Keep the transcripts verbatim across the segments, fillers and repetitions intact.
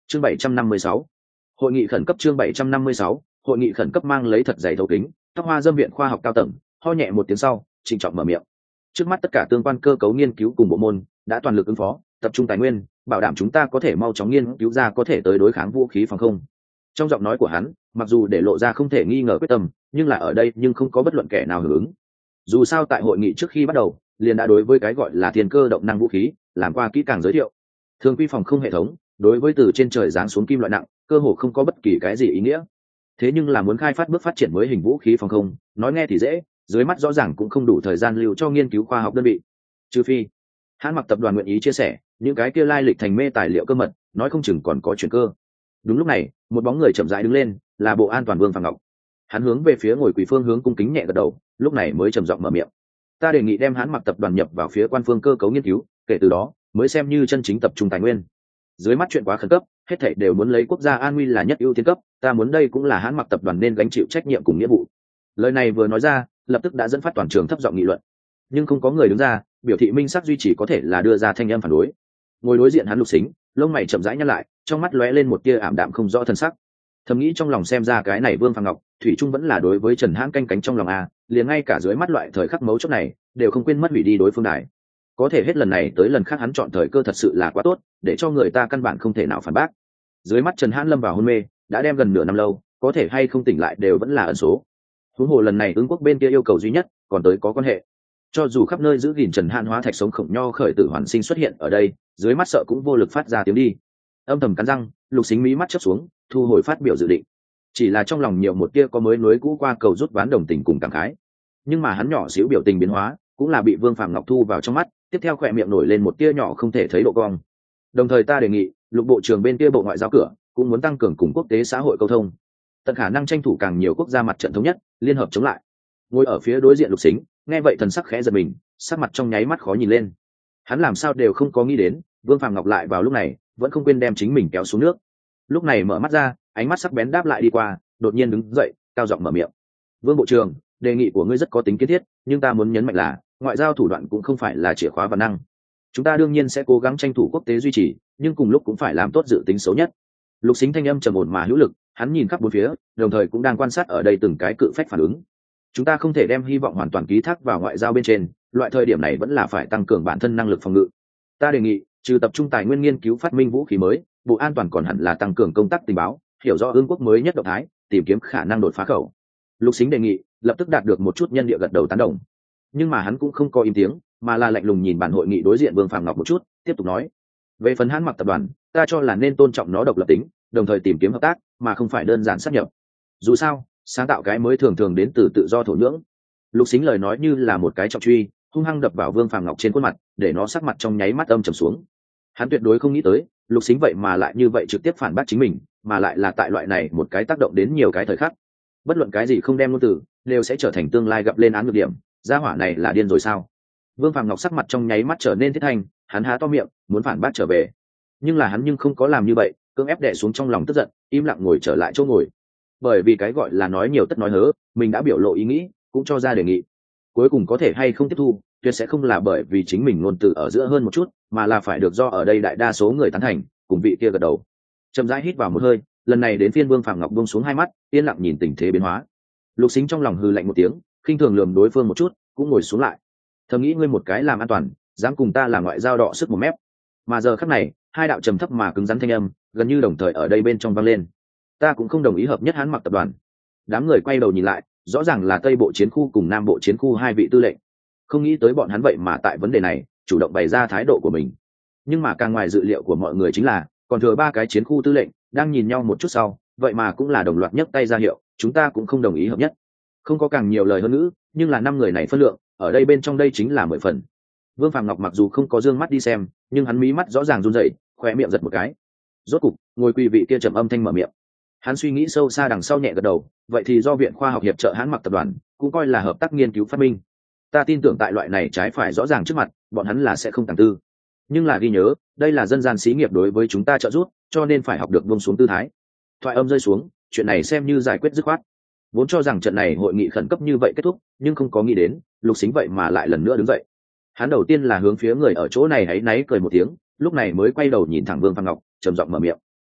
chương bảy trăm năm mươi sáu, hội nghị khẩn cấp. Chương bảy trăm năm mươi sáu, hội nghị khẩn cấp. Mang lấy thật dày thấu kính, tóc hoa dâm viện khoa học cao tầng ho nhẹ một tiếng sau trịnh trọng mở miệng. Trước mắt tất cả tương quan cơ cấu nghiên cứu cùng bộ môn đã toàn lực ứng phó, tập trung tài nguyên, bảo đảm chúng ta có thể mau chóng nghiên cứu ra có thể tới đối kháng vũ khí phòng không. Trong giọng nói của hắn, mặc dù để lộ ra không thể nghi ngờ quyết tâm, nhưng là ở đây nhưng không có bất luận kẻ nào hưởng ứng. Dù sao tại hội nghị trước khi bắt đầu, liền đã đối với cái gọi là thiên cơ động năng vũ khí làm qua kỹ càng giới thiệu. Thường quy phòng không hệ thống, đối với từ trên trời giáng xuống kim loại nặng, cơ hồ không có bất kỳ cái gì ý nghĩa. Thế nhưng là muốn khai phát bước phát triển mới hình vũ khí phòng không, nói nghe thì dễ, dưới mắt rõ ràng cũng không đủ thời gian lưu cho nghiên cứu khoa học đơn vị. Trừ phi Hãn Mặc tập đoàn nguyện ý chia sẻ những cái kia lai lịch thành mê tài liệu cơ mật, nói không chừng còn có chuyển cơ. Đúng lúc này, một bóng người chậm rãi đứng lên, là Bộ An toàn Vương Phàm Ngọc. Hắn hướng về phía ngồi quỳ phương hướng cung kính nhẹ gật đầu, lúc này mới trầm giọng mở miệng. Ta đề nghị đem Hãn Mặc tập đoàn nhập vào phía quan phương cơ cấu nghiên cứu, kể từ đó mới xem như chân chính tập trung tài nguyên. Dưới mắt chuyện quá khẩn cấp, hết thảy đều muốn lấy quốc gia an nguy là nhất ưu tiên cấp, ta muốn đây cũng là Hãn Mặc tập đoàn nên gánh chịu trách nhiệm cùng nghĩa vụ. Lời này vừa nói ra, lập tức đã dẫn phát toàn trường thấp giọng nghị luận, nhưng không có người đứng ra biểu thị minh sắc duy trì, có thể là đưa ra thanh âm phản đối. Ngồi đối diện hắn Lục Sính, lông mày chậm rãi nhăn lại, trong mắt lóe lên một tia ảm đạm không rõ thân sắc. Thầm nghĩ trong lòng, xem ra cái này Vương Phàm Ngọc thủy chung vẫn là đối với Trần Hãn canh cánh trong lòng a, liền ngay cả dưới mắt loại thời khắc mấu chốt này đều không quên mất hủy đi đối phương đài. Có thể hết lần này tới lần khác hắn chọn thời cơ thật sự là quá tốt, để cho người ta căn bản không thể nào phản bác. Dưới mắt Trần Hãn lâm vào hôn mê đã đem gần nửa năm lâu, có thể hay không tỉnh lại đều vẫn là ẩn số. Huống hồ lần này ứng quốc bên kia yêu cầu duy nhất còn tới có quan hệ. Cho dù khắp nơi giữ gìn Trần Hãn hóa thạch sống khổng nho khởi tử hoàn sinh xuất hiện ở đây, dưới mắt sợ cũng vô lực phát ra tiếng đi. Âm thầm cắn răng, Lục Sính mí mắt chớp xuống, thu hồi phát biểu dự định. Chỉ là trong lòng nhiều một tia có mới nối cũ qua cầu rút ván đồng tình cùng cảm khái. Nhưng mà hắn nhỏ xíu biểu tình biến hóa, cũng là bị Vương Phàm Ngọc thu vào trong mắt, tiếp theo khỏe miệng nổi lên một tia nhỏ không thể thấy độ cong. Đồng thời ta đề nghị, Lục bộ trưởng bên kia Bộ Ngoại giao cửa cũng muốn tăng cường cùng quốc tế xã hội câu thông, tận khả năng tranh thủ càng nhiều quốc gia mặt trận thống nhất, liên hợp chống lại. Ngồi ở phía đối diện Lục Sính, nghe vậy thần sắc khẽ giật mình, sắc mặt trong nháy mắt khó nhìn lên. Hắn làm sao đều không có nghĩ đến, Vương Phàm Ngọc lại vào lúc này vẫn không quên đem chính mình kéo xuống nước. Lúc này mở mắt ra, ánh mắt sắc bén đáp lại đi qua, đột nhiên đứng dậy, cao giọng mở miệng. Vương bộ trưởng, đề nghị của ngươi rất có tính kiến thiết, nhưng ta muốn nhấn mạnh là ngoại giao thủ đoạn cũng không phải là chìa khóa văn năng. Chúng ta đương nhiên sẽ cố gắng tranh thủ quốc tế duy trì, nhưng cùng lúc cũng phải làm tốt dự tính xấu nhất. Lục Sính thanh âm trầm ổn mà hữu lực, hắn nhìn khắp bốn phía, đồng thời cũng đang quan sát ở đây từng cái cự phách phản ứng. Chúng ta không thể đem hy vọng hoàn toàn ký thác vào ngoại giao bên trên, loại thời điểm này vẫn là phải tăng cường bản thân năng lực phòng ngự. Ta đề nghị, trừ tập trung tài nguyên nghiên cứu phát minh vũ khí mới, Bộ An toàn còn hẳn là tăng cường công tác tình báo, hiểu rõ Ương quốc mới nhất động thái, tìm kiếm khả năng đột phá khẩu. Lục Sính đề nghị, lập tức đạt được một chút nhân địa gật đầu tán đồng. Nhưng mà hắn cũng không có im tiếng, mà là lạnh lùng nhìn bản hội nghị đối diện Vương Phàm Ngọc một chút, tiếp tục nói: về phần Hãn Mặc tập đoàn, ta cho là nên tôn trọng nó độc lập tính, đồng thời tìm kiếm hợp tác, mà không phải đơn giản sát nhập. Dù sao, sáng tạo cái mới thường thường đến từ tự do thổ nhưỡng. Lục Sính lời nói như là một cái trọng truy, hung hăng đập vào Vương Phàm Ngọc trên khuôn mặt, để nó sắc mặt trong nháy mắt âm trầm xuống. Hắn tuyệt đối không nghĩ tới, Lục Sính vậy mà lại như vậy trực tiếp phản bác chính mình, mà lại là tại loại này một cái tác động đến nhiều cái thời khắc. Bất luận cái gì không đem ngôn từ, đều sẽ trở thành tương lai gặp lên án nhược điểm. Gia hỏa này là điên rồi sao? Vương Phàm Ngọc sắc mặt trong nháy mắt trở nên thiết thành, hắn há to miệng, muốn phản bác trở về. Nhưng là hắn nhưng không có làm như vậy, cưỡng ép đè xuống trong lòng tức giận, im lặng ngồi trở lại chỗ ngồi. Bởi vì cái gọi là nói nhiều tất nói hớ, mình đã biểu lộ ý nghĩ, cũng cho ra đề nghị. Cuối cùng có thể hay không tiếp thu, tuyệt sẽ không là bởi vì chính mình ngôn từ ở giữa hơn một chút, mà là phải được do ở đây đại đa số người tán thành, cùng vị kia gật đầu. Chậm rãi hít vào một hơi, lần này đến phiên Vương Phàm Ngọc buông xuống hai mắt, yên lặng nhìn tình thế biến hóa. Lục Sính trong lòng hừ lạnh một tiếng, khinh thường lườm đối phương một chút, cũng ngồi xuống lại. Thầm nghĩ ngươi một cái làm an toàn, dám cùng ta làm ngoại giao đọ sức một mép. Mà giờ khắc này, hai đạo trầm thấp mà cứng rắn thanh âm, gần như đồng thời ở đây bên trong vang lên. Ta cũng không đồng ý hợp nhất Hãn Mặc tập đoàn. Đám người quay đầu nhìn lại, rõ ràng là Tây Bộ Chiến khu cùng Nam Bộ Chiến khu hai vị tư lệnh. Không nghĩ tới bọn hắn vậy mà tại vấn đề này chủ động bày ra thái độ của mình. Nhưng mà càng ngoài dự liệu của mọi người chính là, còn thừa ba cái chiến khu tư lệnh đang nhìn nhau một chút sau, vậy mà cũng là đồng loạt nhấc tay ra hiệu, chúng ta cũng không đồng ý hợp nhất. Không có càng nhiều lời hơn nữa, nhưng là năm người này phân lượng, ở đây bên trong đây chính là mười phần. Vương Phàm Ngọc mặc dù không có dương mắt đi xem, nhưng hắn mí mắt rõ ràng run rẩy, khóe miệng giật một cái. Rốt cục, ngồi quỳ vị kia trầm âm thanh mở miệng. Hắn suy nghĩ sâu xa đằng sau nhẹ gật đầu, vậy thì do Viện Khoa học Hiệp trợ Hãn Mặc tập đoàn, cũng coi là hợp tác nghiên cứu phát minh. Ta tin tưởng tại loại này trái phải rõ ràng trước mặt, bọn hắn là sẽ không tàng tư. Nhưng là ghi nhớ, đây là dân gian xí nghiệp đối với chúng ta trợ giúp, cho nên phải học được buông xuống tư thái. Thoại âm rơi xuống, chuyện này xem như giải quyết dứt khoát. Vốn cho rằng trận này hội nghị khẩn cấp như vậy kết thúc, nhưng không có nghĩ đến, Lục Sính vậy mà lại lần nữa đứng dậy. Hắn đầu tiên là hướng phía người ở chỗ này hãy náy cười một tiếng, lúc này mới quay đầu nhìn thẳng Vương Phàm Ngọc, trầm giọng mở miệng.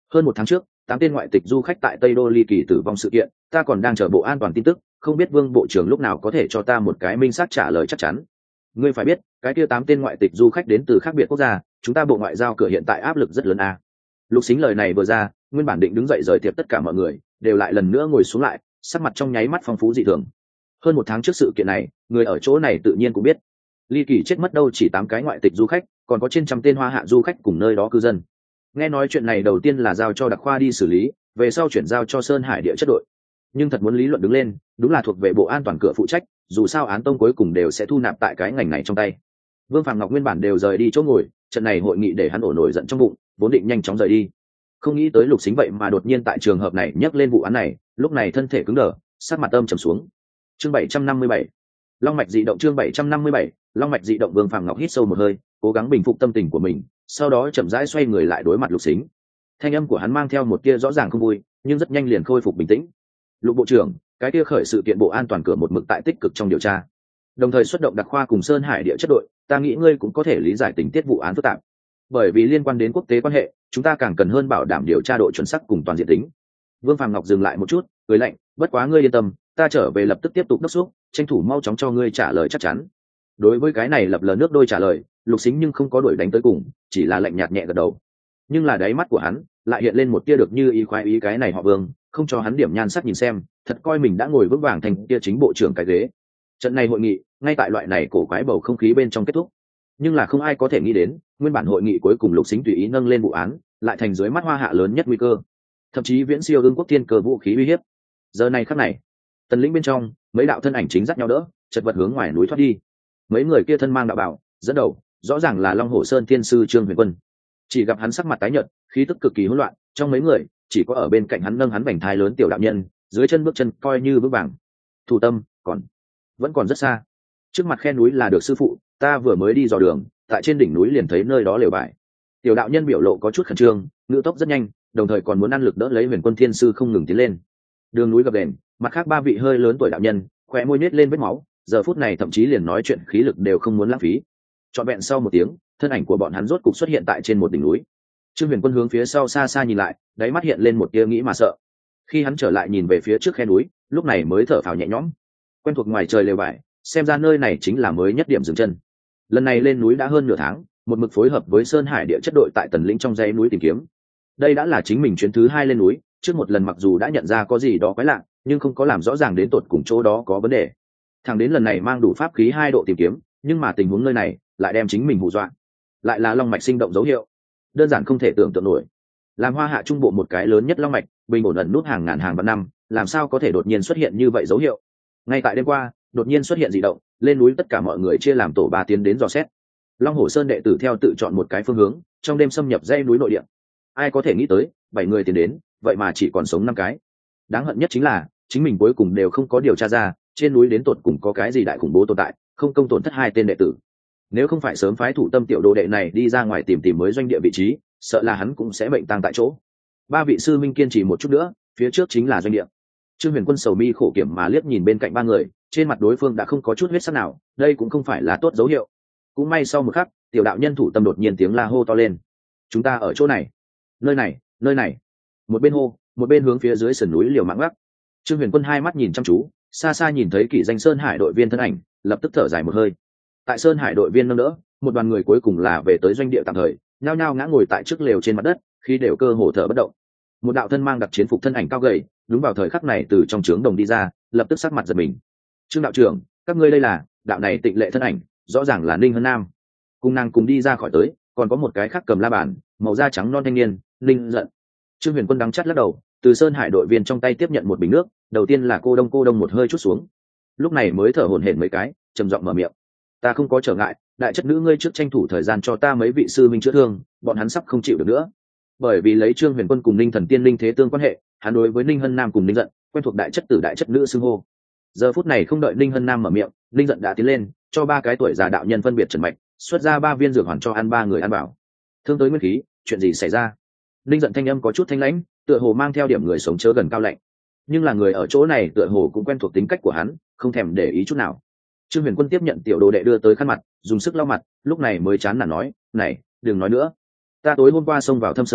hơn một tháng trước tám tên ngoại tịch du khách tại Tây Đô ly kỳ tử vong sự kiện, ta còn đang chờ bộ an toàn tin tức, không biết Vương bộ trưởng lúc nào có thể cho ta một cái minh xác trả lời chắc chắn. Ngươi phải biết, cái kia tám tên ngoại tịch du khách đến từ khác biệt quốc gia, chúng ta bộ ngoại giao cửa hiện tại áp lực rất lớn a. Lục Xính lời này vừa ra, nguyên bản định đứng dậy rời tiệc tất cả mọi người đều lại lần nữa ngồi xuống lại, sắc mặt trong nháy mắt phong phú dị thường. Hơn một tháng trước sự kiện này, người ở chỗ này tự nhiên cũng biết. Ly kỳ chết mất đâu chỉ tám cái ngoại tịch du khách, còn có trên trăm tên hoa hạ du khách cùng nơi đó cư dân. Nghe nói chuyện này đầu tiên là giao cho đặc khoa đi xử lý, về sau chuyển giao cho Sơn Hải địa chất đội. Nhưng thật muốn lý luận đứng lên, đúng là thuộc về bộ an toàn cửa phụ trách, dù sao án tông cuối cùng đều sẽ thu nạp tại cái ngành này trong tay. Vương Phạm Ngọc nguyên bản đều rời đi chỗ ngồi, trận này hội nghị để hắn ổ nổi giận trong bụng, vốn định nhanh chóng rời đi. Không nghĩ tới Lục Xính vậy mà đột nhiên tại trường hợp này nhắc lên vụ án này, lúc này thân thể cứng đờ, sắc mặt âm trầm xuống. Chương bảy trăm năm mươi bảy, Long mạch dị động. Chương bảy trăm năm mươi bảy, Long mạch dị động. Vương Phạm Ngọc hít sâu một hơi, cố gắng bình phục tâm tình của mình, sau đó chậm rãi xoay người lại đối mặt Lục Xính. Thanh âm của hắn mang theo một tia rõ ràng không vui, nhưng rất nhanh liền khôi phục bình tĩnh. Lục bộ trưởng, cái tia khởi sự kiện bộ an toàn cửa một mực tại tích cực trong điều tra, đồng thời xuất động đặc khoa cùng Sơn Hải địa chất đội, ta nghĩ ngươi cũng có thể lý giải tình tiết vụ án phức tạp. Bởi vì liên quan đến quốc tế quan hệ, chúng ta càng cần hơn bảo đảm điều tra độ chuẩn xác cùng toàn diện tính. Vương Phàm Ngọc dừng lại một chút, cười lạnh, bất quá ngươi yên tâm, ta trở về lập tức tiếp tục đốc thúc, tranh thủ mau chóng cho ngươi trả lời chắc chắn. Đối với cái này lập lờ nước đôi trả lời, Lục Xính nhưng không có đuổi đánh tới cùng, chỉ là lạnh nhạt nhẹ gật đầu. Nhưng là đáy mắt của hắn lại hiện lên một tia được như ý khoái ý, cái này họ Vương, không cho hắn điểm nhan sắc nhìn xem, thật coi mình đã ngồi vững vàng thành tia chính bộ trưởng cái ghế. Trận này hội nghị, ngay tại loại này cổ quái bầu không khí bên trong kết thúc. Nhưng là không ai có thể nghĩ đến, nguyên bản hội nghị cuối cùng Lục Xính tùy ý nâng lên vụ án, lại thành dưới mắt hoa hạ lớn nhất nguy cơ, thậm chí viễn siêu ương quốc thiên cơ vũ khí uy hiếp. Giờ này khắc này, tần lĩnh bên trong, mấy đạo thân ảnh chính dắt nhau đỡ, chật vật hướng ngoài núi thoát đi. Mấy người kia thân mang đạo bào, dẫn đầu, rõ ràng là Long Hổ Sơn Thiên sư Trương Huyền Quân. Chỉ gặp hắn sắc mặt tái nhợt, khí tức cực kỳ hỗn loạn, trong mấy người, chỉ có ở bên cạnh hắn nâng hắn vành thai lớn tiểu đạo nhân, dưới chân bước chân coi như vững vàng. Thủ tâm, còn vẫn còn rất xa. Trước mặt khe núi là được sư phụ, ta vừa mới đi dò đường, tại trên đỉnh núi liền thấy nơi đó lều bại. Tiểu đạo nhân biểu lộ có chút khẩn trương, ngữ tốc rất nhanh, đồng thời còn muốn ăn lực đỡ lấy Huyền Quân Thiên sư không ngừng tiến lên. Đường núi gập ghềnh, mặt khác ba vị hơi lớn tuổi đạo nhân, khóe môi nhếch lên vết máu, giờ phút này thậm chí liền nói chuyện khí lực đều không muốn lãng phí. Trọn vẹn sau một tiếng, thân ảnh của bọn hắn rốt cục xuất hiện tại trên một đỉnh núi. Trương Huyền Quân hướng phía sau xa xa nhìn lại, đáy mắt hiện lên một tia nghĩ mà sợ. Khi hắn trở lại nhìn về phía trước khe núi, lúc này mới thở phào nhẹ nhõm. Quen thuộc ngoài trời lều vải, xem ra nơi này chính là mới nhất điểm dừng chân. Lần này lên núi đã hơn nửa tháng, một mực phối hợp với Sơn Hải địa chất đội tại tần lĩnh trong dãy núi tìm kiếm. Đây đã là chính mình chuyến thứ hai lên núi, trước một lần mặc dù đã nhận ra có gì đó quái lạ, nhưng không có làm rõ ràng đến tột cùng chỗ đó có vấn đề. Thẳng đến lần này mang đủ pháp khí hai độ tìm kiếm, nhưng mà tình huống nơi này lại đem chính mình hù dọa. Lại là long mạch sinh động dấu hiệu, đơn giản không thể tưởng tượng nổi. Làm hoa hạ trung bộ một cái lớn nhất long mạch, bình ổn ẩn nút hàng ngàn hàng vạn năm, làm sao có thể đột nhiên xuất hiện như vậy dấu hiệu? Ngay tại đêm qua, đột nhiên xuất hiện dị động, lên núi tất cả mọi người chia làm tổ ba tiến đến dò xét. Long Hổ Sơn đệ tử theo tự chọn một cái phương hướng, trong đêm xâm nhập dãy núi nội địa. Ai có thể nghĩ tới, bảy người tiến đến, vậy mà chỉ còn sống năm cái. Đáng hận nhất chính là, chính mình cuối cùng đều không có điều tra ra, trên núi đến tột cùng có cái gì đại khủng bố tồn tại, không công tổn thất hai tên đệ tử. Nếu không phải sớm phái thủ tâm tiểu đồ đệ này đi ra ngoài tìm tìm mới doanh địa vị trí, sợ là hắn cũng sẽ bệnh tang tại chỗ. Ba vị sư minh kiên trì một chút nữa, phía trước chính là doanh địa. Trương Huyền Quân sầu mi khổ kiểm mà liếc nhìn bên cạnh ba người, trên mặt đối phương đã không có chút huyết sắc nào, đây cũng không phải là tốt dấu hiệu. Cũng may sau một khắc, tiểu đạo nhân thủ tâm đột nhiên tiếng la hô to lên: chúng ta ở chỗ này, nơi này, nơi này. Một bên hô, một bên hướng phía dưới sườn núi liều mạng gắt. Trương Huyền Quân hai mắt nhìn chăm chú, xa xa nhìn thấy kỷ danh Sơn Hải đội viên thân ảnh, lập tức thở dài một hơi. Tại Sơn Hải đội viên nâng đỡ, một đoàn người cuối cùng là về tới doanh địa tạm thời, nhao nhao ngã ngồi tại trước lều trên mặt đất, khi đều cơ hồ thở bất động. Một đạo thân mang đặc chiến phục thân ảnh cao gầy, đúng vào thời khắc này từ trong trướng đồng đi ra, lập tức sắc mặt giật mình. Trương đạo trưởng, các ngươi đây là? Đạo này tịnh lệ thân ảnh, rõ ràng là Ninh Hân Nam. Cùng nàng cùng đi ra khỏi tới, còn có một cái khác cầm la bàn, màu da trắng non thanh niên, Ninh Giận. Trương Huyền Quân đắng chắt lắc đầu, từ Sơn Hải đội viên trong tay tiếp nhận một bình nước, đầu tiên là cô đông cô đông một hơi chút xuống, lúc này mới thở hổn hển mấy cái, trầm giọng mở miệng: ta không có trở ngại, đại chất nữ ngươi trước tranh thủ thời gian cho ta mấy vị sư minh chữa thương, bọn hắn sắp không chịu được nữa. Bởi vì lấy Trương Huyền Quân cùng Ninh Thần Tiên Linh thế tương quan hệ, hắn đối với Ninh Hân Nam cùng Ninh Giận quen thuộc đại chất tử đại chất nữ xưng hô. Giờ phút này không đợi Ninh Hân Nam mở miệng, Ninh Giận đã tiến lên, cho ba cái tuổi già đạo nhân phân biệt trần mạch, xuất ra ba viên dược hoàn cho ăn ba người ăn bảo. Thương tới nguyên khí, chuyện gì xảy ra? Ninh Giận thanh âm có chút thanh lãnh, tựa hồ mang theo điểm người sống chớ gần cao lạnh. Nhưng là người ở chỗ này tựa hồ cũng quen thuộc tính cách của hắn, không thèm để ý chút nào. Trương Huyền Quân tiếp nhận tiểu đồ đệ đưa tới khăn mặt, dùng sức lau mặt, lúc này mới chán nản nói: này, đừng nói nữa, ta tối hôm qua xông vào Thâm Sơn,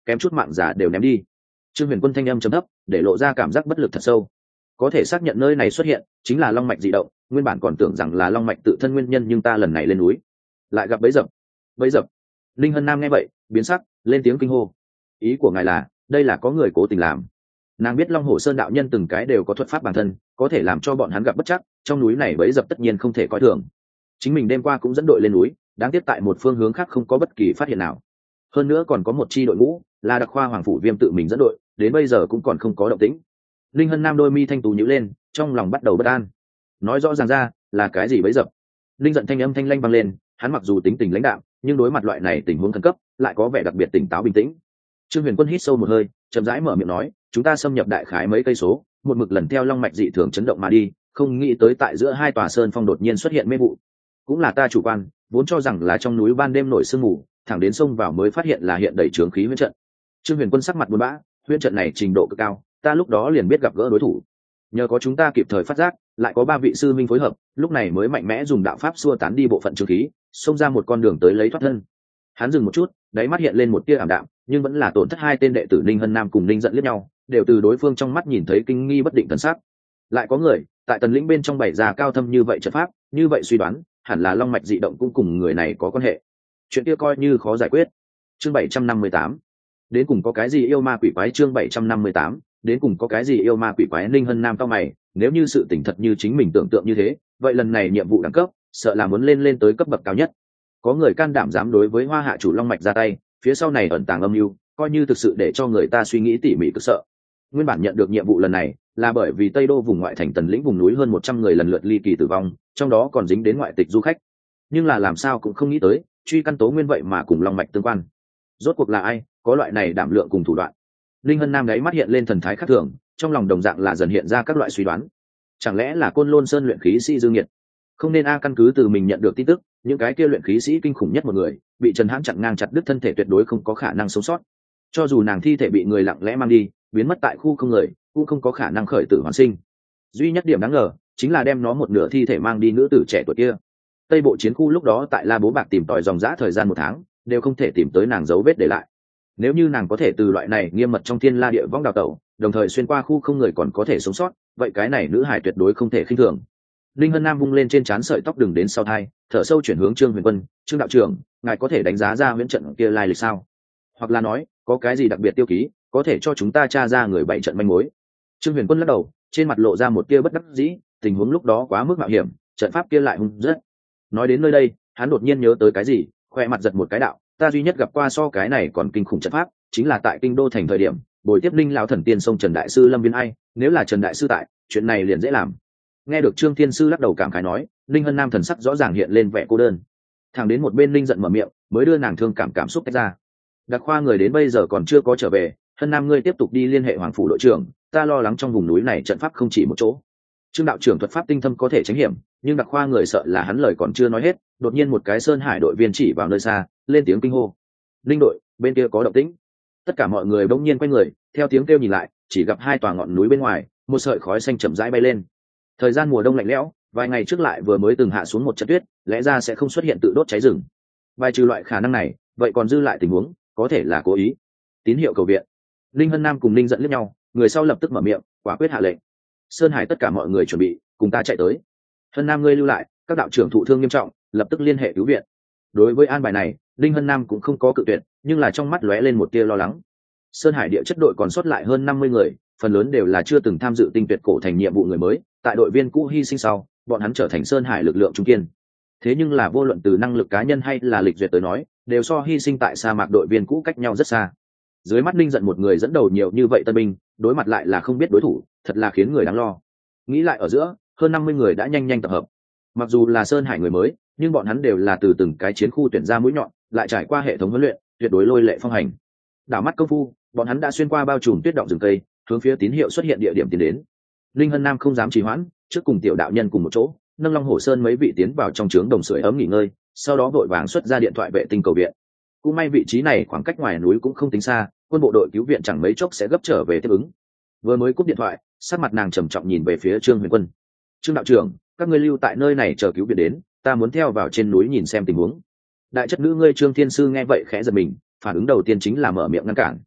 kém chút mạng giả đều ném đi. Trương Huyền Quân thanh âm trầm thấp để lộ ra cảm giác bất lực thật sâu. Có thể xác nhận nơi này xuất hiện chính là long mạch dị động, nguyên bản còn tưởng rằng là long mạch tự thân nguyên nhân, nhưng ta lần này lên núi lại gặp bẫy dập. Bẫy dập? Linh Hân Nam nghe vậy biến sắc, lên tiếng kinh hô. Ý của ngài là đây là có người cố tình làm? Nàng biết Long Hồ Sơn đạo nhân từng cái đều có thuật pháp bản thân, có thể làm cho bọn hắn gặp bất chắc, trong núi này bẫy dập tất nhiên không thể coi thường. Chính mình đêm qua cũng dẫn đội lên núi, đáng tiếc tại một phương hướng khác không có bất kỳ phát hiện nào. Hơn nữa còn có một chi đội ngũ là Đặc Khoa Hoàng phủ Viêm tự mình dẫn đội, đến bây giờ cũng còn không có động tĩnh. Linh Hân Nam đôi mi thanh tú nhíu lên, trong lòng bắt đầu bất an. Nói rõ ràng ra là cái gì bẫy dập? Linh giận thanh âm thanh lanh vang lên, hắn mặc dù tính tình lãnh đạm, nhưng đối mặt loại này tình huống khẩn cấp lại có vẻ đặc biệt tỉnh táo bình tĩnh. Trương Huyền Quân hít sâu một hơi, chậm rãi mở miệng nói, chúng ta xâm nhập đại khái mấy cây số, một mực lần theo long mạch dị thường chấn động mà đi, không nghĩ tới tại giữa hai tòa sơn phong đột nhiên xuất hiện mê vụ. Cũng là ta chủ quan, vốn cho rằng là trong núi ban đêm nổi sương mù, thẳng đến sông vào mới phát hiện là hiện đầy chướng khí huyễn trận. Trương Huyền Quân sắc mặt buồn bã, huyễn trận này trình độ cực cao, ta lúc đó liền biết gặp gỡ đối thủ. Nhờ có chúng ta kịp thời phát giác, lại có ba vị sư minh phối hợp, lúc này mới mạnh mẽ dùng đạo pháp xua tán đi bộ phận chướng khí, xông ra một con đường tới lấy thoát thân. Hắn dừng một chút, đáy mắt hiện lên một tia ảm đạm, nhưng vẫn là tổn thất hai tên đệ tử Ninh Hân Nam cùng Ninh Giận liếc nhau, đều từ đối phương trong mắt nhìn thấy kinh nghi bất định thần sắc. Lại có người tại tần lĩnh bên trong bày ra cao thâm như vậy trận pháp, như vậy suy đoán hẳn là long mạch dị động cũng cùng người này có quan hệ. Chuyện kia coi như khó giải quyết. Chương bảy trăm năm mươi tám, đến cùng có cái gì yêu ma quỷ quái? Chương bảy trăm năm mươi tám, đến cùng có cái gì yêu ma quỷ quái? Ninh Hân Nam cau mày, nếu như sự tình thật như chính mình tưởng tượng như thế, vậy lần này nhiệm vụ đẳng cấp sợ là muốn lên lên tới cấp bậc cao nhất. Có người can đảm dám đối với Hoa Hạ chủ long mạch ra tay, phía sau này ẩn tàng âm mưu, coi như thực sự để cho người ta suy nghĩ tỉ mỉ cực sợ. Nguyên bản nhận được nhiệm vụ lần này là bởi vì Tây Đô vùng ngoại thành tần lĩnh vùng núi hơn một trăm người lần lượt ly kỳ tử vong, trong đó còn dính đến ngoại tịch du khách. Nhưng là làm sao cũng không nghĩ tới, truy căn tố nguyên vậy mà cùng long mạch tương quan. Rốt cuộc là ai có loại này đảm lượng cùng thủ đoạn? Linh Hân Nam đáy mắt hiện lên thần thái khác thường, trong lòng đồng dạng là dần hiện ra các loại suy đoán. Chẳng lẽ là Côn Lôn Sơn luyện khí sĩ Dương Nhiệt? Không nên a, căn cứ từ mình nhận được tin tức, những cái kia luyện khí sĩ kinh khủng nhất một người, bị Trần Hãn chặn ngang chặt đứt thân thể, tuyệt đối không có khả năng sống sót. Cho dù nàng thi thể bị người lặng lẽ mang đi, biến mất tại khu không người, cũng không có khả năng khởi tử hoàn sinh. Duy nhất điểm đáng ngờ chính là đem nó một nửa thi thể mang đi nữ tử trẻ tuổi kia. Tây bộ chiến khu lúc đó tại La Bố Bạc tìm tòi dòng dã thời gian một tháng, đều không thể tìm tới nàng dấu vết để lại. Nếu như nàng có thể từ loại này nghiêm mật trong thiên la địa võng đào tẩu, đồng thời xuyên qua khu không người còn có thể sống sót, vậy cái này nữ hải tuyệt đối không thể khinh thường. Linh Hân Nam vung lên trên trán sợi tóc đừng đến sau thai, thở sâu chuyển hướng Trương Huyền Quân, Trương đạo trưởng, ngài có thể đánh giá ra huyễn trận kia lai lịch sao? Hoặc là nói, có cái gì đặc biệt tiêu ký, có thể cho chúng ta tra ra người bảy trận manh mối? Trương Huyền Quân lắc đầu, trên mặt lộ ra một tia bất đắc dĩ, tình huống lúc đó quá mức mạo hiểm, trận pháp kia lại hung rất. Nói đến nơi đây, hắn đột nhiên nhớ tới cái gì, khoe mặt giật một cái đạo, ta duy nhất gặp qua so cái này còn kinh khủng trận pháp, chính là tại kinh đô thành thời điểm, buổi tiếp Linh lão thần tiên sông Trần đại sư Lâm Viên Ai, nếu là Trần đại sư tại, chuyện này liền dễ làm. Nghe được Trương Thiên sư lắc đầu cảm khái nói, Linh Hân Nam thần sắc rõ ràng hiện lên vẻ cô đơn. Thẳng đến một bên Linh giận mở miệng, mới đưa nàng thương cảm cảm xúc tách ra. Đặc Khoa người đến bây giờ còn chưa có trở về, Hân Nam ngươi tiếp tục đi liên hệ Hoàng phủ đội trưởng, ta lo lắng trong vùng núi này trận pháp không chỉ một chỗ. Trương đạo trưởng thuật pháp tinh thâm có thể tránh hiểm, nhưng Đặc Khoa người sợ là hắn lời còn chưa nói hết, đột nhiên một cái sơn hải đội viên chỉ vào nơi xa, lên tiếng kinh hô. Linh đội, bên kia có động tĩnh. Tất cả mọi người bỗng nhiên quay người, theo tiếng kêu nhìn lại, chỉ gặp hai tòa ngọn núi bên ngoài, một sợi khói xanh chậm rãi bay lên. Thời gian mùa đông lạnh lẽo, vài ngày trước lại vừa mới từng hạ xuống một trận tuyết, lẽ ra sẽ không xuất hiện tự đốt cháy rừng. Bài trừ loại khả năng này, vậy còn dư lại tình huống, có thể là cố ý. Tín hiệu cầu viện. Linh Hân Nam cùng Linh Giận liếc nhau, người sau lập tức mở miệng, quả quyết hạ lệnh. Sơn Hải tất cả mọi người chuẩn bị, cùng ta chạy tới. Hân Nam ngươi lưu lại, các đạo trưởng thụ thương nghiêm trọng, lập tức liên hệ cứu viện. Đối với an bài này, Linh Hân Nam cũng không có cự tuyệt, nhưng là trong mắt lóe lên một tia lo lắng. Sơn Hải địa chất đội còn sót lại hơn năm mươi người, phần lớn đều là chưa từng tham dự tinh tuyệt cổ thành nhiệm vụ người mới, tại đội viên cũ hy sinh sau, bọn hắn trở thành Sơn Hải lực lượng trung kiên. Thế nhưng là vô luận từ năng lực cá nhân hay là lịch duyệt tới nói, đều so hy sinh tại sa mạc đội viên cũ cách nhau rất xa. Dưới mắt Linh Giận một người dẫn đầu nhiều như vậy tân binh, đối mặt lại là không biết đối thủ, thật là khiến người đáng lo. Nghĩ lại ở giữa, hơn năm mươi người đã nhanh nhanh tập hợp. Mặc dù là Sơn Hải người mới, nhưng bọn hắn đều là từ từng cái chiến khu tuyển ra mũi nhọn, lại trải qua hệ thống huấn luyện, tuyệt đối lôi lệ phong hành. Đảo mắt công phu, bọn hắn đã xuyên qua bao trùm tuyết động rừng cây, hướng phía tín hiệu xuất hiện địa điểm tiến đến. Linh Hân Nam không dám trì hoãn, trước cùng tiểu đạo nhân cùng một chỗ, nâng Long Hổ Sơn mấy vị tiến vào trong trướng đồng sưởi ấm nghỉ ngơi, sau đó vội vàng xuất ra điện thoại vệ tinh cầu viện. Cũng may vị trí này khoảng cách ngoài núi cũng không tính xa, quân bộ đội cứu viện chẳng mấy chốc sẽ gấp trở về tiếp ứng. Vừa mới cúp điện thoại, sắc mặt nàng trầm trọng nhìn về phía Trương Huyền Quân. Trương đạo trưởng, các ngươi lưu tại nơi này chờ cứu viện đến, ta muốn theo vào trên núi nhìn xem tình huống. Đại chất nữ ngươi Trương Thiên sư nghe vậy khẽ giật mình, phản ứng đầu tiên chính là mở miệng ngăn cản.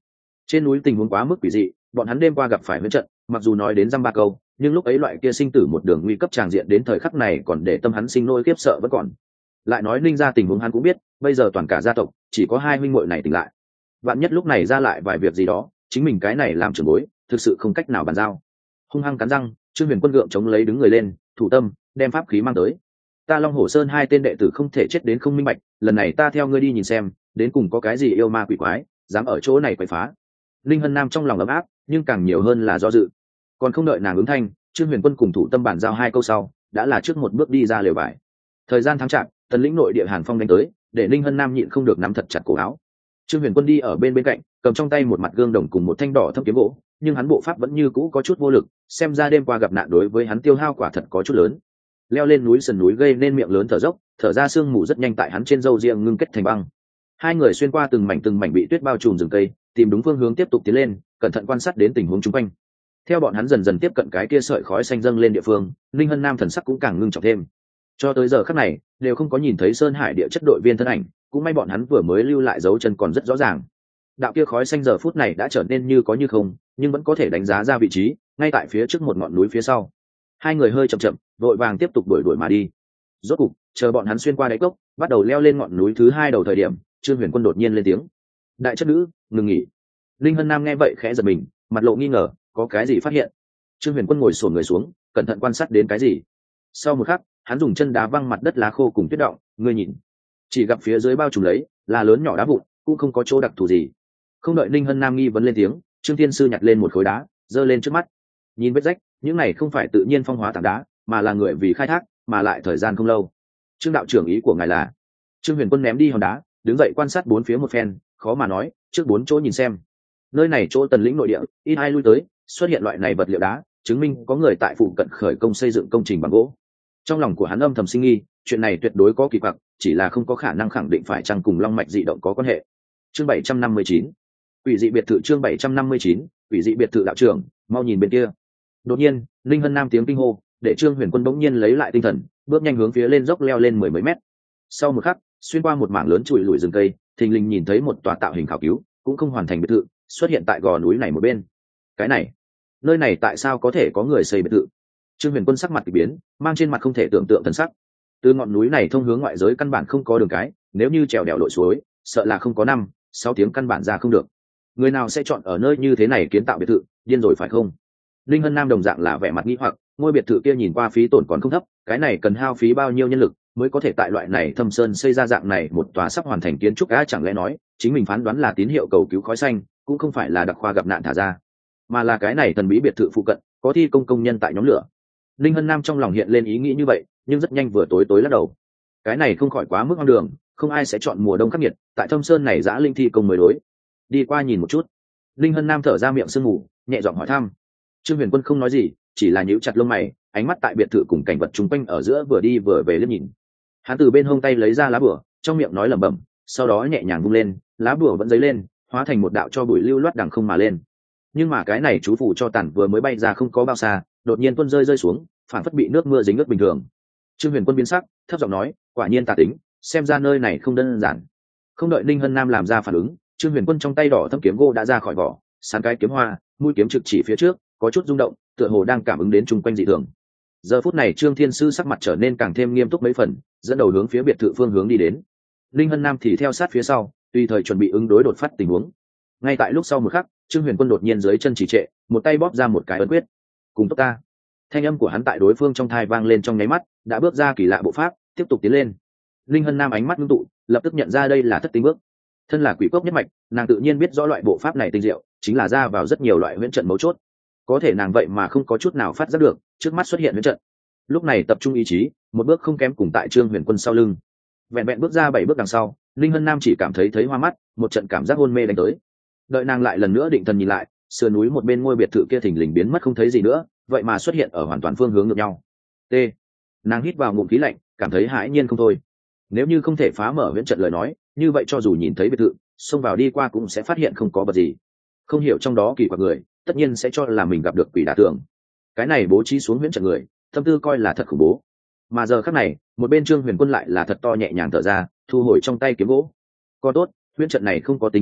Trên núi tình huống quá mức quỷ dị, bọn hắn đêm qua gặp phải huyễn trận, mặc dù nói đến dăm ba câu, nhưng lúc ấy loại kia sinh tử một đường nguy cấp tràng diện đến thời khắc này còn để tâm hắn sinh nỗi khiếp sợ vẫn còn. Lại nói Ninh gia tình huống hắn cũng biết, bây giờ toàn cả gia tộc chỉ có hai huynh muội này tỉnh lại. Vạn nhất lúc này ra lại vài việc gì đó, chính mình cái này làm trưởng bối, thực sự không cách nào bàn giao. Hung hăng cắn răng, Trương Huyền Quân gượng chống lấy đứng người lên, thủ tâm, đem pháp khí mang tới. Ta Long Hổ Sơn hai tên đệ tử không thể chết đến không minh bạch, lần này ta theo ngươi đi nhìn xem, đến cùng có cái gì yêu ma quỷ quái, dám ở chỗ này quậy phá. Linh Hân Nam trong lòng ấm áp, nhưng càng nhiều hơn là do dự. Còn không đợi nàng ứng thanh, Trương Huyền Quân cùng thủ tâm bản giao hai câu sau, đã là trước một bước đi ra lều vải. Thời gian tháng chạp, tần lĩnh nội địa hàn phong đánh tới, để Linh Hân Nam nhịn không được nắm thật chặt cổ áo. Trương Huyền Quân đi ở bên bên cạnh, cầm trong tay một mặt gương đồng cùng một thanh đỏ thâm kiếm gỗ, nhưng hắn bộ pháp vẫn như cũ có chút vô lực, xem ra đêm qua gặp nạn đối với hắn tiêu hao quả thật có chút lớn. Leo lên núi sườn núi gây nên miệng lớn thở dốc, thở ra sương mù rất nhanh tại hắn trên râu riêng ngưng kết thành băng. Hai người xuyên qua từng mảnh từng mảnh bị tuyết bao trùm rừng cây, tìm đúng phương hướng tiếp tục tiến lên, cẩn thận quan sát đến tình huống xung quanh. Theo bọn hắn dần dần tiếp cận cái kia sợi khói xanh dâng lên địa phương, Linh Hân Nam thần sắc cũng càng ngưng trọng thêm. Cho tới giờ khắc này, đều không có nhìn thấy Sơn Hải địa chất đội viên thân ảnh, cũng may bọn hắn vừa mới lưu lại dấu chân còn rất rõ ràng. Đạo kia khói xanh giờ phút này đã trở nên như có như không, nhưng vẫn có thể đánh giá ra vị trí, ngay tại phía trước một ngọn núi phía sau. Hai người hơi chậm chậm, vội vàng tiếp tục đuổi đuổi mà đi. Rốt cục, chờ bọn hắn xuyên qua đáy cốc, bắt đầu leo lên ngọn núi thứ hai đầu thời điểm, Trương Huyền Quân đột nhiên lên tiếng: "Đại chất nữ, ngừng nghỉ." Linh Hân Nam nghe vậy khẽ giật mình, mặt lộ nghi ngờ, có cái gì phát hiện? Trương Huyền Quân ngồi xổm người xuống, cẩn thận quan sát đến cái gì. Sau một khắc, hắn dùng chân đá văng mặt đất lá khô cùng tuyết động, ngươi nhìn, chỉ gặp phía dưới bao trùm lấy là lớn nhỏ đá vụn, cũng không có chỗ đặc thù gì. Không đợi Linh Hân Nam nghi vấn lên tiếng, Trương Thiên Sư nhặt lên một khối đá, giơ lên trước mắt. Nhìn vết rách, những này không phải tự nhiên phong hóa tảng đá, mà là người vì khai thác, mà lại thời gian không lâu. Trương đạo trưởng ý của ngài là? Trương Huyền Quân ném đi hòn đá, đứng dậy quan sát bốn phía một phen, khó mà nói, trước bốn chỗ nhìn xem. Nơi này chỗ tần lĩnh nội địa, ít ai lui tới, xuất hiện loại này vật liệu đá, chứng minh có người tại phụ cận khởi công xây dựng công trình bằng gỗ. Trong lòng của hắn âm thầm sinh nghi, chuyện này tuyệt đối có kỳ quặc, chỉ là không có khả năng khẳng định phải chăng cùng long mạch dị động có quan hệ. Chương bảy trăm năm mươi chín, Quỷ dị biệt thự. Chương bảy trăm năm mươi chín, Quỷ dị biệt thự. Đạo trưởng, mau nhìn bên kia. Đột nhiên, Linh Hân Nam tiếng kinh hô, để Trương Huyền Quân bỗng nhiên lấy lại tinh thần, bước nhanh hướng phía lên dốc leo lên mười mấy mét. Sau một khắc, xuyên qua một mảng lớn trụi lùi rừng cây, thình lình nhìn thấy một tòa tạo hình khảo cứu, cũng không hoàn thành biệt thự, xuất hiện tại gò núi này một bên. Cái này, nơi này tại sao có thể có người xây biệt thự? Trương Huyền Quân sắc mặt kỳ biến, mang trên mặt không thể tưởng tượng thần sắc. Từ ngọn núi này thông hướng ngoại giới căn bản không có đường cái, nếu như trèo đèo lội suối, sợ là không có năm, sáu tiếng căn bản ra không được. Người nào sẽ chọn ở nơi như thế này kiến tạo biệt thự, điên rồi phải không? Linh Hân Nam đồng dạng là vẻ mặt nghi hoặc, ngôi biệt thự kia nhìn qua phí tổn còn không thấp, cái này cần hao phí bao nhiêu nhân lực mới có thể tại loại này thâm sơn xây ra dạng này một tòa sắp hoàn thành kiến trúc á? Chẳng lẽ nói chính mình phán đoán là tín hiệu cầu cứu khói xanh, cũng không phải là đặc khoa gặp nạn thả ra, mà là cái này thần bí biệt thự phụ cận có thi công công nhân tại nhóm lửa. Linh Hân Nam trong lòng hiện lên ý nghĩ như vậy, nhưng rất nhanh vừa tối tối lắc đầu. Cái này không khỏi quá mức hoang đường, không ai sẽ chọn mùa đông khắc nghiệt tại thâm sơn này giã linh thi công mới đối. Đi qua nhìn một chút. Linh Hân Nam thở ra miệng sương mù, nhẹ giọng hỏi thăm. Trương Huyền Quân không nói gì, chỉ là nhíu chặt lông mày, ánh mắt tại biệt thự cùng cảnh vật chung quanh ở giữa vừa đi vừa về liếc nhìn. Hắn từ bên hông tay lấy ra lá bùa, trong miệng nói lẩm bẩm, sau đó nhẹ nhàng vung lên, lá bùa vẫn dấy lên, hóa thành một đạo cho bụi lưu loát đằng không mà lên. Nhưng mà cái này chú phủ cho tàn vừa mới bay ra không có bao xa, đột nhiên tuôn rơi rơi xuống, phản phất bị nước mưa dính ướt bình thường. Trương Huyền Quân biến sắc, thấp giọng nói, quả nhiên tà tính, xem ra nơi này không đơn giản. Không đợi Ninh Hân Nam làm ra phản ứng, Trương Huyền Quân trong tay đỏ thâm kiếm gỗ đã ra khỏi vỏ, sán cái kiếm hoa, mũi kiếm trực chỉ phía trước, có chút rung động, tựa hồ đang cảm ứng đến chung quanh dị thường. Giờ phút này Trương Thiên Sư sắc mặt trở nên càng thêm nghiêm túc mấy phần, dẫn đầu hướng phía biệt thự phương hướng đi đến. Ninh Hân Nam thì theo sát phía sau, tùy thời chuẩn bị ứng đối đột phát tình huống. Ngay tại lúc sau một khắc, Trương Huyền Quân đột nhiên dưới chân trì trệ, một tay bóp ra một cái ấn quyết. Cùng tốc ta. Thanh âm của hắn tại đối phương trong thai vang lên trong nháy mắt, đã bước ra kỳ lạ bộ pháp, tiếp tục tiến lên. Linh Hân Nam ánh mắt ngưng tụ, lập tức nhận ra đây là thất tinh bước. Thân là quỷ cốc nhất mạch, nàng tự nhiên biết rõ loại bộ pháp này tinh diệu, chính là ra vào rất nhiều loại huyễn trận mấu chốt. Có thể nàng vậy mà không có chút nào phát giác được, trước mắt xuất hiện huyễn trận. Lúc này tập trung ý chí, một bước không kém cùng tại Trương Huyền Quân sau lưng. Vẹn vẹn bước ra bảy bước đằng sau, Linh Hân Nam chỉ cảm thấy thấy hoa mắt, một trận cảm giác hôn mê đánh tới. Đợi nàng lại lần nữa định thần nhìn lại, sườn núi một bên ngôi biệt thự kia thình lình biến mất không thấy gì nữa, vậy mà xuất hiện ở hoàn toàn phương hướng ngược nhau. T. Nàng hít vào ngụm khí lạnh, cảm thấy hãi nhiên không thôi. Nếu như không thể phá mở huyễn trận lời nói, như vậy cho dù nhìn thấy biệt thự, xông vào đi qua cũng sẽ phát hiện không có vật gì. Không hiểu trong đó kỳ quặc người, tất nhiên sẽ cho là mình gặp được quỷ đả tường. Cái này bố trí xuống huyễn trận người, tâm tư coi là thật khủng bố. Mà giờ khắc này, một bên Trương Huyền Quân lại là thật to nhẹ nhàng thở ra, thu hồi trong tay kiếm gỗ. Có tốt, huyễn trận này không có tính công kích,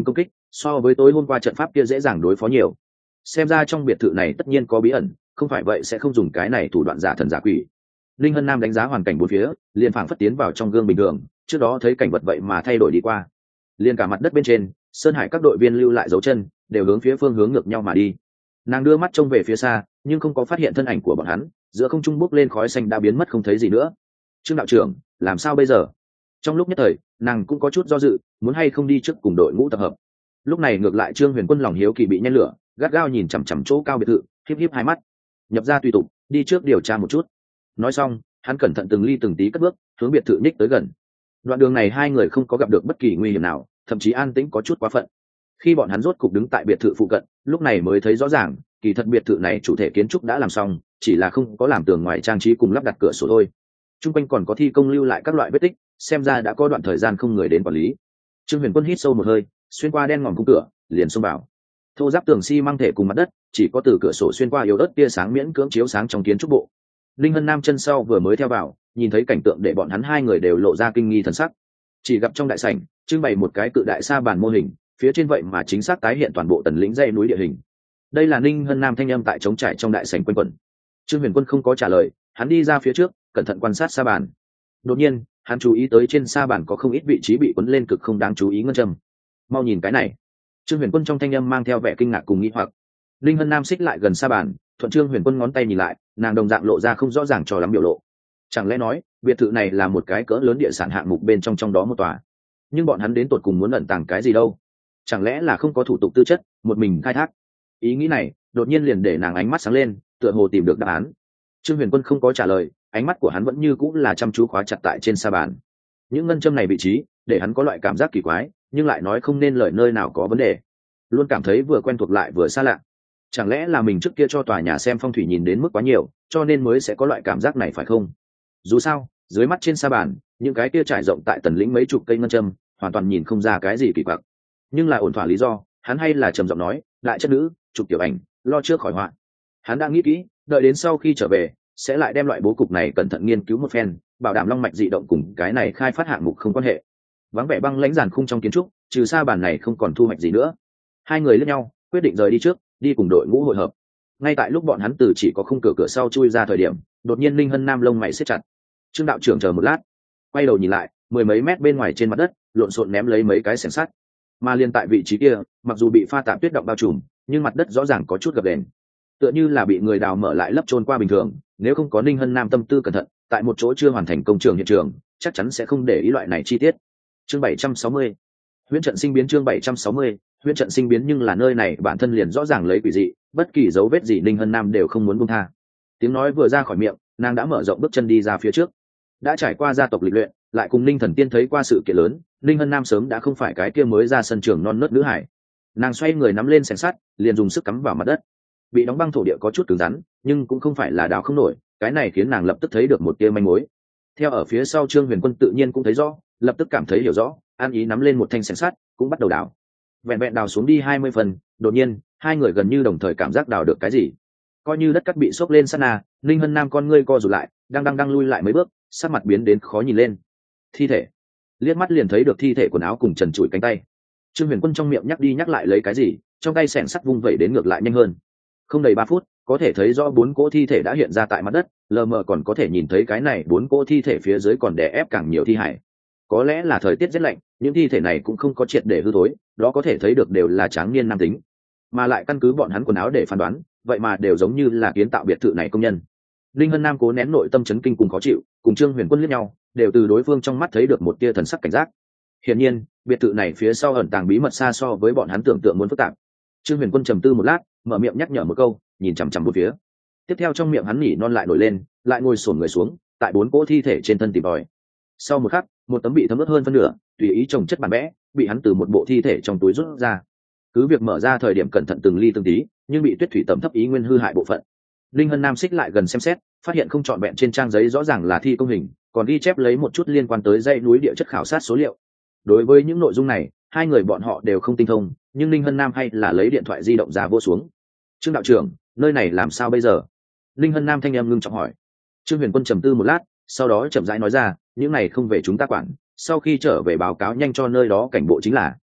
so với tối hôm qua trận pháp kia dễ dàng đối phó nhiều. Xem ra trong biệt thự này tất nhiên có bí ẩn, không phải vậy sẽ không dùng cái này thủ đoạn giả thần giả quỷ. Linh Hân Nam đánh giá hoàn cảnh bốn phía, liền phảng phất tiến vào trong gương bình thường, trước đó thấy cảnh vật vậy mà thay đổi đi qua. Liên cả mặt đất bên trên, sơn hải các đội viên lưu lại dấu chân, đều hướng phía phương hướng ngược nhau mà đi. Nàng đưa mắt trông về phía xa, nhưng không có phát hiện thân ảnh của bọn hắn, giữa không trung bốc lên khói xanh đã biến mất không thấy gì nữa. Trương đạo trưởng, làm sao bây giờ? Trong lúc nhất thời, nàng cũng có chút do dự, muốn hay không đi trước cùng đội ngũ tập hợp. Lúc này ngược lại Trương Huyền Quân lòng hiếu kỳ bị nhen lửa, gắt gao nhìn chằm chằm chỗ cao biệt thự, híp híp hai mắt. Nhập ra tùy tục, đi trước điều tra một chút. Nói xong, hắn cẩn thận từng ly từng tí cất bước, hướng biệt thự nhích tới gần. Đoạn đường này hai người không có gặp được bất kỳ nguy hiểm nào, thậm chí an tĩnh có chút quá phận. Khi bọn hắn rốt cục đứng tại biệt thự phụ cận, lúc này mới thấy rõ ràng, kỳ thật biệt thự này chủ thể kiến trúc đã làm xong, chỉ là không có làm tường ngoài trang trí cùng lắp đặt cửa sổ thôi. Trung quanh còn có thi công lưu lại các loại vết tích, xem ra đã có đoạn thời gian không người đến quản lý. Trương Huyền Quân hít sâu một hơi, xuyên qua đen ngòm khung cửa, liền xông vào. Thô giáp tường xi măng thể cùng mặt đất, chỉ có từ cửa sổ xuyên qua yếu ớt tia sáng miễn cưỡng chiếu sáng trong kiến trúc bộ. Linh Hân Nam chân sau vừa mới theo vào, nhìn thấy cảnh tượng để bọn hắn hai người đều lộ ra kinh nghi thần sắc. Chỉ gặp trong đại sảnh trưng bày một cái cự đại sa bàn mô hình, phía trên vậy mà chính xác tái hiện toàn bộ tần lĩnh dãy núi địa hình. Đây là Ninh Hân Nam thanh âm tại trống trải trong đại sảnh quanh quẩn. Trương Huyền Quân không có trả lời, hắn đi ra phía trước, cẩn thận quan sát sa bàn. Đột nhiên, hắn chú ý tới trên sa bàn có không ít vị trí bị quấn lên cực không đáng chú ý ngân châm. Mau nhìn cái này! Trương Huyền Quân trong thanh âm mang theo vẻ kinh ngạc cùng nghi hoặc. Linh Hân Nam xích lại gần sa bàn, thuận Trương Huyền Quân ngón tay nhìn lại, nàng đồng dạng lộ ra không rõ ràng cho lắm biểu lộ. Chẳng lẽ nói, biệt thự này là một cái cỡ lớn địa sản hạng mục bên trong trong đó một tòa? Nhưng bọn hắn đến tột cùng muốn ẩn tàng cái gì đâu? Chẳng lẽ là không có thủ tục tư chất, một mình khai thác? Ý nghĩ này đột nhiên liền để nàng ánh mắt sáng lên, tựa hồ tìm được đáp án. Trương Huyền Quân không có trả lời, ánh mắt của hắn vẫn như cũng là chăm chú khóa chặt tại trên sa bàn. Những ngân châm này vị trí để hắn có loại cảm giác kỳ quái, nhưng lại nói không nên lời nơi nào có vấn đề, luôn cảm thấy vừa quen thuộc lại vừa xa lạ. Chẳng lẽ là mình trước kia cho tòa nhà xem phong thủy nhìn đến mức quá nhiều, cho nên mới sẽ có loại cảm giác này phải không? Dù sao, dưới mắt trên sa bàn, những cái kia trải rộng tại tần lĩnh mấy chục cây ngân châm, hoàn toàn nhìn không ra cái gì kỳ quặc. Nhưng là ổn thỏa lý do, hắn hay là trầm giọng nói, đại chất nữ, chụp tiểu ảnh, lo trước khỏi họa. Hắn đang nghĩ kỹ, đợi đến sau khi trở về, sẽ lại đem loại bố cục này cẩn thận nghiên cứu một phen, bảo đảm long mạch dị động cùng cái này khai phát hạng mục không quan hệ. Vắng vẻ băng lãnh giàn khung trong kiến trúc, trừ sa bàn này không còn thu hoạch gì nữa. Hai người liếc nhau, quyết định rời đi trước, đi cùng đội ngũ hội hợp. Ngay tại lúc bọn hắn từ chỉ có khung cửa cửa sau chui ra thời điểm, đột nhiên Linh Hân Nam lông mày siết chặt. Trương đạo trưởng chờ một lát, quay đầu nhìn lại, mười mấy mét bên ngoài trên mặt đất, lộn xộn ném lấy mấy cái xẻng sắt. Mà liền tại vị trí kia, mặc dù bị pha tạp tuyết động bao trùm, nhưng mặt đất rõ ràng có chút gập ghềnh, tựa như là bị người đào mở lại lấp trôn qua bình thường. Nếu không có Ninh Hân Nam tâm tư cẩn thận, tại một chỗ chưa hoàn thành công trường hiện trường, chắc chắn sẽ không để ý loại này chi tiết. Chương bảy trăm sáu mươi, huyễn trận sinh biến. Chương bảy trăm sáu mươi, huyễn trận sinh biến. Nhưng là nơi này bản thân liền rõ ràng lấy quỷ dị, bất kỳ dấu vết gì Ninh Hân Nam đều không muốn buông tha. Tiếng nói vừa ra khỏi miệng, nàng đã mở rộng bước chân đi ra phía trước. Đã trải qua gia tộc lịch luyện, lại cùng Ninh Thần Tiên thấy qua sự kiện lớn, Ninh Hân Nam sớm đã không phải cái kia mới ra sân trường non nớt nữ hải. Nàng xoay người nắm lên xẻng sắt, liền dùng sức cắm vào mặt đất. Bị đóng băng thổ địa có chút cứng rắn, nhưng cũng không phải là đào không nổi, cái này khiến nàng lập tức thấy được một tia manh mối. Theo ở phía sau Trương Huyền Quân tự nhiên cũng thấy rõ, lập tức cảm thấy hiểu rõ, an ý nắm lên một thanh xẻng sắt, cũng bắt đầu đào. Vẹn vẹn đào xuống đi hai mươi phần, đột nhiên, hai người gần như đồng thời cảm giác đào được cái gì. Coi như đất cát bị xốc lên sát na, Ninh Hân Nam con ngươi co rụt lại, đang đang đang lui lại mấy bước, sắc mặt biến đến khó nhìn lên. Thi thể. Liếc mắt liền thấy được thi thể, quần áo cùng trần trụi cánh tay. Trương Huyền Quân trong miệng nhắc đi nhắc lại lấy cái gì, trong tay xẻng sắt vung vẩy đến ngược lại nhanh hơn. Không đầy ba phút, có thể thấy rõ bốn cỗ thi thể đã hiện ra tại mặt đất, lờ mờ còn có thể nhìn thấy cái này bốn cỗ thi thể phía dưới còn đè ép càng nhiều thi hải. Có lẽ là thời tiết rất lạnh, những thi thể này cũng không có triệt để hư thối, đó có thể thấy được đều là tráng niên nam tính, mà lại căn cứ bọn hắn quần áo để phán đoán, vậy mà đều giống như là kiến tạo biệt thự này công nhân. Linh Hân Nam cố nén nội tâm chấn kinh cùng khó chịu, cùng Trương Huyền Quân liếc nhau, đều từ đối phương trong mắt thấy được một tia thần sắc cảnh giác. Hiển nhiên, biệt thự này phía sau ẩn tàng bí mật xa so với bọn hắn tưởng tượng muốn phức tạp. Trương Huyền Quân trầm tư một lát, mở miệng nhắc nhở một câu, nhìn chằm chằm bốn phía. Tiếp theo trong miệng hắn nhỉ non lại nổi lên, lại ngồi xổm người xuống, tại bốn cỗ thi thể trên thân tìm tòi. Sau một khắc, một tấm bị thấm ướt hơn phân nửa, tùy ý trồng chất bản vẽ, bị hắn từ một bộ thi thể trong túi rút ra. Cứ việc mở ra thời điểm cẩn thận từng ly từng tí, nhưng bị tuyết thủy tẩm thấp ý nguyên hư hại bộ phận. Linh Hân Nam xích lại gần xem xét, phát hiện không trọn vẹn trên trang giấy rõ ràng là thi công hình, còn ghi chép lấy một chút liên quan tới dãy núi địa chất khảo sát số liệu. Đối với những nội dung này, hai người bọn họ đều không tinh thông, nhưng Linh Hân Nam hay là lấy điện thoại di động ra vô xuống. Trương đạo trưởng, nơi này làm sao bây giờ? Linh Hân Nam thanh em ngưng trọng hỏi. Trương Huyền Quân trầm tư một lát, sau đó chậm rãi nói ra, những này không về chúng ta quản, sau khi trở về báo cáo nhanh cho nơi đó cảnh bộ chính là.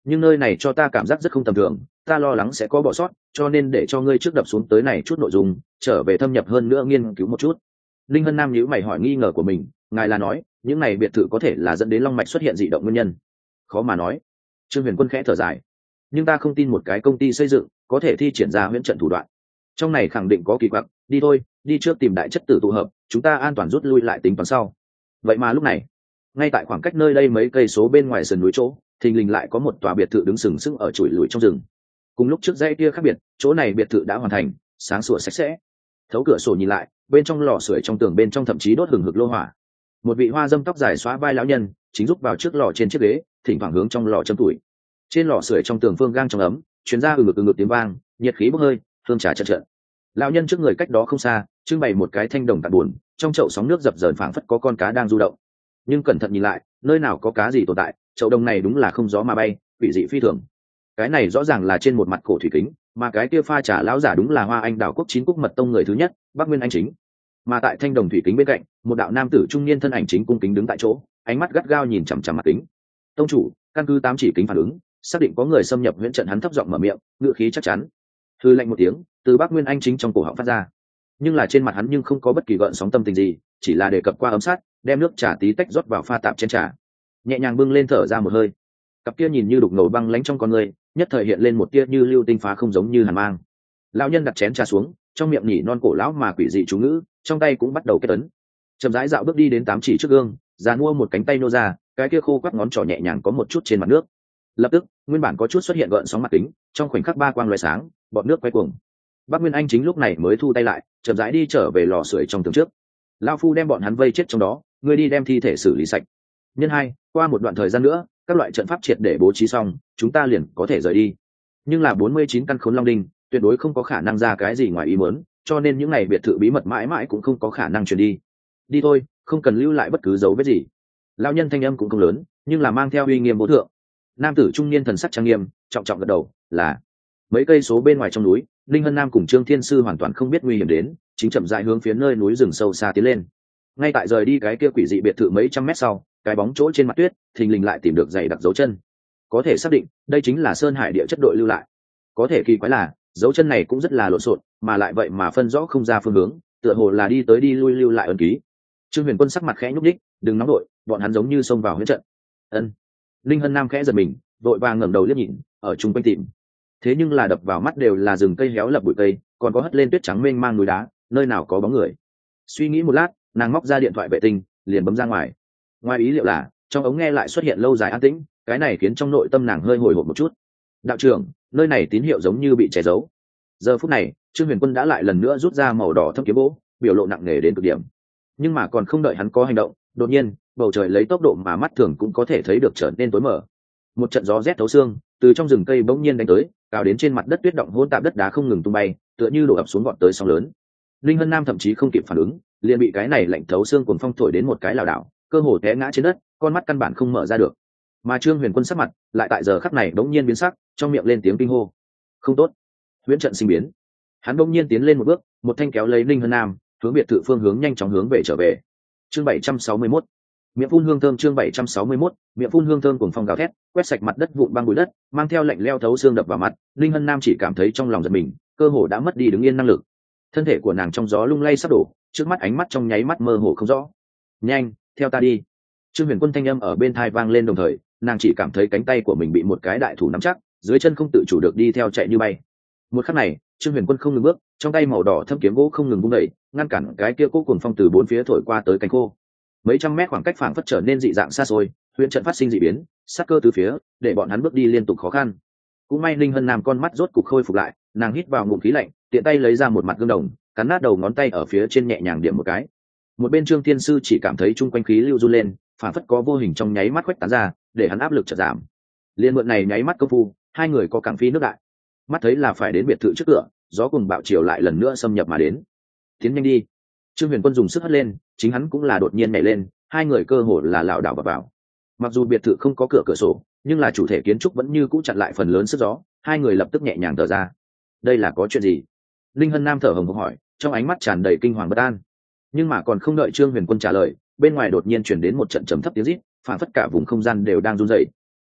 nhưng nơi này cho ta cảm giác rất không tầm thường, ta lo lắng sẽ có bỏ sót, cho nên để cho ngươi trước đập xuống tới này chút nội dung, trở về thâm nhập hơn nữa nghiên cứu một chút. Linh Hân Nam nhíu mày hỏi nghi ngờ của mình, ngài là nói những này biệt thự có thể là dẫn đến long mạch xuất hiện dị động nguyên nhân? Khó mà nói. Trương Huyền Quân khẽ thở dài, nhưng ta không tin một cái công ty xây dựng có thể thi triển ra huyễn trận thủ đoạn, trong này khẳng định có kỳ quặc. Đi thôi, đi trước tìm đại chất tử tụ hợp, chúng ta an toàn rút lui lại tính toán sau. Vậy mà lúc này, ngay tại khoảng cách nơi đây mấy cây số bên ngoài sườn núi chỗ, thình lình lại có một tòa biệt thự đứng sừng sững ở chuỗi lùi trong rừng. Cùng lúc trước dãy kia khác biệt, chỗ này biệt thự đã hoàn thành, sáng sủa sạch sẽ. Thấu cửa sổ nhìn lại, bên trong lò sưởi trong tường bên trong thậm chí đốt hừng hực lô hỏa. Một vị hoa dâm tóc dài xóa vai lão nhân chính rúc vào trước lò trên chiếc ghế, thỉnh thoảng hướng trong lò châm tuổi. Trên lò sưởi trong tường phương gang trong ấm, truyền ra ừ ngực ừ ngực tiếng vang, nhiệt khí bốc hơi, hương trà chợt chợt. Lão nhân trước người cách đó không xa, trưng bày một cái thanh đồng tạt buồn, trong chậu sóng nước dập dờn phảng phất có con cá đang du động. Nhưng cẩn thận nhìn lại, nơi nào có cá gì tồn tại, chậu đồng này đúng là không gió mà bay, quỷ dị phi thường. Cái này rõ ràng là trên một mặt cổ thủy kính, mà cái kia pha trà lão giả đúng là Hoa Anh Đảo quốc chín quốc mật tông người thứ nhất, Bắc Nguyên Anh Chính. Mà tại thanh đồng thủy kính bên cạnh, một đạo nam tử trung niên thân ảnh chính cung kính đứng tại chỗ, ánh mắt gắt gao nhìn chằm chằm mặt kính. Tông chủ, căn cứ tám chỉ kính phản ứng, xác định có người xâm nhập huyễn trận. Hắn thấp giọng mở miệng, ngựa khí chắc chắn. Hư lạnh một tiếng, từ Bắc Nguyên Anh Chính trong cổ họng phát ra. Nhưng là trên mặt hắn nhưng không có bất kỳ gợn sóng tâm tình gì, chỉ là đề cập qua ấm sát, đem nước trà tí tách rót vào pha tạp trên trà, nhẹ nhàng bưng lên thở ra một hơi. Cặp kia nhìn như đục ngầu băng lánh trong con người, nhất thời hiện lên một tia như lưu tinh phá không giống như hàn mang. Lão nhân đặt chén trà xuống, trong miệng nhỉ non cổ lão mà quỷ dị chú ngữ, trong tay cũng bắt đầu kết ấn. Chậm rãi dạo bước đi đến tám chỉ trước gương, già mua một cánh tay nô ra, cái kia khô quắt ngón trỏ nhẹ nhàng có một chút trên mặt nước. Lập tức, nguyên bản có chút xuất hiện gợn sóng mặt kính, trong khoảnh khắc ba quang lóe sáng, bọt nước quay cuồng. Bắc Nguyên Anh Chính lúc này mới thu tay lại, chậm rãi đi trở về lò sưởi trong tường trước. Lão phu đem bọn hắn vây chết trong đó, ngươi đi đem thi thể xử lý sạch. Nhân hai, qua một đoạn thời gian nữa, các loại trận pháp triệt để bố trí xong, chúng ta liền có thể rời đi. Nhưng là bốn mươi chín căn khốn long đinh, tuyệt đối không có khả năng ra cái gì ngoài ý muốn, cho nên những này biệt thự bí mật mãi mãi cũng không có khả năng truyền đi. Đi thôi, không cần lưu lại bất cứ dấu vết gì. Lão nhân thanh âm cũng không lớn, nhưng là mang theo uy nghiêm vô thượng. Nam tử trung niên thần sắc trang nghiêm, trọng trọng gật đầu, là mấy cây số bên ngoài trong núi, Linh Hân Nam cùng Trương Thiên Sư hoàn toàn không biết nguy hiểm đến, chính chậm rãi hướng phía nơi núi rừng sâu xa tiến lên. Ngay tại rời đi cái kia quỷ dị biệt thự mấy trăm mét sau, cái bóng chỗ trên mặt tuyết, thình lình lại tìm được dày đặc dấu chân. Có thể xác định, đây chính là Sơn Hải địa chất đội lưu lại. Có thể kỳ quái là, dấu chân này cũng rất là lộn xộn, mà lại vậy mà phân rõ không ra phương hướng, tựa hồ là đi tới đi lui lưu lại ấn ký. Trương Huyền Quân sắc mặt khẽ nhúc nhích, đừng nóng đội, bọn hắn giống như xông vào huyễn trận. Ân. Linh Hân Nam khẽ giật mình, vội vàng ngẩng đầu liếc nhìn, ở chung quanh tìm. Thế nhưng là đập vào mắt đều là rừng cây héo lập bụi cây, còn có hất lên tuyết trắng mênh mang núi đá, nơi nào có bóng người. Suy nghĩ một lát, nàng móc ra điện thoại vệ tinh, liền bấm ra ngoài. Ngoài ý liệu là, trong ống nghe lại xuất hiện lâu dài an tĩnh, cái này khiến trong nội tâm nàng hơi hồi hộp một chút. Đạo trưởng, nơi này tín hiệu giống như bị che giấu. Giờ phút này, Trương Huyền Quân đã lại lần nữa rút ra màu đỏ thâm kiếm bố, biểu lộ nặng nề đến cực điểm. Nhưng mà còn không đợi hắn có hành động, đột nhiên, bầu trời lấy tốc độ mà mắt thường cũng có thể thấy được trở nên tối mờ. Một trận gió rét thấu xương, từ trong rừng cây bỗng nhiên đánh tới, cào đến trên mặt đất tuyết động hỗn tạp đất đá không ngừng tung bay, tựa như đổ ập xuống vọt tới sóng lớn. Linh Hân Nam thậm chí không kịp phản ứng, liền bị cái này lạnh thấu xương cuồng phong thổi đến một cái lảo đảo, cơ hồ té ngã trên đất, con mắt căn bản không mở ra được. Mà Trương Huyền Quân sắc mặt lại tại giờ khắc này bỗng nhiên biến sắc, trong miệng lên tiếng kinh hô. Không tốt, huyễn trận sinh biến. Hắn bỗng nhiên tiến lên một bước, một thanh kéo lấy Linh Hân Nam, hướng biệt thự phương hướng nhanh chóng hướng về trở về. Chương bảy trăm sáu mươi mốt, miệng phun hương thơm. Chương bảy trăm sáu mươi mốt, miệng phun hương thơm cuồng phong gào thét, quét sạch mặt đất vụn băng bụi đất, mang theo lạnh leo thấu xương đập vào mặt. Linh Hân Nam chỉ cảm thấy trong lòng giật mình, cơ hồ đã mất đi đứng yên năng lực. Thân thể của nàng trong gió lung lay sắp đổ, trước mắt ánh mắt trong nháy mắt mơ hồ không rõ. Nhanh, theo ta đi. Trương Huyền Quân thanh âm ở bên tai vang lên đồng thời, nàng chỉ cảm thấy cánh tay của mình bị một cái đại thủ nắm chắc, dưới chân không tự chủ được đi theo chạy như bay. Một khắc này, Trương Huyền Quân không ngừng bước, trong tay màu đỏ thâm kiếm gỗ không ngừng vung đẩy, ngăn cản cái kia cố cuồng phong từ bốn phía thổi qua tới cánh khô. Mấy trăm mét khoảng cách phảng phất trở nên dị dạng xa xôi, huyễn trận phát sinh dị biến, sát cơ từ phía, để bọn hắn bước đi liên tục khó khăn. Cũng may Linh Hân Nam con mắt rốt cục khôi phục lại, nàng hít vào ngụm khí lạnh, tiện tay lấy ra một mặt gương đồng, cắn nát đầu ngón tay ở phía trên nhẹ nhàng điểm một cái. Một bên Trương Thiên Sư chỉ cảm thấy chung quanh khí lưu run lên, phảng phất có vô hình trong nháy mắt khuếch tán ra, để hắn áp lực chợt giảm. Liên mượn này nháy mắt công phu, hai người có cảng phi nước đại. Mắt thấy là phải đến biệt thự trước cửa, gió cùng bạo chiều lại lần nữa xâm nhập mà đến. Tiến nhanh đi. Trương Huyền Quân dùng sức hất lên, chính hắn cũng là đột nhiên nhảy lên, hai người cơ hồ là lảo đảo vào vào. Mặc dù biệt thự không có cửa cửa sổ, nhưng là chủ thể kiến trúc vẫn như cũ chặn lại phần lớn sức gió, hai người lập tức nhẹ nhàng thở ra. Đây là có chuyện gì? Linh Hân Nam thở hổn hển hỏi, trong ánh mắt tràn đầy kinh hoàng bất an. Nhưng mà còn không đợi Trương Huyền Quân trả lời, bên ngoài đột nhiên truyền đến một trận trầm thấp tiếng rít, phản phất cả vùng không gian đều đang run rẩy.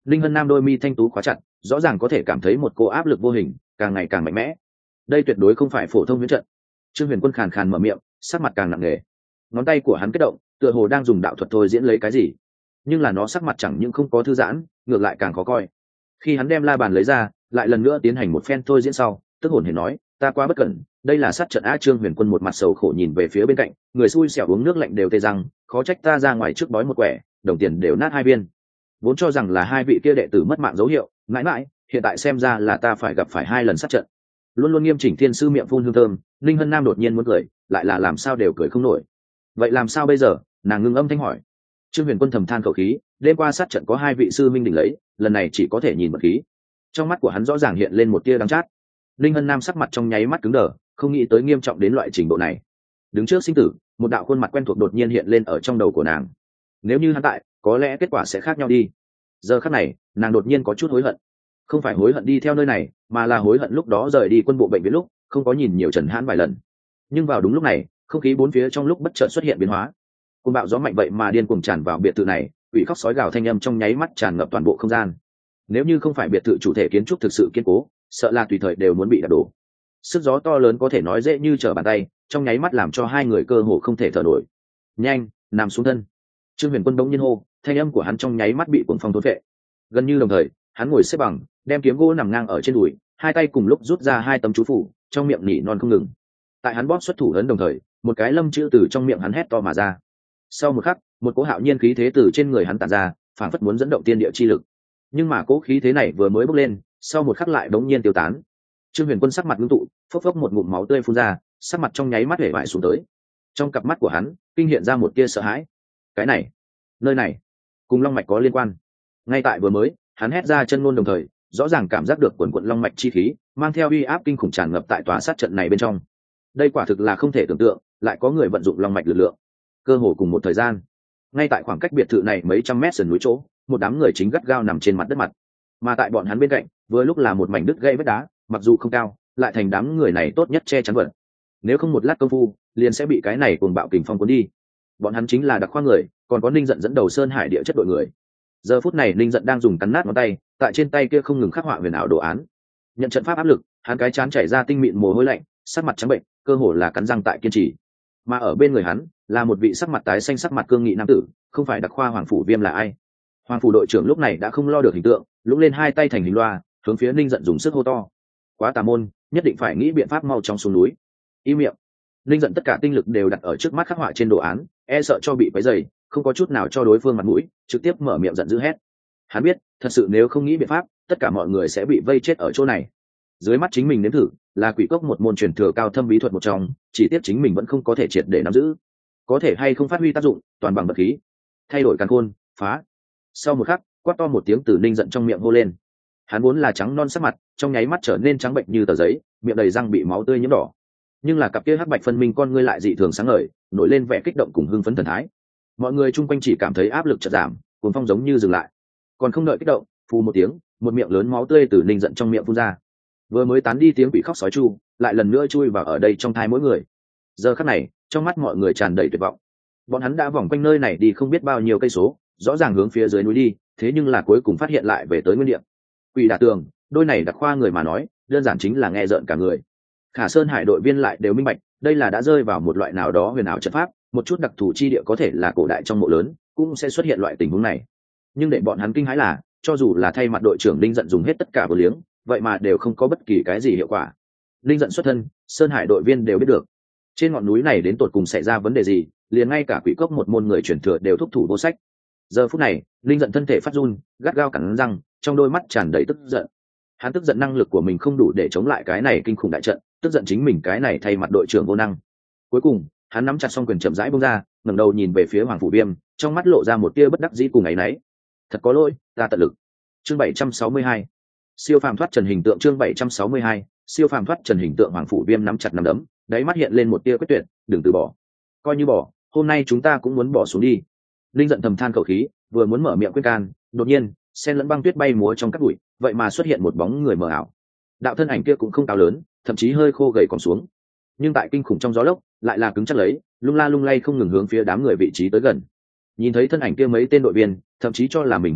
linh hân nam đôi mi thanh tú khóa chặt, rõ ràng có thể cảm thấy một cô áp lực vô hình càng ngày càng mạnh mẽ. Đây tuyệt đối không phải phổ thông huyễn trận. Trương Huyền Quân khàn khàn mở miệng, sắc mặt càng nặng nề. Ngón tay của hắn kết động, tựa hồ đang dùng đạo thuật thôi diễn lấy cái gì, nhưng là nó sắc mặt chẳng những không có thư giãn, ngược lại càng khó coi. Khi hắn đem la bàn lấy ra, lại lần nữa tiến hành một phen thôi diễn sau, tức hồn hển nói, ta quá bất cẩn, đây là sát trận á. Trương Huyền Quân một mặt sầu khổ nhìn về phía bên cạnh, người xui xẻo uống nước lạnh đều tê răng, khó trách ta ra ngoài trước bói một quẻ, đồng tiền đều nát hai viên. Vốn cho rằng là hai vị kia đệ tử mất mạng dấu hiệu, mãi mãi hiện tại xem ra là ta phải gặp phải hai lần sát trận. Luôn luôn nghiêm chỉnh thiên sư miệng phun hương thơm, Linh Hân Nam đột nhiên muốn cười, lại là làm sao đều cười không nổi. Vậy làm sao bây giờ? Nàng ngưng âm thanh hỏi. Trương Huyền Quân thầm than khẩu khí, đêm qua sát trận có hai vị sư minh đỉnh lấy, lần này chỉ có thể nhìn vật khí. Trong mắt của hắn rõ ràng hiện lên một tia đắng chát. Linh Hân Nam sắc mặt trong nháy mắt cứng đờ, không nghĩ tới nghiêm trọng đến loại trình độ này. Đứng trước sinh tử, một đạo khuôn mặt quen thuộc đột nhiên hiện lên ở trong đầu của nàng. Nếu như hắn tại, có lẽ kết quả sẽ khác nhau đi. Giờ khắc này, nàng đột nhiên có chút hối hận. Không phải hối hận đi theo nơi này, mà là hối hận lúc đó rời đi quân bộ bệnh viện lúc không có nhìn nhiều Trần Hãn vài lần. Nhưng vào đúng lúc này, không khí bốn phía trong lúc bất chợt xuất hiện biến hóa. Cơn bão gió mạnh vậy mà điên cuồng tràn vào biệt thự này, quỷ khóc sói gào thanh âm trong nháy mắt tràn ngập toàn bộ không gian. Nếu như không phải biệt thự chủ thể kiến trúc thực sự kiên cố, sợ là tùy thời đều muốn bị đập đổ. Sức gió to lớn có thể nói dễ như trở bàn tay, trong nháy mắt làm cho hai người cơ hồ không thể thở nổi. Nhanh, nằm xuống thân. Trương Huyền Quân bỗng nhiên hô, thanh âm của hắn trong nháy mắt bị cuồng phong thôn phệ. Gần như đồng thời, hắn ngồi xếp bằng, đem kiếm gỗ nằm ngang ở trên đùi, hai tay cùng lúc rút ra hai tấm chú phủ, trong miệng nỉ non không ngừng. Tại hắn bóp xuất thủ ấn đồng thời, một cái lâm chữ từ trong miệng hắn hét to mà ra. Sau một khắc, một cỗ hạo nhiên khí thế từ trên người hắn tản ra, phảng phất muốn dẫn động tiên địa chi lực. Nhưng mà cỗ khí thế này vừa mới bốc lên, sau một khắc lại đống nhiên tiêu tán. Trương Huyền Quân sắc mặt ngưng tụ, phốc phốc một ngụm máu tươi phun ra, sắc mặt trong nháy mắt hể bại xuống tới. Trong cặp mắt của hắn, kinh hiện ra một tia sợ hãi. Cái này, nơi này, cùng long mạch có liên quan. Ngay tại vừa mới, hắn hét ra chân ngôn đồng thời, rõ ràng cảm giác được quần quận long mạch chi khí, mang theo uy áp kinh khủng tràn ngập tại tòa sát trận này bên trong. Đây quả thực là không thể tưởng tượng, lại có người vận dụng long mạch lực lượng. Cơ hồ cùng một thời gian, ngay tại khoảng cách biệt thự này mấy trăm mét sườn núi chỗ, một đám người chính gắt gao nằm trên mặt đất mặt. Mà tại bọn hắn bên cạnh, vừa lúc là một mảnh đứt gãy vách đá, mặc dù không cao, lại thành đám người này tốt nhất che chắn vật. Nếu không một lát công phu, liền sẽ bị cái này cuồng bạo kình phong cuốn đi. Bọn hắn chính là đặc khoa người, còn có Ninh Giận dẫn đầu Sơn Hải địa chất đội người. Giờ phút này Ninh Giận đang dùng cắn nát ngón tay, tại trên tay kia không ngừng khắc họa huyền ảo đồ án. Nhận trận pháp áp lực, hắn cái chán chảy ra tinh mịn mồ hôi lạnh, sắc mặt trắng bệnh, cơ hồ là cắn răng tại kiên trì. Mà ở bên người hắn, là một vị sắc mặt tái xanh sắc mặt cương nghị nam tử, không phải đặc khoa Hoàng phủ Viêm là ai? Hoàng phủ đội trưởng lúc này đã không lo được hình tượng, lúc lên hai tay thành hình loa, hướng phía Ninh Giận dùng sức hô to. Quá tà môn, nhất định phải nghĩ biện pháp mau chóng xuống núi. Im miệng. Ninh Giận tất cả tinh lực đều đặt ở trước mắt khắc họa trên đồ án, e sợ cho bị quấy rầy, không có chút nào cho đối phương mặt mũi, trực tiếp mở miệng giận dữ hét. Hắn biết, thật sự nếu không nghĩ biện pháp, tất cả mọi người sẽ bị vây chết ở chỗ này. Dưới mắt chính mình nếm thử, là quỷ cốc một môn truyền thừa cao thâm bí thuật một trong, chỉ tiếc chính mình vẫn không có thể triệt để nắm giữ. Có thể hay không phát huy tác dụng, toàn bằng bật khí. Thay đổi càn khôn, phá. Sau một khắc, quát to một tiếng từ Ninh Giận trong miệng hô lên. Hắn vốn là trắng non sắc mặt, trong nháy mắt trở nên trắng bệnh như tờ giấy, miệng đầy răng bị máu tươi nhiễm đỏ. Nhưng là cặp kia hắc bạch phân minh con ngươi lại dị thường sáng ngời, nổi lên vẻ kích động cùng hưng phấn thần thái. Mọi người chung quanh chỉ cảm thấy áp lực chợt giảm, cuồng phong giống như dừng lại. Còn không đợi kích động, phù một tiếng, một miệng lớn máu tươi từ Ninh Giận trong miệng phun ra. Vừa mới tán đi tiếng quỷ khóc sói chu, lại lần nữa chui vào ở đây trong thai mỗi người. Giờ khắc này, trong mắt mọi người tràn đầy tuyệt vọng. Bọn hắn đã vòng quanh nơi này đi không biết bao nhiêu cây số, rõ ràng hướng phía dưới núi đi, thế nhưng là cuối cùng phát hiện lại về tới nguyên địa. Quỷ đả tường, đôi này đặc khoa người mà nói, đơn giản chính là nghe rợn cả người. Khả Sơn Hải đội viên lại đều minh bạch, đây là đã rơi vào một loại nào đó huyền ảo trận pháp, một chút đặc thù chi địa có thể là cổ đại trong mộ lớn, cũng sẽ xuất hiện loại tình huống này. Nhưng để bọn hắn kinh hãi là, cho dù là thay mặt đội trưởng Đinh Giận dùng hết tất cả vô liếng, vậy mà đều không có bất kỳ cái gì hiệu quả. Đinh Giận xuất thân, Sơn Hải đội viên đều biết được. Trên ngọn núi này đến tột cùng xảy ra vấn đề gì, liền ngay cả quỷ cốc một môn người truyền thừa đều thúc thủ vô sách. Giờ phút này, Đinh Giận thân thể phát run, gắt gao cắn răng, trong đôi mắt tràn đầy tức giận. Hắn tức giận năng lực của mình không đủ để chống lại cái này kinh khủng đại trận, tức giận chính mình cái này thay mặt đội trưởng vô năng. Cuối cùng, hắn nắm chặt song quyền chậm rãi buông ra, ngẩng đầu nhìn về phía Hoàng phủ Viêm, trong mắt lộ ra một tia bất đắc dĩ cùng áy náy. Thật có lỗi, ta tận lực. Chương bảy trăm sáu mươi hai, siêu phàm thoát trần hình tượng. Chương bảy trăm sáu mươi hai, siêu phàm thoát trần hình tượng. Hoàng phủ Viêm nắm chặt nắm đấm, đáy mắt hiện lên một tia quyết tuyệt, đừng từ bỏ. Coi như bỏ, hôm nay chúng ta cũng muốn bỏ xuống đi. Linh giận thầm than khẩu khí, vừa muốn mở miệng quyết can, đột nhiên, sen lẫn băng tuyết bay múa trong các bụi, vậy mà xuất hiện một bóng người mờ ảo. Đạo thân ảnh kia cũng không cao lớn, thậm chí hơi khô gầy còn xuống, nhưng tại kinh khủng trong gió lốc, lại là cứng chắc lấy, lung la lung lay không ngừng hướng phía đám người vị trí tới gần. Nhìn thấy thân ảnh kia mấy tên đội viên, thậm chí cho là mình hoa mắt,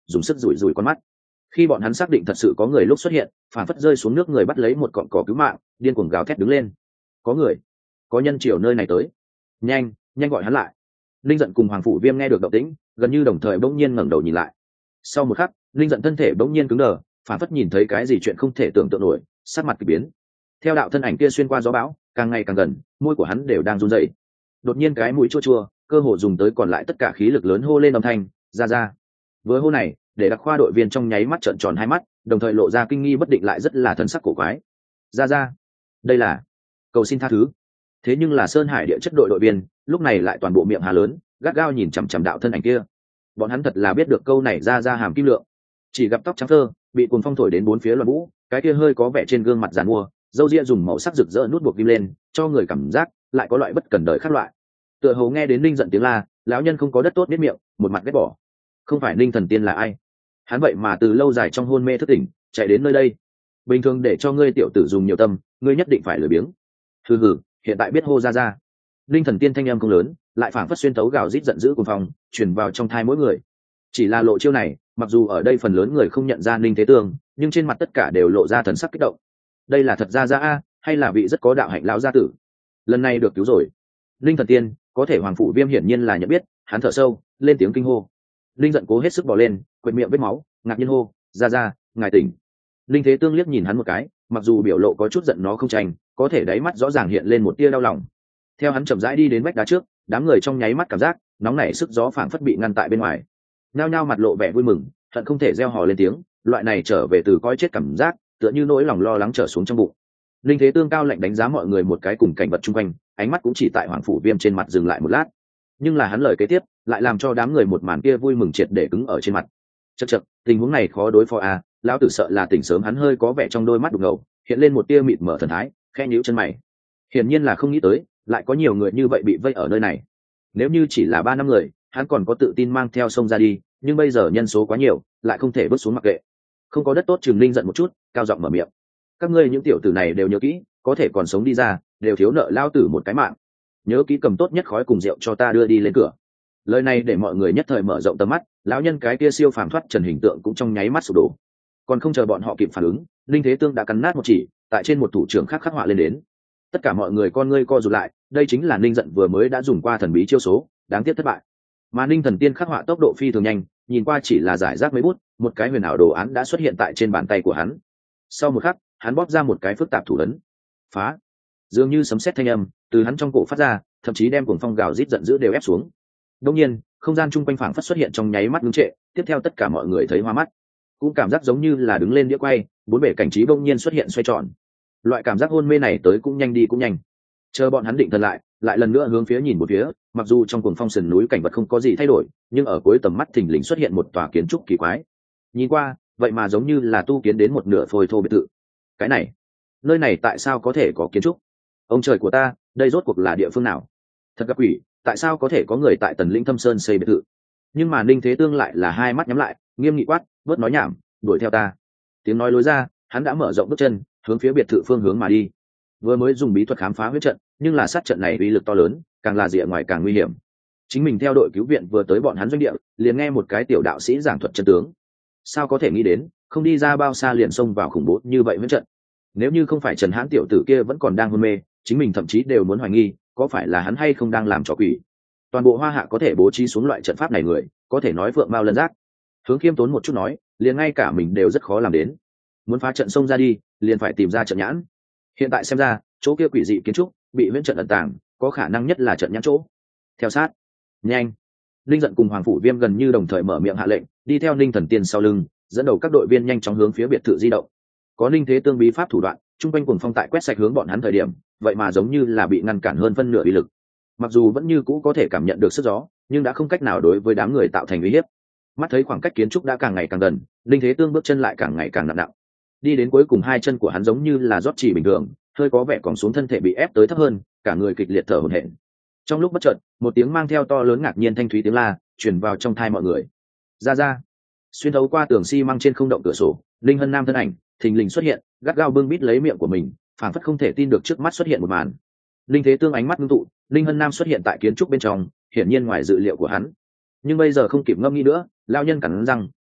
dùng sức rủi rủi con mắt. Khi bọn hắn xác định thật sự có người lúc xuất hiện, phản phất rơi xuống nước người bắt lấy một cọng cỏ cứu mạng, điên cuồng gào thét đứng lên. Có người, có nhân chiều nơi này tới, nhanh nhanh gọi hắn lại. Linh giận cùng Hoàng Phủ Viêm nghe được động tĩnh, gần như đồng thời bỗng nhiên ngẩng đầu nhìn lại. Sau một khắc, Linh giận thân thể bỗng nhiên cứng đờ, phản phất nhìn thấy cái gì chuyện không thể tưởng tượng nổi, sắc mặt kỳ biến. Theo đạo thân ảnh kia xuyên qua gió bão, càng ngày càng gần, môi của hắn đều đang run rẩy. Đột nhiên cái mũi chua chua, cơ hồ dùng tới còn lại tất cả khí lực lớn hô lên âm thanh, ra ra. Với hô này, để đặc khoa đội viên trong nháy mắt trợn tròn hai mắt, đồng thời lộ ra kinh nghi bất định lại rất là thần sắc cổ quái. Ra ra, đây là cầu xin tha thứ. Thế nhưng là Sơn Hải địa chất đội đội viên, lúc này lại toàn bộ miệng hà lớn, gắt gao nhìn chằm chằm đạo thân ảnh kia. Bọn hắn thật là biết được câu này ra ra hàm kim lượng. Chỉ gặp tóc trắng phơ, bị cuồng phong thổi đến bốn phía loạn vũ, cái kia hơi có vẻ trên gương mặt giàn mua, râu ria dùng màu sắc rực rỡ nút buộc kim lên, cho người cảm giác lại có loại bất cần đời khác loại. Tựa hồ nghe đến Linh giận tiếng la, lão nhân không có đất tốt biết miệng, một mặt ghét bỏ. Không phải Linh thần tiên là ai? Hắn vậy mà từ lâu dài trong hôn mê thức tỉnh, chạy đến nơi đây. Bình thường để cho ngươi tiểu tử dùng nhiều tâm, ngươi nhất định phải lười biếng. Hừ hừ, hiện tại biết hô ra ra. Linh thần tiên thanh âm không lớn, lại phảng phất xuyên tấu gào rít giận dữ cùng phòng, truyền vào trong thai mỗi người. Chỉ là lộ chiêu này, mặc dù ở đây phần lớn người không nhận ra Linh Thế Tường, nhưng trên mặt tất cả đều lộ ra thần sắc kích động. Đây là thật ra ra a, hay là vị rất có đạo hạnh lão gia tử? Lần này được cứu rồi. Linh thần tiên, có thể Hoàng Phủ Viêm hiển nhiên là nhận biết, hắn thở sâu, lên tiếng kinh hô. Linh giận cố hết sức bò lên, quệt miệng vết máu, ngạc nhiên hô, ra ra, ngài tỉnh. Linh Thế Tương liếc nhìn hắn một cái, mặc dù biểu lộ có chút giận nó không tranh, có thể đáy mắt rõ ràng hiện lên một tia đau lòng. Theo hắn chậm rãi đi đến vách đá trước, đám người trong nháy mắt cảm giác nóng nảy, sức gió phảng phất bị ngăn tại bên ngoài, nhao nhao mặt lộ vẻ vui mừng, hận không thể reo hò lên tiếng. Loại này trở về từ coi chết cảm giác, tựa như nỗi lòng lo lắng trở xuống trong bụng. Linh Thế Tương cao lạnh đánh giá mọi người một cái cùng cảnh vật chung quanh, ánh mắt cũng chỉ tại Hoàng Phủ Viêm trên mặt dừng lại một lát. Nhưng là hắn lời kế tiếp lại làm cho đám người một màn kia vui mừng triệt để cứng ở trên mặt. Chậc chậc, tình huống này khó đối phó à, lão tử sợ là tỉnh sớm. Hắn hơi có vẻ trong đôi mắt đục ngầu hiện lên một tia mịt mở thần thái, khe nhíu chân mày. Hiển nhiên là không nghĩ tới lại có nhiều người như vậy bị vây ở nơi này. Nếu như chỉ là ba năm người, hắn còn có tự tin mang theo sông ra đi, nhưng bây giờ nhân số quá nhiều, lại không thể bước xuống mặc kệ. Không có đất tốt. Trường Linh giận một chút, cao giọng mở miệng. Các ngươi những tiểu tử này đều nhớ kỹ, có thể còn sống đi ra, đều thiếu nợ lao tử một cái mạng. Nhớ kỹ cầm tốt nhất khói cùng rượu cho ta đưa đi lên cửa. Lời này để mọi người nhất thời mở rộng tầm mắt, lão nhân cái kia siêu phàm thoát trần hình tượng cũng trong nháy mắt sụp đổ. Còn không chờ bọn họ kịp phản ứng, Linh Thế Tương đã cắn nát một chỉ, tại trên một thủ trưởng khác khắc họa lên đến. Tất cả mọi người con ngươi co rụt lại, đây chính là Linh giận vừa mới đã dùng qua thần bí chiêu số, đáng tiếc thất bại. Mà Linh thần tiên khắc họa tốc độ phi thường nhanh, nhìn qua chỉ là giải rác mấy bút, một cái huyền ảo đồ án đã xuất hiện tại trên bàn tay của hắn. Sau một khắc, hắn bóp ra một cái phức tạp thủ ấn. Phá! Dường như sấm sét thanh âm từ hắn trong cổ phát ra, thậm chí đem cuồng phong gào rít giận dữ đều ép xuống. Đương nhiên, không gian chung quanh phảng phất xuất hiện trong nháy mắt ngưng trệ, tiếp theo tất cả mọi người thấy hoa mắt, cũng cảm giác giống như là đứng lên đĩa quay, bốn bề cảnh trí bỗng nhiên xuất hiện xoay tròn. Loại cảm giác hôn mê này tới cũng nhanh đi cũng nhanh. Chờ bọn hắn định thần lại, lại lần nữa hướng phía nhìn một phía, mặc dù trong cuồng phong sườn núi cảnh vật không có gì thay đổi, nhưng ở cuối tầm mắt thình lình xuất hiện một tòa kiến trúc kỳ quái. Nhìn qua, vậy mà giống như là tu kiến đến một nửa phôi thô biệt thự. Cái này, nơi này tại sao có thể có kiến trúc? Ông trời của ta, đây rốt cuộc là địa phương nào? Thật gặp quỷ, tại sao có thể có người tại Tần Linh Thâm Sơn xây biệt thự? Nhưng mà Ninh Thế Tương lại là hai mắt nhắm lại, nghiêm nghị quát, bớt nói nhảm, đuổi theo ta. Tiếng nói lối ra, hắn đã mở rộng bước chân, hướng phía biệt thự phương hướng mà đi. Vừa mới dùng bí thuật khám phá huyết trận, nhưng là sát trận này uy lực to lớn, càng là rìa ngoài càng nguy hiểm. Chính mình theo đội cứu viện vừa tới bọn hắn doanh địa, liền nghe một cái tiểu đạo sĩ giảng thuật chân tướng. Sao có thể nghĩ đến, không đi ra bao xa liền xông vào khủng bố như vậy huyết trận. Nếu như không phải Trần Hãn tiểu tử kia vẫn còn đang hôn mê, chính mình thậm chí đều muốn hoài nghi, có phải là hắn hay không đang làm trò quỷ. Toàn bộ Hoa Hạ có thể bố trí xuống loại trận pháp này người, có thể nói vượng mao lân giác. Hướng Khiêm tốn một chút nói, liền ngay cả mình đều rất khó làm đến. Muốn phá trận xông ra đi, liền phải tìm ra trận nhãn. Hiện tại xem ra, chỗ kia quỷ dị kiến trúc bị huyễn trận ẩn tàng, có khả năng nhất là trận nhãn chỗ. Theo sát, nhanh. Linh giận cùng Hoàng Phủ Viêm gần như đồng thời mở miệng hạ lệnh, đi theo Ninh Thần Tiên sau lưng, dẫn đầu các đội viên nhanh chóng hướng phía biệt thự di động. Có Ninh Thế Tương bí pháp thủ đoạn, trung quanh cuồng phong tại quét sạch hướng bọn hắn thời điểm, vậy mà giống như là bị ngăn cản hơn phân nửa uy lực. Mặc dù vẫn như cũ có thể cảm nhận được sức gió, nhưng đã không cách nào đối với đám người tạo thành uy hiếp. Mắt thấy khoảng cách kiến trúc đã càng ngày càng gần, Ninh Thế Tương bước chân lại càng ngày càng nặng nặng. Đi đến cuối cùng hai chân của hắn giống như là rót chỉ bình thường, hơi có vẻ còn xuống thân thể bị ép tới thấp hơn, cả người kịch liệt thở hổn hển. Trong lúc bất chợt, một tiếng mang theo to lớn ngạc nhiên thanh thúy tiếng la truyền vào trong tai mọi người. Ra ra. Xuyên thấu qua tường xi măng trên không động cửa sổ, Linh Hân Nam thân ảnh thình lình xuất hiện, gắt gao bưng bít lấy miệng của mình, phảng phất không thể tin được trước mắt xuất hiện một màn. Linh Thế Tương ánh mắt ngưng tụ, Linh Hân Nam xuất hiện tại kiến trúc bên trong, hiển nhiên ngoài dự liệu của hắn. Nhưng bây giờ không kịp ngâm nghĩ nữa, lao nhân cắn răng,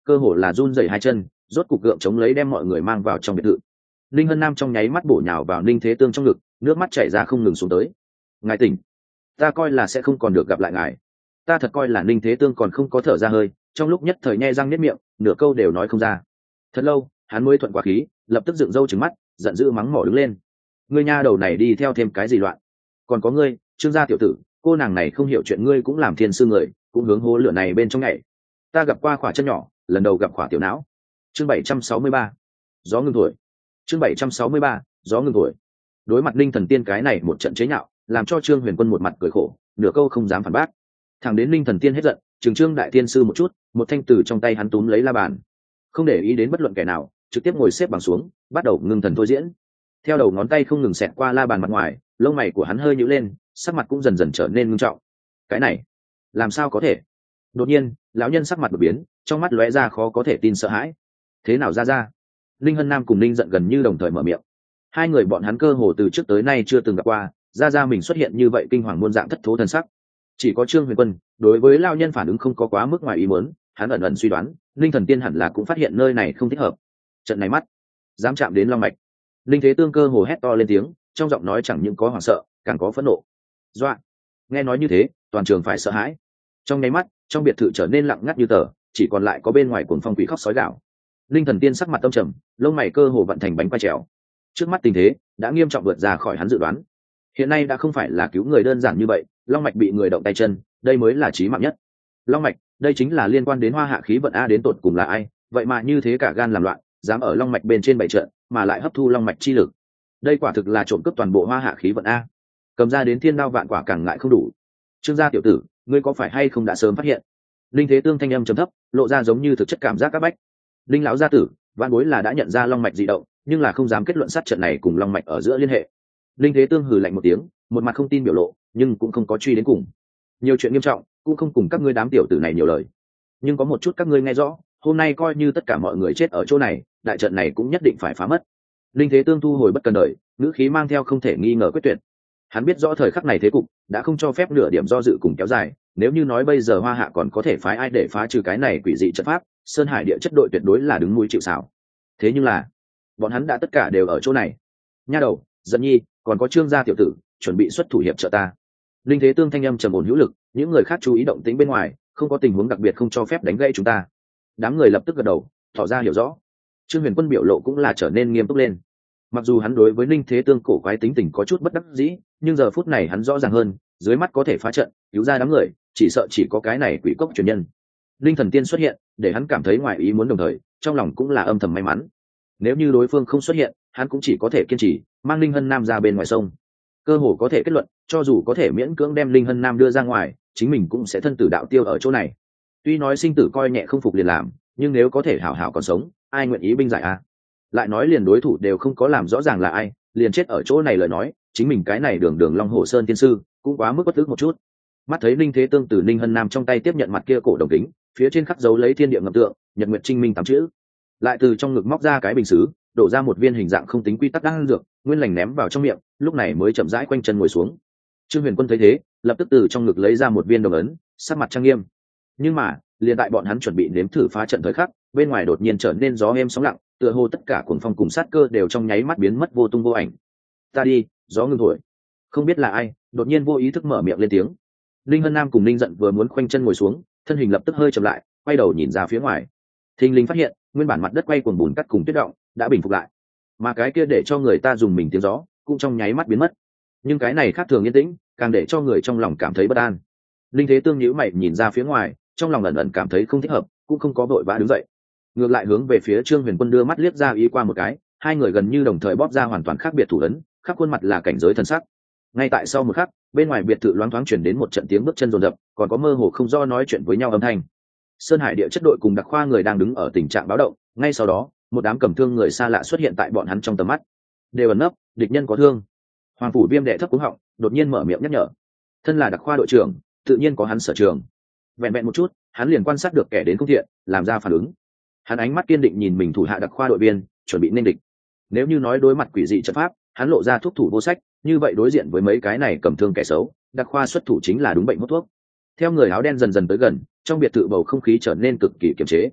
cơ hồ là run rẩy hai chân, rốt cục gượng chống lấy đem mọi người mang vào trong biệt thự. Linh Hân Nam trong nháy mắt bổ nhào vào Ninh Thế Tương trong ngực, nước mắt chảy ra không ngừng xuống tới. Ngài tỉnh, ta coi là sẽ không còn được gặp lại ngài. Ta thật coi là Ninh Thế Tương còn không có thở ra hơi, trong lúc nhất thời nhe răng niết miệng, nửa câu đều nói không ra. Thật lâu, hắn mới thuận quá khí, lập tức dựng râu trừng mắt, giận dữ mắng mỏ đứng lên. Ngươi nha đầu này đi theo thêm cái gì loạn? Còn có ngươi, Trương gia tiểu tử, cô nàng này không hiểu chuyện ngươi cũng làm thiên sư người, cũng hướng hố lửa này bên trong nhảy. Ta gặp qua khỏa chân nhỏ, lần đầu gặp khỏa tiểu não. Chương bảy trăm sáu mươi ba, gió ngừng thổi. Chương bảy trăm sáu mươi ba, gió ngừng thổi. Đối mặt Linh Thần Tiên cái này một trận chế nhạo, làm cho Trương Huyền Quân một mặt cười khổ, nửa câu không dám phản bác. Thẳng đến Linh Thần Tiên hết giận, trừng Trương đại tiên sư một chút, một thanh từ trong tay hắn túm lấy la bàn, không để ý đến bất luận kẻ nào, trực tiếp ngồi xếp bằng xuống, bắt đầu ngưng thần thôi diễn. Theo đầu ngón tay không ngừng xẹt qua la bàn mặt ngoài, lông mày của hắn hơi nhíu lên, sắc mặt cũng dần dần trở nên nghiêm trọng. Cái này, làm sao có thể? Đột nhiên, lão nhân sắc mặt đột biến, trong mắt lóe ra khó có thể tin sợ hãi. Thế nào ra ra? Linh Hân Nam cùng Linh giận gần như đồng thời mở miệng. Hai người bọn hắn cơ hồ từ trước tới nay chưa từng gặp qua, ra ra mình xuất hiện như vậy kinh hoàng muôn dạng thất thố thân sắc. Chỉ có Trương Huyền Quân, đối với lão nhân phản ứng không có quá mức ngoài ý muốn, hắn ẩn ẩn suy đoán, Linh Thần Tiên hẳn là cũng phát hiện nơi này không thích hợp. Trận này mắt, dám chạm đến long mạch. Linh Thế Tương cơ hồ hét to lên tiếng, trong giọng nói chẳng những có hoảng sợ, càng có phẫn nộ. Doa! Nghe nói như thế, toàn trường phải sợ hãi. Trong nháy mắt, trong biệt thự trở nên lặng ngắt như tờ, chỉ còn lại có bên ngoài cuồng phong quỷ khóc sói gạo. Linh Thần Tiên sắc mặt tâm trầm, lông mày cơ hồ vận thành bánh quay trèo. Trước mắt tình thế đã nghiêm trọng vượt ra khỏi hắn dự đoán. Hiện nay đã không phải là cứu người đơn giản như vậy, long mạch bị người động tay chân, đây mới là chí mạng nhất. Long mạch, đây chính là liên quan đến hoa hạ khí vận a, đến tột cùng là ai, vậy mà như thế cả gan làm loạn, dám ở long mạch bên trên bảy trận, mà lại hấp thu long mạch chi lực. Đây quả thực là trộm cướp toàn bộ hoa hạ khí vận a. Cầm ra đến thiên đao vạn quả càng ngại không đủ. Trương gia tiểu tử, ngươi có phải hay không đã sớm phát hiện? Linh Thế Tương thanh âm trầm thấp, lộ ra giống như thực chất cảm giác các bách. Linh lão gia tử, vạn bối là đã nhận ra long mạch dị động, nhưng là không dám kết luận sát trận này cùng long mạch ở giữa liên hệ. Linh Thế Tương hừ lạnh một tiếng, một mặt không tin biểu lộ, nhưng cũng không có truy đến cùng. Nhiều chuyện nghiêm trọng, cũng không cùng các ngươi đám tiểu tử này nhiều lời. Nhưng có một chút các ngươi nghe rõ, hôm nay coi như tất cả mọi người chết ở chỗ này, đại trận này cũng nhất định phải phá mất. Linh Thế Tương thu hồi bất cần đời, ngữ khí mang theo không thể nghi ngờ quyết tuyệt. Hắn biết rõ thời khắc này thế cục đã không cho phép nửa điểm do dự cùng kéo dài, nếu như nói bây giờ hoa hạ còn có thể phái ai để phá trừ cái này quỷ dị trận pháp, sơn hải địa chất đội tuyệt đối là đứng mũi chịu sào. Thế nhưng là bọn hắn đã tất cả đều ở chỗ này. Nha đầu, Dẫn Nhi, còn có Trương gia tiểu tử, chuẩn bị xuất thủ hiệp trợ ta. Linh Thế Tương thanh âm trầm ổn hữu lực, những người khác chú ý động tĩnh bên ngoài, không có tình huống đặc biệt không cho phép đánh gãy chúng ta. Đám người lập tức gật đầu, tỏ ra hiểu rõ. Trương Huyền Quân biểu lộ cũng là trở nên nghiêm túc lên. Mặc dù hắn đối với Linh Thế Tương cổ quái tính tình có chút bất đắc dĩ, nhưng giờ phút này hắn rõ ràng hơn, dưới mắt có thể phá trận, cứu ra đám người, chỉ sợ chỉ có cái này quỷ cốc truyền nhân. Linh Thần Tiên xuất hiện, để hắn cảm thấy ngoài ý muốn, đồng thời trong lòng cũng là âm thầm may mắn. Nếu như đối phương không xuất hiện, hắn cũng chỉ có thể kiên trì, mang Linh Hân Nam ra bên ngoài sông. Cơ hồ có thể kết luận, cho dù có thể miễn cưỡng đem Linh Hân Nam đưa ra ngoài, chính mình cũng sẽ thân tử đạo tiêu ở chỗ này. Tuy nói sinh tử coi nhẹ không phục liền làm, nhưng nếu có thể hảo hảo còn sống, ai nguyện ý binh giải a? Lại nói liền đối thủ đều không có làm rõ ràng là ai, liền chết ở chỗ này lời nói, chính mình cái này đường đường Long Hồ Sơn tiên sư cũng quá mức bất tức một chút. Mắt thấy Linh Thế Tương từ Linh Hân Nam trong tay tiếp nhận mặt kia cổ đồng kính, phía trên khắc dấu lấy thiên địa ngập tượng, nhật nguyệt trinh minh tám chữ, lại từ trong ngực móc ra cái bình sứ, đổ ra một viên hình dạng không tính quy tắc đan dược, nguyên lành ném vào trong miệng, lúc này mới chậm rãi quanh chân ngồi xuống. Trương Huyền Quân thấy thế, lập tức từ trong ngực lấy ra một viên đồng ấn, sắc mặt trang nghiêm. Nhưng mà liền tại bọn hắn chuẩn bị nếm thử phá trận thời khắc, bên ngoài đột nhiên trở nên gió êm sóng lặng, tựa hồ tất cả cuồng phong cùng sát cơ đều trong nháy mắt biến mất vô tung vô ảnh. Ta đi, gió ngừng thổi. Không biết là ai, đột nhiên vô ý thức mở miệng lên tiếng. Linh Hân Nam cùng Linh Giận vừa muốn khoanh chân ngồi xuống, thân hình lập tức hơi chậm lại, quay đầu nhìn ra phía ngoài. Thình lình phát hiện, nguyên bản mặt đất quay cuồng bùn cắt cùng tuyết động đã bình phục lại, mà cái kia để cho người ta dùng mình tiếng gió cũng trong nháy mắt biến mất. Nhưng cái này khác thường yên tĩnh, càng để cho người trong lòng cảm thấy bất an. Linh Thế Tương nhíu mày nhìn ra phía ngoài, trong lòng ẩn ẩn cảm thấy không thích hợp, cũng không có vội vã đứng dậy, ngược lại hướng về phía Trương Huyền Quân đưa mắt liếc ra ý qua một cái, hai người gần như đồng thời bóp ra hoàn toàn khác biệt thủ ấn, khắp khuôn mặt là cảnh giới thần sắc. Ngay tại sau một khắc, bên ngoài biệt thự loáng thoáng chuyển đến một trận tiếng bước chân rồn rập, còn có mơ hồ không do nói chuyện với nhau âm thanh. Sơn Hải địa chất đội cùng đặc khoa người đang đứng ở tình trạng báo động, ngay sau đó một đám cầm thương người xa lạ xuất hiện tại bọn hắn trong tầm mắt. Đều ẩn nấp, địch nhân có thương. Hoàng phủ Viêm đệ thấp cúng họng, đột nhiên mở miệng nhắc nhở. Thân là đặc khoa đội trưởng, tự nhiên có hắn sở trường. Vẹn vẹn một chút, hắn liền quan sát được kẻ đến không thiện, làm ra phản ứng. Hắn ánh mắt kiên định nhìn mình thủ hạ đặc khoa đội viên, chuẩn bị nên địch. Nếu như nói đối mặt quỷ dị trận pháp, hắn lộ ra thuốc thủ vô sách, như vậy đối diện với mấy cái này cầm thương kẻ xấu, đặc khoa xuất thủ chính là đúng bệnh hút thuốc. Theo người áo đen dần dần tới gần, trong biệt thự bầu không khí trở nên cực kỳ kiềm chế.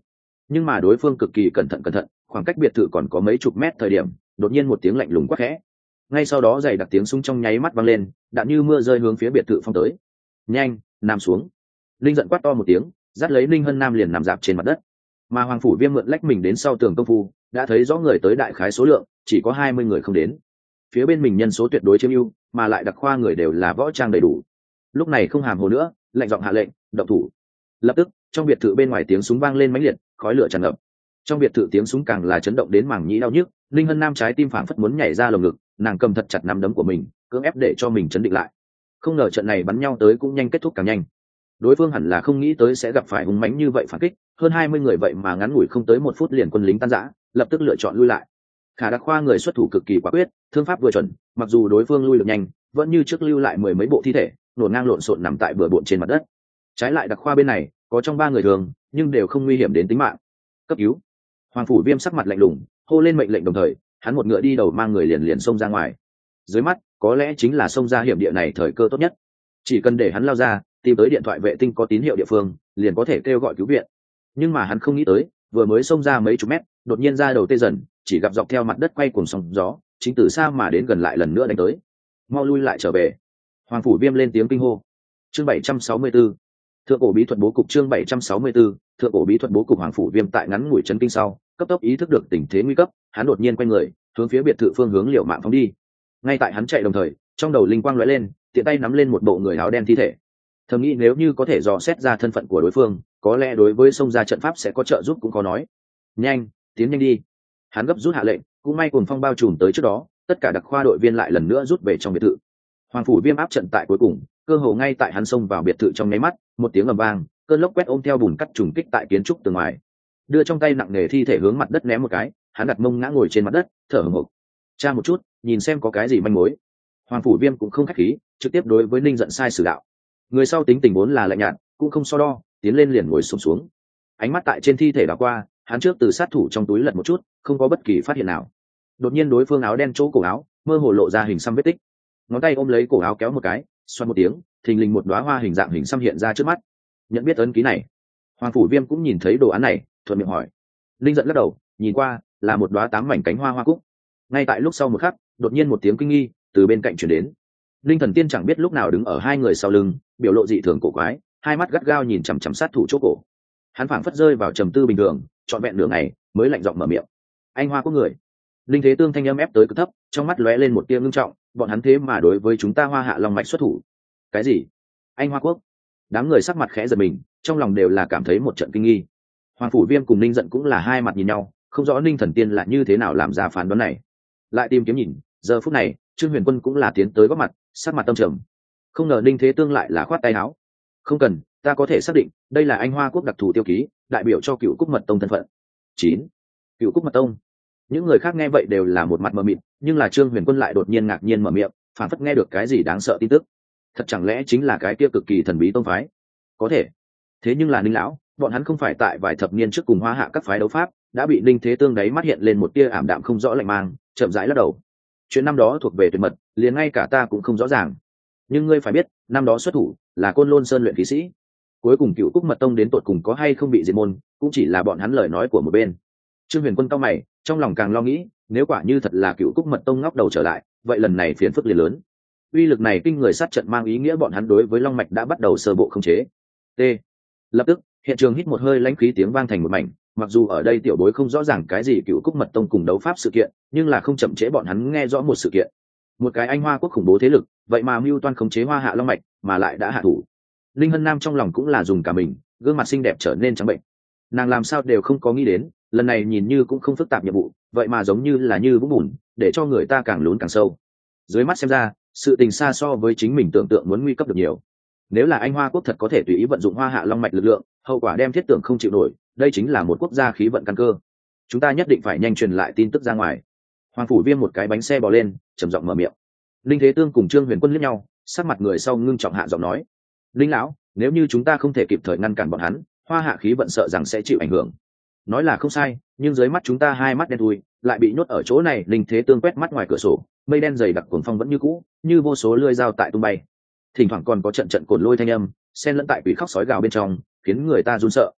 nhưng mà đối phương cực kỳ cẩn thận cẩn thận, khoảng cách biệt thự còn có mấy chục mét thời điểm, đột nhiên một tiếng lạnh lùng quát khẽ. Ngay sau đó giày đặc tiếng súng trong nháy mắt vang lên, đạn như mưa rơi hướng phía biệt thự phong tới. Nhanh, nằm xuống. Linh giận quát to một tiếng, dắt lấy Linh Hân Nam liền nằm dạp trên mặt đất. Mà Hoàng Phủ Viêm mượn lách mình đến sau tường công phu, đã thấy rõ người tới đại khái số lượng, chỉ có hai mươi người không đến. Phía bên mình nhân số tuyệt đối chiếm ưu, mà lại đặc khoa người đều là võ trang đầy đủ. Lúc này không hàm hồ nữa, lạnh giọng hạ lệnh, động thủ. Lập tức, trong biệt thự bên ngoài tiếng súng vang lên mãnh liệt, khói lửa tràn ngập. Trong biệt thự tiếng súng càng là chấn động đến màng nhĩ đau nhức, Linh Hân Nam trái tim phảng phất muốn nhảy ra lồng ngực, nàng cầm thật chặt nắm đấm của mình, cưỡng ép để cho mình chấn định lại. Không ngờ trận này bắn nhau tới cũng nhanh kết thúc càng nhanh. Đối phương hẳn là không nghĩ tới sẽ gặp phải hung mãnh như vậy phản kích, hơn hai mươi người vậy mà ngắn ngủi không tới một phút liền quân lính tan rã, lập tức lựa chọn lui lại. Khả Đặc Khoa người xuất thủ cực kỳ quả quyết, thương pháp vừa chuẩn, mặc dù đối phương lui được nhanh, vẫn như trước lưu lại mười mấy bộ thi thể, nổ ngang lộn xộn nằm tại bừa bộn trên mặt đất. Trái lại Đặc Khoa bên này, có trong ba người thường, nhưng đều không nguy hiểm đến tính mạng. Cấp cứu. Hoàng Phủ Viêm sắc mặt lạnh lùng, hô lên mệnh lệnh đồng thời, hắn một ngựa đi đầu mang người liền liền xông ra ngoài. Dưới mắt, có lẽ chính là xông ra hiểm địa này thời cơ tốt nhất. Chỉ cần để hắn lao ra, tìm tới điện thoại vệ tinh có tín hiệu địa phương, liền có thể kêu gọi cứu viện. Nhưng mà hắn không nghĩ tới, vừa mới xông ra mấy chục mét, đột nhiên ra đầu tê dần, chỉ gặp dọc theo mặt đất quay cuồng sóng gió, chính từ xa mà đến gần lại lần nữa đánh tới. Mau lui lại trở về. Hoàng Phủ Viêm lên tiếng kinh hô. Chương bảy trăm sáu mươi tư, Thượng cổ bí thuật bố cục. Chương bảy trăm sáu mươi tư, Thượng cổ bí thuật bố cục. Hoàng Phủ Viêm tại ngắn ngủi chấn kinh sau, cấp tốc ý thức được tình thế nguy cấp, hắn đột nhiên quay người, hướng phía biệt thự phương hướng liều mạng phóng đi. Ngay tại hắn chạy đồng thời, trong đầu linh quang lóe lên, tiện tay nắm lên một bộ người áo đen thi thể. Thầm nghĩ nếu như có thể dò xét ra thân phận của đối phương, có lẽ đối với xông ra trận pháp sẽ có trợ giúp cũng có nói. Nhanh, tiến nhanh đi. Hắn gấp rút hạ lệnh, cũng may cuồng phong bao trùm tới trước đó, tất cả đặc khoa đội viên lại lần nữa rút về trong biệt thự. Hoàng Phủ Viêm áp trận tại cuối cùng, cơ hồ ngay tại hắn xông vào biệt thự trong nháy mắt, một tiếng ầm vang, cơn lốc quét ôm theo bùn cắt trùng kích tại kiến trúc từ ngoài. Đưa trong tay nặng nề thi thể hướng mặt đất ném một cái, hắn đặt mông ngã ngồi trên mặt đất, thở hổn hộc. Tra một chút, nhìn xem có cái gì manh mối. Hoàng Phủ Viêm cũng không khách khí, trực tiếp đối với Ninh Giận sai sử đạo. Người sau tính tình vốn là lạnh nhạt, cũng không so đo, tiến lên liền ngồi xổm xuống, xuống. Ánh mắt tại trên thi thể đảo qua, hắn trước từ sát thủ trong túi lật một chút, không có bất kỳ phát hiện nào. Đột nhiên đối phương áo đen chỗ cổ áo, mơ hồ lộ ra hình xăm vết tích. Ngón tay ôm lấy cổ áo kéo một cái, xoắn một tiếng, thình lình một đóa hoa hình dạng hình xăm hiện ra trước mắt. Nhận biết ấn ký này. Hoàng Phủ Viêm cũng nhìn thấy đồ án này, thuận miệng hỏi. Linh Giận lắc đầu, nhìn qua, là một đóa tám mảnh cánh hoa hoa cúc. Ngay tại lúc sau một khắc, đột nhiên một tiếng kinh nghi từ bên cạnh truyền đến. Linh Thần Tiên chẳng biết lúc nào đứng ở hai người sau lưng, biểu lộ dị thường cổ quái, hai mắt gắt gao nhìn chằm chằm sát thủ chỗ cổ. Hắn phảng phất rơi vào trầm tư bình thường, trọn vẹn nửa ngày mới lạnh giọng mở miệng. Anh Hoa Quốc người. Linh Thế Tương thanh âm ép tới cực thấp, trong mắt lóe lên một tia ngưng trọng, bọn hắn thế mà đối với chúng ta Hoa Hạ Long mạch xuất thủ. Cái gì? Anh Hoa Quốc? Đám người sắc mặt khẽ giật mình, trong lòng đều là cảm thấy một trận kinh nghi. Hoàng Phủ Viêm cùng Ninh Giận cũng là hai mặt nhìn nhau, không rõ Ninh Thần Tiên là như thế nào làm ra phán đoán này. Lại tìm kiếm nhìn, giờ phút này, Trương Huyền Quân cũng là tiến tới góp mặt, sắc mặt tâm trầm. Không ngờ Ninh Thế Tương lại là khoát tay áo. Không cần, ta có thể xác định, đây là Anh Hoa Quốc đặc thù tiêu ký, đại biểu cho Cựu Cúc Mật Tông thân phận. Chín, Cựu Cúc Mật Tông. Những người khác nghe vậy đều là một mặt mờ mịt, nhưng là Trương Huyền Quân lại đột nhiên ngạc nhiên mở miệng, phản phất nghe được cái gì đáng sợ tin tức. Thật chẳng lẽ chính là cái kia cực kỳ thần bí tông phái? Có thể. Thế nhưng là Ninh lão, bọn hắn không phải tại vài thập niên trước cùng Hoa Hạ các phái đấu pháp, đã bị Ninh Thế Tương đấy mắt hiện lên một tia ảm đạm không rõ lạnh mang, chậm rãi lắc đầu. Chuyện năm đó thuộc về tuyệt mật, liền ngay cả ta cũng không rõ ràng. Nhưng ngươi phải biết, năm đó xuất thủ là Côn Lôn Sơn luyện khí sĩ. Cuối cùng Cựu Cúc Mật Tông đến tột cùng có hay không bị diệt môn, cũng chỉ là bọn hắn lời nói của một bên. Trương Huyền Quân cau mày, trong lòng càng lo nghĩ, nếu quả như thật là Cựu Cúc Mật Tông ngóc đầu trở lại, vậy lần này phiền phức liền lớn. Uy lực này kinh người sát trận mang ý nghĩa bọn hắn đối với Long mạch đã bắt đầu sơ bộ khống chế. T. Lập tức, hiện trường hít một hơi lãnh khí tiếng vang thành một mảnh, mặc dù ở đây tiểu bối không rõ ràng cái gì Cựu Cúc Mật Tông cùng đấu pháp sự kiện, nhưng là không chậm trễ bọn hắn nghe rõ một sự kiện. Một cái Anh Hoa Quốc khủng bố thế lực, vậy mà mưu toan khống chế Hoa Hạ Long mạch, mà lại đã hạ thủ. Linh Hân Nam trong lòng cũng là dùng cả mình, gương mặt xinh đẹp trở nên trắng bệnh. Nàng làm sao đều không có nghĩ đến, lần này nhìn như cũng không phức tạp nhiệm vụ, vậy mà giống như là như vũng bùn, để cho người ta càng lún càng sâu. Dưới mắt xem ra, sự tình xa so với chính mình tưởng tượng muốn nguy cấp được nhiều. Nếu là Anh Hoa Quốc thật có thể tùy ý vận dụng Hoa Hạ Long mạch lực lượng, hậu quả đem thiết tưởng không chịu nổi, đây chính là một quốc gia khí vận căn cơ. Chúng ta nhất định phải nhanh truyền lại tin tức ra ngoài. Hoàng Phủ Viêm một cái bánh xe bò lên, trầm giọng mở miệng. Linh Thế Tương cùng Trương Huyền Quân liếc nhau, sắc mặt người sau ngưng trọng hạ giọng nói: "Linh lão, nếu như chúng ta không thể kịp thời ngăn cản bọn hắn, Hoa Hạ khí vận sợ rằng sẽ chịu ảnh hưởng." Nói là không sai, nhưng dưới mắt chúng ta hai mắt đen thui, lại bị nhốt ở chỗ này. Linh Thế Tương quét mắt ngoài cửa sổ, mây đen dày đặc cuồng phong vẫn như cũ, như vô số lưỡi dao tại tung bay. Thỉnh thoảng còn có trận trận cồn lôi thanh âm, xen lẫn tại quỷ khóc sói gào bên trong, khiến người ta run sợ.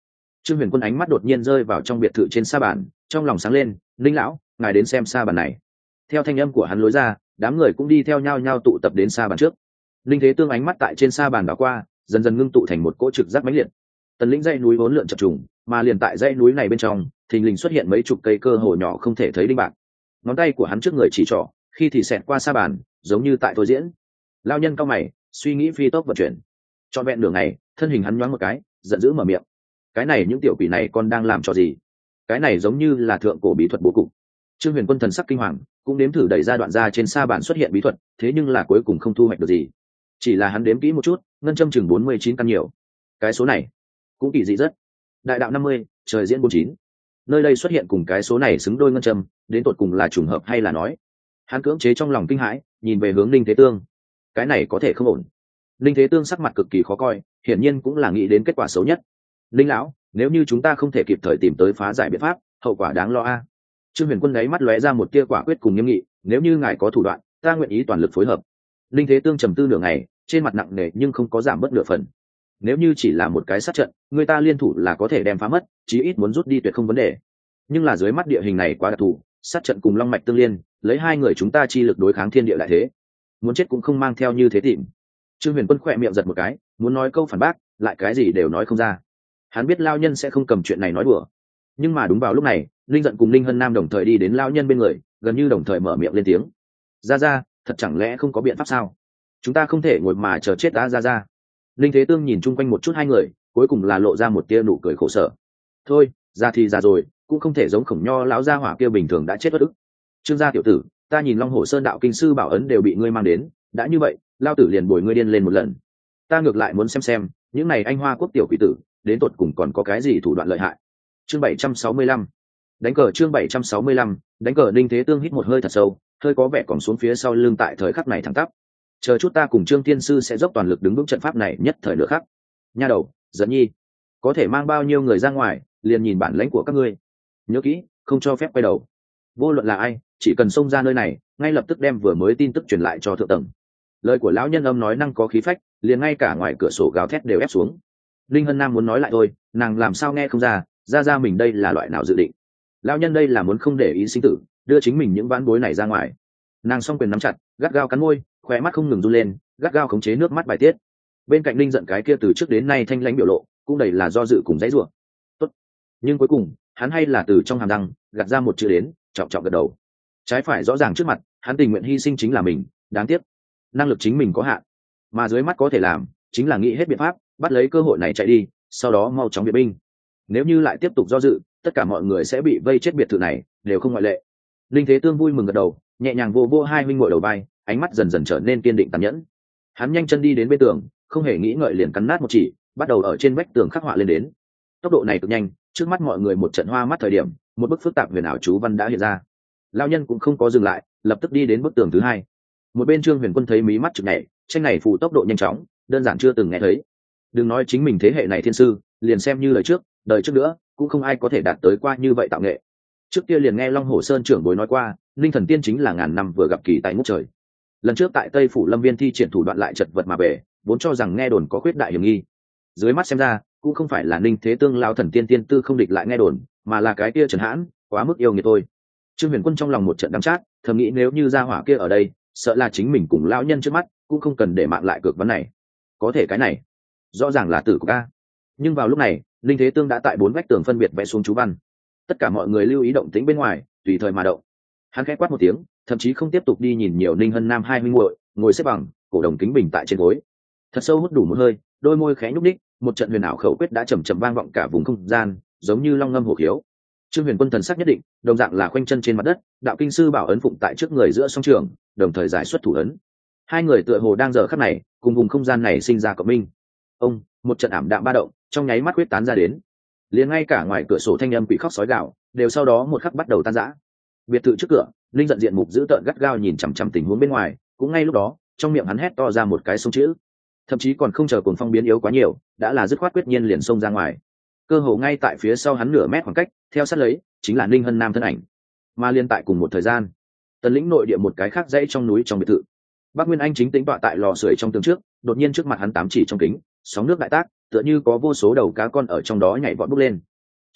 Trương Huyền Quân ánh mắt đột nhiên rơi vào trong biệt thự trên sa bàn, trong lòng sáng lên, linh lão, ngài đến xem sa bàn này. Theo thanh âm của hắn lối ra, đám người cũng đi theo nhau nhau tụ tập đến sa bàn trước. Linh Thế Tương ánh mắt tại trên sa bàn đảo qua, dần dần ngưng tụ thành một cỗ trực giác mãnh liệt. Tần lĩnh dãy núi vốn lượn chập trùng, mà liền tại dãy núi này bên trong, thình lình xuất hiện mấy chục cây cơ hồ nhỏ không thể thấy đinh bạc. Ngón tay của hắn trước người chỉ trỏ, khi thì xẹt qua sa bàn, giống như tại thôi diễn. Lao nhân cao mày, suy nghĩ phi tốc vận chuyển. Trọn vẹn nửa ngày, thân hình hắn nhoáng một cái, giận dữ mở miệng. Cái này những tiểu quỷ này con đang làm trò gì? Cái này giống như là thượng cổ bí thuật bố cục. Trương Huyền Quân thần sắc kinh hoàng, cũng đếm thử đẩy ra đoạn ra trên sa bàn xuất hiện bí thuật, thế nhưng là cuối cùng không thu hoạch được gì. Chỉ là hắn đếm kỹ một chút, ngân châm chừng bốn mươi chín căn nhiều. Cái số này cũng kỳ dị rất. Đại đạo năm mươi, trời diễn bốn mươi chín. Nơi đây xuất hiện cùng cái số này xứng đôi ngân châm, đến tột cùng là trùng hợp hay là nói? Hắn cưỡng chế trong lòng kinh hãi, nhìn về hướng Linh Thế Tương. Cái này có thể không ổn. Linh Thế Tương sắc mặt cực kỳ khó coi, hiển nhiên cũng là nghĩ đến kết quả xấu nhất. Linh lão, nếu như chúng ta không thể kịp thời tìm tới phá giải biện pháp, hậu quả đáng lo a. Trương Huyền Quân đáy mắt lóe ra một tia quả quyết cùng nghiêm nghị, nếu như ngài có thủ đoạn, ta nguyện ý toàn lực phối hợp. Linh Thế Tương trầm tư nửa ngày, trên mặt nặng nề nhưng không có giảm bớt nửa phần. Nếu như chỉ là một cái sát trận, người ta liên thủ là có thể đem phá mất, chí ít muốn rút đi tuyệt không vấn đề. Nhưng là dưới mắt địa hình này quá đặc thù, sát trận cùng long mạch tương liên, lấy hai người chúng ta chi lực đối kháng thiên địa đại thế, muốn chết cũng không mang theo như thế tìm. Trương Huyền Quân khỏe miệng giật một cái, muốn nói câu phản bác, lại cái gì đều nói không ra. Hắn biết lao nhân sẽ không cầm chuyện này nói đùa, nhưng mà đúng vào lúc này, linh giận cùng linh hân nam đồng thời đi đến lao nhân bên người, gần như đồng thời mở miệng lên tiếng. Ra ra, thật chẳng lẽ không có biện pháp sao? Chúng ta không thể ngồi mà chờ chết đã. Ra ra. Linh Thế Tương nhìn chung quanh một chút hai người, cuối cùng là lộ ra một tia nụ cười khổ sở. Thôi, ra thì già rồi, cũng không thể giống khổng nho lão gia hỏa kia bình thường đã chết bất ức. Trương gia tiểu tử, ta nhìn Long Hồ Sơn đạo kinh sư bảo ấn đều bị ngươi mang đến, đã như vậy, lao tử liền bồi ngươi điên lên một lần. Ta ngược lại muốn xem xem, những này anh hoa quốc tiểu quỷ tử, đến tột cùng còn có cái gì thủ đoạn lợi hại. Chương bảy trăm sáu mươi lăm. Đánh cờ chương bảy trăm sáu mươi lăm, đánh cờ. Linh Thế Tương hít một hơi thật sâu, hơi có vẻ còn xuống phía sau lưng tại thời khắc này thẳng tắp. Chờ chút ta cùng Trương Tiên sư sẽ dốc toàn lực đứng vững trận pháp này nhất thời nửa khắc. Nha đầu, Dẫn Nhi, có thể mang bao nhiêu người ra ngoài, liền nhìn bản lãnh của các ngươi. Nhớ kỹ, không cho phép quay đầu. Vô luận là ai, chỉ cần xông ra nơi này, ngay lập tức đem vừa mới tin tức truyền lại cho thượng tầng. Lời của lão nhân âm nói năng có khí phách, liền ngay cả ngoài cửa sổ gào thét đều ép xuống. Linh Hân Nam muốn nói lại thôi, nàng làm sao nghe không ra, ra ra mình đây là loại nào dự định. Lão nhân đây là muốn không để ý sinh tử, đưa chính mình những ván bối này ra ngoài. Nàng song quyền nắm chặt, gắt gao cắn môi, khóe mắt không ngừng run lên, gắt gao khống chế nước mắt bài tiết. Bên cạnh Linh giận cái kia từ trước đến nay thanh lãnh biểu lộ, cũng đầy là do dự cùng dãy rủa. Tốt. Nhưng cuối cùng, hắn hay là từ trong hàm răng gạt ra một chữ đến, trọng trọng gật đầu. Trái phải rõ ràng trước mặt, hắn tình nguyện hy sinh chính là mình, đáng tiếc, năng lực chính mình có hạn, mà dưới mắt có thể làm chính là nghĩ hết biện pháp bắt lấy cơ hội này chạy đi, sau đó mau chóng biệt binh. Nếu như lại tiếp tục do dự, tất cả mọi người sẽ bị vây chết biệt thự này, đều không ngoại lệ. Linh Thế Tương vui mừng gật đầu, nhẹ nhàng vô vô hai huynh muội đầu vai, ánh mắt dần dần trở nên kiên định tàn nhẫn. Hắn nhanh chân đi đến bên tường, không hề nghĩ ngợi liền cắn nát một chỉ, bắt đầu ở trên vách tường khắc họa lên đến. Tốc độ này cực nhanh, trước mắt mọi người một trận hoa mắt thời điểm, một bức phức tạp huyền ảo chú văn đã hiện ra. Lão nhân cũng không có dừng lại, lập tức đi đến bức tường thứ hai. Một bên Trương Huyền Quân thấy mí mắt chực nhảy, tranh này phù tốc độ nhanh chóng, đơn giản chưa từng nghe thấy. Đừng nói chính mình thế hệ này thiên sư, liền xem như lời trước, đời trước nữa, cũng không ai có thể đạt tới qua như vậy tạo nghệ. Trước kia liền nghe Long Hồ Sơn trưởng bối nói qua, linh thần tiên chính là ngàn năm vừa gặp kỳ tài ngút trời. Lần trước tại Tây phủ Lâm Viên thi triển thủ đoạn lại chật vật mà về, vốn cho rằng nghe đồn có khuyết đại hiểm nghi. Dưới mắt xem ra, cũng không phải là Ninh Thế Tương lao thần tiên tiên tư không địch lại nghe đồn, mà là cái kia Trần Hãn quá mức yêu nghiệt thôi. Trương Huyền Quân trong lòng một trận đắng chát, thầm nghĩ nếu như gia hỏa kia ở đây, sợ là chính mình cùng lão nhân trước mắt cũng không cần để mạng lại cược vấn này. Có thể cái này rõ ràng là tử của ca. Nhưng vào lúc này, Ninh Thế Tương đã tại bốn vách tường phân biệt vẽ xuống chú văn. Tất cả mọi người lưu ý động tĩnh bên ngoài, tùy thời mà động. Hắn khẽ quát một tiếng, thậm chí không tiếp tục đi nhìn nhiều Ninh Hân Nam hai huynh muội, ngồi xếp bằng, cổ đồng kính bình tại trên gối. Thật sâu hút đủ một hơi, đôi môi khẽ nhúc nhích, một trận huyền ảo khẩu quyết đã chầm chậm vang vọng cả vùng không gian, giống như long ngâm hổ khiếu. Trương Huyền Quân thần sắc nhất định, đồng dạng là khoanh chân trên mặt đất, đạo kinh sư bảo ấn phụng tại trước người giữa song trường, đồng thời giải xuất thủ ấn. Hai người tựa hồ đang giờ khắc này, cùng vùng không gian này sinh ra cộng minh. Ông, một trận ảm đạm ba động, trong nháy mắt huyết tán ra đến. Liền ngay cả ngoài cửa sổ thanh âm quỷ khóc sói gào, đều sau đó một khắc bắt đầu tan rã. Biệt thự trước cửa, Linh giận diện mục giữ tợn gắt gao nhìn chằm chằm tình huống bên ngoài, cũng ngay lúc đó, trong miệng hắn hét to ra một cái sông chữ. Thậm chí còn không chờ cuồng phong biến yếu quá nhiều, đã là dứt khoát quyết nhiên liền xông ra ngoài. Cơ hồ ngay tại phía sau hắn nửa mét khoảng cách, theo sát lấy chính là Ninh Hân Nam thân ảnh. Mà liên tại cùng một thời gian, Tần lĩnh nội địa một cái khác dãy trong núi trong biệt thự, Bác Nguyên Anh chính tĩnh tọa tại lò sưởi trong tường trước, đột nhiên trước mặt hắn tám chỉ trong kính, sóng nước đại tác, tựa như có vô số đầu cá con ở trong đó nhảy vọt bốc lên.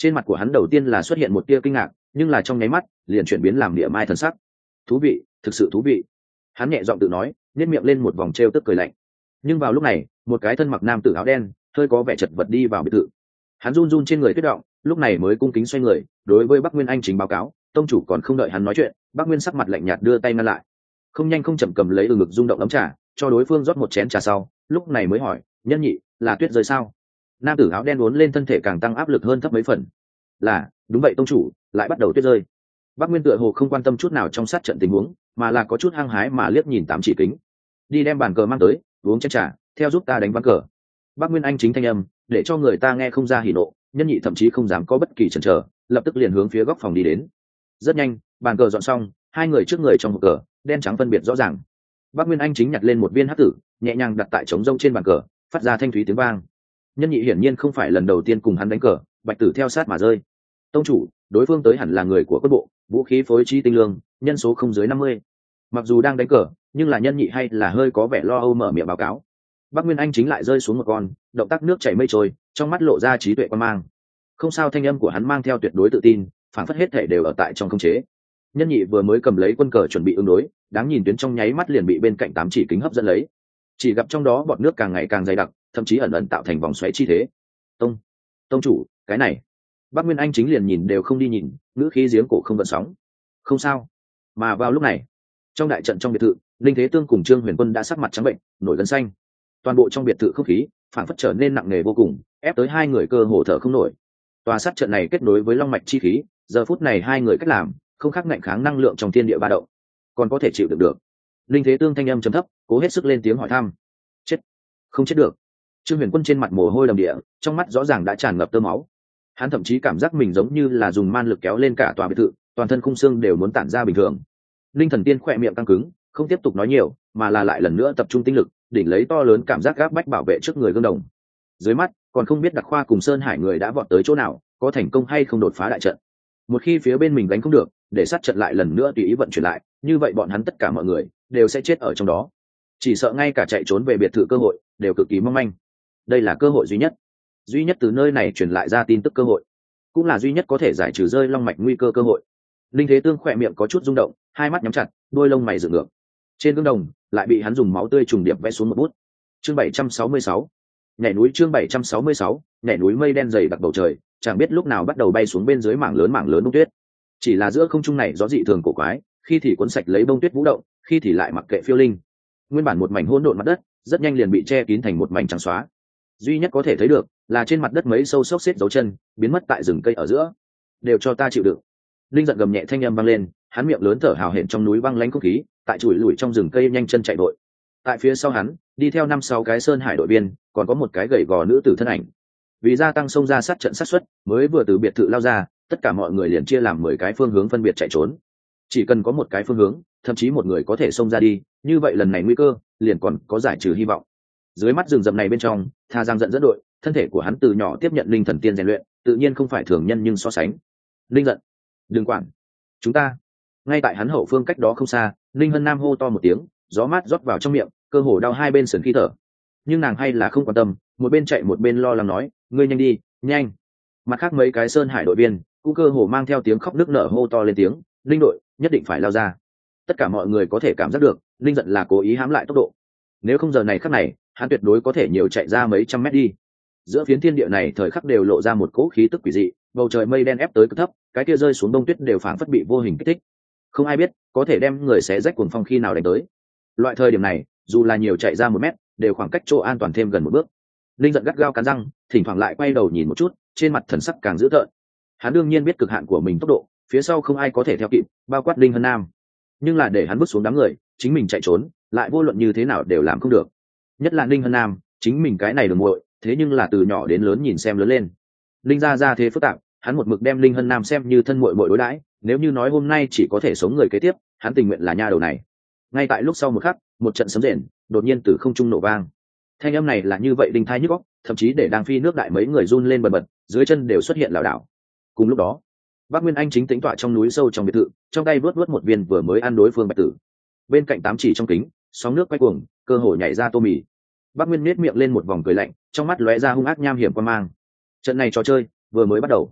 Trên mặt của hắn đầu tiên là xuất hiện một tia kinh ngạc, nhưng là trong nháy mắt liền chuyển biến làm địa mai thần sắc. Thú vị, thực sự thú vị. Hắn nhẹ giọng tự nói, nhếch miệng lên một vòng trêu tức cười lạnh. Nhưng vào lúc này, một cái thân mặc nam tử áo đen hơi có vẻ chật vật đi vào biệt thự. Hắn run run trên người tuyết động, lúc này mới cung kính xoay người đối với Bắc Nguyên Anh chính báo cáo. Tông chủ còn không đợi hắn nói chuyện, Bắc Nguyên sắc mặt lạnh nhạt đưa tay ngăn lại, không nhanh không chậm cầm lấy từ ngực rung động ấm trà cho đối phương rót một chén trà sau, lúc này mới hỏi, nhân nhị, là tuyết rơi sao? Nam tử áo đen uốn lên thân thể càng tăng áp lực hơn thấp mấy phần. Là, đúng vậy tông chủ, lại bắt đầu tuyết rơi. Bắc Nguyên tựa hồ không quan tâm chút nào trong sát trận tình huống, mà là có chút hăng hái mà liếc nhìn Tám Chỉ Kính. Đi đem bàn cờ mang tới, uống chén trà, theo giúp ta đánh ván cờ. Bắc Nguyên Anh chính thanh âm, để cho người ta nghe không ra hỉ nộ, nhân nhị thậm chí không dám có bất kỳ chần chờ, lập tức liền hướng phía góc phòng đi đến. Rất nhanh, bàn cờ dọn xong, hai người trước người trong một cờ, đen trắng phân biệt rõ ràng. Bắc Nguyên Anh chính nhặt lên một viên hắc tử, nhẹ nhàng đặt tại trống rông trên bàn cờ, phát ra thanh thúy tiếng vang. Nhân nhị hiển nhiên không phải lần đầu tiên cùng hắn đánh cờ, bạch tử theo sát mà rơi. Tông chủ, đối phương tới hẳn là người của quân bộ, vũ khí phối trí tinh lương, nhân số không dưới năm mươi. Mặc dù đang đánh cờ, nhưng là nhân nhị hay là hơi có vẻ lo âu mở miệng báo cáo. Bắc Nguyên Anh chính lại rơi xuống một con, động tác nước chảy mây trôi, trong mắt lộ ra trí tuệ quan mang. Không sao, thanh âm của hắn mang theo tuyệt đối tự tin, phản phất hết thể đều ở tại trong khống chế. Nhân nhị vừa mới cầm lấy quân cờ chuẩn bị ứng đối, đáng nhìn tuyến trong nháy mắt liền bị bên cạnh Tám Chỉ Kính hấp dẫn lấy. Chỉ gặp trong đó bọt nước càng ngày càng dày đặc, thậm chí ẩn ẩn tạo thành vòng xoáy chi thế. Tông, tông chủ, cái này. Bắc Nguyên Anh chính liền nhìn đều không đi nhìn, ngữ khí giếng cổ không gợn sóng. Không sao. Mà vào lúc này, trong đại trận trong biệt thự, Linh Thế Tương cùng Trương Huyền Quân đã sắc mặt trắng bệnh, nổi gân xanh. Toàn bộ trong biệt thự không khí phản phất trở nên nặng nề vô cùng, ép tới hai người cơ hồ thở không nổi. Tòa sát trận này kết nối với long mạch chi khí, giờ phút này hai người cách làm không khác ngạnh kháng năng lượng trong thiên địa ba động, còn có thể chịu đựng được. Linh Thế Tương thanh âm trầm thấp, cố hết sức lên tiếng hỏi thăm. Chết? Không chết được. Trương Huyền Quân trên mặt mồ hôi đầm địa, trong mắt rõ ràng đã tràn ngập tơ máu. Hắn thậm chí cảm giác mình giống như là dùng man lực kéo lên cả tòa biệt thự, toàn thân khung xương đều muốn tản ra bình thường. Linh Thần Tiên khỏe miệng căng cứng, không tiếp tục nói nhiều, mà là lại lần nữa tập trung tinh lực, đỉnh lấy to lớn cảm giác gáp bách bảo vệ trước người gương đồng. Dưới mắt, còn không biết Đặc Khoa cùng Sơn Hải người đã vọt tới chỗ nào, có thành công hay không đột phá đại trận. Một khi phía bên mình đánh không được, để sát trận lại lần nữa tùy ý vận chuyển lại, như vậy bọn hắn tất cả mọi người đều sẽ chết ở trong đó. Chỉ sợ ngay cả chạy trốn về biệt thự cơ hội đều cực kỳ mong manh. Đây là cơ hội duy nhất, duy nhất từ nơi này truyền lại ra tin tức cơ hội, cũng là duy nhất có thể giải trừ rơi long mạch nguy cơ cơ hội. Linh Thế Tương khỏe miệng có chút rung động, hai mắt nhắm chặt, đôi lông mày dựng ngược. Trên gương đồng lại bị hắn dùng máu tươi trùng điệp vẽ xuống một bút. Chương bảy trăm sáu mươi sáu, nhảy núi. Chương bảy trăm sáu mươi sáu, nhảy núi. Mây đen dày đặc bầu trời, chẳng biết lúc nào bắt đầu bay xuống bên dưới mảng lớn mảng lớn bông tuyết. Chỉ là giữa không trung này gió dị thường cổ quái, khi thì cuốn sạch lấy bông tuyết vũ động, khi thì lại mặc kệ phiêu linh. Nguyên bản một mảnh hỗn độn mặt đất, rất nhanh liền bị che kín thành một mảnh trắng xóa. Duy nhất có thể thấy được là trên mặt đất mấy sâu xốc xếp dấu chân, biến mất tại rừng cây ở giữa. Đều cho ta chịu đựng. Linh giận gầm nhẹ thanh âm vang lên, hắn miệng lớn thở hào hển trong núi băng lãnh không khí, tại chùi lùi trong rừng cây nhanh chân chạy vội. Tại phía sau hắn, đi theo năm sáu cái Sơn Hải đội viên, còn có một cái gầy gò nữ tử thân ảnh. Vì gia tăng xông ra sát trận sát suất, mới vừa từ biệt thự lao ra, tất cả mọi người liền chia làm mười cái phương hướng phân biệt chạy trốn. Chỉ cần có một cái phương hướng, thậm chí một người có thể xông ra đi, như vậy lần này nguy cơ liền còn có giải trừ hy vọng. Dưới mắt rừng rậm này bên trong, Tha Giang giận dẫn đội, thân thể của hắn từ nhỏ tiếp nhận linh thần tiên rèn luyện, tự nhiên không phải thường nhân nhưng so sánh. Linh giận, đừng quản, chúng ta. Ngay tại hắn hậu phương cách đó không xa, Linh Hân Nam hô to một tiếng, gió mát rót vào trong miệng, cơ hồ đau hai bên sườn khí thở. Nhưng nàng hay là không quan tâm, một bên chạy một bên lo lắng nói, ngươi nhanh đi, nhanh. Mặt khác mấy cái Sơn Hải đội viên cũng cơ hồ mang theo tiếng khóc nức nở hô to lên tiếng, Linh đội nhất định phải lao ra. Tất cả mọi người có thể cảm giác được, Linh giận là cố ý hãm lại tốc độ. Nếu không giờ này khắc này, hắn tuyệt đối có thể nhiều chạy ra mấy trăm mét đi. Giữa phiến thiên địa này thời khắc đều lộ ra một cỗ khí tức quỷ dị, bầu trời mây đen ép tới cực thấp, cái kia rơi xuống đông tuyết đều phảng phất bị vô hình kích thích. Không ai biết có thể đem người xé rách cuồng phong khi nào đánh tới. Loại thời điểm này, dù là nhiều chạy ra một mét, đều khoảng cách chỗ an toàn thêm gần một bước. Linh giận gắt gao cắn răng, thỉnh thoảng lại quay đầu nhìn một chút, trên mặt thần sắc càng dữ tợn. Hắn đương nhiên biết cực hạn của mình tốc độ, phía sau không ai có thể theo kịp, bao quát Linh Hân Nam. Nhưng là để hắn bước xuống đám người, chính mình chạy trốn, lại vô luận như thế nào đều làm không được. Nhất là Linh Hân Nam, chính mình cái này đường muội, thế nhưng là từ nhỏ đến lớn nhìn xem lớn lên. Linh gia gia thế phức tạp, hắn một mực đem Linh Hân Nam xem như thân muội muội đối đãi, nếu như nói hôm nay chỉ có thể sống người kế tiếp, hắn tình nguyện là nha đầu này. Ngay tại lúc sau một khắc, một trận sấm rền đột nhiên từ không trung nổ vang. Thanh âm này là như vậy đinh thai nhức óc, thậm chí để đang phi nước đại mấy người run lên bần bật, dưới chân đều xuất hiện lảo đảo. Cùng lúc đó, Bắc Nguyên Anh chính tĩnh tọa trong núi sâu trong biệt thự, trong tay vớt vớt một viên vừa mới ăn đối phương bạch tử. Bên cạnh Tám Chỉ trong kính, sóng nước quay cuồng, cơ hồ nhảy ra tô mì. Bắc Nguyên nhếch miệng lên một vòng cười lạnh, trong mắt lóe ra hung ác nham hiểm quan mang. Trận này trò chơi vừa mới bắt đầu.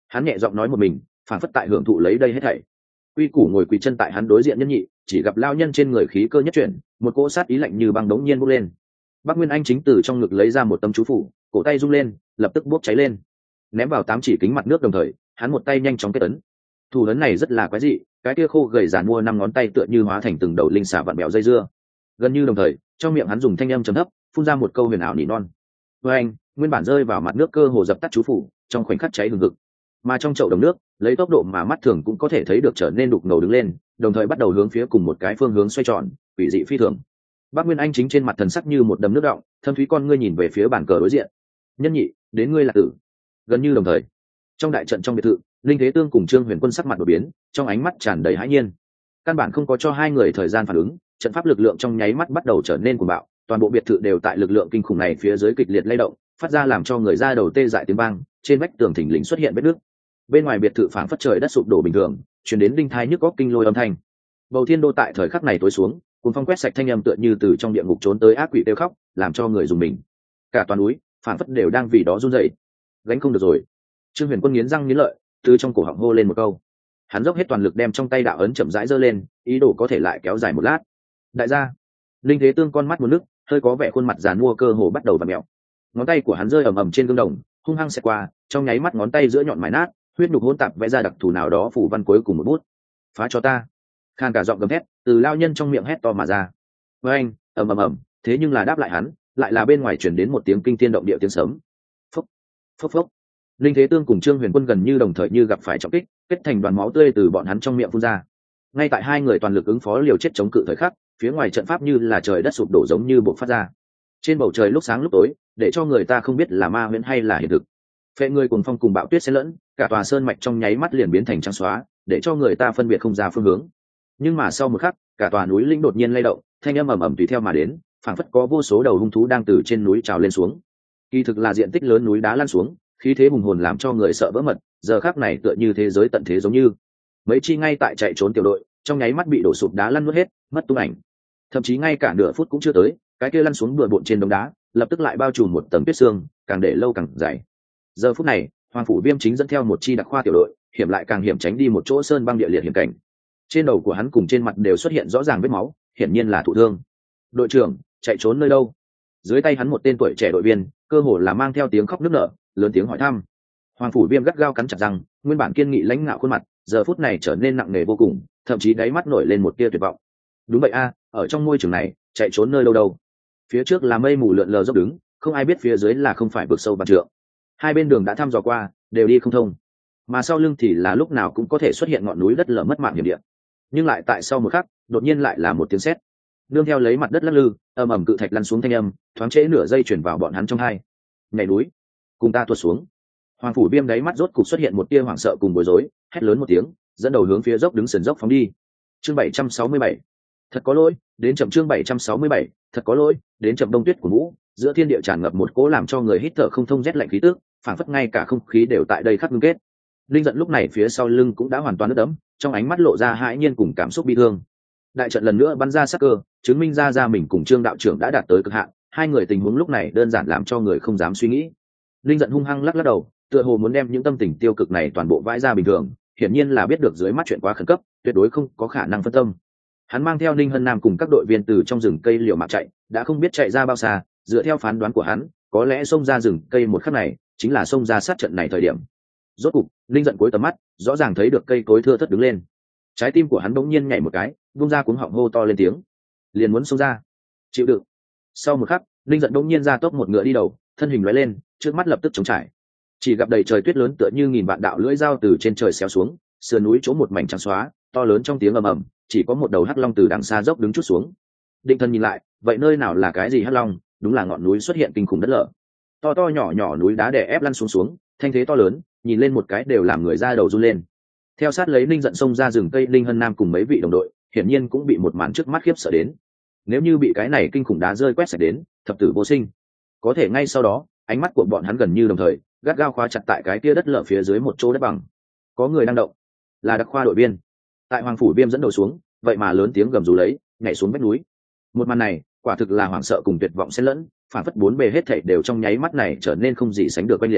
Hắn nhẹ giọng nói một mình, phản phất tại hưởng thụ lấy đây hết thảy. Quy Củ ngồi quỳ chân tại hắn đối diện nhân nhị, chỉ gặp lao nhân trên người khí cơ nhất chuyển, một cỗ sát ý lạnh như băng đống nhiên bốc lên. Bác Nguyên Anh chính từ trong ngực lấy ra một tấm chú phủ, cổ tay rung lên, lập tức bốc cháy lên, ném vào tám chỉ kính mặt nước đồng thời, hắn một tay nhanh chóng kết ấn. Thủ ấn này rất là quái dị, cái kia khô gầy giàn mua năm ngón tay tựa như hóa thành từng đầu linh xà vặn bèo dây dưa. Gần như đồng thời, trong miệng hắn dùng thanh âm trầm thấp, phun ra một câu huyền ảo nỉ non. Với anh, nguyên bản rơi vào mặt nước cơ hồ dập tắt chú phủ, trong khoảnh khắc cháy hừng hực. Mà trong chậu đồng nước, lấy tốc độ mà mắt thường cũng có thể thấy được trở nên đục ngầu đứng lên, đồng thời bắt đầu hướng phía cùng một cái phương hướng xoay tròn, quỷ dị phi thường. Bác Nguyên Anh chính trên mặt thần sắc như một đầm nước đọng, thâm thúy con ngươi nhìn về phía bàn cờ đối diện. Nhân nhị, đến ngươi là tử. Gần như đồng thời, trong đại trận trong biệt thự, Linh Thế Tương cùng Trương Huyền Quân sắc mặt đổi biến, trong ánh mắt tràn đầy hãi nhiên. Căn bản không có cho hai người thời gian phản ứng, trận pháp lực lượng trong nháy mắt bắt đầu trở nên cuồng bạo, toàn bộ biệt thự đều tại lực lượng kinh khủng này phía dưới kịch liệt lay động, phát ra làm cho người da đầu tê dại tiếng vang, trên vách tường thình lình xuất hiện vết nứt. Bên ngoài biệt thự phảng phất trời đất sụp đổ bình thường, truyền đến đinh thai nhức óc kinh lôi âm thanh. Bầu thiên đô tại thời khắc này tối xuống, cùng phong quét sạch thanh âm tựa như từ trong địa ngục trốn tới ác quỷ kêu khóc, làm cho người dùng mình. Cả toàn núi, phảng phất đều đang vì đó run rẩy. Gánh không được rồi. Trương Huyền Quân nghiến răng nghiến lợi, từ trong cổ họng hô lên một câu. Hắn dốc hết toàn lực đem trong tay đạo ấn chậm rãi giơ lên, ý đồ có thể lại kéo dài một lát. Đại gia, Linh Thế Tương con mắt một nước, hơi có vẻ khuôn mặt giàn mua cơ hồ bắt đầu vặn mèo. Ngón tay của hắn rơi ầm ầm trên gương đồng, hung hăng xẹt qua, trong nháy mắt ngón tay giữa nhọn mài nát, huyết nhục hỗn tạp vẽ ra đặc thù nào đó phủ văn cuối cùng một bút. Phá cho ta! Khan cả giọng gầm hét, từ lao nhân trong miệng hét to mà ra. Với anh, ầm ầm ầm, thế nhưng là đáp lại hắn, lại là bên ngoài truyền đến một tiếng kinh thiên động địa tiếng sấm. Phốc, phốc phốc. Linh Thế Tương cùng Trương Huyền Quân gần như đồng thời như gặp phải trọng kích, kết thành đoàn máu tươi từ bọn hắn trong miệng phun ra. Ngay tại hai người toàn lực ứng phó liều chết chống cự thời khắc, phía ngoài trận pháp như là trời đất sụp đổ giống như bộc phát ra. Trên bầu trời lúc sáng lúc tối, để cho người ta không biết là ma huyễn hay là hiện thực. Phệ người cùng phong cùng bão tuyết xen lẫn, cả tòa sơn mạch trong nháy mắt liền biến thành trắng xóa, để cho người ta phân biệt không ra phương hướng. Nhưng mà sau một khắc, cả tòa núi linh đột nhiên lay động, thanh âm ầm ầm tùy theo mà đến, phảng phất có vô số đầu hung thú đang từ trên núi trào lên xuống. Kỳ thực là diện tích lớn núi đá lăn xuống, khí thế hùng hồn làm cho người sợ vỡ mật, giờ khắc này tựa như thế giới tận thế giống như. Mấy chi ngay tại chạy trốn tiểu đội, trong nháy mắt bị đổ sụp đá lăn nuốt hết, mất tung ảnh. Thậm chí ngay cả nửa phút cũng chưa tới, cái kia lăn xuống bừa bộn trên đống đá, lập tức lại bao trùm một tầng tuyết sương, càng để lâu càng dày. Giờ phút này, Hoàng phủ Viêm chính dẫn theo một chi đặc khoa tiểu đội, hiểm lại càng hiểm tránh đi một chỗ sơn băng địa liệt hiểm cảnh. Trên đầu của hắn cùng trên mặt đều xuất hiện rõ ràng vết máu, hiển nhiên là thụ thương. Đội trưởng, chạy trốn nơi đâu? Dưới tay hắn một tên tuổi trẻ đội viên, cơ hồ là mang theo tiếng khóc nức nở, lớn tiếng hỏi thăm. Hoàng phủ Viêm gắt gao cắn chặt răng, nguyên bản kiên nghị lãnh ngạo khuôn mặt, giờ phút này trở nên nặng nề vô cùng, thậm chí đáy mắt nổi lên một tia tuyệt vọng. Đúng vậy a, ở trong môi trường này, chạy trốn nơi đâu đâu? Phía trước là mây mù lượn lờ dốc đứng, không ai biết phía dưới là không phải vực sâu vạn trượng. Hai bên đường đã thăm dò qua, đều đi không thông, mà sau lưng thì là lúc nào cũng có thể xuất hiện ngọn núi đất lở mất mạng hiểm địa. Nhưng lại tại sau một khắc, đột nhiên lại là một tiếng sét, nương theo lấy mặt đất lắc lư, ầm ầm cự thạch lăn xuống thanh âm, thoáng trễ nửa giây chuyển vào bọn hắn trong hai. Nhảy núi, cùng ta tuột xuống. Hoàng phủ Viêm đáy mắt rốt cục xuất hiện một tia hoảng sợ cùng bối rối, hét lớn một tiếng, dẫn đầu hướng phía dốc đứng sườn dốc phóng đi. Chương bảy trăm sáu mươi bảy, thật có lỗi, đến chậm. Chương bảy trăm sáu mươi bảy, thật có lỗi, đến chậm. Đông tuyết của vũ, giữa thiên địa tràn ngập một cỗ làm cho người hít thở không thông rét lạnh khí tức, phảng phất ngay cả không khí đều tại đây khắc ngưng kết. Linh Giận lúc này phía sau lưng cũng đã hoàn toàn ướt đẫm, trong ánh mắt lộ ra hãi nhiên cùng cảm xúc bi thương. Đại trận lần nữa bắn ra sắc cơ, chứng minh ra ra mình cùng Trương đạo trưởng đã đạt tới cực hạn, hai người tình huống lúc này đơn giản làm cho người không dám suy nghĩ. Linh Giận hung hăng lắc lắc đầu, tựa hồ muốn đem những tâm tình tiêu cực này toàn bộ vãi ra bình thường, hiển nhiên là biết được dưới mắt chuyện quá khẩn cấp, tuyệt đối không có khả năng phân tâm. Hắn mang theo Ninh Hân Nam cùng các đội viên từ trong rừng cây liều mạng chạy, đã không biết chạy ra bao xa, dựa theo phán đoán của hắn, có lẽ xông ra rừng cây một khắc này chính là xông ra sát trận này thời điểm. Rốt cục, Linh Giận cuối tầm mắt, rõ ràng thấy được cây cối thưa thớt đứng lên. Trái tim của hắn bỗng nhiên nhảy một cái, vung ra cuống họng hô to lên tiếng, liền muốn xông ra. Chịu đựng. Sau một khắc, Linh Giận bỗng nhiên ra tốc một ngựa đi đầu, thân hình lóe lên, trước mắt lập tức trống trải. Chỉ gặp đầy trời tuyết lớn tựa như nghìn vạn đạo lưỡi dao từ trên trời xéo xuống, sườn núi chỗ một mảnh trắng xóa, to lớn trong tiếng ầm ầm, chỉ có một đầu hắc long từ đằng xa dốc đứng chút xuống. Định Thần nhìn lại, vậy nơi nào là cái gì hắc long, đúng là ngọn núi xuất hiện kinh khủng đất lở. To to nhỏ nhỏ núi đá đè ép lăn xuống xuống, thanh thế to lớn, nhìn lên một cái đều làm người da đầu run lên. Theo sát lấy Linh Giận xông ra rừng cây, Linh Hân Nam cùng mấy vị đồng đội, hiển nhiên cũng bị một màn trước mắt khiếp sợ đến. Nếu như bị cái này kinh khủng đá rơi quét sạch đến, thập tử vô sinh. Có thể ngay sau đó, ánh mắt của bọn hắn gần như đồng thời, gắt gao khóa chặt tại cái kia đất lở phía dưới một chỗ đất bằng. Có người đang động, là đặc khoa đội viên. Tại Hoàng phủ Viêm dẫn đầu xuống, vậy mà lớn tiếng gầm rú lấy, nhảy xuống vách núi. Một màn này, quả thực là hoảng sợ cùng tuyệt vọng xen lẫn, phản phất bốn bề hết thảy đều trong nháy mắt này trở nên không gì sánh được oanh liệt.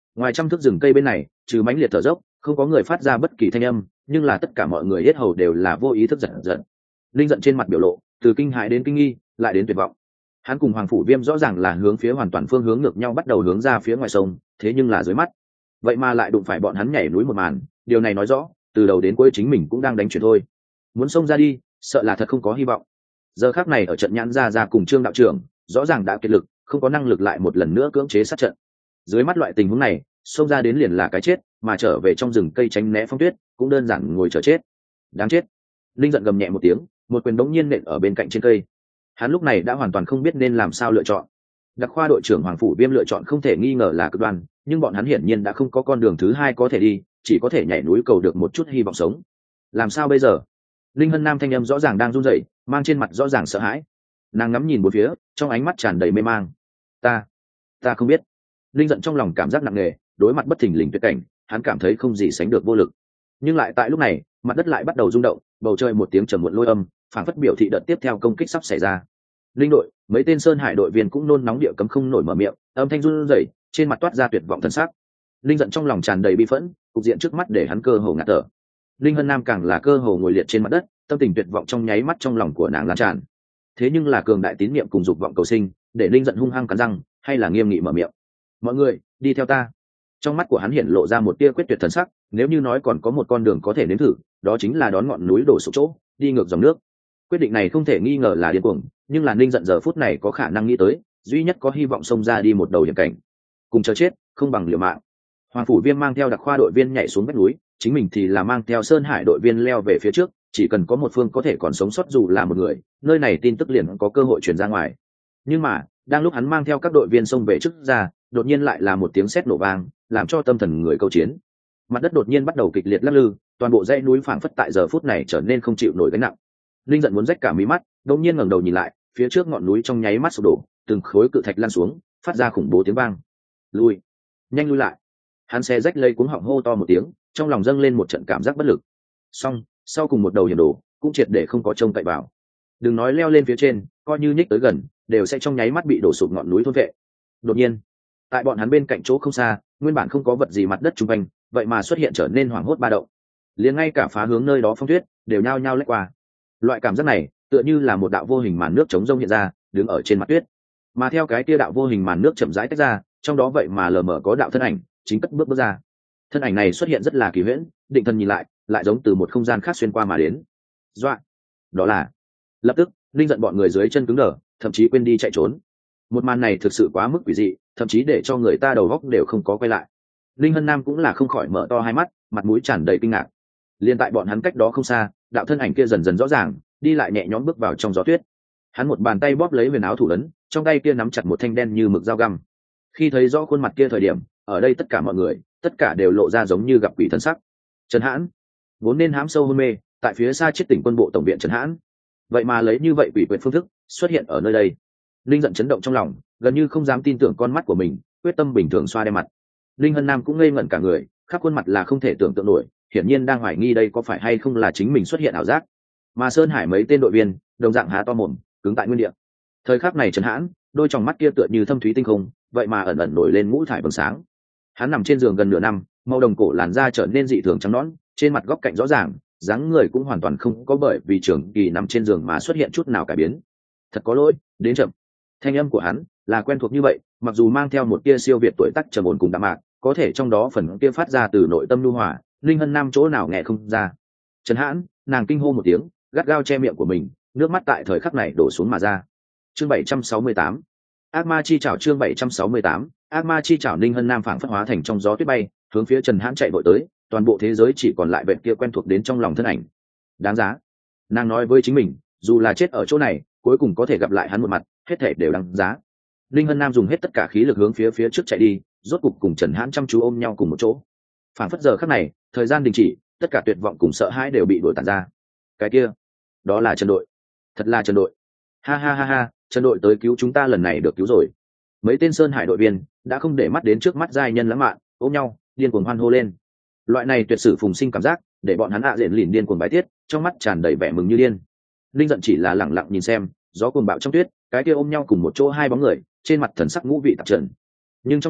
Ngoài trăm thước rừng cây bên này trừ mãnh liệt thở dốc không có người phát ra bất kỳ thanh âm, nhưng là tất cả mọi người hết hầu đều là vô ý thức giật giật. Linh giận trên mặt biểu lộ từ kinh hãi đến kinh nghi lại đến tuyệt vọng. Hắn cùng Hoàng Phủ Viêm rõ ràng là hướng phía hoàn toàn phương hướng ngược nhau, bắt đầu hướng ra phía ngoài sông, thế nhưng là dưới mắt vậy mà lại đụng phải bọn hắn nhảy núi một màn. Điều này nói rõ từ đầu đến cuối chính mình cũng đang đánh chuyển thôi, muốn xông ra đi sợ là thật không có hy vọng. Giờ khắc này ở trận nhãn ra ra cùng Trương đạo trưởng rõ ràng đã kiệt lực, không có năng lực lại một lần nữa cưỡng chế sát trận. Dưới mắt loại tình huống này xông ra đến liền là cái chết, mà trở về trong rừng cây tránh né phong tuyết cũng đơn giản ngồi chờ chết. Đáng chết. Linh giận gầm nhẹ một tiếng, một quyền đống nhiên nện ở bên cạnh trên cây. Hắn lúc này đã hoàn toàn không biết nên làm sao lựa chọn. Đặc khoa đội trưởng Hoàng Phủ Viêm lựa chọn không thể nghi ngờ là cực đoan, nhưng bọn hắn hiển nhiên đã không có con đường thứ hai có thể đi, chỉ có thể nhảy núi cầu được một chút hy vọng sống. Làm sao bây giờ? Linh Hân Nam thanh âm rõ ràng đang run rẩy, mang trên mặt rõ ràng sợ hãi. Nàng ngắm nhìn bốn phía, trong ánh mắt tràn đầy mê mang. Ta, ta không biết. Linh giận trong lòng cảm giác nặng nề, đối mặt bất thình lình tuyệt cảnh, hắn cảm thấy không gì sánh được vô lực. Nhưng lại tại lúc này, mặt đất lại bắt đầu rung động, bầu trời một tiếng trầm muộn lôi âm, phản phất biểu thị đợt tiếp theo công kích sắp xảy ra. Linh đội, mấy tên Sơn Hải đội viên cũng nôn nóng địa cấm không nổi mở miệng, âm thanh run rẩy, trên mặt toát ra tuyệt vọng thân xác. Linh giận trong lòng tràn đầy bi phẫn, cục diện trước mắt để hắn cơ hồ ngạt thở. Linh Hân Nam càng là cơ hồ ngồi liệt trên mặt đất, tâm tình tuyệt vọng trong nháy mắt trong lòng của nàng lan tràn. Thế nhưng là cường đại tín niệm cùng dục vọng cầu sinh, để Linh giận hung hăng cắn răng, hay là nghiêm nghị mở miệng. Mọi người, đi theo ta. Trong mắt của hắn hiện lộ ra một tia quyết tuyệt thần sắc, nếu như nói còn có một con đường có thể nếm thử, đó chính là đón ngọn núi đổ sụp chỗ, đi ngược dòng nước. Quyết định này không thể nghi ngờ là điên cuồng, nhưng là Linh giận giờ phút này có khả năng nghĩ tới, duy nhất có hy vọng xông ra đi một đầu hiểm cảnh. Cùng chờ chết, không bằng liều mạng. Hoàng Phủ Viêm mang theo đặc khoa đội viên nhảy xuống vách núi, chính mình thì là mang theo Sơn Hải đội viên leo về phía trước, chỉ cần có một phương có thể còn sống sót dù là một người, nơi này tin tức liền có cơ hội truyền ra ngoài. Nhưng mà, đang lúc hắn mang theo các đội viên xông về trước ra, đột nhiên lại là một tiếng sét nổ vang, làm cho tâm thần người câu chiến. Mặt đất đột nhiên bắt đầu kịch liệt lắc lư, toàn bộ dãy núi phảng phất tại giờ phút này trở nên không chịu nổi gánh nặng. Linh giận muốn rách cả mí mắt, đột nhiên ngẩng đầu nhìn lại, phía trước ngọn núi trong nháy mắt sụp đổ, từng khối cự thạch lăn xuống, phát ra khủng bố tiếng vang. Lui, nhanh lui lại. Hắn xe rách lây cuống họng hô to một tiếng, trong lòng dâng lên một trận cảm giác bất lực. Xong, sau cùng một đầu hiểm đồ cũng triệt để không có trông cậy vào. Đừng nói leo lên phía trên, coi như nhích tới gần, đều sẽ trong nháy mắt bị đổ sụp ngọn núi thôn vệ. Đột nhiên, tại bọn hắn bên cạnh chỗ không xa, nguyên bản không có vật gì mặt đất trung quanh, vậy mà xuất hiện trở nên hoảng hốt ba động. Liền ngay cả phá hướng nơi đó phong tuyết đều nhao nhao lách qua. Loại cảm giác này, tựa như là một đạo vô hình màn nước chống rông hiện ra, đứng ở trên mặt tuyết. Mà theo cái kia đạo vô hình màn nước chậm rãi tách ra, trong đó vậy mà lờ mờ có đạo thân ảnh chính cất bước bước ra. Thân ảnh này xuất hiện rất là kỳ huyễn, định thần nhìn lại, lại giống từ một không gian khác xuyên qua mà đến. Doạ, đó là. Lập tức, Linh giận bọn người dưới chân cứng đờ, thậm chí quên đi chạy trốn. Một màn này thực sự quá mức quỷ dị, thậm chí để cho người ta đầu óc đều không có quay lại. Linh Hân Nam cũng là không khỏi mở to hai mắt, mặt mũi tràn đầy kinh ngạc. Liên tại bọn hắn cách đó không xa, đạo thân ảnh kia dần dần rõ ràng, đi lại nhẹ nhõm bước vào trong gió tuyết. Hắn một bàn tay bóp lấy huyền áo thủ ấn, trong tay kia nắm chặt một thanh đen như mực dao găm. Khi thấy rõ khuôn mặt kia thời điểm, ở đây tất cả mọi người, tất cả đều lộ ra giống như gặp quỷ thân sắc. Trần Hãn, vốn nên hám sâu hôn mê, tại phía xa chết tỉnh quân bộ tổng viện Trần Hãn, vậy mà lấy như vậy quỷ quyệt phương thức xuất hiện ở nơi đây. Linh giận chấn động trong lòng, gần như không dám tin tưởng con mắt của mình, quyết tâm bình thường xoa đem mặt. Linh Hân Nam cũng ngây ngẩn cả người, khắp khuôn mặt là không thể tưởng tượng nổi, hiển nhiên đang hoài nghi đây có phải hay không là chính mình xuất hiện ảo giác. Mà Sơn Hải mấy tên đội viên đồng dạng há to mồm, cứng tại nguyên địa. Thời khắc này Trần Hãn, đôi tròng mắt kia tựa như thâm thúy tinh không, vậy mà ẩn ẩn nổi lên ngũ thải vầng sáng. Hắn nằm trên giường gần nửa năm, màu đồng cổ làn da trở nên dị thường trắng nõn, trên mặt góc cạnh rõ ràng, dáng người cũng hoàn toàn không có bởi vì trường kỳ nằm trên giường mà xuất hiện chút nào cải biến. Thật có lỗi, đến chậm. Thanh âm của hắn là quen thuộc như vậy, mặc dù mang theo một tia siêu việt tuổi tác trầm ổn cùng đạm mạc, có thể trong đó phần kia phát ra từ nội tâm nhu hòa, Linh Hân Nam chỗ nào nghe không ra. Trần Hãn, nàng kinh hô một tiếng, gắt gao che miệng của mình, nước mắt tại thời khắc này đổ xuống mà ra. Chương bảy trăm sáu mươi tám, ác ma chi chảo. Chương bảy trăm sáu mươi tám, ác ma chi chảo. Linh Hân Nam phảng phất hóa thành trong gió tuyết bay, hướng phía Trần Hãn chạy vội tới, toàn bộ thế giới chỉ còn lại vệt kia quen thuộc đến trong lòng thân ảnh. Đáng giá. Nàng nói với chính mình, dù là chết ở chỗ này, cuối cùng có thể gặp lại hắn một mặt, hết thảy đều đáng giá. Linh Hân Nam dùng hết tất cả khí lực hướng phía phía trước chạy đi, rốt cục cùng Trần Hãn chăm chú ôm nhau cùng một chỗ. Phảng phất giờ khắc này, thời gian đình chỉ, tất cả tuyệt vọng cùng sợ hãi đều bị đuổi tàn ra. Cái kia, đó là Trần đội. Thật là Trần đội. Ha ha ha ha, Trần đội tới cứu chúng ta, lần này được cứu rồi. Mấy tên Sơn Hải đội viên đã không để mắt đến trước mắt giai nhân lãng mạn, ôm nhau, điên cuồng hoan hô lên. Loại này tuyệt sử phùng sinh cảm giác, để bọn hắn ạ diện lìn điên cuồng bái tiết, trong mắt tràn đầy vẻ mừng như điên. Linh giận chỉ là lẳng lặng nhìn xem, gió cuồng bạo trong tuyết, cái kia ôm nhau cùng một chỗ hai bóng người, trên mặt thần sắc ngũ vị tạp trần. Nhưng trong lòng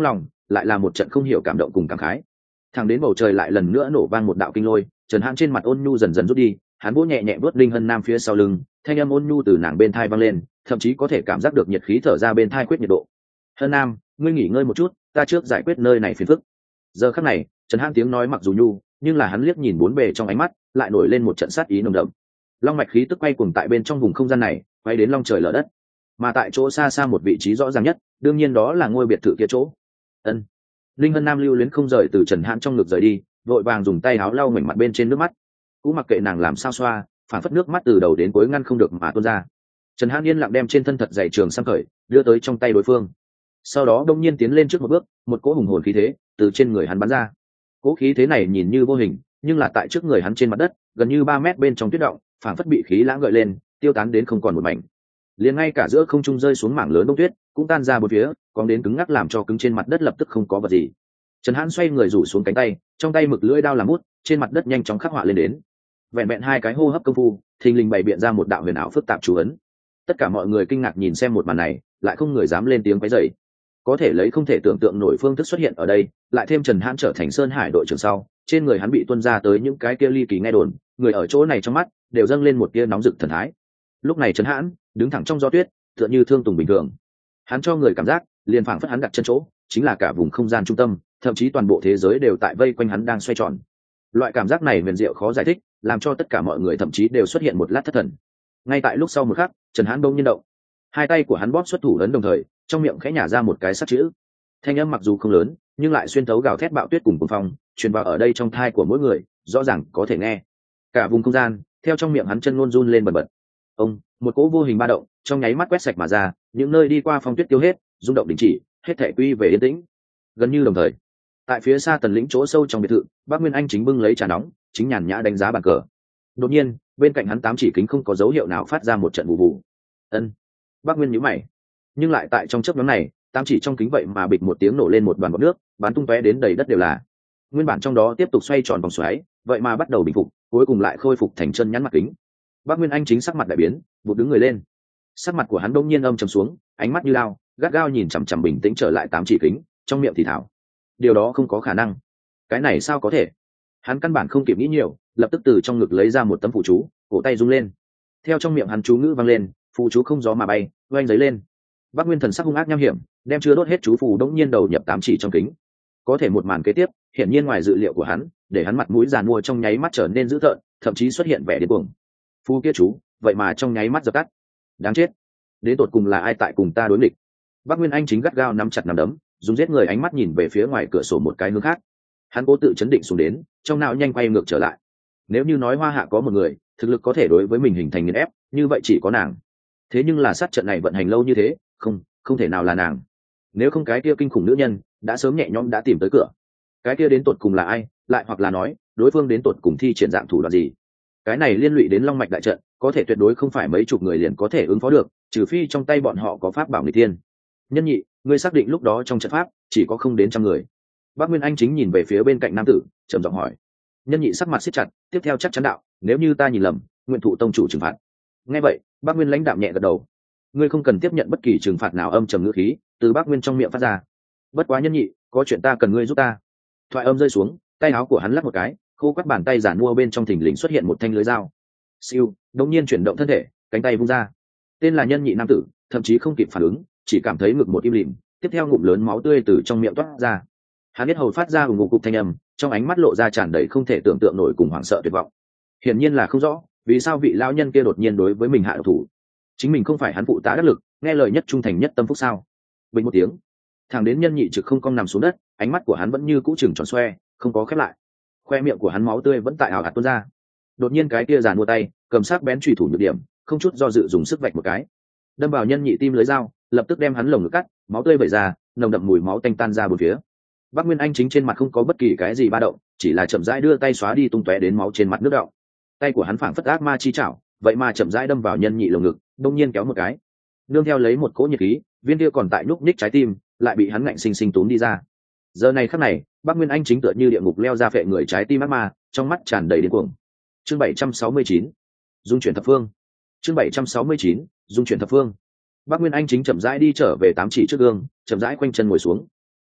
lại là một trận không hiểu cảm động cùng cảm khái. Thẳng đến bầu trời lại lần nữa nổ vang một đạo kinh lôi, Trần Hãn trên mặt ôn nhu dần dần rút đi, hắn vỗ nhẹ nhẹ vớt Linh Hân Nam phía sau lưng, thanh âm ôn nhu từ nàng bên thai vang lên, thậm chí có thể cảm giác được nhiệt khí thở ra bên thai quyết nhiệt độ. Hân Nam, ngươi nghỉ ngơi một chút, ta trước giải quyết nơi này phiền phức. Giờ khắc này, Trần Hãn tiếng nói mặc dù nhu, nhưng là hắn liếc nhìn bốn bề trong ánh mắt, lại nổi lên một trận sát ý nồng đậm. Long mạch khí tức quay cuồng tại bên trong vùng không gian này, quay đến long trời lở đất. Mà tại chỗ xa xa một vị trí rõ ràng nhất, đương nhiên đó là ngôi biệt thự kia chỗ. Ân. Linh Hân Nam lưu luyến không rời từ Trần Hãn trong ngực rời đi, vội vàng dùng tay áo lau mảnh mặt bên trên nước mắt. Cũng mặc kệ nàng làm sao xoa, phản phất nước mắt từ đầu đến cuối ngăn không được mà tuôn ra. Trần Hãn yên lặng đem trên thân thật dày trường sang khởi, đưa tới trong tay đối phương. Sau đó đông nhiên tiến lên trước một bước, một cỗ hùng hồn khí thế từ trên người hắn bắn ra. Cỗ khí thế này nhìn như vô hình, nhưng là tại trước người hắn trên mặt đất, gần như ba mét bên trong tuyết động, phản phất bị khí lãng gợi lên, tiêu tán đến không còn một mảnh. Liền ngay cả giữa không trung rơi xuống mảng lớn đông tuyết, cũng tan ra bốn phía, còn đến cứng ngắc làm cho cứng trên mặt đất lập tức không có vật gì. Trần Hãn xoay người rủ xuống cánh tay, trong tay mực lưỡi đao làm bút, trên mặt đất nhanh chóng khắc họa lên đến. Vẹn vẹn hai cái hô hấp công phu, thình lình bày biện ra một đạo huyền ảo phức tạp chú ấn. Tất cả mọi người kinh ngạc nhìn xem một màn này, lại không người dám lên tiếng quấy rầy. Có thể lấy không thể tưởng tượng nổi phương thức xuất hiện ở đây, lại thêm Trần Hãn trở thành Sơn Hải đội trưởng sau, trên người hắn bị tuôn ra tới những cái kia ly kỳ nghe đồn, người ở chỗ này trong mắt đều dâng lên một tia nóng rực thần thái. Lúc này Trần Hãn đứng thẳng trong gió tuyết, tựa như thương tùng bình thường. Hắn cho người cảm giác, liền phảng phất hắn đặt chân chỗ, chính là cả vùng không gian trung tâm, thậm chí toàn bộ thế giới đều tại vây quanh hắn đang xoay tròn. Loại cảm giác này huyền diệu khó giải thích, làm cho tất cả mọi người thậm chí đều xuất hiện một lát thất thần. Ngay tại lúc sau một khắc, Trần Hãn bỗng nhiên động, hai tay của hắn bóp xuất thủ ấn đồng thời, trong miệng khẽ nhả ra một cái sắc chữ. Thanh âm mặc dù không lớn, nhưng lại xuyên thấu gào thét bạo tuyết cùng cuồng phong, truyền vào ở đây trong thai của mỗi người, rõ ràng có thể nghe. Cả vùng không gian, theo trong miệng hắn chân luôn run lên bần bật. Ông, một cỗ vô hình ba động, trong nháy mắt quét sạch mà ra, những nơi đi qua phong tuyết tiêu hết, rung động đình chỉ, hết thảy quy về yên tĩnh. Gần như đồng thời, tại phía xa tần lĩnh chỗ sâu trong biệt thự, Bác Nguyên Anh chính bưng lấy trà nóng, chính nhàn nhã đánh giá bàn cờ. Đột nhiên, bên cạnh hắn tám chỉ kính không có dấu hiệu nào phát ra một trận vụ vụ. Ân. Bác Nguyên nhíu mày, nhưng lại tại trong chớp nhoáng này, tám chỉ trong kính vậy mà bịch một tiếng nổ lên một đoàn bọt nước, bắn tung tóe đến đầy đất đều là. Nguyên bản trong đó tiếp tục xoay tròn vòng xoáy, vậy mà bắt đầu bình phục, cuối cùng lại khôi phục thành chân nhắn mặt kính. Bác Nguyên Anh chính sắc mặt đại biến, vụt đứng người lên. Sắc mặt của hắn đông nhiên âm trầm xuống, ánh mắt như lao, gắt gao nhìn chằm chằm bình tĩnh trở lại tám chỉ kính, trong miệng thì thào: điều đó không có khả năng, cái này sao có thể? Hắn căn bản không kịp nghĩ nhiều, lập tức từ trong ngực lấy ra một tấm phù chú, cổ tay rung lên, theo trong miệng hắn chú ngữ vang lên, phù chú không gió mà bay, oanh giấy lên. Bác Nguyên thần sắc hung ác nham hiểm, đem chưa đốt hết chú phù đống nhiên đầu nhập tám chỉ trong kính. Có thể một màn kế tiếp, hiển nhiên ngoài dự liệu của hắn, để hắn mặt mũi giàn mua trong nháy mắt trở nên dữ tợn, thậm chí xuất hiện vẻ điên cuồng. Phù kia chú, vậy mà trong nháy mắt dập tắt. Đáng chết, đến tột cùng là ai tại cùng ta đối nghịch? Bác Nguyên Anh chính gắt gao nắm chặt nắm đấm, dùng giết người ánh mắt nhìn về phía ngoài cửa sổ một cái hướng khác. Hắn cố tự chấn định xuống đến, trong não nhanh quay ngược trở lại. Nếu như nói Hoa Hạ có một người thực lực có thể đối với mình hình thành nghiền ép, như vậy chỉ có nàng. Thế nhưng là sát trận này vận hành lâu như thế, không, không thể nào là nàng. Nếu không cái kia kinh khủng nữ nhân đã sớm nhẹ nhõm đã tìm tới cửa. Cái kia đến tột cùng là ai, lại hoặc là nói đối phương đến tột cùng thi triển dạng thủ đoạn gì? Cái này liên lụy đến long mạch đại trận, có thể tuyệt đối không phải mấy chục người liền có thể ứng phó được, trừ phi trong tay bọn họ có pháp bảo nghịch tiên. Nhân nhị, ngươi xác định lúc đó trong trận pháp chỉ có không đến trăm người? Bác Nguyên Anh chính nhìn về phía bên cạnh nam tử, trầm giọng hỏi. Nhân nhị sắc mặt siết chặt, tiếp theo chắc chắn đạo: nếu như ta nhìn lầm, nguyện thụ tông chủ trừng phạt. Nghe vậy, Bác Nguyên lãnh đạm nhẹ gật đầu. Ngươi không cần tiếp nhận bất kỳ trừng phạt nào. Âm trầm ngữ khí từ Bác Nguyên trong miệng phát ra. Bất quá nhân nhị, có chuyện ta cần ngươi giúp ta. Thoại âm rơi xuống, tay áo của hắn lắc một cái, khô quắt bàn tay giản mua bên trong thình lình xuất hiện một thanh lưới dao. Siêu, đống nhiên chuyển động thân thể, cánh tay vung ra. Tên là nhân nhị nam tử, thậm chí không kịp phản ứng, chỉ cảm thấy ngực một im lìm, tiếp theo ngụm lớn máu tươi từ trong miệng toát ra. Hắn biết hầu phát ra ủng ngục cục thanh âm, trong ánh mắt lộ ra tràn đầy không thể tưởng tượng nổi cùng hoảng sợ tuyệt vọng. Hiển nhiên là không rõ vì sao vị lão nhân kia đột nhiên đối với mình hạ độc thủ. Chính mình không phải hắn phụ tá đắc lực, nghe lời nhất trung thành nhất tâm phúc sao? Bình một tiếng, thằng đến nhân nhị trực không cong nằm xuống đất, ánh mắt của hắn vẫn như cũ chừng tròn xoe, không có khép lại. Khoe miệng của hắn máu tươi vẫn tại ảo ạt tuôn ra. Đột nhiên cái kia giàn mua tay cầm sắc bén chùy thủ nhược điểm, không chút do dự dùng sức vạch một cái, đâm vào nhân nhị tim lưới dao, lập tức đem hắn lồng ngực cắt, máu tươi vẩy ra, nồng đậm mùi máu tanh tan ra bốn phía. Bác Nguyên Anh chính trên mặt không có bất kỳ cái gì ba động, chỉ là chậm rãi đưa tay xóa đi tung tóe đến máu trên mặt nước đọng. Tay của hắn phảng phất ác ma chi chảo, vậy mà chậm rãi đâm vào nhân nhị lồng ngực, đông nhiên kéo một cái, nương theo lấy một cỗ nhiệt khí, viên kia còn tại núp ních trái tim lại bị hắn ngạnh sinh sinh túm đi ra. Giờ này khắc này, Bác Nguyên Anh chính tựa như địa ngục leo ra phệ người trái tim ác ma, trong mắt tràn đầy điên cuồng. Chương bảy trăm sáu mươi chín, dung chuyển thập phương. Chương bảy trăm sáu mươi chín, dung chuyển thập phương. Bác Nguyên Anh chính chậm rãi đi trở về tám chỉ trước gương, chậm rãi quanh chân ngồi xuống.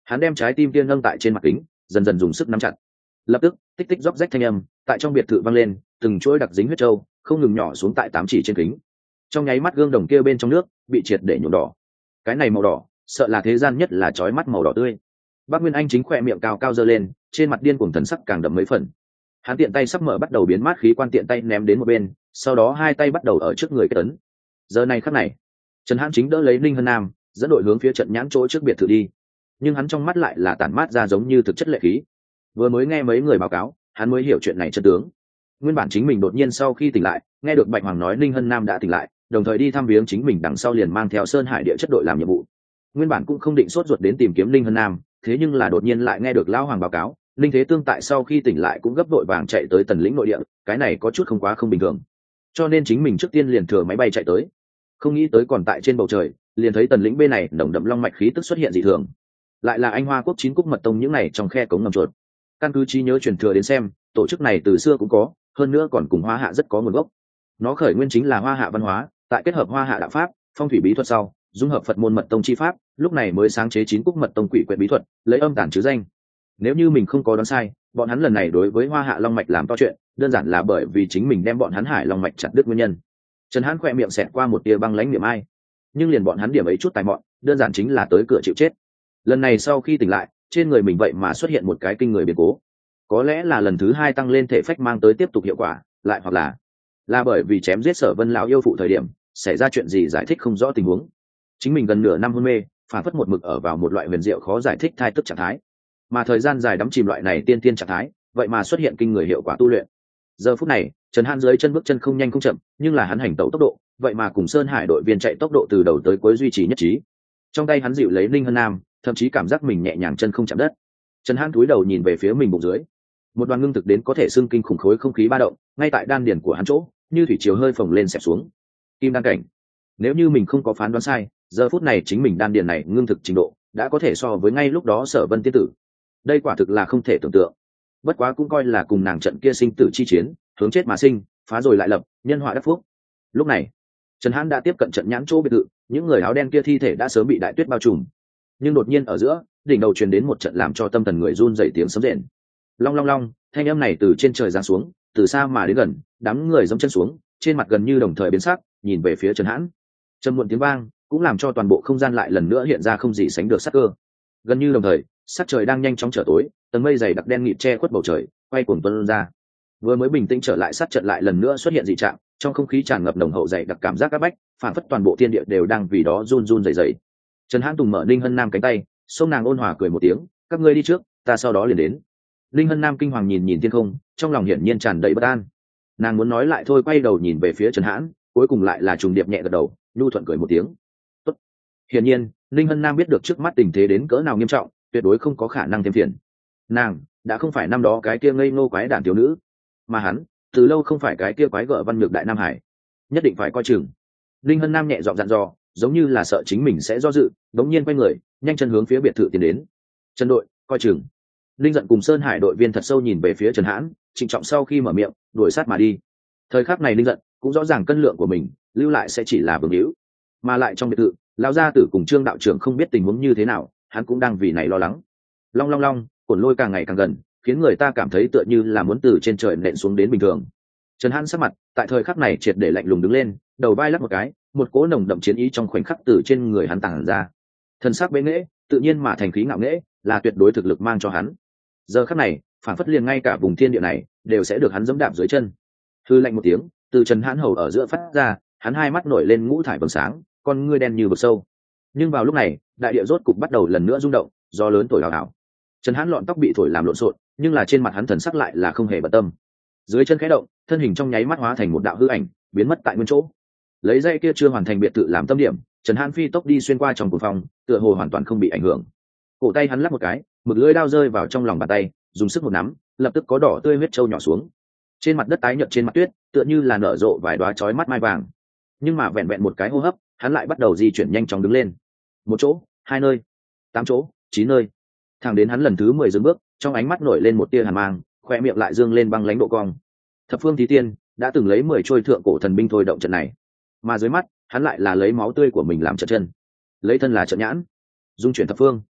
Hắn đem trái tim tiên nâng tại trên mặt kính, dần dần dùng sức nắm chặt. Lập tức tích tích róc rách thanh âm tại trong biệt thự vang lên, từng chuỗi đặc dính huyết trâu không ngừng nhỏ xuống tại tám chỉ trên kính. Trong nháy mắt gương đồng kia bên trong nước bị triệt để nhuộm đỏ. Cái này màu đỏ sợ là thế gian nhất là chói mắt màu đỏ tươi. Bác Nguyên Anh chính khỏe miệng cao cao giơ lên, trên mặt điên cuồng thần sắc càng đậm mấy phần. Hắn tiện tay sắp mở bắt đầu biến mát khí quan tiện tay ném đến một bên, sau đó hai tay bắt đầu ở trước người kết ấn. Giờ này khắc này, Trần Hãn chính đỡ lấy Linh Hân Nam, dẫn đội hướng phía trận nhãn chỗ trước biệt thự đi. Nhưng hắn trong mắt lại là tản mát ra giống như thực chất lệ khí. Vừa mới nghe mấy người báo cáo, hắn mới hiểu chuyện này chân tướng. Nguyên bản chính mình đột nhiên sau khi tỉnh lại, nghe được Bạch Hoàng nói Linh Hân Nam đã tỉnh lại, đồng thời đi thăm viếng chính mình đằng sau liền mang theo Sơn Hải địa chất đội làm nhiệm vụ. Nguyên bản cũng không định sốt ruột đến tìm kiếm Linh Hân Nam, thế nhưng là đột nhiên lại nghe được lão hoàng báo cáo, Linh Thế Tương tại sau khi tỉnh lại cũng gấp đội vàng chạy tới Tần lĩnh nội địa, cái này có chút không quá không bình thường. Cho nên chính mình trước tiên liền thừa máy bay chạy tới. Không nghĩ tới còn tại trên bầu trời, liền thấy Tần lĩnh bên này nồng đậm long mạch khí tức xuất hiện dị thường. Lại là Anh Hoa Quốc chín cúc mật tông những này trong khe cống ngầm chuột. Căn cứ trí nhớ truyền thừa đến xem, tổ chức này từ xưa cũng có, hơn nữa còn cùng Hoa Hạ rất có nguồn gốc. Nó khởi nguyên chính là Hoa Hạ văn hóa, tại kết hợp Hoa Hạ đạo pháp, phong thủy bí thuật sau, dung hợp Phật môn mật tông chi pháp, lúc này mới sáng chế chín cúc mật tông quỷ quyệt bí thuật, lấy âm tản chứ danh. Nếu như mình không có đoán sai, bọn hắn lần này đối với Hoa Hạ long mạch làm to chuyện, đơn giản là bởi vì chính mình đem bọn hắn hải long mạch chặt đứt nguyên nhân. Trần Hãn khỏe miệng xẹt qua một tia băng lãnh niệm ai, nhưng liền bọn hắn điểm ấy chút tài mọn, đơn giản chính là tới cửa chịu chết. Lần này sau khi tỉnh lại, trên người mình vậy mà xuất hiện một cái kinh người biến cố. Có lẽ là lần thứ hai tăng lên thể phách mang tới tiếp tục hiệu quả, lại hoặc là là bởi vì chém giết Sở Vân lão yêu phụ thời điểm xảy ra chuyện gì giải thích không rõ tình huống. Chính mình gần nửa năm hôn mê, phản phất một mực ở vào một loại huyền diệu khó giải thích thai tức trạng thái, mà thời gian dài đắm chìm loại này tiên tiên trạng thái, vậy mà xuất hiện kinh người hiệu quả tu luyện. Giờ phút này, Trần Hãn dưới chân bước chân không nhanh không chậm, nhưng là hắn hành tẩu tốc độ, vậy mà cùng Sơn Hải đội viên chạy tốc độ từ đầu tới cuối duy trì nhất trí. Trong tay hắn dịu lấy Linh Hân Nam, thậm chí cảm giác mình nhẹ nhàng chân không chạm đất. Trần Hãn cúi đầu nhìn về phía mình bụng dưới, một đoàn ngưng thực đến có thể xưng kinh khủng khối không khí ba động, ngay tại đan điền của hắn chỗ, như thủy chiều hơi phồng lên xẹp xuống. Kim đan cảnh. Nếu như mình không có phán đoán sai, giờ phút này chính mình đan điền này ngưng thực trình độ đã có thể so với ngay lúc đó Sở Vân tiên tử. Đây quả thực là không thể tưởng tượng. Bất quá cũng coi là cùng nàng trận kia sinh tử chi chiến, hướng chết mà sinh, phá rồi lại lập, nhân họa đắc phúc. Lúc này, Trần Hãn đã tiếp cận trận nhãn chỗ biệt thự, những người áo đen kia thi thể đã sớm bị đại tuyết bao trùm. Nhưng đột nhiên ở giữa, đỉnh đầu truyền đến một trận làm cho tâm thần người run rẩy tiếng sấm rền. Long long long, thanh âm này từ trên trời giáng xuống, từ xa mà đến gần, đám người giẫm chân xuống, trên mặt gần như đồng thời biến sắc, nhìn về phía Trần Hãn. Trầm muộn tiếng vang cũng làm cho toàn bộ không gian lại lần nữa hiện ra không gì sánh được sắc cơ. Gần như đồng thời, sắc trời đang nhanh chóng trở tối, tầng mây dày đặc đen nghịt che khuất bầu trời, quay cuồng tuôn ra. Vừa mới bình tĩnh trở lại, sát trận lại lần nữa xuất hiện dị trạng, trong không khí tràn ngập nồng hậu dày đặc cảm giác áp bách, phản phất toàn bộ thiên địa đều đang vì đó run run rẩy rẩy. Trần Hãn Tùng mở Linh Hân Nam cánh tay, xông nàng ôn hòa cười một tiếng, các ngươi đi trước, ta sau đó liền đến. Linh Hân Nam kinh hoàng nhìn nhìn thiên không, trong lòng hiển nhiên tràn đầy bất an. Nàng muốn nói lại thôi, quay đầu nhìn về phía Trần Hãn, cuối cùng lại là trùng điệp nhẹ gật đầu, nhu thuận cười một tiếng. Tốt. Hiển nhiên, Linh Hân Nam biết được trước mắt tình thế đến cỡ nào nghiêm trọng, tuyệt đối không có khả năng thêm phiền. Nàng đã không phải năm đó cái kia ngây ngô quái đản thiếu nữ, mà hắn từ lâu không phải cái kia quái gở văn nhược đại nam hải, nhất định phải coi chừng. Linh Hân Nam nhẹ giọng dặn dò, giống như là sợ chính mình sẽ do dự, đống nhiên quay người, nhanh chân hướng phía biệt thự tiến đến. Trần đội, coi chừng. Linh giận cùng Sơn Hải đội viên thật sâu nhìn về phía Trần Hãn, trịnh trọng sau khi mở miệng, đuổi sát mà đi. Thời khắc này Linh giận cũng rõ ràng cân lượng của mình, lưu lại sẽ chỉ là vương hữu, mà lại trong biệt thự, lão gia tử cùng Trương đạo trưởng không biết tình huống như thế nào, hắn cũng đang vì này lo lắng. Long long long, cồn lôi càng ngày càng gần, khiến người ta cảm thấy tựa như là muốn từ trên trời nện xuống đến bình thường. Trần Hãn sắc mặt tại thời khắc này triệt để lạnh lùng đứng lên, đầu vai lắc một cái, một cỗ nồng đậm chiến ý trong khoảnh khắc từ trên người hắn tàng ra. Thân sắc bế nghễ, tự nhiên mà thành khí ngạo nghễ, là tuyệt đối thực lực mang cho hắn. Giờ khắc này, phản phất liền ngay cả vùng thiên địa này đều sẽ được hắn giẫm đạp dưới chân. Hư lạnh một tiếng, từ Trần Hãn hầu ở giữa phát ra, hắn hai mắt nổi lên ngũ thải vầng sáng, con ngươi đen như vực sâu. Nhưng vào lúc này, đại địa rốt cục bắt đầu lần nữa rung động, gió lớn thổi ào ào. Trần Hãn lọn tóc bị thổi làm lộn xộn, nhưng là trên mặt hắn thần sắc lại là không hề bận tâm. Dưới chân khẽ động, thân hình trong nháy mắt hóa thành một đạo hư ảnh, biến mất tại nguyên chỗ. Lấy dây kia chưa hoàn thành biệt thự làm tâm điểm, Trần Hãn phi tốc đi xuyên qua trong cuồng phòng, tựa hồ hoàn toàn không bị ảnh hưởng. Cổ tay hắn lắc một cái, mực lưỡi đao rơi vào trong lòng bàn tay, dùng sức một nắm, lập tức có đỏ tươi huyết trâu nhỏ xuống. Trên mặt đất tái nhợt trên mặt tuyết, tựa như là nở rộ vài đóa chói mắt mai vàng. Nhưng mà vẹn vẹn một cái hô hấp, hắn lại bắt đầu di chuyển nhanh chóng đứng lên. Một chỗ, hai nơi, tám chỗ, chín nơi. Thẳng đến hắn lần thứ mười dừng bước, trong ánh mắt nổi lên một tia hàn mang, khoe miệng lại dương lên băng lãnh độ cong. Thập phương thí tiên đã từng lấy mười trôi thượng cổ thần binh thôi động trận này, mà dưới mắt hắn lại là lấy máu tươi của mình làm trận chân, lấy thân là trận nhãn, dung chuyển thập phương.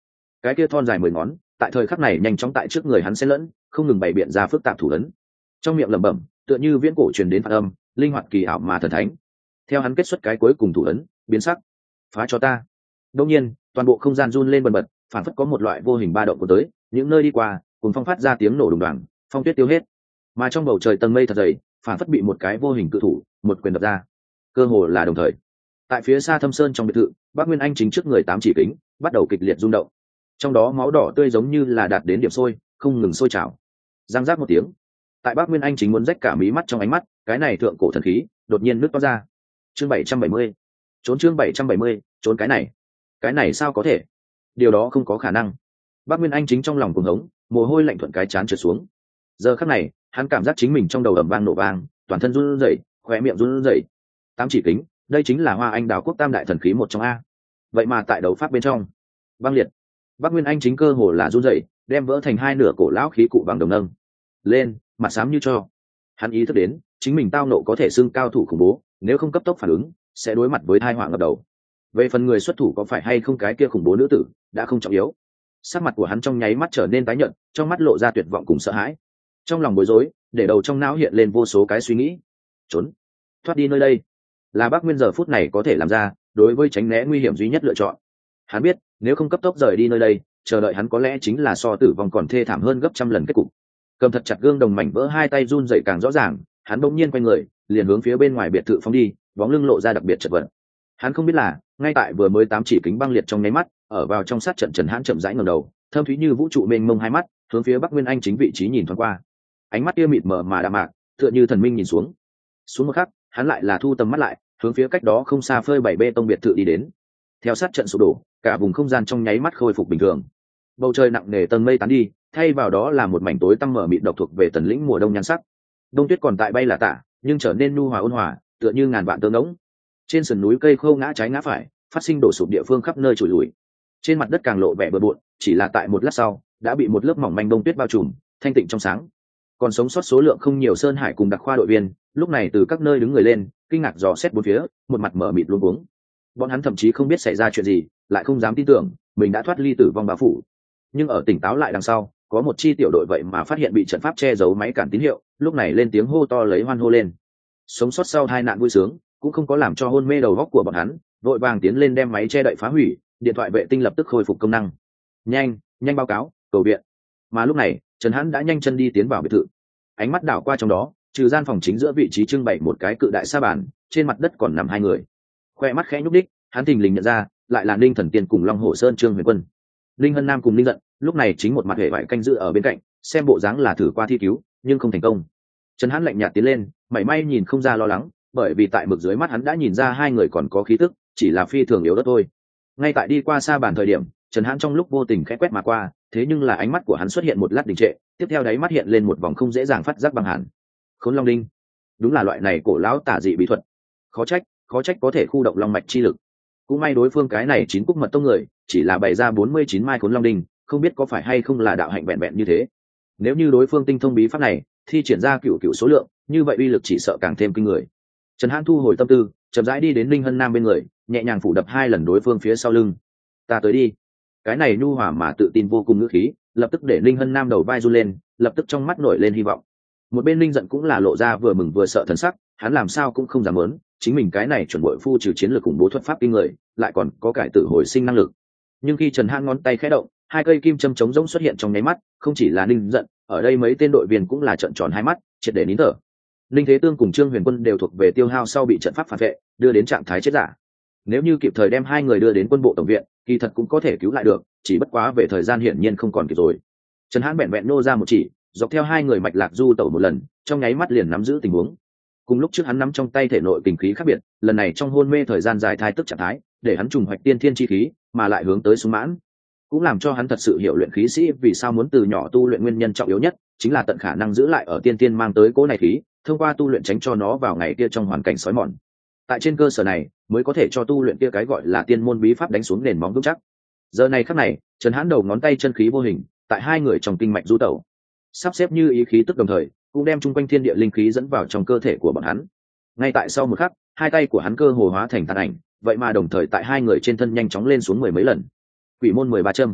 cái kia thon dài mười ngón tại thời khắc này nhanh chóng tại trước người hắn xen lẫn, không ngừng bày biện ra phức tạp thủ ấn. Trong miệng lẩm bẩm, tựa như viễn cổ truyền đến phản âm, linh hoạt kỳ ảo mà thần thánh. Theo hắn kết xuất cái cuối cùng thủ ấn, biến sắc. Phá cho ta. Đương nhiên, toàn bộ không gian run lên bần bật, phản phất có một loại vô hình ba động của tới, những nơi đi qua, cùng phong phát ra tiếng nổ đùng đoàng, phong tuyết tiêu hết. Mà trong bầu trời tầng mây thật dày, phản phất bị một cái vô hình cự thủ, một quyền đập ra. Cơ hồ là đồng thời. Tại phía xa Thâm Sơn trong biệt thự, Bác Nguyên Anh chính trước người tám chỉ kính, bắt đầu kịch liệt rung động. Trong đó máu đỏ tươi giống như là đạt đến điểm sôi, không ngừng sôi trào. Giang giác một tiếng. Tại Bác Nguyên Anh chính muốn rách cả mí mắt trong ánh mắt, cái này thượng cổ thần khí đột nhiên nứt toát ra. Chương bảy trăm bảy mươi. Trốn chương bảy trăm bảy mươi, trốn cái này. Cái này sao có thể? Điều đó không có khả năng. Bác Nguyên Anh chính trong lòng cuồng hống, mồ hôi lạnh thuận cái trán trượt xuống. Giờ khắc này, hắn cảm giác chính mình trong đầu ầm vang nổ vang, toàn thân run rẩy, khóe miệng run rẩy. Tám chỉ kính, đây chính là Hoa Anh Đào Quốc tam đại thần khí một trong a. Vậy mà tại đấu pháp bên trong, băng liệt. Bác Nguyên Anh chính cơ hồ là run rẩy, đem vỡ thành hai nửa cổ lão khí cụ bằng đồng nâng lên, mặt xám như cho. Hắn ý thức đến, chính mình tao nộ có thể xưng cao thủ khủng bố, nếu không cấp tốc phản ứng, sẽ đối mặt với tai họa ngập đầu. Về phần người xuất thủ có phải hay không cái kia khủng bố nữ tử, đã không trọng yếu. Sắc mặt của hắn trong nháy mắt trở nên tái nhợt, trong mắt lộ ra tuyệt vọng cùng sợ hãi. Trong lòng bối rối, để đầu trong não hiện lên vô số cái suy nghĩ. Trốn, thoát đi nơi đây, là Bác Nguyên giờ phút này có thể làm ra, đối với tránh né nguy hiểm duy nhất lựa chọn. Hắn biết, nếu không cấp tốc rời đi nơi đây, chờ đợi hắn có lẽ chính là so tử vong còn thê thảm hơn gấp trăm lần kết cục. Cầm thật chặt gương đồng mảnh vỡ, hai tay run rẩy càng rõ ràng, hắn bỗng nhiên quay người, liền hướng phía bên ngoài biệt thự phóng đi, bóng lưng lộ ra đặc biệt chật vật. Hắn không biết là, ngay tại vừa mới tám chỉ kính băng liệt trong nháy mắt, ở vào trong sát trận Trần Hãn chậm rãi ngẩng đầu, thâm thúy như vũ trụ mênh mông hai mắt, hướng phía Bắc Nguyên Anh chính vị trí nhìn thoáng qua. Ánh mắt kia mịt mờ mà đạm mạc, tựa như thần minh nhìn xuống. Xuống một khắc, hắn lại là thu tầm mắt lại, hướng phía cách đó không xa phơi bảy bê tông biệt thự đi đến. Theo sát trận sụp đổ, cả vùng không gian trong nháy mắt khôi phục bình thường. Bầu trời nặng nề tầng mây tán đi, thay vào đó là một mảnh tối tăm mở mịt độc thuộc về tần lĩnh mùa đông nhan sắc. Đông tuyết còn tại bay là tả, nhưng trở nên nhu hòa ôn hòa, tựa như ngàn vạn tơ ngỗng. Trên sườn núi cây khô ngã trái ngã phải, phát sinh đổ sụp địa phương khắp nơi trụi lùi. Trên mặt đất càng lộ vẻ bừa bộn, chỉ là tại một lát sau, đã bị một lớp mỏng manh đông tuyết bao trùm, thanh tịnh trong sáng. Còn sống sót số lượng không nhiều sơn hải cùng đặc khoa đội viên, lúc này từ các nơi đứng người lên, kinh ngạc dò xét bốn phía, một mặt mở mịt luống cuống. Bọn hắn thậm chí không biết xảy ra chuyện gì, lại không dám tin tưởng mình đã thoát ly tử vong bao phủ. Nhưng ở tỉnh táo lại đằng sau, có một chi tiểu đội vậy mà phát hiện bị trận pháp che giấu máy cản tín hiệu, lúc này lên tiếng hô to lấy hoan hô lên. Sống sót sau hai nạn vui sướng, cũng không có làm cho hôn mê đầu góc của bọn hắn, vội vàng tiến lên đem máy che đậy phá hủy, điện thoại vệ tinh lập tức khôi phục công năng. Nhanh, nhanh báo cáo, cầu viện. Mà lúc này, Trần Hãn đã nhanh chân đi tiến vào biệt thự. Ánh mắt đảo qua trong đó, trừ gian phòng chính giữa vị trí trưng bày một cái cự đại sa bàn, trên mặt đất còn nằm hai người. Khoe mắt khẽ nhúc đích, hắn thình lình nhận ra, lại là Ninh Thần Tiên cùng Long Hổ Sơn Trương Huyền Quân. Ninh Hân Nam cùng Ninh Giận, lúc này chính một mặt hề vải canh giữ ở bên cạnh, xem bộ dáng là thử qua thi cứu, nhưng không thành công. Trần Hãn lạnh nhạt tiến lên, mảy may nhìn không ra lo lắng, bởi vì tại mực dưới mắt hắn đã nhìn ra hai người còn có khí tức, chỉ là phi thường yếu đất thôi. Ngay tại đi qua xa bàn thời điểm, Trần Hãn trong lúc vô tình khẽ quét mà qua, thế nhưng là ánh mắt của hắn xuất hiện một lát đình trệ, tiếp theo đáy mắt hiện lên một vòng không dễ dàng phát giác băng hàn. Khốn Long Đinh, đúng là loại này cổ lão tả dị bí thuật. Khó trách, khó trách có thể khu động long mạch chi lực. Cũng may đối phương cái này chín cúc mật tông người, chỉ là bày ra bốn mươi chín mai Khốn Long Đinh, không biết có phải hay không là đạo hạnh vẹn vẹn như thế. Nếu như đối phương tinh thông bí pháp này, thi triển ra cựu cựu số lượng, như vậy uy lực chỉ sợ càng thêm kinh người. Trần Hãn thu hồi tâm tư, chậm rãi đi đến Ninh Hân Nam bên người, nhẹ nhàng phủ đập hai lần đối phương phía sau lưng. Ta tới đi. Cái này nhu hòa mà tự tin vô cùng ngữ khí, lập tức để Ninh Hân Nam đầu vai run lên, lập tức trong mắt nổi lên hy vọng. Một bên Ninh Giận cũng là lộ ra vừa mừng vừa sợ thần sắc, hắn làm sao cũng không dám muốn, chính mình cái này chuẩn bội phu trừ chiến lược khủng bố thuật pháp kinh người, lại còn có cải tử hồi sinh năng lực. Nhưng khi Trần Hãn ngón tay khẽ động, hai cây kim châm chống rỗng xuất hiện trong nháy mắt, không chỉ là Ninh Giận, ở đây mấy tên đội viên cũng là trợn tròn hai mắt, triệt để nín thở. Ninh Thế Tương cùng Trương Huyền Quân đều thuộc về tiêu hao sau bị trận pháp phản vệ, đưa đến trạng thái chết giả. Nếu như kịp thời đem hai người đưa đến quân bộ tổng viện, kỳ thật cũng có thể cứu lại được, chỉ bất quá về thời gian hiển nhiên không còn kịp rồi. Trần Hãn bèn bèn nô ra một chỉ, dọc theo hai người mạch lạc du tẩu một lần, trong nháy mắt liền nắm giữ tình huống. Cùng lúc trước hắn nắm trong tay thể nội kình khí khác biệt, lần này trong hôn mê thời gian dài thai tức trạng thái, để hắn trùng hoạch tiên thiên chi khí, mà lại hướng tới sung mãn, cũng làm cho hắn thật sự hiểu luyện khí sĩ vì sao muốn từ nhỏ tu luyện nguyên nhân trọng yếu nhất, chính là tận khả năng giữ lại ở tiên tiên mang tới cỗ này khí, thông qua tu luyện tránh cho nó vào ngày kia trong hoàn cảnh sói mòn. Tại trên cơ sở này, mới có thể cho tu luyện kia cái gọi là tiên môn bí pháp đánh xuống nền móng vững chắc. Giờ này khắc này, Trần Hãn đầu ngón tay chân khí vô hình, tại hai người trong kinh mạch du tẩu, sắp xếp như ý khí tức đồng thời, cũng đem chung quanh thiên địa linh khí dẫn vào trong cơ thể của bọn hắn. Ngay tại sau một khắc, hai tay của hắn cơ hồ hóa thành tàn ảnh, vậy mà đồng thời tại hai người trên thân nhanh chóng lên xuống mười mấy lần. Quỷ môn mười ba châm.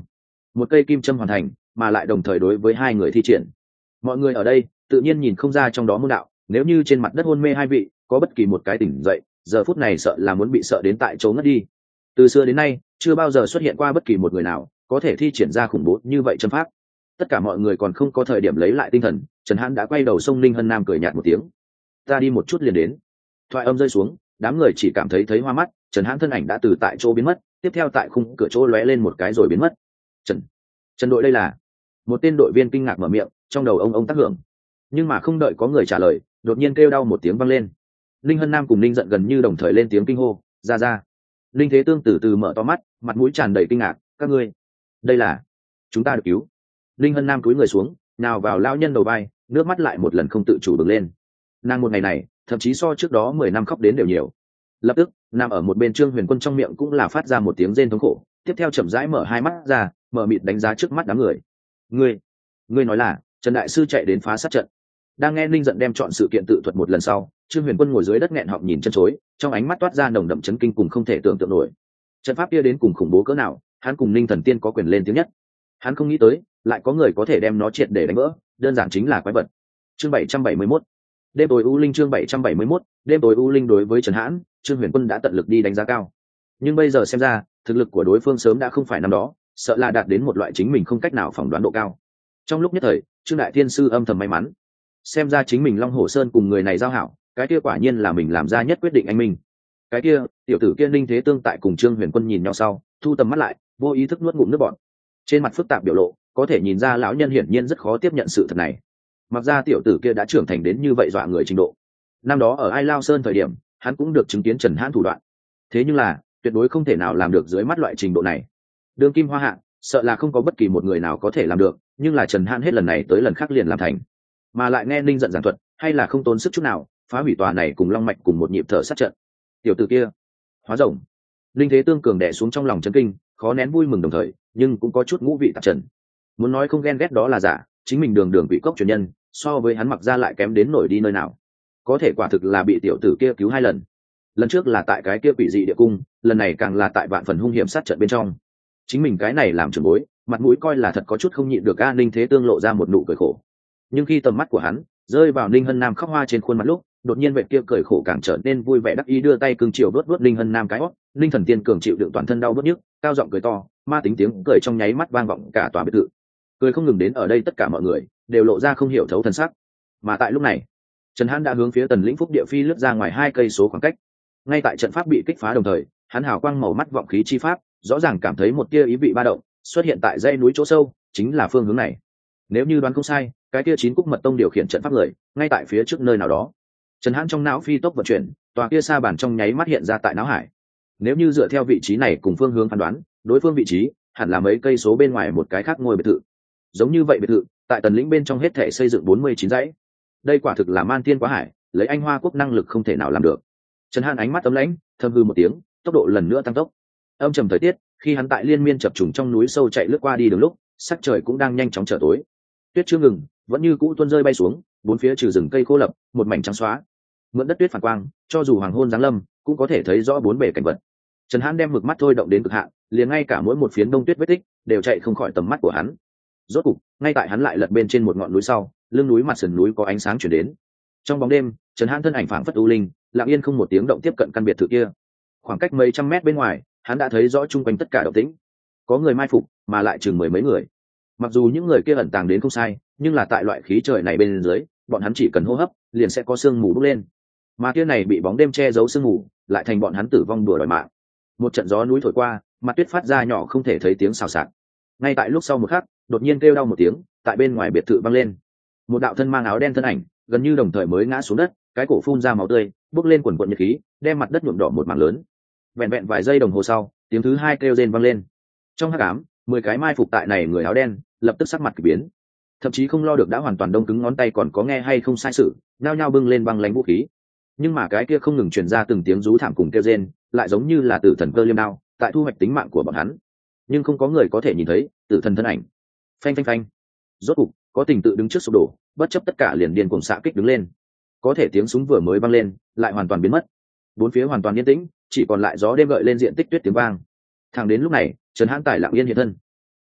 một cây kim châm hoàn thành, mà lại đồng thời đối với hai người thi triển. Mọi người ở đây tự nhiên nhìn không ra trong đó môn đạo, nếu như trên mặt đất hôn mê hai vị có bất kỳ một cái tỉnh dậy, giờ phút này sợ là muốn bị sợ đến tại chỗ ngất đi. Từ xưa đến nay chưa bao giờ xuất hiện qua bất kỳ một người nào có thể thi triển ra khủng bố như vậy châm pháp. Tất cả mọi người còn không có thời điểm lấy lại tinh thần, Trần Hãn đã quay đầu xông Linh Hân Nam cười nhạt một tiếng: ta đi một chút liền đến. Thoại âm rơi xuống, đám người chỉ cảm thấy thấy hoa mắt, Trần Hãn thân ảnh đã từ tại chỗ biến mất, tiếp theo tại khung cửa chỗ lóe lên một cái rồi biến mất. Trần, Trần đội đây là? Một tên đội viên kinh ngạc mở miệng, trong đầu ông ông tác hưởng. Nhưng mà không đợi có người trả lời, đột nhiên kêu đau một tiếng vang lên. Linh Hân Nam cùng Linh Giận gần như đồng thời lên tiếng kinh hô: ra ra. Linh Thế Tương từ từ mở to mắt, mặt mũi tràn đầy kinh ngạc: các ngươi, đây là? Chúng ta được cứu. Linh Hân Nam cúi người xuống, nào vào lão nhân đầu vai, nước mắt lại một lần không tự chủ bừng lên. Nàng một ngày này thậm chí so trước đó mười năm khóc đến đều nhiều. Lập tức nằm ở một bên Trương Huyền Quân trong miệng cũng là phát ra một tiếng rên thống khổ, tiếp theo chậm rãi mở hai mắt ra, mở mịt đánh giá trước mắt đám người. ngươi ngươi nói là Trần đại sư chạy đến phá sát trận? Đang nghe Linh Giận đem chọn sự kiện tự thuật một lần sau, Trương Huyền Quân ngồi dưới đất nghẹn họng nhìn chân chối, trong ánh mắt toát ra nồng đậm chấn kinh cùng không thể tưởng tượng nổi. Trận pháp kia đến cùng khủng bố cỡ nào, hắn cùng Linh Thần Tiên có quyền lên tiếng nhất. Hắn không nghĩ tới lại có người có thể đem nó triệt để đánh vỡ, đơn giản chính là quái vật. Chương bảy trăm bảy mươi mốt, đêm tối u linh. Chương bảy trăm bảy mươi mốt, đêm tối u linh. Đối với Trần Hãn, Trương Huyền Quân đã tận lực đi đánh giá cao, nhưng bây giờ xem ra thực lực của đối phương sớm đã không phải năm đó, sợ là đạt đến một loại chính mình không cách nào phỏng đoán độ cao. Trong lúc nhất thời, Trương đại thiên sư âm thầm may mắn, xem ra chính mình Long Hổ Sơn cùng người này giao hảo, cái kia quả nhiên là mình làm ra nhất quyết định anh minh. Cái kia tiểu tử kia Linh Thế Tương tại cùng Trương Huyền Quân nhìn nhau sau, thu tầm mắt lại, vô ý thức nuốt ngụm nước bọt, trên mặt phức tạp biểu lộ, có thể nhìn ra lão nhân hiển nhiên rất khó tiếp nhận sự thật này. Mặc ra tiểu tử kia đã trưởng thành đến như vậy dọa người trình độ, năm đó ở Ai Lao Sơn thời điểm hắn cũng được chứng kiến Trần Hãn thủ đoạn, thế nhưng là tuyệt đối không thể nào làm được dưới mắt loại trình độ này. Đường kim hoa hạ sợ là không có bất kỳ một người nào có thể làm được, nhưng là Trần Hãn hết lần này tới lần khác liền làm thành, mà lại nghe Linh Giận giảng thuật hay là không tốn sức chút nào phá hủy tòa này cùng long mạch cùng một nhịp thở sát trận. Tiểu tử kia hóa rồng. Linh Thế Tương cường đè xuống trong lòng chấn kinh, khó nén vui mừng đồng thời nhưng cũng có chút ngũ vị tạp trần. Muốn nói không ghen ghét đó là giả, chính mình đường đường quỷ cốc truyền nhân so với hắn Mặc ra lại kém đến nổi đi nơi nào. Có thể quả thực là bị tiểu tử kia cứu hai lần, lần trước là tại cái kia quỷ dị địa cung, lần này càng là tại vạn phần hung hiểm sát trận bên trong. Chính mình cái này làm trưởng bối, mặt mũi coi là thật có chút không nhịn được. A Ninh Thế Tương lộ ra một nụ cười khổ, nhưng khi tầm mắt của hắn rơi vào Ninh Hân Nam khóc hoa trên khuôn mặt lúc, đột nhiên vệ kia cười khổ càng trở nên vui vẻ đắc ý, đưa tay cưng chiều đốt đốt Ninh Hân Nam cái hót. Ninh Thần Tiên cường chịu đựng toàn thân đau bứt nhức, cao giọng cười to, ma tính tiếng cười trong nháy mắt vang vọng cả tòa biệt thự. Cười không ngừng đến ở đây tất cả mọi người đều lộ ra không hiểu thấu thần sắc. Mà tại lúc này, Trần Hãn đã hướng phía Tần Lĩnh Phúc địa phi lướt ra ngoài hai cây số khoảng cách. Ngay tại trận pháp bị kích phá đồng thời, hắn hào quang màu mắt vọng khí chi pháp, rõ ràng cảm thấy một tia ý vị ba động xuất hiện tại dãy núi chỗ sâu, chính là phương hướng này. Nếu như đoán không sai, cái tia chín cúc mật tông điều khiển trận pháp người ngay tại phía trước nơi nào đó. Trần Hãn trong não phi tốc vận chuyển, tòa kia sa bàn trong nháy mắt hiện ra tại não hải. Nếu như dựa theo vị trí này cùng phương hướng phán đoán, đối phương vị trí hẳn là mấy cây số bên ngoài một cái khác ngôi biệt thự. Giống như vậy biệt thự tại Tần Lĩnh bên trong hết thể xây dựng bốn mươi chín dãy. Đây quả thực là man tiên quá hải, lấy Anh Hoa quốc năng lực không thể nào làm được. Trần Hãn ánh mắt ấm lãnh, thầm hư một tiếng, tốc độ lần nữa tăng tốc. Âm trầm thời tiết, khi hắn tại liên miên chập trùng trong núi sâu chạy lướt qua đi đường lúc, sắc trời cũng đang nhanh chóng trở tối. Tuyết chưa ngừng, vẫn như cũ tuôn rơi bay xuống, bốn phía trừ rừng cây khô lập, một mảnh trắng xóa. Mượn đất tuyết phản quang, cho dù hoàng hôn giáng lâm, cũng có thể thấy rõ bốn bề cảnh vật. Trần Hãn đem mực mắt thôi động đến cực hạn, liền ngay cả mỗi một phiến đông tuyết vết tích đều chạy không khỏi tầm mắt của hắn. Rốt cục, ngay tại hắn lại lật bên trên một ngọn núi sau, lưng núi mặt sườn núi có ánh sáng chuyển đến. Trong bóng đêm, Trần Hãn thân ảnh phảng phất u linh, lặng yên không một tiếng động tiếp cận căn biệt thự kia. Khoảng cách mấy trăm mét bên ngoài, hắn đã thấy rõ chung quanh tất cả động tĩnh. Có người mai phục, mà lại chừng mười mấy người. Mặc dù những người kia ẩn tàng đến không sai, nhưng là tại loại khí trời này bên dưới, bọn hắn chỉ cần hô hấp, liền sẽ có sương mù bốc lên. Mà kia này bị bóng đêm che giấu sương mù, lại thành bọn hắn tử vong đùa đòi mạng. Một trận gió núi thổi qua, mặt tuyết phát ra nhỏ không thể thấy tiếng xào xạc. Ngay tại lúc sau một khắc, đột nhiên kêu đau một tiếng, tại bên ngoài biệt thự vang lên. Một đạo thân mang áo đen thân ảnh, gần như đồng thời mới ngã xuống đất, cái cổ phun ra máu tươi, bốc lên quần quần nhiệt khí, đem mặt đất nhuộm đỏ một mảng lớn. Vẹn vẹn vài giây đồng hồ sau, tiếng thứ hai kêu rên vang lên. Trong hắc ám, mười cái mai phục tại này người áo đen, lập tức sắc mặt kỳ biến. Thậm chí không lo được đã hoàn toàn đông cứng ngón tay còn có nghe hay không sai sự, nhao nhao bưng lên băng lãnh vũ khí. Nhưng mà cái kia không ngừng truyền ra từng tiếng rú thảm cùng kêu rên, lại giống như là tử thần cơ liêm đao, tại thu hoạch tính mạng của bọn hắn. Nhưng không có người có thể nhìn thấy tử thần thân ảnh. Phanh phanh phanh. Rốt cục, có tình tự đứng trước sụp đổ, bất chấp tất cả liền điên cuồng xạ kích đứng lên. Có thể tiếng súng vừa mới vang lên, lại hoàn toàn biến mất. Bốn phía hoàn toàn yên tĩnh, chỉ còn lại gió đêm gợi lên diện tích tuyết tiếng vang. Thẳng đến lúc này, Trần Hãn Tài lặng yên hiện thân.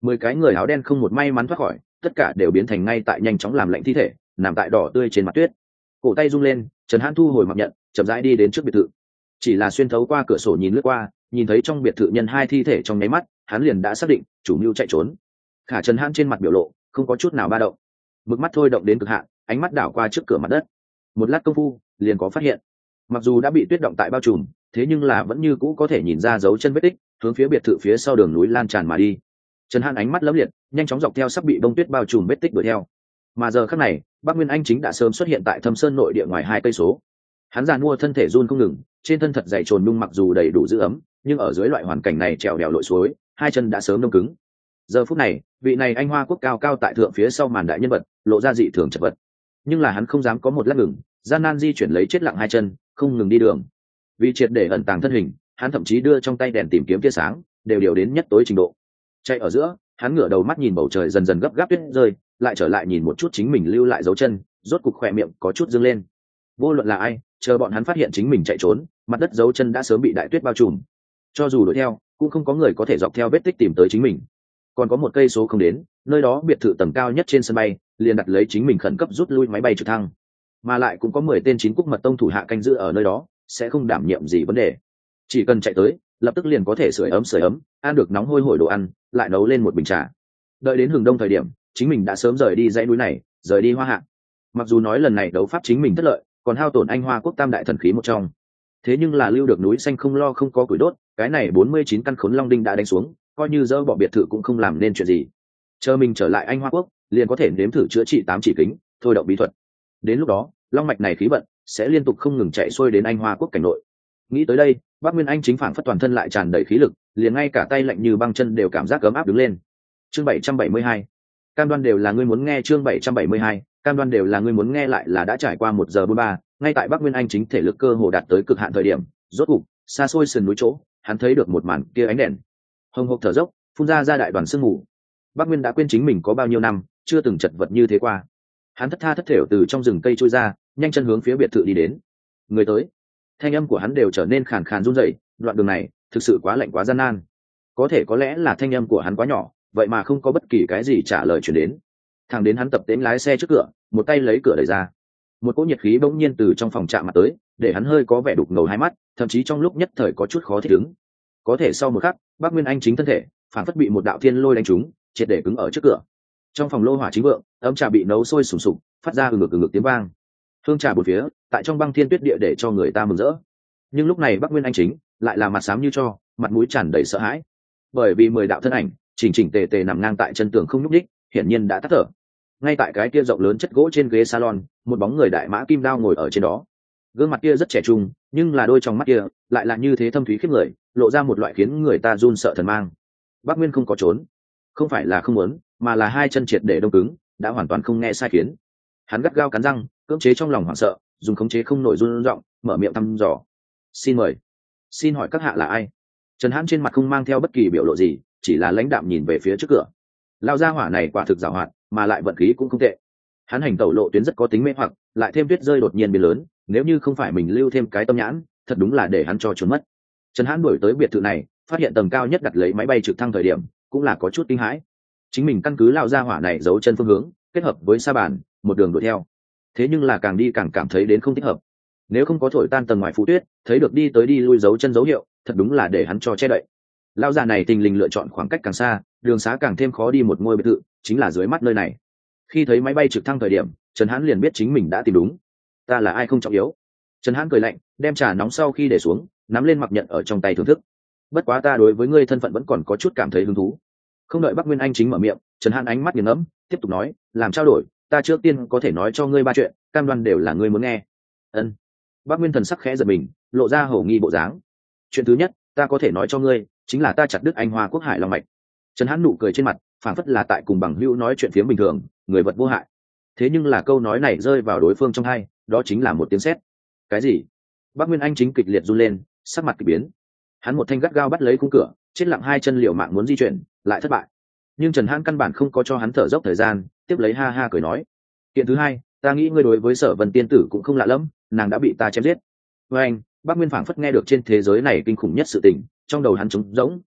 mười cái người áo đen không một may mắn thoát khỏi, tất cả đều biến thành ngay tại nhanh chóng làm lạnh thi thể, nằm tại đỏ tươi trên mặt tuyết. Cổ tay rung lên, Trần Hãn thu hồi mặc nhận, chậm rãi đi đến trước biệt thự. Chỉ là xuyên thấu qua cửa sổ nhìn lướt qua, nhìn thấy trong biệt thự nhân hai thi thể trong nháy mắt, hắn liền đã xác định chủ mưu chạy trốn. Khả Trần Hãn trên mặt biểu lộ không có chút nào ba động, mực mắt thôi động đến cực hạn, ánh mắt đảo qua trước cửa mặt đất. Một lát công phu, liền có phát hiện. Mặc dù đã bị tuyết động tại bao trùm, thế nhưng là vẫn như cũ có thể nhìn ra dấu chân vết tích, hướng phía biệt thự phía sau đường núi lan tràn mà đi. Trần Hãn ánh mắt lấm liệt, nhanh chóng dọc theo sắp bị bông tuyết bao trùm vết tích đuổi theo. Mà giờ khắc này, Bắc Nguyên Anh chính đã sớm xuất hiện tại Thâm Sơn nội địa ngoài hai cây số. Hắn giàn mua thân thể run không ngừng, trên thân thật dày trồn nhung mặc dù đầy đủ giữ ấm, nhưng ở dưới loại hoàn cảnh này trèo đèo lội suối, hai chân đã sớm đông cứng. Giờ phút này, vị này anh hoa quốc cao cao tại thượng phía sau màn đại nhân vật, lộ ra dị thường chật vật. Nhưng là hắn không dám có một lát ngừng, gian nan di chuyển lấy chết lặng hai chân, không ngừng đi đường. Vì triệt để ẩn tàng thân hình, hắn thậm chí đưa trong tay đèn tìm kiếm tia sáng, đều điều đến nhất tối trình độ. Chạy ở giữa, hắn ngửa đầu mắt nhìn bầu trời dần dần gấp gáp tuyết rơi, lại trở lại nhìn một chút chính mình lưu lại dấu chân, rốt cục khỏe miệng có chút dương lên. Vô luận là ai, chờ bọn hắn phát hiện chính mình chạy trốn, mặt đất dấu chân đã sớm bị đại tuyết bao trùm. Cho dù đuổi theo, cũng không có người có thể dọc theo vết tích tìm tới chính mình. Còn có một cây số không đến, nơi đó biệt thự tầng cao nhất trên sân bay, liền đặt lấy chính mình khẩn cấp rút lui máy bay trực thăng. Mà lại cũng có mười tên chín cúc mật tông thủ hạ canh giữ ở nơi đó, sẽ không đảm nhiệm gì vấn đề. Chỉ cần chạy tới, lập tức liền có thể sưởi ấm sưởi ấm, ăn được nóng hôi hổi đồ ăn, lại nấu lên một bình trà. Đợi đến hừng đông thời điểm, chính mình đã sớm rời đi dãy núi này, rời đi Hoa Hạ. Mặc dù nói lần này đấu pháp chính mình thất lợi, còn hao tổn anh Hoa quốc tam đại thần khí một trong, thế nhưng là lưu được núi xanh không lo không có củi đốt, cái này bốn mươi chín căn khốn long đinh đã đánh xuống, coi như dỡ bỏ biệt thự cũng không làm nên chuyện gì. Chờ mình trở lại anh Hoa quốc, liền có thể nếm thử chữa trị tám chỉ kính, thôi động bí thuật. Đến lúc đó, long mạch này khí vận sẽ liên tục không ngừng chạy xuôi đến anh Hoa quốc cảnh nội. Nghĩ tới đây, Bắc Nguyên Anh chính phảng phất toàn thân lại tràn đầy khí lực, liền ngay cả tay lạnh như băng chân đều cảm giác ấm áp đứng lên. Chương bảy trăm bảy mươi hai, cam đoan đều là ngươi muốn nghe. Chương bảy trăm bảy mươi hai, cam đoan đều là ngươi muốn nghe. Lại là đã trải qua một giờ bốn ba, ngay tại Bắc Nguyên Anh chính thể lực cơ hồ đạt tới cực hạn thời điểm, rốt cục, xa xôi sườn núi chỗ, hắn thấy được một màn kia ánh đèn. Hồng hộc thở dốc, phun ra ra đại đoàn sương mù. Bắc Nguyên đã quên chính mình có bao nhiêu năm chưa từng chật vật như thế qua. Hắn thất tha thất thểu từ trong rừng cây trôi ra, nhanh chân hướng phía biệt thự đi đến. Người tới, thanh âm của hắn đều trở nên khàn khàn run rẩy, đoạn đường này thực sự quá lạnh quá gian nan. Có thể có lẽ là thanh âm của hắn quá nhỏ, vậy mà không có bất kỳ cái gì trả lời truyền đến. Thằng đến hắn tập tễnh lái xe trước cửa, một tay lấy cửa đẩy ra. Một cỗ nhiệt khí bỗng nhiên từ trong phòng chạm mặt tới, để hắn hơi có vẻ đục ngầu hai mắt, thậm chí trong lúc nhất thời có chút khó thích ứng. Có thể sau một khắc, Bắc Nguyên Anh chính thân thể phản phất bị một đạo thiên lôi đánh trúng, triệt để cứng ở trước cửa. Trong phòng lô hỏa chính vượng, ấm trà bị nấu sôi sùng sục, phát ra ừ ngực ừ ngực tiếng vang. Hương trà bốn phía, tại trong băng thiên tuyết địa để cho người ta mừng rỡ. Nhưng lúc này Bắc Nguyên Anh chính lại là mặt xám như tro, mặt mũi tràn đầy sợ hãi, bởi vì mười đạo thân ảnh chỉnh chỉnh tề tề nằm ngang tại chân tường không nhúc nhích, hiển nhiên đã tắt thở. Ngay tại cái kia rộng lớn chất gỗ trên ghế salon, một bóng người đại mã kim đao ngồi ở trên đó. Gương mặt kia rất trẻ trung, nhưng là đôi trong mắt kia lại là như thế thâm thúy khiếp người, lộ ra một loại khiến người ta run sợ thần mang. Bắc Nguyên không có trốn, không phải là không muốn, mà là hai chân triệt để đông cứng, đã hoàn toàn không nghe sai khiến. Hắn gắt gao cắn răng, cưỡng chế trong lòng hoảng sợ, dùng khống chế không nổi run rộng, mở miệng thăm dò. Xin mời, xin hỏi các hạ là ai? Trần Hãn trên mặt không mang theo bất kỳ biểu lộ gì, chỉ là lãnh đạm nhìn về phía trước cửa. Lao gia hỏa này quả thực giàu hoạt, mà lại vận khí cũng không tệ. Hắn hành tẩu lộ tuyến rất có tính mê hoặc, lại thêm tuyết rơi đột nhiên biến lớn, nếu như không phải mình lưu thêm cái tâm nhãn, thật đúng là để hắn cho trốn mất. Trần Hãn đuổi tới biệt thự này, phát hiện tầng cao nhất đặt lấy máy bay trực thăng thời điểm, cũng là có chút kinh hãi. Chính mình căn cứ lao gia hỏa này giấu chân phương hướng, kết hợp với sa bàn, một đường đuổi theo. Thế nhưng là càng đi càng cảm thấy đến không thích hợp. Nếu không có thổi tan tầng ngoài phủ tuyết, thấy được đi tới đi lui dấu chân dấu hiệu, thật đúng là để hắn cho che đậy. Lao già này tình lình lựa chọn khoảng cách càng xa, đường xá càng thêm khó đi một ngôi biệt thự, chính là dưới mắt nơi này. Khi thấy máy bay trực thăng thời điểm, Trần Hãn liền biết chính mình đã tìm đúng. Ta là ai không trọng yếu. Trần Hãn cười lạnh, đem trà nóng sau khi để xuống, nắm lên mặc nhận ở trong tay thưởng thức. Bất quá ta đối với ngươi thân phận vẫn còn có chút cảm thấy hứng thú. Không đợi Bắc Nguyên Anh chính mở miệng, Trần Hãn ánh mắt nghiền ngẫm, tiếp tục nói, làm trao đổi, ta trước tiên có thể nói cho ngươi ba chuyện, cam đoan đều là ngươi muốn nghe. Ân. Bắc Nguyên thần sắc khẽ giật mình, lộ ra hổ nghi bộ dáng. Chuyện thứ nhất, ta có thể nói cho ngươi, chính là ta chặt đứt anh Hoa quốc hải long mạch. Trần Hãn nụ cười trên mặt, phảng phất là tại cùng bằng hữu nói chuyện phiếm bình thường, người vật vô hại. Thế nhưng là câu nói này rơi vào đối phương trong tai, đó chính là một tiếng sét. Cái gì? Bắc Nguyên Anh chính kịch liệt run lên, sắc mặt kỳ biến. Hắn một thanh gắt gao bắt lấy khung cửa, chết lặng hai chân liều mạng muốn di chuyển, lại thất bại. Nhưng Trần Hãn căn bản không có cho hắn thở dốc thời gian, tiếp lấy ha ha cười nói: "Kiện thứ hai, ta nghĩ ngươi đối với Sở Vân tiên tử cũng không lạ lắm, nàng đã bị ta chém giết." Với anh, Bắc Nguyên phảng phất nghe được trên thế giới này kinh khủng nhất sự tình, trong đầu hắn trống rỗng,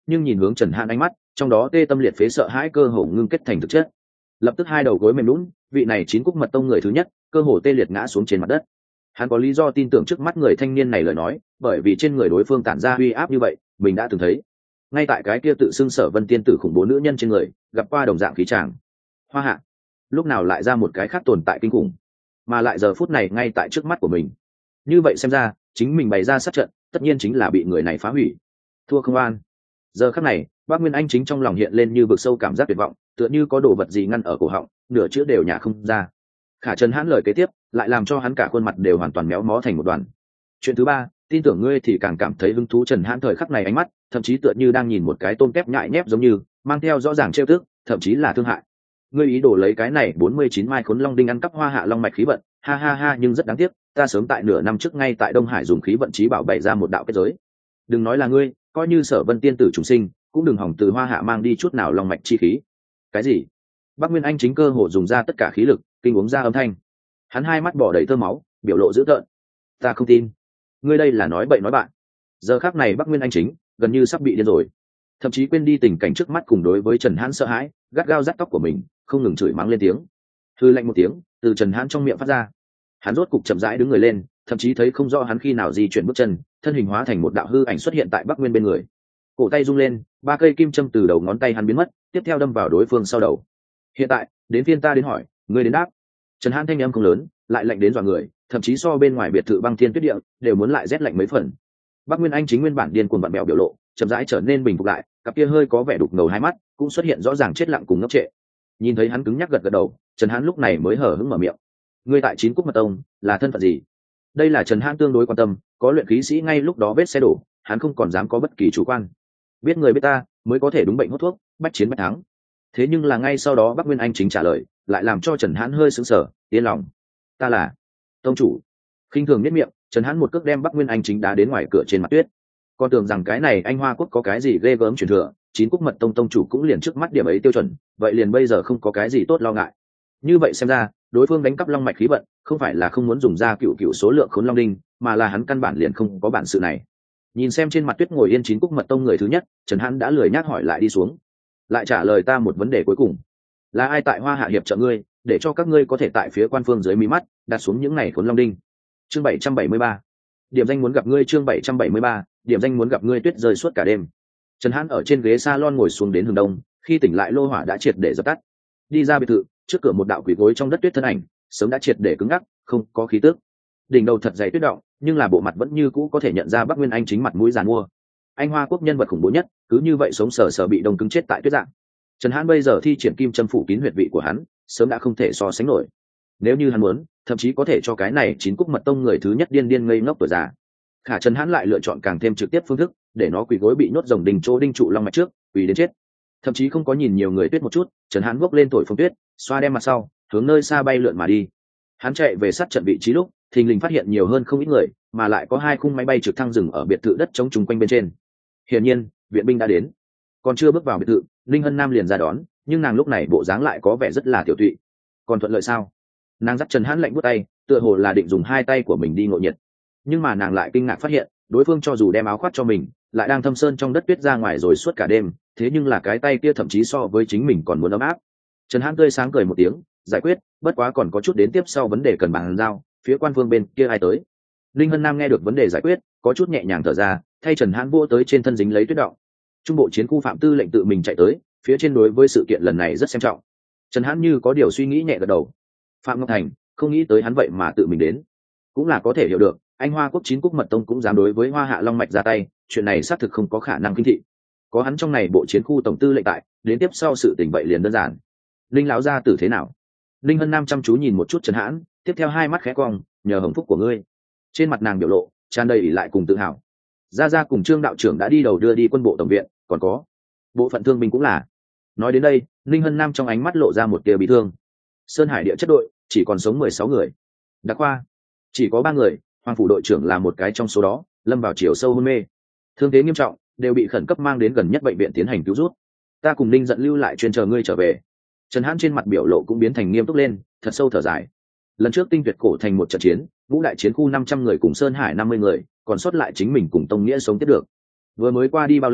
nhưng nhìn hướng Trần Hãn ánh mắt trong đó tê tâm liệt phế sợ hãi cơ hồ ngưng kết thành thực chất. Lập tức hai đầu gối mềm lún, vị này chín cúc mật tông người thứ nhất cơ hồ tê liệt ngã xuống trên mặt đất. Hắn có lý do tin tưởng trước mắt người thanh niên này lời nói, bởi vì trên người đối phương tản ra uy áp như vậy mình đã từng thấy ngay tại cái kia tự xưng Sở Vân tiên tử khủng bố nữ nhân trên người gặp qua đồng dạng khí tràng. Hoa Hạ lúc nào lại ra một cái khác tồn tại kinh khủng, mà lại giờ phút này ngay tại trước mắt của mình. Như vậy xem ra chính mình bày ra sát trận tất nhiên chính là bị người này phá hủy. Thua không an. Giờ khắc này Bác Nguyên Anh chính trong lòng hiện lên như vực sâu cảm giác tuyệt vọng, tựa như có đồ vật gì ngăn ở cổ họng, nửa chữ đều nhả không ra. Khả Trần Hãn lời kế tiếp lại làm cho hắn cả khuôn mặt đều hoàn toàn méo mó thành một đoàn. Chuyện thứ ba, tin tưởng ngươi thì càng cảm thấy hứng thú. Trần Hãn thời khắc này ánh mắt thậm chí tựa như đang nhìn một cái tôm tép nhại nhép, giống như mang theo rõ ràng trêu tức, thậm chí là thương hại. Ngươi ý đồ lấy cái này bốn mươi chín mai khốn long đinh ăn cắp Hoa Hạ long mạch khí vận, ha ha ha, nhưng rất đáng tiếc, ta sớm tại nửa năm trước ngay tại Đông Hải dùng khí vận chí bảo bày ra một đạo kết giới. Đừng nói là ngươi, coi như Sở Vân tiên tử trùng sinh cũng đừng hỏng từ Hoa Hạ mang đi chút nào long mạch chi khí. Cái gì? Bác Nguyên Anh chính cơ hồ dùng ra tất cả khí lực kinh uống ra âm thanh. Hắn hai mắt bỏ đầy tơ máu, biểu lộ dữ tợn. Ta không tin, ngươi đây là nói bậy nói bạn. Giờ khắc này Bác Nguyên Anh chính gần như sắp bị điên rồi, thậm chí quên đi tình cảnh trước mắt cùng đối với Trần Hãn sợ hãi, gắt gao giắt tóc của mình, không ngừng chửi mắng lên tiếng. Hư lạnh một tiếng từ Trần Hãn trong miệng phát ra. Hắn rốt cục chậm rãi đứng người lên, thậm chí thấy không rõ hắn khi nào di chuyển bước chân, thân hình hóa thành một đạo hư ảnh xuất hiện tại Bắc Nguyên bên người. Cổ tay rung lên, ba cây kim châm từ đầu ngón tay hắn biến mất, tiếp theo đâm vào đối phương sau đầu. Hiện tại đến phiên ta đến hỏi, ngươi đến đáp. Trần Hãn thanh âm không lớn, lại lạnh đến dọa người, thậm chí so bên ngoài biệt thự băng thiên tuyết địa đều muốn lại rét lạnh mấy phần. Bắc Nguyên Anh chính nguyên bản điên cuồng vặn bèo biểu lộ chậm rãi trở nên bình phục lại, cặp kia hơi có vẻ đục ngầu hai mắt cũng xuất hiện rõ ràng chết lặng cùng ngốc trệ. Nhìn thấy hắn cứng nhắc gật gật đầu, Trần Hãn lúc này mới hở hững mở miệng. Ngươi tại Chín Cúc Mật Tông là thân phận gì? Đây là Trần Hãn tương đối quan tâm, có luyện khí sĩ ngay lúc đó vết xe đổ, hắn không còn dám có bất kỳ chủ quan. Biết người biết ta mới có thể đúng bệnh hốt thuốc, bách chiến bách thắng. Thế nhưng là ngay sau đó Bắc Nguyên Anh chính trả lời lại làm cho Trần Hãn hơi sững sờ, yên lòng. Ta là tông chủ. Khinh thường nhếch miệng, Trần Hãn một cước đem Bắc Nguyên Anh chính đá đến ngoài cửa trên mặt tuyết. Con tưởng rằng cái này anh Hoa Quốc có cái gì ghê gớm truyền thừa, Chín Cúc Mật Tông tông chủ cũng liền trước mắt điểm ấy tiêu chuẩn, vậy liền bây giờ không có cái gì tốt lo ngại. Như vậy xem ra, đối phương đánh cắp long mạch khí vận, không phải là không muốn dùng ra cựu cựu số lượng khốn long đinh, mà là hắn căn bản liền không có bản sự này. Nhìn xem trên mặt tuyết ngồi yên Chín Cúc Mật Tông người thứ nhất, Trần Hãn đã lười nhác hỏi lại đi xuống. Lại trả lời ta một vấn đề cuối cùng, là ai tại Hoa Hạ hiệp trợ ngươi, để cho các ngươi có thể tại phía quan phương dưới mí mắt đặt xuống những này khốn long đinh. Chương bảy trăm bảy mươi ba, điểm danh muốn gặp ngươi. Chương bảy trăm bảy mươi ba, điểm danh muốn gặp ngươi. Tuyết rơi suốt cả đêm. Trần Hãn ở trên ghế salon ngồi xuống đến hừng đông, khi tỉnh lại lô hỏa đã triệt để dập tắt. Đi ra biệt thự, trước cửa một đạo quỷ gối trong đất tuyết thân ảnh sớm đã triệt để cứng ngắc, không có khí tức. Đỉnh đầu thật dày tuyết động, nhưng là bộ mặt vẫn như cũ có thể nhận ra Bắc Nguyên Anh chính mặt mũi giàn mua. Anh Hoa Quốc nhân vật khủng bố nhất, cứ như vậy sống sờ sờ bị đông cứng chết tại tuyết dạng. Trần Hãn bây giờ thi triển kim châm phủ kín huyệt vị của hắn, sớm đã không thể so sánh nổi. Nếu như hắn muốn, thậm chí có thể cho cái này Chín Cúc Mật Tông người thứ nhất điên điên ngây ngốc tuổi già. Khả Trần Hãn lại lựa chọn càng thêm trực tiếp phương thức, để nó quỳ gối bị nhốt rồng đình chỗ đinh trụ long mạch trước, quỳ đến chết. Thậm chí không có nhìn nhiều người tuyết một chút, Trần Hãn bước lên thổi phong tuyết, xoa đem mặt sau, hướng nơi xa bay lượn mà đi. Hắn chạy về sát trận vị trí lúc, thình lình phát hiện nhiều hơn không ít người, mà lại có hai khung máy bay trực thăng dừng ở biệt thự đất chống trùng quanh bên trên. Hiển nhiên, viện binh đã đến. Còn chưa bước vào biệt thự, Linh Hân Nam liền ra đón, nhưng nàng lúc này bộ dáng lại có vẻ rất là tiểu tụy. Còn thuận lợi sao? Nàng dắt Trần Hãn lạnh buốt tay, tựa hồ là định dùng hai tay của mình đi ngộ nhiệt. Nhưng mà nàng lại kinh ngạc phát hiện, đối phương cho dù đem áo khoác cho mình, lại đang thâm sơn trong đất tuyết ra ngoài rồi suốt cả đêm, thế nhưng là cái tay kia thậm chí so với chính mình còn muốn ấm áp. Trần Hãn tươi sáng cười một tiếng, giải quyết, bất quá còn có chút đến tiếp sau vấn đề cần bàn giao, phía quan phương bên kia ai tới. Linh Hân Nam nghe được vấn đề giải quyết, có chút nhẹ nhàng thở ra, thay Trần Hãn vô tới trên thân dính lấy tuyết động. Trung bộ chiến khu Phạm Tư lệnh tự mình chạy tới, phía trên đối với sự kiện lần này rất xem trọng. Trần Hãn như có điều suy nghĩ nhẹ gật đầu. Phạm Ngọc Thành, không nghĩ tới hắn vậy mà tự mình đến, cũng là có thể hiểu được, anh Hoa Quốc Chín Cúc Mật Tông cũng dám đối với Hoa Hạ long mạch ra tay, chuyện này xác thực không có khả năng kinh thị. Có hắn trong này bộ chiến khu tổng tư lệnh tại, đến tiếp sau sự tình vậy liền đơn giản. Linh lão gia tử thế nào? Linh Hân Nam chăm chú nhìn một chút Trần Hãn, tiếp theo hai mắt khẽ cong, nhờ hồng phúc của ngươi. Trên mặt nàng biểu lộ tràn đầy ỷ lại cùng tự hào. Gia Gia cùng Trương đạo trưởng đã đi đầu đưa đi quân bộ tổng viện, còn có bộ phận thương binh cũng là. Nói đến đây, Linh Hân Nam trong ánh mắt lộ ra một tia bị thương. Sơn Hải địa chất đội chỉ còn sống mười sáu người, Đặc Khoa chỉ có ba người, Hoàng phủ đội trưởng là một cái trong số đó, lâm vào chiều sâu hôn mê, thương thế nghiêm trọng, đều bị khẩn cấp mang đến gần nhất bệnh viện tiến hành cứu rút. Ta cùng Linh giận lưu lại chuyên chờ ngươi trở về. Trần Hãn trên mặt biểu lộ cũng biến thành nghiêm túc lên, thật sâu thở dài. Lần trước tinh tuyệt cổ thành một trận chiến, Vũ đại chiến khu năm trăm người cùng Sơn Hải năm mươi người, còn sót lại chính mình cùng Tông Nghĩa sống tiếp được. Vừa mới qua đi bao lâu,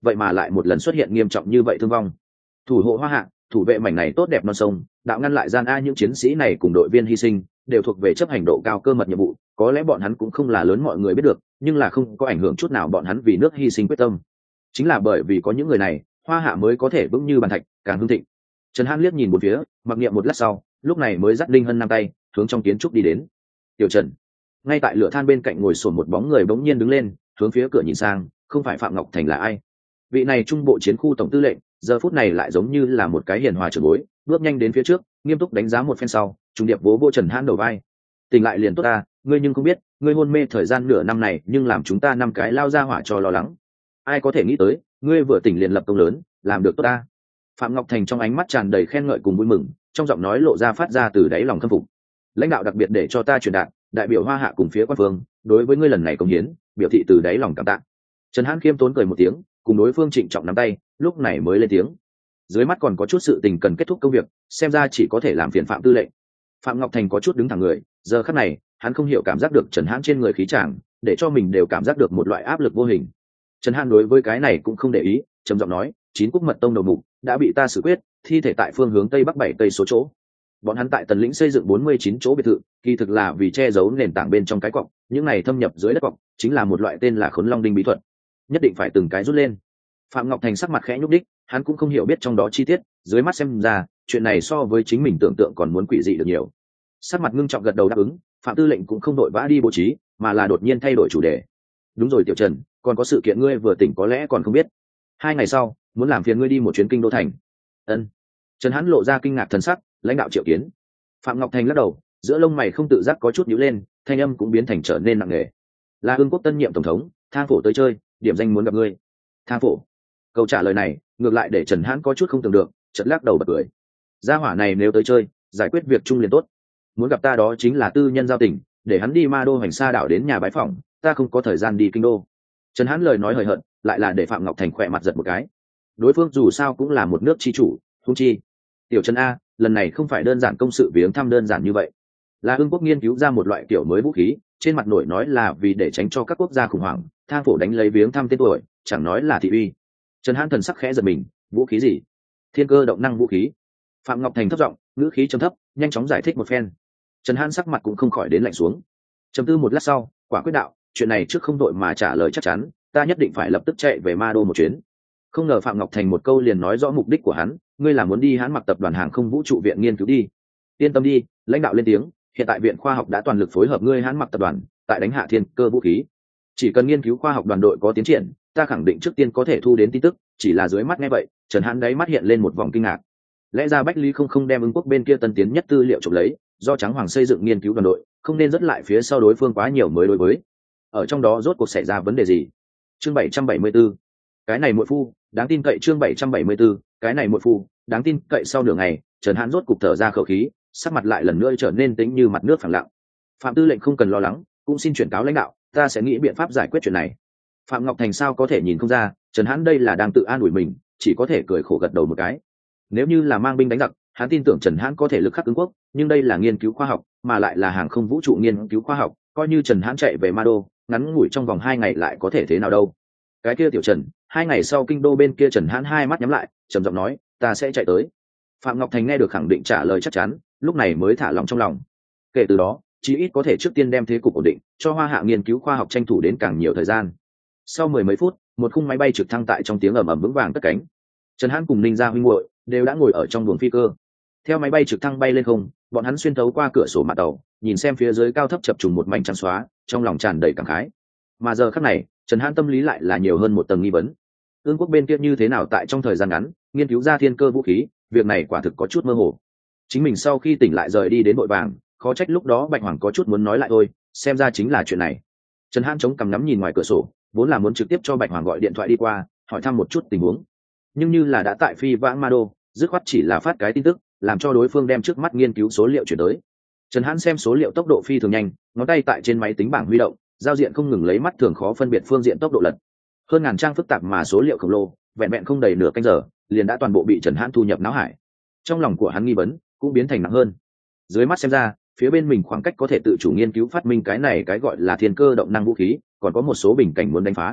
vậy mà lại một lần xuất hiện nghiêm trọng như vậy thương vong. Thủ hộ Hoa Hạ, thủ vệ mảnh này tốt đẹp non sông, đạo ngăn lại gian a những chiến sĩ này cùng đội viên hy sinh đều thuộc về chấp hành độ cao cơ mật nhiệm vụ, có lẽ bọn hắn cũng không là lớn mọi người biết được, nhưng là không có ảnh hưởng chút nào bọn hắn vì nước hy sinh quyết tâm. Chính là bởi vì có những người này, Hoa Hạ mới có thể vững như bàn thạch, càng hưng thịnh. Trần Hãn liếc nhìn một phía, mặc niệm một lát sau, lúc này mới dắt Linh Hân năm tay, hướng trong kiến trúc đi đến. Tiểu Trần, ngay tại lửa than bên cạnh ngồi sồn một bóng người bỗng nhiên đứng lên, hướng phía cửa nhìn sang, không phải Phạm Ngọc Thành là ai? Vị này trung bộ chiến khu tổng tư lệnh, giờ phút này lại giống như là một cái hiền hòa trưởng bối, bước nhanh đến phía trước, nghiêm túc đánh giá một phen sau, trùng điệp vỗ vỗ Trần Hãn đầu vai. Tỉnh lại liền tốt ta, ngươi nhưng không biết, ngươi hôn mê thời gian nửa năm này, nhưng làm chúng ta năm cái lao ra hỏa cho lo lắng. Ai có thể nghĩ tới, ngươi vừa tỉnh liền lập công lớn, làm được tốt ta. Phạm Ngọc Thành trong ánh mắt tràn đầy khen ngợi cùng vui mừng, trong giọng nói lộ ra phát ra từ đáy lòng khâm phục. Lãnh đạo đặc biệt để cho ta truyền đạt, đại biểu Hoa Hạ cùng phía quan phương, đối với ngươi lần này công hiến, biểu thị từ đáy lòng cảm tạ. Trần Hãn khiêm tốn cười một tiếng, cùng đối phương trịnh trọng nắm tay, lúc này mới lên tiếng. Dưới mắt còn có chút sự tình cần kết thúc công việc, xem ra chỉ có thể làm phiền Phạm tư lệnh. Phạm Ngọc Thành có chút đứng thẳng người, giờ khắc này, hắn không hiểu cảm giác được Trần Hãn trên người khí tràng, để cho mình đều cảm giác được một loại áp lực vô hình. Trần Hãn đối với cái này cũng không để ý, trầm giọng nói, chín quốc mật tông đầu mục đã bị ta xử quyết, thi thể tại phương hướng tây bắc bảy cây số chỗ. Bọn hắn tại Tần Lĩnh xây dựng bốn mươi chín chỗ biệt thự, kỳ thực là vì che giấu nền tảng bên trong cái cọc, những này thâm nhập dưới đất cọc, chính là một loại tên là Khốn Long Đinh bí thuật. Nhất định phải từng cái rút lên. Phạm Ngọc Thành sắc mặt khẽ nhúc đích, hắn cũng không hiểu biết trong đó chi tiết, dưới mắt xem ra, chuyện này so với chính mình tưởng tượng còn muốn quỷ dị được nhiều. Sắc mặt ngưng trọng gật đầu đáp ứng, Phạm tư lệnh cũng không đội vã đi bố trí, mà là đột nhiên thay đổi chủ đề. Đúng rồi Tiểu Trần, còn có sự kiện ngươi vừa tỉnh có lẽ còn không biết. Hai ngày sau, muốn làm phiền ngươi đi một chuyến kinh đô thành. Ân. Trần Hãn lộ ra kinh ngạc thần sắc, lãnh đạo triệu kiến. Phạm Ngọc Thành lắc đầu, giữa lông mày không tự giác có chút nhíu lên, thanh âm cũng biến thành trở nên nặng nề. Là Ưng Quốc tân nhiệm tổng thống, Thang Phổ tới chơi, điểm danh muốn gặp ngươi. Thang Phổ. Câu trả lời này, ngược lại để Trần Hãn có chút không tưởng được, chợt lắc đầu bật cười. Gia hỏa này nếu tới chơi, giải quyết việc chung liền tốt. Muốn gặp ta đó chính là tư nhân giao tình, để hắn đi Ma Đô hành xa đảo đến nhà bái phỏng, ta không có thời gian đi kinh đô. Trần Hãn lời nói hời hợt, lại là để Phạm Ngọc Thành khỏe mặt giật một cái. Đối phương dù sao cũng là một nước chi chủ, huống chi. Tiểu Trần a, lần này không phải đơn giản công sự viếng thăm đơn giản như vậy. Là Ưng Quốc nghiên cứu ra một loại kiểu mới vũ khí, trên mặt nổi nói là vì để tránh cho các quốc gia khủng hoảng, Thang Phổ đánh lấy viếng thăm tên tuổi, chẳng nói là thị uy. Trần Hãn thần sắc khẽ giật mình, vũ khí gì? Thiên cơ động năng vũ khí. Phạm Ngọc Thành thấp giọng, ngữ khí trầm thấp, nhanh chóng giải thích một phen. Trần Hãn sắc mặt cũng không khỏi đến lạnh xuống. Trầm tư một lát sau, quả quyết đạo, chuyện này trước không đội mà trả lời chắc chắn, ta nhất định phải lập tức chạy về Ma Đô một chuyến. Không ngờ Phạm Ngọc Thành một câu liền nói rõ mục đích của hắn, ngươi là muốn đi Hãn Mặc tập đoàn hàng không vũ trụ viện nghiên cứu đi. Yên tâm đi, lãnh đạo lên tiếng, hiện tại viện khoa học đã toàn lực phối hợp ngươi Hãn Mặc tập đoàn, tại đánh hạ thiên cơ vũ khí. Chỉ cần nghiên cứu khoa học đoàn đội có tiến triển, ta khẳng định trước tiên có thể thu đến tin tức, chỉ là dưới mắt nghe vậy, Trần Hãn đáy mắt hiện lên một vòng kinh ngạc. Lẽ ra Bách Lý không không đem Ưng Quốc bên kia tân tiến nhất tư liệu chụp lấy, do Trắng Hoàng xây dựng nghiên cứu đoàn đội, không nên dứt lại phía sau đối phương quá nhiều mới đối với. Ở trong đó rốt cuộc xảy ra vấn đề gì? Chương bảy trăm bảy mươi 74. Cái này muội phu, đáng tin cậy chương bảy trăm bảy mươi 74, cái này muội phu, đáng tin cậy sau nửa ngày, Trần Hãn rốt cục thở ra khẩu khí, sắc mặt lại lần nữa trở nên tĩnh như mặt nước phẳng lặng. Phạm tư lệnh không cần lo lắng, cũng xin chuyển cáo lãnh đạo, ta sẽ nghĩ biện pháp giải quyết chuyện này. Phạm Ngọc Thành sao có thể nhìn không ra, Trần Hãn đây là đang tự an ủi mình, chỉ có thể cười khổ gật đầu một cái. Nếu như là mang binh đánh giặc, hắn tin tưởng Trần Hãn có thể lực khắc Ưng Quốc, nhưng đây là nghiên cứu khoa học, mà lại là hàng không vũ trụ nghiên cứu khoa học, coi như Trần Hãn chạy về Ma Đô, ngắn ngủi trong vòng hai ngày lại có thể thế nào đâu. Cái kia Tiểu Trần, hai ngày sau kinh đô bên kia Trần Hãn hai mắt nhắm lại, trầm giọng nói, ta sẽ chạy tới. Phạm Ngọc Thành nghe được khẳng định trả lời chắc chắn, lúc này mới thả lòng trong lòng. Kể từ đó, chí ít có thể trước tiên đem thế cục ổn định, cho Hoa Hạ nghiên cứu khoa học tranh thủ đến càng nhiều thời gian. Sau mười mấy phút, một khung máy bay trực thăng tại trong tiếng ầm ầm vững vàng cất cánh. Trần Hãn cùng Ninh Gia huynh muội đều đã ngồi ở trong buồng phi cơ. Theo máy bay trực thăng bay lên không, bọn hắn xuyên thấu qua cửa sổ mạn tàu, nhìn xem phía dưới cao thấp chập trùng một mảnh trắng xóa, trong lòng tràn đầy cảm khái. Mà giờ khắc này, Trần Hãn tâm lý lại là nhiều hơn một tầng nghi vấn. Ương quốc bên kia như thế nào tại trong thời gian ngắn nghiên cứu ra thiên cơ vũ khí, việc này quả thực có chút mơ hồ. Chính mình sau khi tỉnh lại rời đi đến vội vàng, khó trách lúc đó Bạch Hoàng có chút muốn nói lại thôi, xem ra chính là chuyện này. Trần Hãn chống cằm ngắm nhìn ngoài cửa sổ, vốn là muốn trực tiếp cho Bạch Hoàng gọi điện thoại đi qua, hỏi thăm một chút tình huống. Nhưng như là đã tại phi vãng Ma Đô, dứt khoát chỉ là phát cái tin tức, làm cho đối phương đem trước mắt nghiên cứu số liệu chuyển tới. Trần Hãn xem số liệu tốc độ phi thường nhanh, ngón tay tại trên máy tính bảng huy động, giao diện không ngừng lấy mắt thường khó phân biệt phương diện tốc độ lật. Hơn ngàn trang phức tạp mà số liệu khổng lồ, vẹn vẹn không đầy nửa canh giờ, liền đã toàn bộ bị Trần Hãn thu nhập não hải. Trong lòng của hắn nghi vấn cũng biến thành nặng hơn. Dưới mắt xem ra, phía bên mình khoảng cách có thể tự chủ nghiên cứu phát minh cái này cái gọi là thiên cơ động năng vũ khí, còn có một số bình cảnh muốn đánh phá.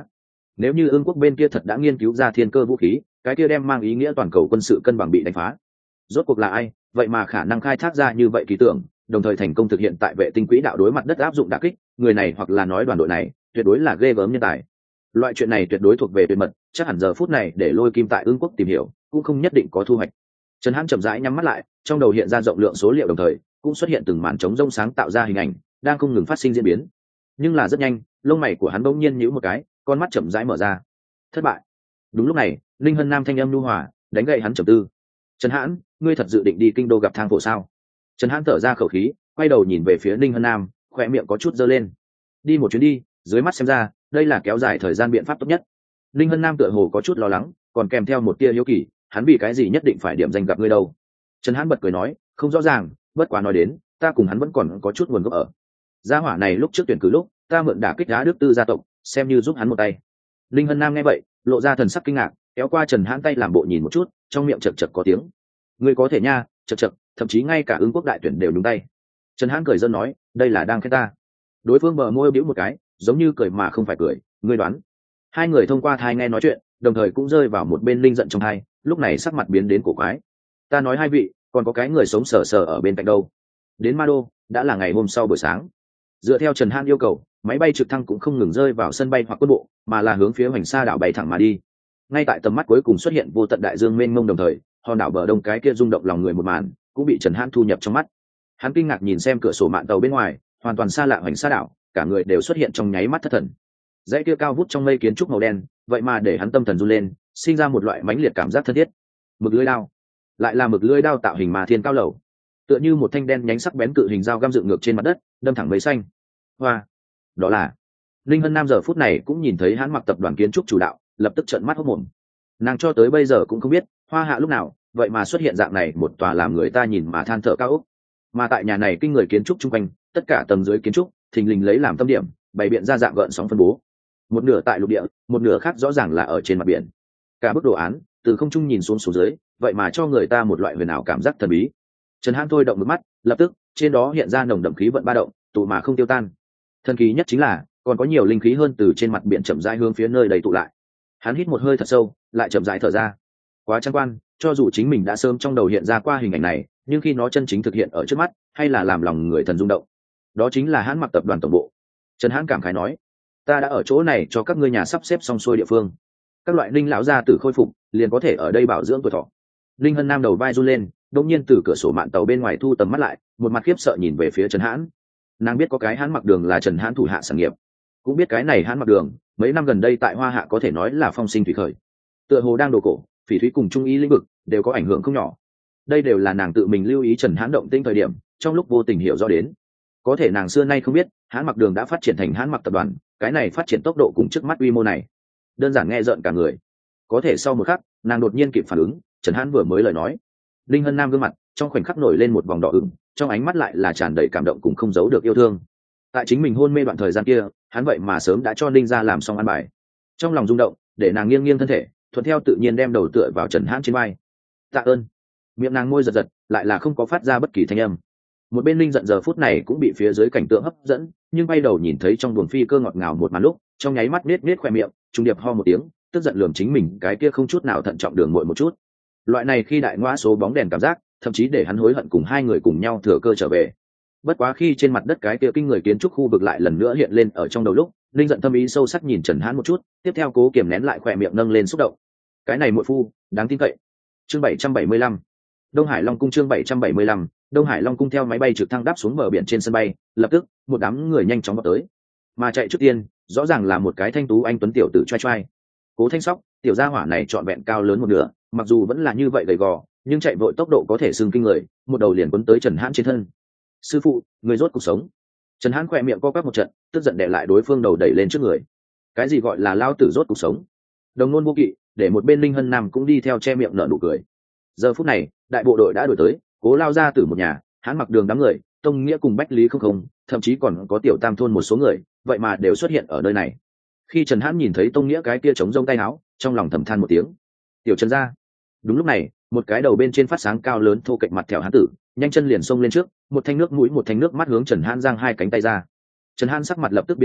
Nếu như ương quốc bên kia thật đã nghiên cứu ra thiên cơ vũ khí, cái kia đem mang ý nghĩa toàn cầu quân sự cân bằng bị đánh phá. Rốt cuộc là ai vậy mà khả năng khai thác ra như vậy kỳ tưởng, đồng thời thành công thực hiện tại vệ tinh quỹ đạo đối mặt đất áp dụng đả kích? Người này hoặc là nói đoàn đội này tuyệt đối là ghê gớm nhân tài. Loại chuyện này tuyệt đối thuộc về tuyệt mật, chắc hẳn giờ phút này để Lôi Kim tại ương quốc tìm hiểu cũng không nhất định có thu hoạch. Trần Hãn chậm rãi nhắm mắt lại, trong đầu hiện ra rộng lượng số liệu, đồng thời cũng xuất hiện từng màn trống rông sáng tạo ra hình ảnh đang không ngừng phát sinh diễn biến. Nhưng là rất nhanh, lông mày của hắn bỗng nhiên nhíu một cái, con mắt chậm rãi mở ra. Thất bại. Đúng lúc này, Linh Hân Nam thanh âm nhu hòa đánh gậy hắn trầm tư. Trần Hãn, ngươi thật dự định đi kinh đô gặp Thang Phổ sao? Trần Hãn thở ra khẩu khí, quay đầu nhìn về phía Linh Hân Nam, khóe miệng có chút giơ lên. Đi một chuyến đi, dưới mắt xem ra đây là kéo dài thời gian biện pháp tốt nhất. Linh Hân Nam tựa hồ có chút lo lắng, còn kèm theo một tia hiếu kỳ, hắn vì cái gì nhất định phải điểm danh gặp ngươi đâu? Trần Hãn bật cười nói, không rõ ràng, bất quá nói đến, ta cùng hắn vẫn còn có chút nguồn gốc ở. Gia hỏa này lúc trước tuyển cử lúc, ta mượn đả kích Á Đức Tư gia tộc, xem như giúp hắn một tay. Linh Hân Nam nghe vậy, lộ ra thần sắc kinh ngạc, kéo qua Trần Hãn tay làm bộ nhìn một chút, trong miệng chật chật có tiếng. Ngươi có thể nha, chật chật, thậm chí ngay cả ứng quốc đại tuyển đều nhúng tay. Trần Hãn cười dân nói, đây là đang khen ta. Đối phương bờ môi bĩu một cái, giống như cười mà không phải cười, ngươi đoán. Hai người thông qua thai nghe nói chuyện, đồng thời cũng rơi vào một bên linh giận trong hai, lúc này sắc mặt biến đến cổ quái. Ta nói hai vị, còn có cái người sống sờ sờ ở bên cạnh đâu? Đến Ma Đô, đã là ngày hôm sau buổi sáng. Dựa theo Trần Hãn yêu cầu, máy bay trực thăng cũng không ngừng rơi vào sân bay hoặc quân bộ, mà là hướng phía Hoành Sa đảo bay thẳng mà đi. Ngay tại tầm mắt cuối cùng xuất hiện vô tận đại dương mênh mông, đồng thời hòn đảo bờ đông cái kia rung động lòng người một màn cũng bị Trần Hãn thu nhập trong mắt. Hắn kinh ngạc nhìn xem cửa sổ mạn tàu bên ngoài, hoàn toàn xa lạ Hoành Sa đảo, cả người đều xuất hiện trong nháy mắt thất thần. Dãy kia cao vút trong mây kiến trúc màu đen, vậy mà để hắn tâm thần run lên, sinh ra một loại mãnh liệt cảm giác thân thiết. Mực lưỡi đao, lại là mực lưỡi đao tạo hình mà thiên cao lầu, tựa như một thanh đen nhánh sắc bén cự hình dao găm dựng ngược trên mặt đất, đâm thẳng mấy xanh. Hoa, đó là Linh Hân Nam giờ phút này cũng nhìn thấy hắn mặc tập đoàn kiến trúc chủ đạo, lập tức trợn mắt hốt mồm. Nàng cho tới bây giờ cũng không biết, Hoa Hạ lúc nào vậy mà xuất hiện dạng này một tòa làm người ta nhìn mà than thở cao ốc. Mà tại nhà này kinh người kiến trúc chung quanh, tất cả tầng dưới kiến trúc thình lình lấy làm tâm điểm, bày biện ra dạng gợn sóng phân bố. Một nửa tại lục địa, một nửa khác rõ ràng là ở trên mặt biển. Cả bức đồ án từ không trung nhìn xuống xuống dưới, vậy mà cho người ta một loại huyền ảo cảm giác thần bí. Trần Hãn thôi động một mắt, lập tức trên đó hiện ra nồng đậm khí vận ba động, tụ mà không tiêu tan. Thần kỳ nhất chính là còn có nhiều linh khí hơn từ trên mặt biển chậm rãi hướng phía nơi đầy tụ lại. Hắn hít một hơi thật sâu, lại chậm rãi thở ra. Quá trăng quan, cho dù chính mình đã sớm trong đầu hiện ra qua hình ảnh này, nhưng khi nó chân chính thực hiện ở trước mắt, hay là làm lòng người thần rung động. Đó chính là Hãn Mặc tập đoàn tổng bộ. Trần Hãn cảm khái nói, ta đã ở chỗ này cho các ngươi nhà sắp xếp xong xuôi địa phương, các loại linh lão gia tử khôi phục, liền có thể ở đây bảo dưỡng tuổi thọ. Linh Hân Nam đầu vai run lên, đột nhiên từ cửa sổ mạn tàu bên ngoài thu tầm mắt lại, một mặt khiếp sợ nhìn về phía Trần Hãn. Nàng biết có cái Hãn Mặc đường là Trần Hãn thủ hạ sản nghiệp, cũng biết cái này Hãn Mặc đường mấy năm gần đây tại Hoa Hạ có thể nói là phong sinh thủy khởi, tựa hồ đang đồ cổ, phỉ thúy cùng trung ý lĩnh vực đều có ảnh hưởng không nhỏ. Đây đều là nàng tự mình lưu ý Trần Hãn động tĩnh thời điểm, trong lúc vô tình hiểu rõ đến. Có thể nàng xưa nay không biết, Hãn Mặc đường đã phát triển thành Hãn Mặc tập đoàn, cái này phát triển tốc độ cùng trước mắt quy mô này, đơn giản nghe rợn cả người. Có thể sau một khắc, nàng đột nhiên kịp phản ứng, Trần Hãn vừa mới lời nói. Linh Hân Nam gương mặt trong khoảnh khắc nổi lên một vòng đỏ ửng, trong ánh mắt lại là tràn đầy cảm động cùng không giấu được yêu thương. Tại chính mình hôn mê đoạn thời gian kia, hắn vậy mà sớm đã cho Linh gia làm xong ăn bài. Trong lòng rung động, để nàng nghiêng nghiêng thân thể, thuận theo tự nhiên đem đầu tựa vào Trần Hãn trên vai. Tạ ơn. Miệng nàng môi giật giật, lại là không có phát ra bất kỳ thanh âm. Một bên Linh giận giờ phút này cũng bị phía dưới cảnh tượng hấp dẫn, nhưng bay đầu nhìn thấy trong buồng phi cơ ngọt ngào một màn lúc, trong nháy mắt nết nết khoe miệng, trung điệp ho một tiếng, tức giận lườm chính mình cái kia không chút nào thận trọng đường muội một chút. Loại này khi đại ngõ số bóng đèn cảm giác, thậm chí để hắn hối hận cùng hai người cùng nhau thừa cơ trở về. Bất quá khi trên mặt đất cái kia kinh người kiến trúc khu vực lại lần nữa hiện lên ở trong đầu lúc, Linh giận tâm ý sâu sắc nhìn Trần Hãn một chút, tiếp theo cố kiềm nén lại khoe miệng nâng lên xúc động. Cái này muội phu, đáng tin cậy. Chương bảy trăm bảy mươi lăm. Đông Hải Long cung chương bảy trăm bảy mươi lăm, Đông Hải Long cung theo máy bay trực thăng đáp xuống bờ biển trên sân bay, lập tức, một đám người nhanh chóng vào tới. Mà chạy trước tiên, rõ ràng là một cái thanh tú anh tuấn tiểu tử trai trai. Cố Thanh Sóc, tiểu gia hỏa này trọn vẹn cao lớn một nửa, mặc dù vẫn là như vậy gầy gò, nhưng chạy vội tốc độ có thể xưng kinh người, một đầu liền cuốn tới Trần Hãn trên thân. Sư phụ, người rốt cuộc sống. Trần Hãn khỏe miệng co quắp một trận, tức giận đè lại đối phương đầu đẩy lên trước người. Cái gì gọi là lao tử rốt cuộc sống? Đồng nôn vô kỵ, để một bên Linh Hân Nam cũng đi theo che miệng nở nụ cười. Giờ phút này, đại bộ đội đã đuổi tới, Cố lao ra từ một nhà, Hãn Mặc đường đám người, Tông Nghĩa cùng Bách Lý không không, thậm chí còn có tiểu tam thôn một số người, vậy mà đều xuất hiện ở nơi này. Khi Trần Hãn nhìn thấy Tông Nghĩa cái kia chống rông tay áo, trong lòng thầm than một tiếng. Tiểu Trần gia. Đúng lúc này, một cái đầu bên trên phát sáng cao lớn thô kệch mặt thẻo hán tử, nhanh chân liền xông lên trước, một thanh nước mũi một thanh nước mắt hướng Trần Hãn giang hai cánh tay ra. Trần Hãn sắc mặt lập tức biến đổi,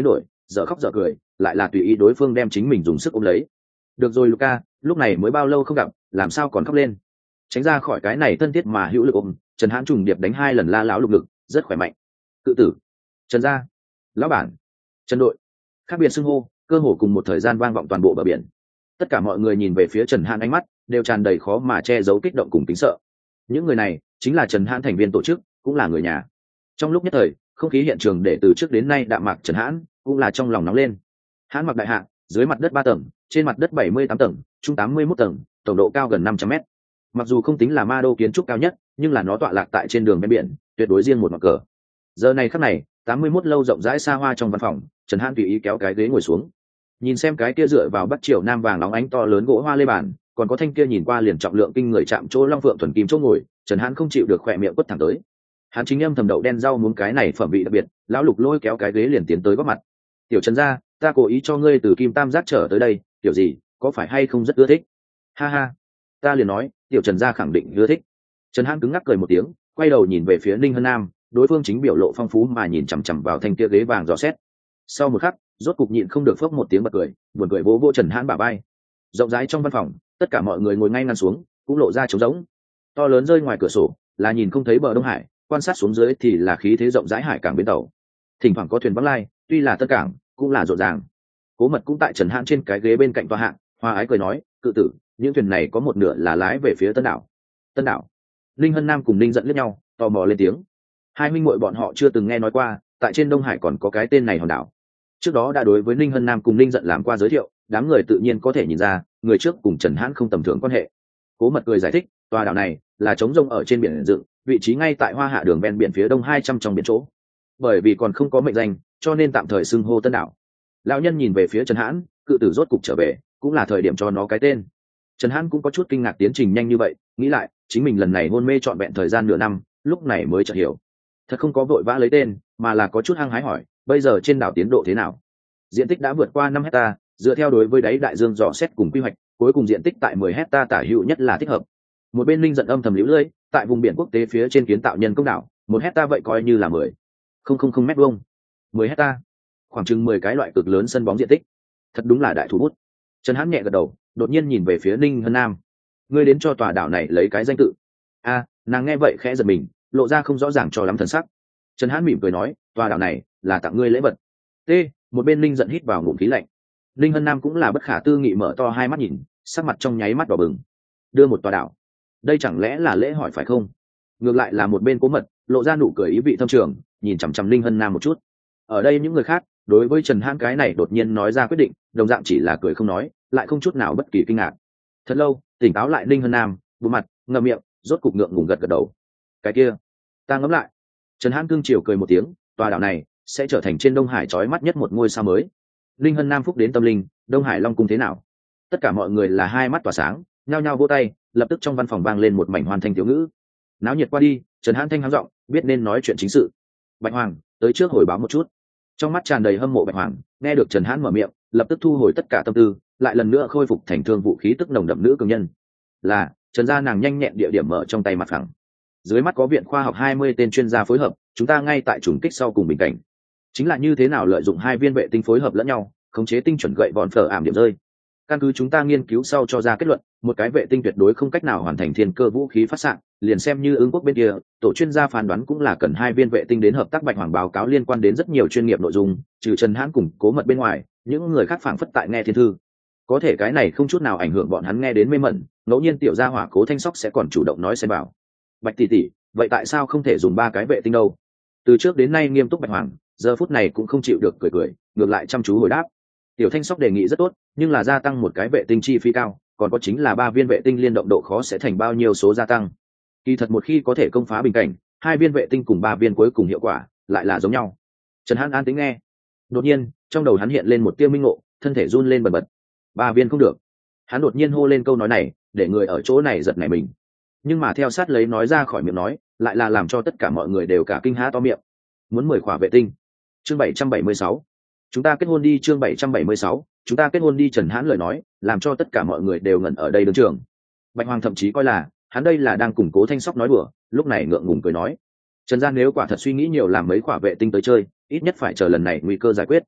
dở khóc dở cười, lại là tùy ý đối phương đem chính mình dùng sức ôm lấy. Được rồi Luca, lúc này mới bao lâu không gặp, làm sao còn khóc lên? Tránh ra khỏi cái này thân thiết mà hữu lực ôm, Trần Hãn trùng điệp đánh hai lần la lão lục lực, rất khỏe mạnh. Cự tử, Trần gia, lão bản, Trần đội, khác biệt xưng hô, cơ hồ cùng một thời gian vang vọng toàn bộ bờ biển. Tất cả mọi người nhìn về phía Trần Hãn, ánh mắt đều tràn đầy khó mà che giấu kích động cùng kính sợ. Những người này chính là Trần Hãn thành viên tổ chức, cũng là người nhà. Trong lúc nhất thời, không khí hiện trường để từ trước đến nay đạm mạc Trần Hãn cũng là trong lòng nóng lên. Hãn mặc đại hạ, dưới mặt đất ba tầng, trên mặt đất bảy mươi tám tầng, trung tám mươi mốt tầng, tổng độ cao gần năm trăm mét. Mặc dù không tính là ma đô kiến trúc cao nhất, nhưng là nó tọa lạc tại trên đường ven biển, tuyệt đối riêng một mặt cờ. Giờ này khắc này, tám mươi mốt lâu rộng rãi xa hoa trong văn phòng, Trần Hãn tùy ý kéo cái ghế ngồi xuống. Nhìn xem cái kia dựa vào bắc triều nam vàng óng ánh to lớn gỗ hoa lê bàn, còn có thanh kia nhìn qua liền trọng lượng kinh người chạm chỗ long phượng thuần kim chỗ ngồi, Trần Hãn không chịu được khỏe miệng quất thẳng tới. Hắn chính âm thầm đậu đen rau muống cái này phẩm vị đặc biệt, lão lục lôi kéo cái ghế liền tiến tới góp mặt. Tiểu Trần gia, ta cố ý cho ngươi từ kim tam giác trở tới đây, tiểu gì, có phải hay không rất ưa thích? Ha ha, ta liền nói, tiểu Trần gia khẳng định ưa thích. Trần Hãn cứng ngắc cười một tiếng, quay đầu nhìn về phía Ninh Hân Nam, đối phương chính biểu lộ phong phú mà nhìn chằm chằm vào thanh kia ghế vàng dò xét. Sau một khắc, rốt cục nhịn không được phốc một tiếng bật cười, buồn cười vỗ vỗ Trần Hãn bả vai. Rộng rãi trong văn phòng, tất cả mọi người ngồi ngay ngắn xuống, cũng lộ ra trống rỗng. To lớn rơi ngoài cửa sổ, là nhìn không thấy bờ Đông Hải, quan sát xuống dưới thì là khí thế rộng rãi hải cảng bến tàu. Thỉnh thoảng có thuyền vắng lai, tuy là tân cảng, cũng là rộn ràng. Cố Mật cũng tại Trần Hãn trên cái ghế bên cạnh tòa hạng, hoa ái cười nói, cự tử, những thuyền này có một nửa là lái về phía Tân đảo. Tân đảo. Linh Hân Nam cùng Ninh Giận liếc nhau, tò mò lên tiếng. Hai huynh muội bọn họ chưa từng nghe nói qua, tại trên Đông Hải còn có cái tên này hòn đảo. Trước đó đã đối với Ninh Hân Nam cùng Ninh Giận làm qua giới thiệu, đám người tự nhiên có thể nhìn ra, người trước cùng Trần Hãn không tầm thường quan hệ. Cố Mật cười giải thích, tòa đảo này là trống rông ở trên biển dựng, vị trí ngay tại Hoa Hạ đường ven biển phía đông hai trăm trong biển chỗ. Bởi vì còn không có mệnh danh, cho nên tạm thời xưng hô Tân đảo. Lão nhân nhìn về phía Trần Hãn, cự tử rốt cục trở về, cũng là thời điểm cho nó cái tên. Trần Hãn cũng có chút kinh ngạc tiến trình nhanh như vậy, nghĩ lại, chính mình lần này hôn mê trọn vẹn thời gian nửa năm, lúc này mới chợt hiểu. Thật không có vội vã lấy tên, mà là có chút hăng hái hỏi, bây giờ trên đảo tiến độ thế nào? Diện tích đã vượt qua năm hecta, dựa theo đối với đáy đại dương dò xét cùng quy hoạch, cuối cùng diện tích tại mười hecta tả hữu nhất là thích hợp. Một bên Linh giận âm thầm liễu lưỡi, tại vùng biển quốc tế phía trên kiến tạo nhân công đảo, một hecta vậy coi như là mười không không không mét vuông, mười hecta, khoảng chừng mười cái loại cực lớn sân bóng diện tích, thật đúng là đại thủ bút. Trần Hãn nhẹ gật đầu, đột nhiên nhìn về phía Ninh Hân Nam, ngươi đến cho tòa đảo này lấy cái danh tự. A, nàng nghe vậy khẽ giật mình, lộ ra không rõ ràng cho lắm thần sắc. Trần Hãn mỉm cười nói, tòa đảo này là tặng ngươi lễ vật. T, một bên Ninh giận hít vào ngụm khí lạnh. Ninh Hân Nam cũng là bất khả tư nghị mở to hai mắt nhìn, sắc mặt trong nháy mắt đỏ bừng. Đưa một tòa đảo, đây chẳng lẽ là lễ hỏi phải không? Ngược lại là một bên Cố Mật lộ ra nụ cười ý vị thâm trường, nhìn chằm chằm Ninh Hân Nam một chút. Ở đây những người khác đối với Trần Hãn cái này đột nhiên nói ra quyết định, đồng dạng chỉ là cười không nói, lại không chút nào bất kỳ kinh ngạc. Thật lâu, tỉnh táo lại Ninh Hân Nam, bộ mặt ngậm miệng, rốt cục ngượng ngùng gật gật đầu. Cái kia, ta ngẫm lại. Trần Hãn cương chiều cười một tiếng, tòa đảo này sẽ trở thành trên Đông Hải chói mắt nhất một ngôi sao mới. Ninh Hân Nam phúc đến tâm linh, Đông Hải Long cung thế nào? Tất cả mọi người là hai mắt tỏa sáng, nhao nhao vỗ tay, lập tức trong văn phòng vang lên một mảnh hoàn thanh tiểu ngữ. Náo nhiệt qua đi, Trần Hãn thanh hắng giọng, biết nên nói chuyện chính sự. Bạch Hoàng, tới trước hồi báo một chút. Trong mắt tràn đầy hâm mộ Bạch Hoàng, nghe được Trần Hãn mở miệng, lập tức thu hồi tất cả tâm tư, lại lần nữa khôi phục thành thương vũ khí tức nồng đậm nữ cường nhân. Là, Trần gia nàng nhanh nhẹn địa điểm mở trong tay mặt phẳng. Dưới mắt có viện khoa học hai mươi tên chuyên gia phối hợp, chúng ta ngay tại trùng kích sau cùng bình cảnh. Chính là như thế nào lợi dụng hai viên vệ tinh phối hợp lẫn nhau, khống chế tinh chuẩn gậy vòn phở ảm điểm rơi. Căn cứ chúng ta nghiên cứu sau cho ra kết luận, một cái vệ tinh tuyệt đối không cách nào hoàn thành thiên cơ vũ khí phát xạ, liền xem như ứng quốc bên kia, tổ chuyên gia phán đoán cũng là cần hai viên vệ tinh đến hợp tác. Bạch Hoàng báo cáo liên quan đến rất nhiều chuyên nghiệp nội dung, trừ Trần Hãn cùng Cố Mật bên ngoài, những người khác phảng phất tại nghe thiên thư. Có thể cái này không chút nào ảnh hưởng bọn hắn nghe đến mê mẩn, ngẫu nhiên tiểu gia hỏa Cố Thanh Sóc sẽ còn chủ động nói xem bảo. Bạch tỷ tỷ, vậy tại sao không thể dùng ba cái vệ tinh đâu? Từ trước đến nay nghiêm túc Bạch Hoàng, giờ phút này cũng không chịu được cười cười, ngược lại chăm chú hồi đáp. Tiểu Thanh Sóc đề nghị rất tốt, nhưng là gia tăng một cái vệ tinh chi phí cao, còn có chính là ba viên vệ tinh liên động độ khó sẽ thành bao nhiêu số gia tăng. Kỳ thật một khi có thể công phá bình cảnh, hai viên vệ tinh cùng ba viên cuối cùng hiệu quả lại là giống nhau. Trần Hãn an tính nghe, đột nhiên trong đầu hắn hiện lên một tia minh ngộ, thân thể run lên bần bật. Ba viên không được. Hắn đột nhiên hô lên câu nói này, để người ở chỗ này giật nảy mình. Nhưng mà theo sát lấy nói ra khỏi miệng nói, lại là làm cho tất cả mọi người đều cả kinh há to miệng. Muốn mười khỏa vệ tinh. Chương bảy trăm bảy mươi sáu. Chúng ta kết hôn đi. Chương bảy trăm bảy mươi sáu. Chúng ta kết hôn đi. Trần Hãn lời nói làm cho tất cả mọi người đều ngẩn ở đây đứng trường. Bạch Hoàng thậm chí coi là hắn đây là đang củng Cố Thanh Sóc nói đùa, lúc này ngượng ngùng cười nói, Trần Gian nếu quả thật suy nghĩ nhiều làm mấy khỏa vệ tinh tới chơi, ít nhất phải chờ lần này nguy cơ giải quyết.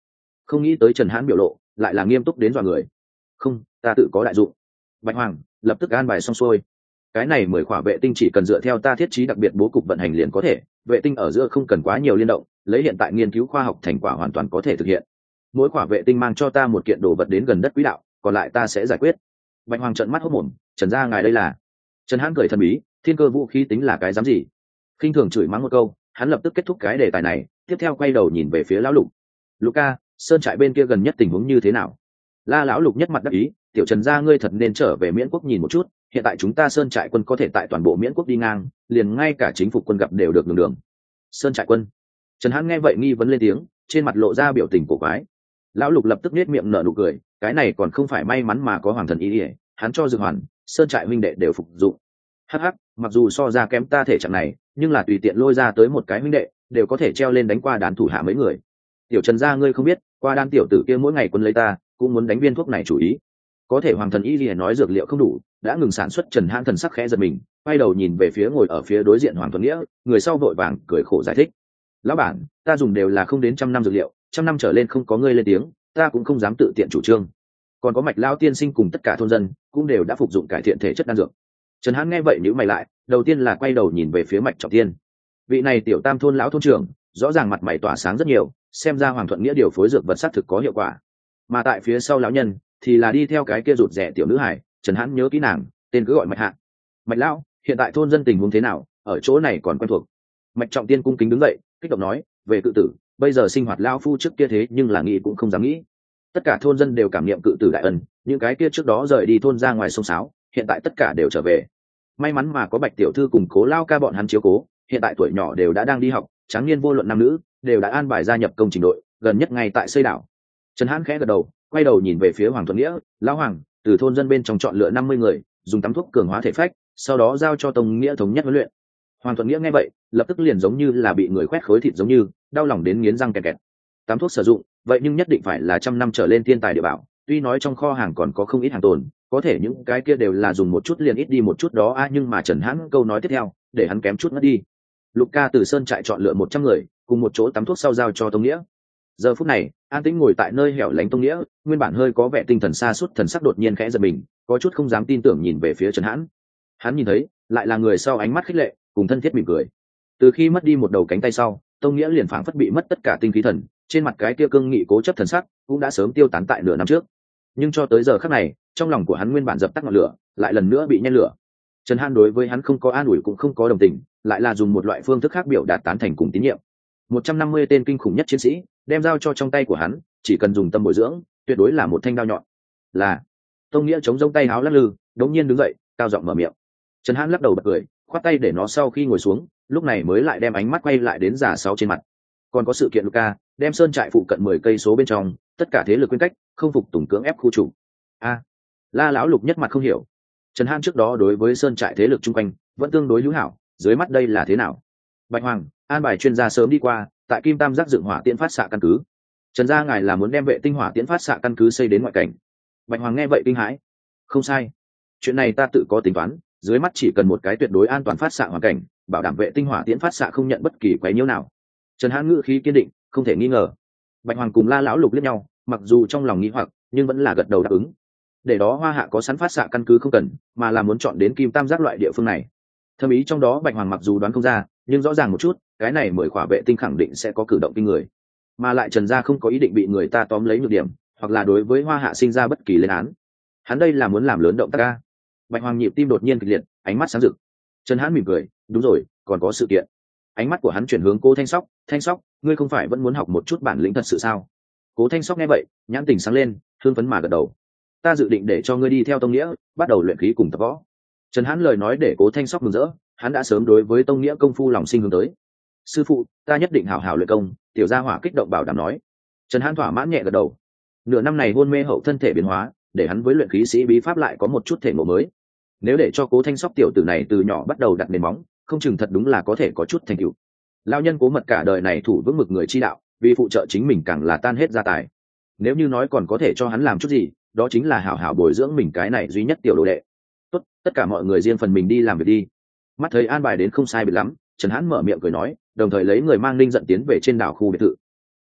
Không nghĩ tới Trần Hãn biểu lộ lại là nghiêm túc đến dọa người. Không, ta tự có đại dụng. Bạch Hoàng lập tức an bài xong xuôi. Cái này mười khỏa vệ tinh chỉ cần dựa theo ta thiết trí đặc biệt bố cục vận hành liền có thể, vệ tinh ở giữa không cần quá nhiều liên động, lấy hiện tại nghiên cứu khoa học thành quả hoàn toàn có thể thực hiện. Mỗi khỏa vệ tinh mang cho ta một kiện đồ vật đến gần đất quỹ đạo, còn lại ta sẽ giải quyết. Bạch Hoàng trợn mắt hốt mồm, Trần gia ngài đây là? Trần Hãn cười thần bí, thiên cơ vũ khí tính là cái dám gì? Khinh thường chửi mắng một câu, hắn lập tức kết thúc cái đề tài này, tiếp theo quay đầu nhìn về phía lão Lục. Luca, sơn trại bên kia gần nhất tình huống như thế nào? La lão Lục nhất mặt đắc ý, tiểu Trần gia ngươi thật nên trở về Miễn Quốc nhìn một chút, hiện tại chúng ta sơn trại quân có thể tại toàn bộ Miễn Quốc đi ngang, liền ngay cả chính phục quân gặp đều được đường đường. Sơn trại quân? Trần Hãn nghe vậy nghi vấn lên tiếng, trên mặt lộ ra biểu tình cổ quái. Lão Lục lập tức nết miệng nở nụ cười, cái này còn không phải may mắn mà có hoàng thần ý ỉa, hắn cho Dược Hoàn, sơn trại huynh đệ đều phục dụng. Hắc hắc, mặc dù so ra kém ta thể trạng này, nhưng là tùy tiện lôi ra tới một cái huynh đệ, đều có thể treo lên đánh qua đán thủ hạ mấy người. Tiểu Trần gia ngươi không biết, qua đan tiểu tử kia mỗi ngày quân lấy ta, cũng muốn đánh viên thuốc này chủ ý. Có thể hoàng thần y lìa nói dược liệu không đủ, đã ngừng sản xuất. Trần Hãn thần sắc khẽ giật mình, quay đầu nhìn về phía ngồi ở phía đối diện Hoàng Thuận Nghĩa, người sau vội vàng cười khổ giải thích: lão bản, ta dùng đều là không đến trăm năm dược liệu, trăm năm trở lên không có ngươi lên tiếng, ta cũng không dám tự tiện chủ trương. Còn có Mạch lão tiên sinh cùng tất cả thôn dân cũng đều đã phục dụng cải thiện thể chất đan dược. Trần Hãn nghe vậy nhíu mày lại, đầu tiên là quay đầu nhìn về phía Mạch Trọng Tiên. Vị này tiểu tam thôn lão thôn trưởng, rõ ràng mặt mày tỏa sáng rất nhiều, xem ra Hoàng Thuận Nghĩa điều phối dược vật sắc thực có hiệu quả. Mà tại phía sau lão nhân thì là đi theo cái kia rụt rẻ tiểu nữ hải, Trần Hãn nhớ kỹ nàng, tên cứ gọi Mạch Hạ. Mạch lão, hiện tại thôn dân tình huống thế nào, ở chỗ này còn quen thuộc? Mạch Trọng Tiên cung kính đứng dậy, kích động nói, về cự tử, bây giờ sinh hoạt lão phu trước kia thế nhưng là nghĩ cũng không dám nghĩ. Tất cả thôn dân đều cảm niệm cự tử đại ân, những cái kia trước đó rời đi thôn ra ngoài sông sáo, hiện tại tất cả đều trở về. May mắn mà có Bạch tiểu thư cùng Cố lao ca bọn hắn chiếu cố, hiện tại tuổi nhỏ đều đã đang đi học, tráng niên vô luận nam nữ đều đã an bài gia nhập công trình đội, gần nhất ngay tại xây đảo. Trần Hãn khẽ gật đầu, quay đầu nhìn về phía Hoàng Thuận Nghĩa, lão Hoàng, từ thôn dân bên trong chọn lựa năm mươi người, dùng tắm thuốc cường hóa thể phách, sau đó giao cho Tông Nghĩa thống nhất huấn luyện. Hoàng Thuận Nghĩa nghe vậy, lập tức liền giống như là bị người khoét khối thịt giống như, đau lòng đến nghiến răng kẹt kẹt. Tắm thuốc sử dụng, vậy nhưng nhất định phải là trăm năm trở lên thiên tài địa bảo, tuy nói trong kho hàng còn có không ít hàng tồn, có thể những cái kia đều là dùng một chút liền ít đi một chút đó a à, nhưng mà Trần Hãn câu nói tiếp theo, để hắn kém chút ngất đi. Luca từ sơn trại chọn lựa một trăm người, cùng một chỗ tắm thuốc sau giao cho Tông Nghĩa. Giờ phút này, an tĩnh ngồi tại nơi hẻo lánh Tông Nghĩa, nguyên bản hơi có vẻ tinh thần sa sút, thần sắc đột nhiên khẽ giật mình, có chút không dám tin tưởng nhìn về phía Trần Hãn. Hắn nhìn thấy, lại là người sau ánh mắt khích lệ, cùng thân thiết mỉm cười. Từ khi mất đi một đầu cánh tay sau, Tông Nghĩa liền phảng phất bị mất tất cả tinh khí thần, trên mặt cái kia cương nghị cố chấp thần sắc cũng đã sớm tiêu tán tại nửa năm trước. Nhưng cho tới giờ khắc này, trong lòng của hắn nguyên bản dập tắt ngọn lửa, lại lần nữa bị nhen lửa. Trần Hãn đối với hắn không có an ủi cũng không có đồng tình, lại là dùng một loại phương thức khác biểu đạt tán thành cùng tín nhiệm. một trăm năm mươi tên kinh khủng nhất chiến sĩ, đem giao cho trong tay của hắn, chỉ cần dùng tâm bồi dưỡng, tuyệt đối là một thanh đao nhọn. Là. Tông Nghĩa chống rông tay háo lắc lư, đống nhiên đứng dậy, cao giọng mở miệng. Trần Hãn lắc đầu bật cười, khoát tay để nó sau khi ngồi xuống, lúc này mới lại đem ánh mắt quay lại đến giả sáu trên mặt. Còn có sự kiện Luca, đem sơn trại phụ cận mười cây số bên trong, tất cả thế lực quyên cách, không phục tùng cưỡng ép khu chủ. A. La lão Lục nhất mặt không hiểu. Trần Hãn trước đó đối với sơn trại thế lực chung quanh vẫn tương đối hữu hảo, dưới mắt đây là thế nào? Bạch Hoàng, an bài chuyên gia sớm đi qua, tại Kim Tam giác dựng hỏa tiễn phát xạ căn cứ. Trần gia ngài là muốn đem vệ tinh hỏa tiễn phát xạ căn cứ xây đến ngoại cảnh. Bạch Hoàng nghe vậy kinh hãi. Không sai, chuyện này ta tự có tính toán, dưới mắt chỉ cần một cái tuyệt đối an toàn phát xạ hoàn cảnh, bảo đảm vệ tinh hỏa tiễn phát xạ không nhận bất kỳ quấy nhiễu nào. Trần Hãn ngữ khí kiên định, không thể nghi ngờ. Bạch Hoàng cùng La lão Lục liếc nhau, mặc dù trong lòng nghi hoặc, nhưng vẫn là gật đầu đáp ứng. Để đó Hoa Hạ có sẵn phát xạ căn cứ không cần, mà là muốn chọn đến Kim Tam giác loại địa phương này. Thâm ý trong đó Bạch Hoàng mặc dù đoán không ra, nhưng rõ ràng một chút, cái này mười khỏa vệ tinh khẳng định sẽ có cử động kinh người. Mà lại Trần gia không có ý định bị người ta tóm lấy nhược điểm, hoặc là đối với Hoa Hạ sinh ra bất kỳ lên án. Hắn đây là muốn làm lớn động tác a. Bạch Hoàng nhịp tim đột nhiên kịch liệt, ánh mắt sáng rực. Trần Hãn mỉm cười, đúng rồi, còn có sự kiện. Ánh mắt của hắn chuyển hướng Cố Thanh Sóc, Thanh Sóc, ngươi không phải vẫn muốn học một chút bản lĩnh thật sự sao? Cố Thanh Sóc nghe vậy, nhãn tình sáng lên, hương phấn mà gật đầu. Ta dự định để cho ngươi đi theo Tông Nghĩa, bắt đầu luyện khí cùng tập võ. Trần Hãn lời nói để Cố Thanh Sóc mừng rỡ, hắn đã sớm đối với Tông Nghĩa công phu lòng sinh hướng tới. Sư phụ, ta nhất định hảo hảo luyện công. Tiểu gia hỏa kích động bảo đảm nói. Trần Hãn thỏa mãn nhẹ gật đầu. Nửa năm này hôn mê hậu thân thể biến hóa, để hắn với luyện khí sĩ bí pháp lại có một chút thể ngộ mới. Nếu để cho Cố Thanh Sóc tiểu tử này từ nhỏ bắt đầu đặt nền móng, không chừng thật đúng là có thể có chút thành tựu. Lão nhân Cố Mật cả đời này thủ vững mực người chi đạo, vì phụ trợ chính mình càng là tan hết gia tài. Nếu như nói còn có thể cho hắn làm chút gì, đó chính là hảo hảo bồi dưỡng mình cái này duy nhất tiểu đồ đệ. Tốt, tất cả mọi người riêng phần mình đi làm việc đi. Mắt thấy an bài đến không sai biệt lắm, Trần Hãn mở miệng cười nói, đồng thời lấy người mang linh giận tiến về trên đảo khu biệt thự.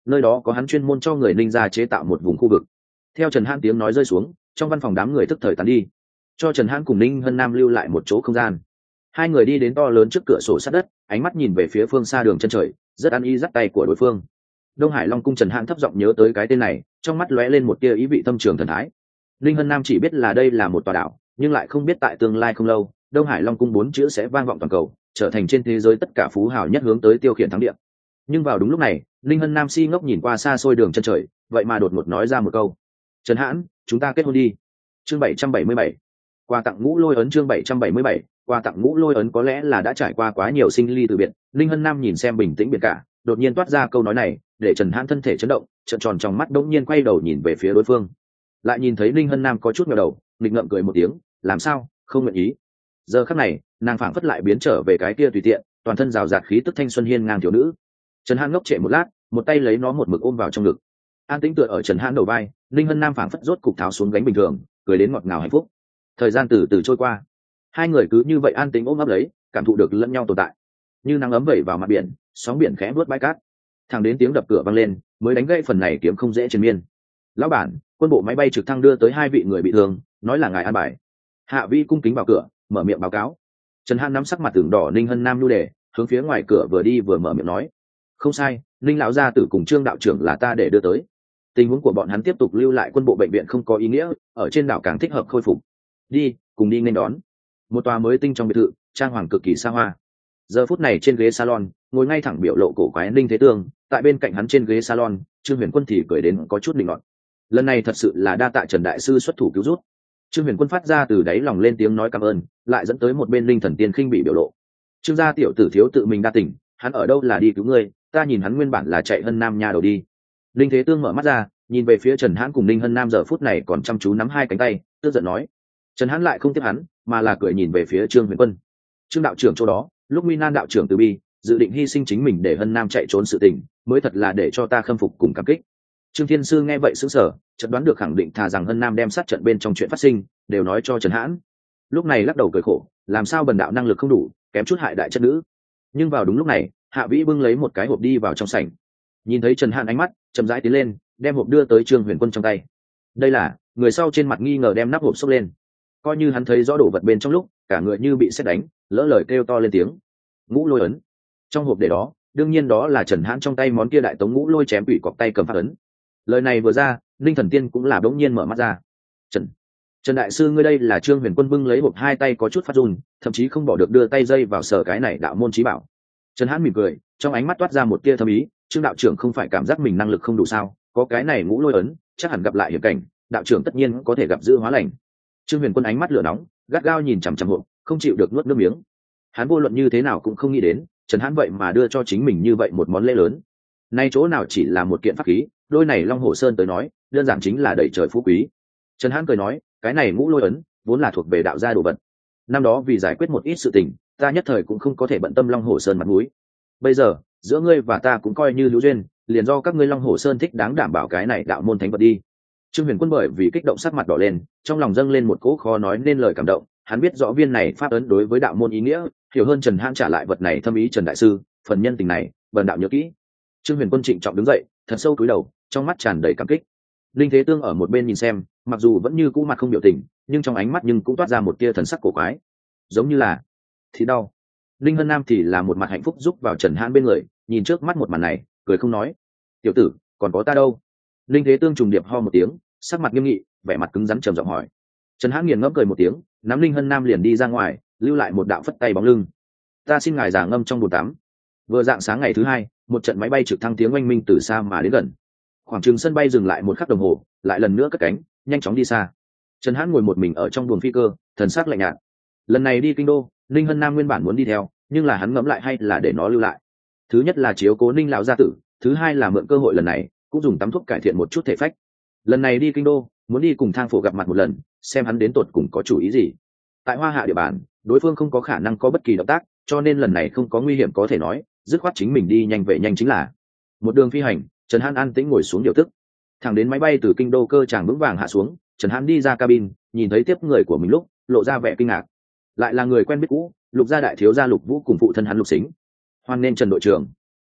nơi đó có hắn chuyên môn cho người ninh gia chế tạo một vùng khu vực. Theo Trần Hãn tiếng nói rơi xuống, trong văn phòng đám người tức thời tán đi, cho Trần Hãn cùng Ninh Hân Nam lưu lại một chỗ không gian. Hai người đi đến to lớn trước cửa sổ sát đất, ánh mắt nhìn về phía phương xa đường chân trời, rất ăn ý dắt tay của đối phương. Đông Hải Long cung Trần Hãn thấp giọng nhớ tới cái tên này, trong mắt lóe lên một tia ý vị thâm trường thần thái. Ninh Hân Nam chỉ biết là đây là một tòa đảo, nhưng lại không biết tại tương lai không lâu, Đông Hải Long cung bốn chữ sẽ vang vọng toàn cầu, trở thành trên thế giới tất cả phú hào nhất hướng tới tiêu khiển thắng địa. Nhưng vào đúng lúc này, Ninh Hân Nam si ngốc nhìn qua xa xôi đường chân trời, vậy mà đột ngột nói ra một câu: "Trần Hãn, chúng ta kết hôn đi." Chương bảy trăm bảy mươi bảy, quà tặng ngũ lôi ấn. Chương bảy trăm bảy mươi bảy, quà tặng ngũ lôi ấn. Có lẽ là đã trải qua quá nhiều sinh ly từ biệt, Ninh Hân Nam nhìn xem bình tĩnh biển cả, đột nhiên toát ra câu nói này, để Trần Hãn thân thể chấn động, trợn tròn trong mắt đống nhiên quay đầu nhìn về phía đối phương. Lại nhìn thấy Ninh Hân Nam có chút ngẩng đầu, nghịch ngợm cười một tiếng, làm sao, không nguyện ý? Giờ khắc này, nàng phảng phất lại biến trở về cái kia tùy tiện, toàn thân rào rạt khí tức thanh xuân hiên ngang thiếu nữ. Trần Hãn ngốc trệ một lát, một tay lấy nó một mực ôm vào trong ngực. An tĩnh tựa ở Trần Hãn đầu vai, Ninh Hân Nam phảng phất rốt cục tháo xuống gánh bình thường, cười đến ngọt ngào hạnh phúc. Thời gian từ từ trôi qua, hai người cứ như vậy an tĩnh ôm ấp lấy, cảm thụ được lẫn nhau tồn tại. Như nắng ấm vẩy vào mặt biển, sóng biển khẽ vuốt bãi cát. Thẳng đến tiếng đập cửa vang lên, mới đánh gãy phần này kiếm không dễ triền miên. "Lão bản, quân bộ máy bay trực thăng đưa tới hai vị người bị thương, nói là ngài an bài." Hạ Vi cung kính vào cửa, mở miệng báo cáo. Trần Hãn nắm sắc mặt tưởng đỏ Ninh Hân Nam nhu đề, hướng phía ngoài cửa vừa đi vừa mở miệng nói: "Không sai, Ninh lão gia tử cùng Trương đạo trưởng là ta để đưa tới. Tình huống của bọn hắn tiếp tục lưu lại quân bộ bệnh viện không có ý nghĩa, ở trên đảo càng thích hợp khôi phục. Đi, cùng đi nên đón." Một tòa mới tinh trong biệt thự, trang hoàng cực kỳ xa hoa. Giờ phút này trên ghế salon, ngồi ngay thẳng biểu lộ cổ quái Ninh Thế Tương, tại bên cạnh hắn trên ghế salon, Trương Huyền Quân thì cười đến có chút định loạn. Lần này thật sự là đa tạ Trần đại sư xuất thủ cứu rút. Trương Huyền Quân phát ra từ đáy lòng lên tiếng nói cảm ơn, lại dẫn tới một bên Linh Thần Tiên khinh bị biểu lộ. Trương gia tiểu tử thiếu tự mình đa tình, hắn ở đâu là đi cứu ngươi, ta nhìn hắn nguyên bản là chạy Hân Nam nha đầu đi. Linh Thế Tương mở mắt ra, nhìn về phía Trần Hãn cùng Linh Hân Nam giờ phút này còn chăm chú nắm hai cánh tay, tức giận nói. Trần Hãn lại không tiếp hắn, mà là cười nhìn về phía Trương Huyền Quân. Trương đạo trưởng chỗ đó, lúc Nguy Nan đạo trưởng từ bi, dự định hy sinh chính mình để Hân Nam chạy trốn sự tình, mới thật là để cho ta khâm phục cùng cảm kích. Trương Thiên Sư nghe vậy sững sờ, chợt đoán được khẳng định thà rằng Hân Nam đem sát trận bên trong chuyện phát sinh, đều nói cho Trần Hãn. Lúc này lắc đầu cười khổ, làm sao bần đạo năng lực không đủ, kém chút hại đại chất nữ. Nhưng vào đúng lúc này, Hạ Vĩ bưng lấy một cái hộp đi vào trong sảnh. Nhìn thấy Trần Hãn ánh mắt, chậm rãi tiến lên, đem hộp đưa tới Trương Huyền Quân trong tay. Đây là, người sau trên mặt nghi ngờ đem nắp hộp xốc lên. Coi như hắn thấy rõ đồ vật bên trong lúc, cả người như bị sét đánh, lỡ lời kêu to lên tiếng. Ngũ lôi ấn. Trong hộp để đó, đương nhiên đó là Trần Hãn trong tay món kia đại tống ngũ lôi chém quỷ cọc tay cầm phát ấn. Lời này vừa ra, Linh Thần Tiên cũng là đống nhiên mở mắt ra. Trần, Trần đại sư ngươi đây là Trương Huyền Quân bưng lấy hộp hai tay có chút phát run, thậm chí không bỏ được đưa tay dây vào sở cái này đạo môn chí bảo. Trần Hãn mỉm cười, trong ánh mắt toát ra một tia thâm ý, Trương đạo trưởng không phải cảm giác mình năng lực không đủ sao? Có cái này ngũ lôi ấn, chắc hẳn gặp lại hiểm cảnh, đạo trưởng tất nhiên có thể gặp dữ hóa lành. Trương Huyền Quân ánh mắt lửa nóng, gắt gao nhìn chằm chằm hộp, không chịu được nuốt nước miếng. Hắn vô luận như thế nào cũng không nghĩ đến, Trần Hãn vậy mà đưa cho chính mình như vậy một món lễ lớn. Nay chỗ nào chỉ là một kiện pháp khí, đôi này Long Hổ Sơn tới nói, đơn giản chính là đầy trời phú quý. Trần Hãn cười nói, cái này ngũ lôi ấn vốn là thuộc về đạo gia đồ vật. Năm đó vì giải quyết một ít sự tình, ta nhất thời cũng không có thể bận tâm Long Hổ Sơn mặt mũi. Bây giờ, giữa ngươi và ta cũng coi như hữu duyên, liền do các ngươi Long Hổ Sơn thích đáng đảm bảo cái này đạo môn thánh vật đi. Trương Huyền Quân bởi vì kích động sắc mặt đỏ lên, trong lòng dâng lên một cỗ khó nói nên lời cảm động, hắn biết rõ viên này pháp ấn đối với đạo môn ý nghĩa, hiểu hơn Trần Hãn trả lại vật này thâm ý Trần đại sư, phần nhân tình này, bần đạo nhớ kỹ. Trương Huyền Quân trịnh trọng đứng dậy, thật sâu cúi đầu, trong mắt tràn đầy cảm kích. Linh Thế Tương ở một bên nhìn xem, mặc dù vẫn như cũ mặt không biểu tình, nhưng trong ánh mắt nhưng cũng toát ra một tia thần sắc cổ quái, giống như là thì đau. Linh Hân Nam thì là một mặt hạnh phúc giúp vào Trần Hãn bên người, nhìn trước mắt một màn này, cười không nói. Tiểu tử, còn có ta đâu? Linh Thế Tương trùng điệp ho một tiếng, sắc mặt nghiêm nghị, vẻ mặt cứng rắn trầm giọng hỏi. Trần Hãn nghiền ngẫm cười một tiếng, nắm Linh Hân Nam liền đi ra ngoài, lưu lại một đạo phất tay bóng lưng. Ta xin ngài giả ngâm trong bồn tắm. Vừa dạng sáng ngày thứ hai, một trận máy bay trực thăng tiếng oanh minh từ xa mà đến gần. Khoảng chừng sân bay dừng lại một khắc đồng hồ, lại lần nữa cất cánh, nhanh chóng đi xa. Trần Hãn ngồi một mình ở trong buồng phi cơ, thần sắc lạnh nhạt. Lần này đi kinh đô, Linh Hân Nam nguyên bản muốn đi theo, nhưng là hắn ngẫm lại hay là để nó lưu lại. Thứ nhất là chiếu cố Ninh lão gia tử, thứ hai là mượn cơ hội lần này, cũng dùng tắm thuốc cải thiện một chút thể phách. Lần này đi kinh đô, muốn đi cùng Thang Phổ gặp mặt một lần, xem hắn đến tột cùng có chủ ý gì. Tại Hoa Hạ địa bàn, đối phương không có khả năng có bất kỳ động tác, cho nên lần này không có nguy hiểm có thể nói, dứt khoát chính mình đi nhanh về nhanh chính là. Một đường phi hành, Trần Hãn an tĩnh ngồi xuống điều tức. Thẳng đến máy bay từ kinh đô cơ tràng vững vàng hạ xuống, Trần Hãn đi ra cabin, nhìn thấy tiếp người của mình lúc, lộ ra vẻ kinh ngạc. Lại là người quen biết cũ, Lục gia đại thiếu gia Lục Vũ cùng phụ thân hắn Lục Sính. Hoan nên Trần đội trưởng.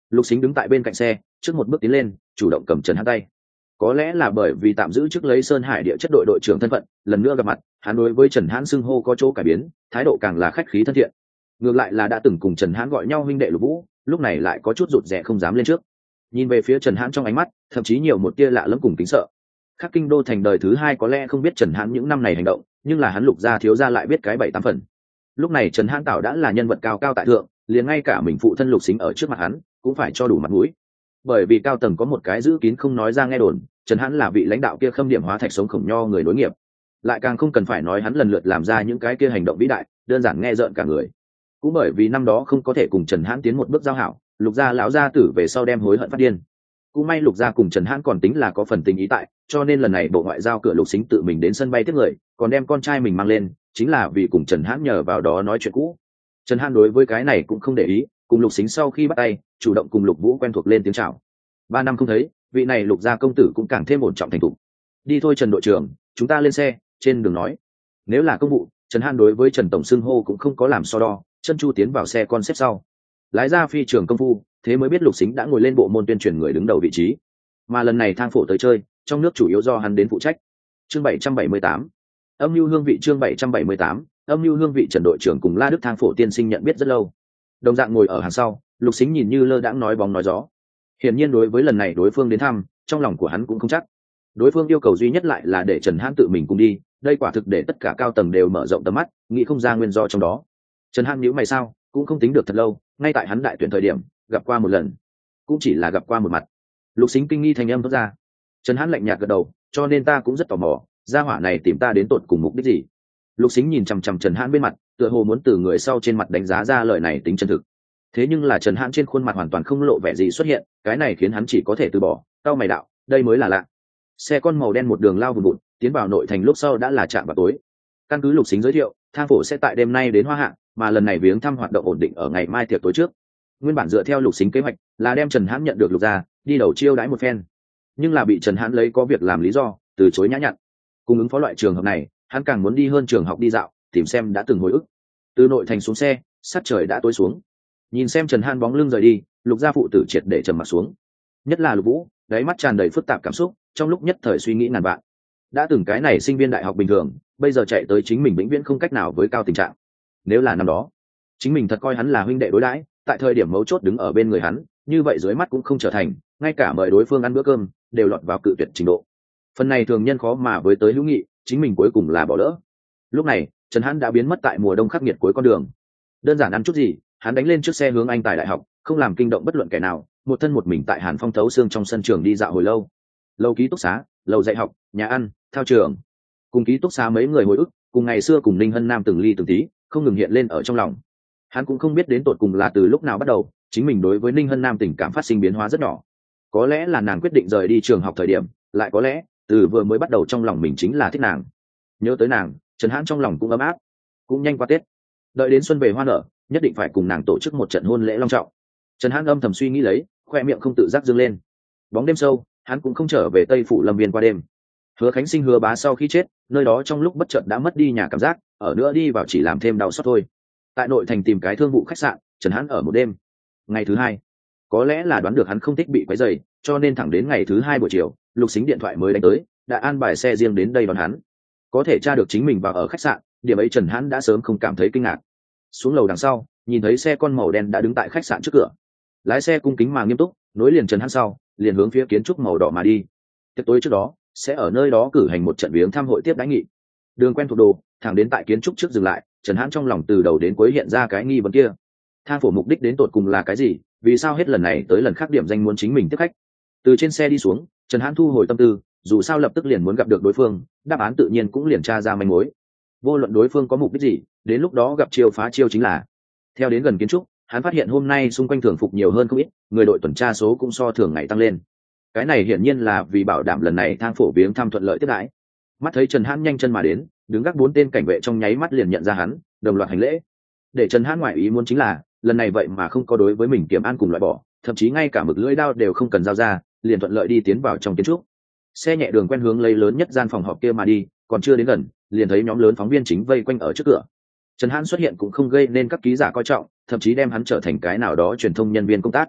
Lục Xính đứng tại bên cạnh xe, trước một bước tiến lên, chủ động cầm Trần Hãn tay. Có lẽ là bởi vì tạm giữ trước lấy Sơn Hải địa chất đội đội trưởng thân phận, lần nữa gặp mặt, hắn đối với Trần Hãn xưng hô có chỗ cải biến, thái độ càng là khách khí thân thiện. Ngược lại là đã từng cùng Trần Hãn gọi nhau huynh đệ Lục Vũ, lúc này lại có chút rụt rè không dám lên trước. Nhìn về phía Trần Hãn trong ánh mắt, thậm chí nhiều một tia lạ lẫm cùng kính sợ. Khắc Kinh Đô thành đời thứ hai có lẽ không biết Trần Hãn những năm này hành động, nhưng là hắn Lục gia thiếu gia lại biết cái bảy tám phần. Lúc này Trần Hãn tạo đã là nhân vật cao cao tại thượng, liền ngay cả mình phụ thân Lục Xính ở trước mặt hắn, cũng phải cho đủ mặt mũi. Bởi vì cao tầng có một cái giữ kín không nói ra nghe đồn, Trần Hãn là vị lãnh đạo kia khâm điểm hóa thạch sống khổng nho người nối nghiệp. Lại càng không cần phải nói hắn lần lượt làm ra những cái kia hành động vĩ đại, đơn giản nghe rợn cả người. Cũng bởi vì năm đó không có thể cùng Trần Hãn tiến một bước giao hảo, Lục gia lão gia tử về sau đem hối hận phát điên. Cũng may Lục gia cùng Trần Hãn còn tính là có phần tình ý tại, cho nên lần này bộ ngoại giao cửa Lục Xính tự mình đến sân bay tiếp người, còn đem con trai mình mang lên, chính là vì cùng Trần Hãn nhờ vào đó nói chuyện cũ. Trần Hãn đối với cái này cũng không để ý, cùng Lục Xính sau khi bắt tay, chủ động cùng Lục Vũ quen thuộc lên tiếng chào. Ba năm không thấy, vị này Lục gia công tử cũng càng thêm ổn trọng thành thục. Đi thôi Trần đội trưởng, chúng ta lên xe, trên đường nói. Nếu là công vụ, Trần Hãn đối với Trần tổng xưng hô cũng không có làm so đo, chân chu tiến vào xe con xếp sau. Lái ra phi trường công phu, thế mới biết Lục Xính đã ngồi lên bộ môn tuyên truyền người đứng đầu vị trí. Mà lần này thang phổ tới chơi, trong nước chủ yếu do hắn đến phụ trách. Chương bảy trăm bảy mươi tám, âm mưu hương vị chương bảy trăm bảy mươi tám, âm mưu hương vị Trần đội trưởng cùng La Đức thang phổ tiên sinh nhận biết rất lâu. Đồng dạng ngồi ở hàng sau, Lục Xính nhìn như lơ đãng nói bóng nói gió. Hiển nhiên đối với lần này đối phương đến thăm, trong lòng của hắn cũng không chắc. Đối phương yêu cầu duy nhất lại là để Trần Hãn tự mình cùng đi, đây quả thực để tất cả cao tầng đều mở rộng tầm mắt, nghĩ không ra nguyên do trong đó. Trần Hãn nhíu mày sao, cũng không tính được thật lâu, ngay tại hắn đại tuyển thời điểm, gặp qua một lần, cũng chỉ là gặp qua một mặt. Lục Xính kinh nghi thành âm thốt ra. Trần Hãn lạnh nhạt gật đầu, cho nên ta cũng rất tò mò, gia hỏa này tìm ta đến tột cùng mục đích gì. Lục Xính nhìn chằm chằm Trần Hãn bên mặt, tựa hồ muốn từ người sau trên mặt đánh giá ra lời này tính chân thực. Thế nhưng là Trần Hãn trên khuôn mặt hoàn toàn không lộ vẻ gì xuất hiện, cái này khiến hắn chỉ có thể từ bỏ. Cau mày đạo, đây mới là lạ. Xe con màu đen một đường lao vùn vụt, tiến vào nội thành lúc sau đã là trạm vào tối. Căn cứ Lục Xính giới thiệu, thang phổ sẽ tại đêm nay đến Hoa Hạ, mà lần này viếng thăm hoạt động ổn định ở ngày mai tiệc tối trước. Nguyên bản dựa theo Lục Xính kế hoạch là đem Trần Hãn nhận được Lục gia, đi đầu chiêu đãi một phen, nhưng là bị Trần Hãn lấy có việc làm lý do từ chối nhã nhặn. Cùng ứng phó loại trường hợp này, hắn càng muốn đi hơn trường học đi dạo, tìm xem đã từng hồi ức. Từ nội thành xuống xe, sát trời đã tối xuống. Nhìn xem Trần Hãn bóng lưng rời đi, Lục gia phụ tử triệt để trầm mặt xuống. Nhất là Lục Vũ, đáy mắt tràn đầy phức tạp cảm xúc, trong lúc nhất thời suy nghĩ ngàn vạn. Đã từng cái này sinh viên đại học bình thường, bây giờ chạy tới chính mình vĩnh viễn không cách nào với cao tình trạng. Nếu là năm đó, chính mình thật coi hắn là huynh đệ đối đãi, tại thời điểm mấu chốt đứng ở bên người hắn, như vậy dưới mắt cũng không trở thành, ngay cả mời đối phương ăn bữa cơm đều lọt vào cự tuyệt trình độ. Phần này thường nhân khó mà với tới hữu nghị, chính mình cuối cùng là bỏ lỡ. Lúc này Trần Hãn đã biến mất tại mùa đông khắc nghiệt cuối con đường. Đơn giản ăn chút gì, hắn đánh lên trước xe hướng Anh Tài đại học, không làm kinh động bất luận kẻ nào, một thân một mình tại Hàn Phong thấu xương trong sân trường đi dạo hồi lâu. Lâu ký túc xá, lầu dạy học, nhà ăn, thao trường, cùng ký túc xá mấy người hồi ức, cùng ngày xưa cùng Ninh Hân Nam từng ly từng tí, không ngừng hiện lên ở trong lòng. Hắn cũng không biết đến tột cùng là từ lúc nào bắt đầu, chính mình đối với Ninh Hân Nam tình cảm phát sinh biến hóa rất nhỏ. Có lẽ là nàng quyết định rời đi trường học thời điểm, lại có lẽ từ vừa mới bắt đầu trong lòng mình chính là thích nàng. Nhớ tới nàng, Trần Hãn trong lòng cũng ấm áp. Cũng nhanh qua Tết, đợi đến xuân về hoa nở, nhất định phải cùng nàng tổ chức một trận hôn lễ long trọng. Trần Hãn âm thầm suy nghĩ lấy, khoe miệng không tự giác dương lên. Bóng đêm sâu, hắn cũng không trở về Tây Phủ Lâm Viên qua đêm. Hứa Khánh Sinh Hứa Bá sau khi chết, nơi đó trong lúc bất chợt đã mất đi nhà cảm giác, ở nữa đi vào chỉ làm thêm đau xót thôi. Tại nội thành tìm cái thương vụ khách sạn, Trần Hãn ở một đêm. Ngày thứ hai, có lẽ là đoán được hắn không thích bị quấy rầy, cho nên thẳng đến ngày thứ hai buổi chiều, Lục Xính điện thoại mới đánh tới, đã an bài xe riêng đến đây đón hắn. Có thể tra được chính mình vào ở khách sạn, điểm ấy Trần Hãn đã sớm không cảm thấy kinh ngạc. Xuống lầu đằng sau, nhìn thấy xe con màu đen đã đứng tại khách sạn trước cửa. Lái xe cung kính mà nghiêm túc, nối liền Trần Hãn sau, liền hướng phía kiến trúc màu đỏ mà đi. Tiệc tối trước đó, sẽ ở nơi đó cử hành một trận viếng thăm hội tiếp đãi nghị. Đường quen thuộc đồ, thẳng đến tại kiến trúc trước dừng lại, Trần Hãn trong lòng từ đầu đến cuối hiện ra cái nghi vấn kia. Thang phổ mục đích đến tột cùng là cái gì, vì sao hết lần này tới lần khác điểm danh muốn chính mình tiếp khách. Từ trên xe đi xuống, Trần Hãn thu hồi tâm tư, dù sao lập tức liền muốn gặp được đối phương, đáp án tự nhiên cũng liền tra ra manh mối. Vô luận đối phương có mục đích gì, đến lúc đó gặp chiêu phá chiêu chính là. Theo đến gần kiến trúc, hắn phát hiện hôm nay xung quanh thường phục nhiều hơn không ít, người đội tuần tra số cũng so thường ngày tăng lên. Cái này hiển nhiên là vì bảo đảm lần này thang phổ viếng thăm thuận lợi tiếp đãi. Mắt thấy Trần Hãn nhanh chân mà đến, đứng gác bốn tên cảnh vệ trong nháy mắt liền nhận ra hắn, đồng loạt hành lễ. Để Trần Hãn ngoại ý muốn chính là, lần này vậy mà không có đối với mình kiểm an cùng loại bỏ, thậm chí ngay cả mực lưỡi đao đều không cần giao ra, liền thuận lợi đi tiến vào trong kiến trúc. Xe nhẹ đường quen hướng lấy lớn nhất gian phòng họp kia mà đi, còn chưa đến gần, liền thấy nhóm lớn phóng viên chính vây quanh ở trước cửa. Trần Hãn xuất hiện cũng không gây nên các ký giả coi trọng, thậm chí đem hắn trở thành cái nào đó truyền thông nhân viên công tác.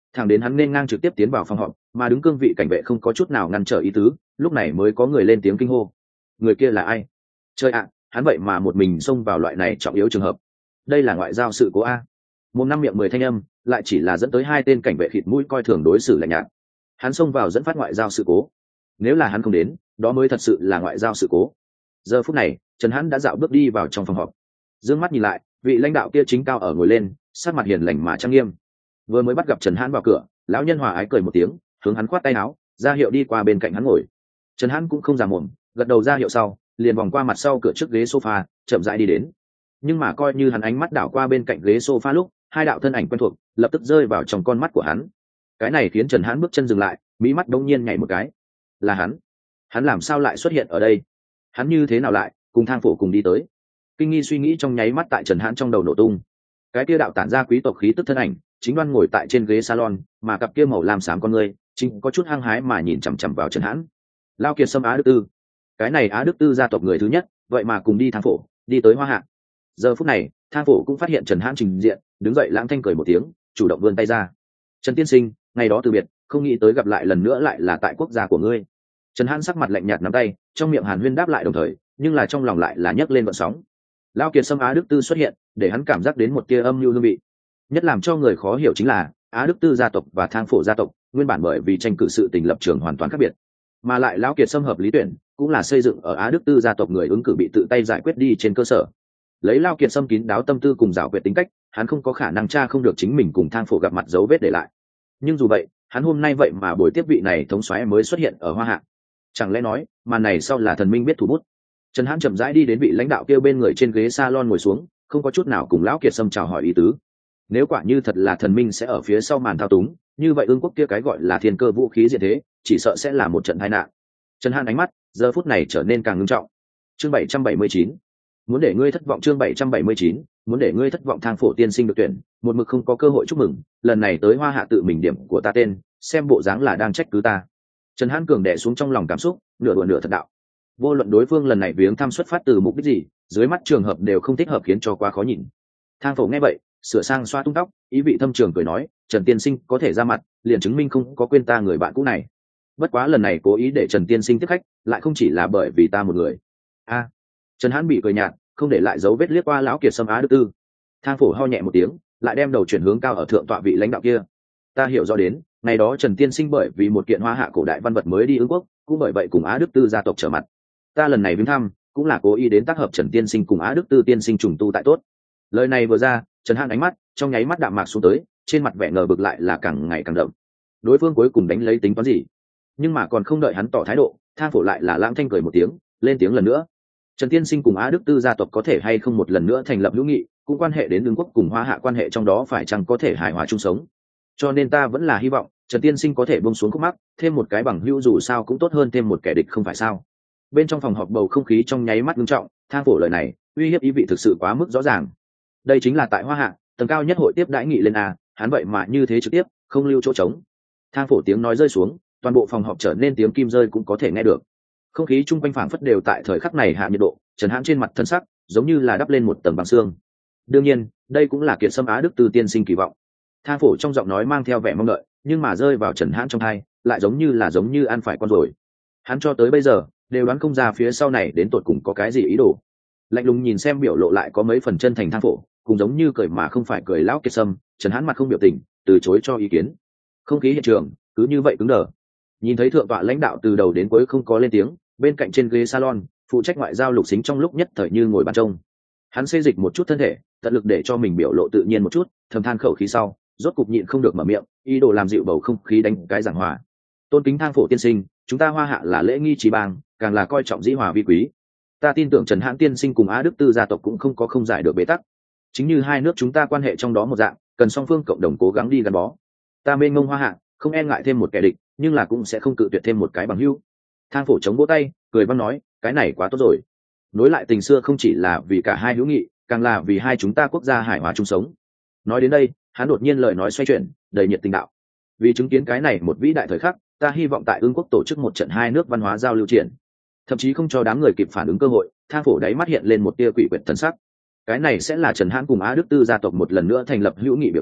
Thẳng đến hắn nên ngang trực tiếp tiến vào phòng họp, mà đứng cương vị cảnh vệ không có chút nào ngăn trở ý tứ, lúc này mới có người lên tiếng kinh hô. Người kia là ai? Chơi ạ, hắn vậy mà một mình xông vào loại này trọng yếu trường hợp. Đây là ngoại giao sự cố a. Một năm miệng mười thanh âm, lại chỉ là dẫn tới hai tên cảnh vệ khịt mũi coi thường đối xử lạnh nhạt. Hắn xông vào dẫn phát ngoại giao sự cố. Nếu là hắn không đến, đó mới thật sự là ngoại giao sự cố. Giờ phút này, Trần Hãn đã dạo bước đi vào trong phòng họp. Dương mắt nhìn lại, vị lãnh đạo kia chính cao ở ngồi lên, sắc mặt hiền lành mà trang nghiêm. Vừa mới bắt gặp Trần Hãn vào cửa, lão nhân hòa ái cười một tiếng, hướng hắn khoát tay áo, ra hiệu đi qua bên cạnh hắn ngồi. Trần Hãn cũng không già mồm, gật đầu ra hiệu sau, liền vòng qua mặt sau cửa trước ghế sofa, chậm rãi đi đến. Nhưng mà coi như hắn ánh mắt đảo qua bên cạnh ghế sofa lúc, hai đạo thân ảnh quen thuộc lập tức rơi vào trong con mắt của hắn. Cái này khiến Trần Hãn bước chân dừng lại, mí mắt đống nhiên nhảy một cái. Là hắn? Hắn làm sao lại xuất hiện ở đây? Hắn như thế nào lại cùng Thang Phổ cùng đi tới? Kinh nghi suy nghĩ trong nháy mắt tại Trần Hãn trong đầu nổ tung. Cái kia đạo tản ra quý tộc khí tức thân ảnh, chính đoan ngồi tại trên ghế salon, mà cặp kia màu lam xám con người, chính có chút hăng hái mà nhìn chằm chằm vào Trần Hãn. Lao Kiệt Sâm Á Đức Tư, cái này Á Đức Tư gia tộc người thứ nhất, vậy mà cùng đi Thang Phổ, đi tới Hoa Hạ. Giờ phút này, Thang Phổ cũng phát hiện Trần Hãn trình diện, đứng dậy lãng thanh cười một tiếng, chủ động vươn tay ra. Trần tiên sinh, ngày đó từ biệt, không nghĩ tới gặp lại lần nữa lại là tại quốc gia của ngươi. Trần Hãn sắc mặt lạnh nhạt nắm tay, trong miệng Hàn Huyên đáp lại đồng thời, nhưng là trong lòng lại là nhấc lên vận sóng. Lao Kiệt Sâm Á Đức Tư xuất hiện, để hắn cảm giác đến một tia âm mưu hương vị. Nhất làm cho người khó hiểu chính là, Á Đức Tư gia tộc và Thang Phổ gia tộc, nguyên bản bởi vì tranh cử sự tình lập trường hoàn toàn khác biệt, mà lại Lão Kiệt Sâm hợp lý tuyển, cũng là xây dựng ở Á Đức Tư gia tộc người ứng cử bị tự tay giải quyết đi trên cơ sở. Lấy Lao Kiệt Sâm kín đáo tâm tư cùng giảo quyệt tính cách, hắn không có khả năng tra không được chính mình cùng Thang Phổ gặp mặt dấu vết để lại. Nhưng dù vậy, hắn hôm nay vậy mà buổi tiếp vị này thống soái mới xuất hiện ở Hoa Hạ. Chẳng lẽ nói, màn này sau là thần minh biết thủ bút? Trần Hãn chậm rãi đi đến vị lãnh đạo kia bên người trên ghế salon ngồi xuống, không có chút nào cùng Lão Kiệt Sâm chào hỏi ý tứ. Nếu quả như thật là thần minh sẽ ở phía sau màn thao túng, như vậy Ương quốc kia cái gọi là thiên cơ vũ khí diệt thế, chỉ sợ sẽ là một trận tai nạn. Trần Hãn ánh mắt giờ phút này trở nên càng nghiêm trọng. Chương bảy trăm bảy mươi chín, muốn để ngươi thất vọng. Chương bảy trăm bảy mươi chín, muốn để ngươi thất vọng. Thang Phổ tiên sinh được tuyển, một mực không có cơ hội chúc mừng, lần này tới Hoa Hạ tự mình điểm của ta tên, xem bộ dáng là đang trách cứ ta. Trần Hãn cường đè xuống trong lòng cảm xúc, nửa đùa nửa thật đạo. Vô luận đối phương lần này viếng thăm xuất phát từ mục đích gì, dưới mắt trường hợp đều không thích hợp khiến cho quá khó nhìn. Thang Phổ nghe vậy, sửa sang xoa tung tóc, ý vị thâm trường cười nói, Trần tiên sinh có thể ra mặt, liền chứng minh không có quên ta người bạn cũ này. Bất quá lần này cố ý để Trần tiên sinh tiếp khách, lại không chỉ là bởi vì ta một người. A, à, Trần Hãn bị cười nhạt, không để lại dấu vết liếc qua Lão Kiệt Sâm Á Đức Tư. Thang Phổ ho nhẹ một tiếng, lại đem đầu chuyển hướng cao ở thượng tọa vị lãnh đạo kia. Ta hiểu rõ đến, ngày đó Trần tiên sinh bởi vì một kiện Hoa Hạ cổ đại văn vật mới đi Ương quốc, cũng bởi vậy cùng Á Đức Tư gia tộc trở mặt. Ta lần này viếng thăm, cũng là cố ý đến tác hợp Trần tiên sinh cùng Á Đức Tư tiên sinh trùng tu tại tốt. Lời này vừa ra, Trần Hãn ánh mắt trong nháy mắt đạm mạc xuống tới, trên mặt vẻ ngờ vực lại là càng ngày càng đậm. Đối phương cuối cùng đánh lấy tính toán gì? Nhưng mà còn không đợi hắn tỏ thái độ, Thang Phổ lại là lãng thanh cười một tiếng, lên tiếng lần nữa. Trần tiên sinh cùng Á Đức Tư gia tộc có thể hay không một lần nữa thành lập hữu nghị, cũng quan hệ đến Ương quốc cùng Hoa Hạ quan hệ trong đó phải chăng có thể hài hòa chung sống. Cho nên ta vẫn là hy vọng Trần tiên sinh có thể buông xuống khúc mắc, thêm một cái bằng hữu dù sao cũng tốt hơn thêm một kẻ địch không phải sao? Bên trong phòng họp bầu không khí trong nháy mắt nghiêm trọng, Thang Phổ lời này uy hiếp ý vị thực sự quá mức rõ ràng. Đây chính là tại Hoa Hạ tầng cao nhất hội tiếp đãi nghị lên a, hắn vậy mà như thế trực tiếp, không lưu chỗ trống. Thang Phổ tiếng nói rơi xuống, toàn bộ phòng họp trở nên tiếng kim rơi cũng có thể nghe được. Không khí chung quanh phảng phất đều tại thời khắc này hạ nhiệt độ, Trần Hãn trên mặt thân sắc giống như là đắp lên một tầng bằng xương. Đương nhiên, đây cũng là Kiệt Sâm Á Đức Tư tiên sinh kỳ vọng. Thang Phổ trong giọng nói mang theo vẻ mong đợi, nhưng mà rơi vào Trần Hãn trong tai, lại giống như là giống như ăn phải con rồi. Hắn cho tới bây giờ đều đoán không ra phía sau này đến tột cùng có cái gì ý đồ. Lạnh lùng nhìn xem biểu lộ lại có mấy phần chân thành Thang Phổ, cũng giống như cười mà không phải cười Lão Kiệt Sâm, Trần Hãn mặt không biểu tình, từ chối cho ý kiến. Không khí hiện trường cứ như vậy cứng đờ. Nhìn thấy thượng tọa lãnh đạo từ đầu đến cuối không có lên tiếng, bên cạnh trên ghế salon, phụ trách ngoại giao Lục Sính trong lúc nhất thời như ngồi bàn trông. Hắn xê dịch một chút thân thể, tận lực để cho mình biểu lộ tự nhiên một chút, thầm than khẩu khí sau, rốt cục nhịn không được mở miệng, ý đồ làm dịu bầu không khí đánh cái giảng hòa. Tôn kính Thang Phổ tiên sinh, chúng ta Hoa Hạ là lễ nghi trí bang, càng là coi trọng dĩ hòa vi quý. Ta tin tưởng Trần Hãn tiên sinh cùng Á Đức Tư gia tộc cũng không có không giải được bế tắc. Chính như hai nước chúng ta quan hệ trong đó một dạng, cần song phương cộng đồng cố gắng đi gắn bó. Ta mênh mông Hoa Hạ, không e ngại thêm một kẻ địch, nhưng là cũng sẽ không cự tuyệt thêm một cái bằng hữu. Thang Phổ chống vỗ tay, cười vang nói, cái này quá tốt rồi. Nối lại tình xưa không chỉ là vì cả hai hữu nghị, càng là vì hai chúng ta quốc gia hải hòa chung sống. Nói đến đây, hắn đột nhiên lời nói xoay chuyển, đầy nhiệt tình đạo. Vì chứng kiến cái này một vĩ đại thời khắc, ta hy vọng tại Ương quốc tổ chức một trận hai nước văn hóa giao lưu triển. Thậm chí không cho đám người kịp phản ứng cơ hội, Thang Phổ đáy mắt hiện lên một tia quỷ quyệt thần sắc. Cái này sẽ là Trần Hãn cùng Á Đức Tư gia tộc một lần nữa thành lập hữu nghị biểu tượng,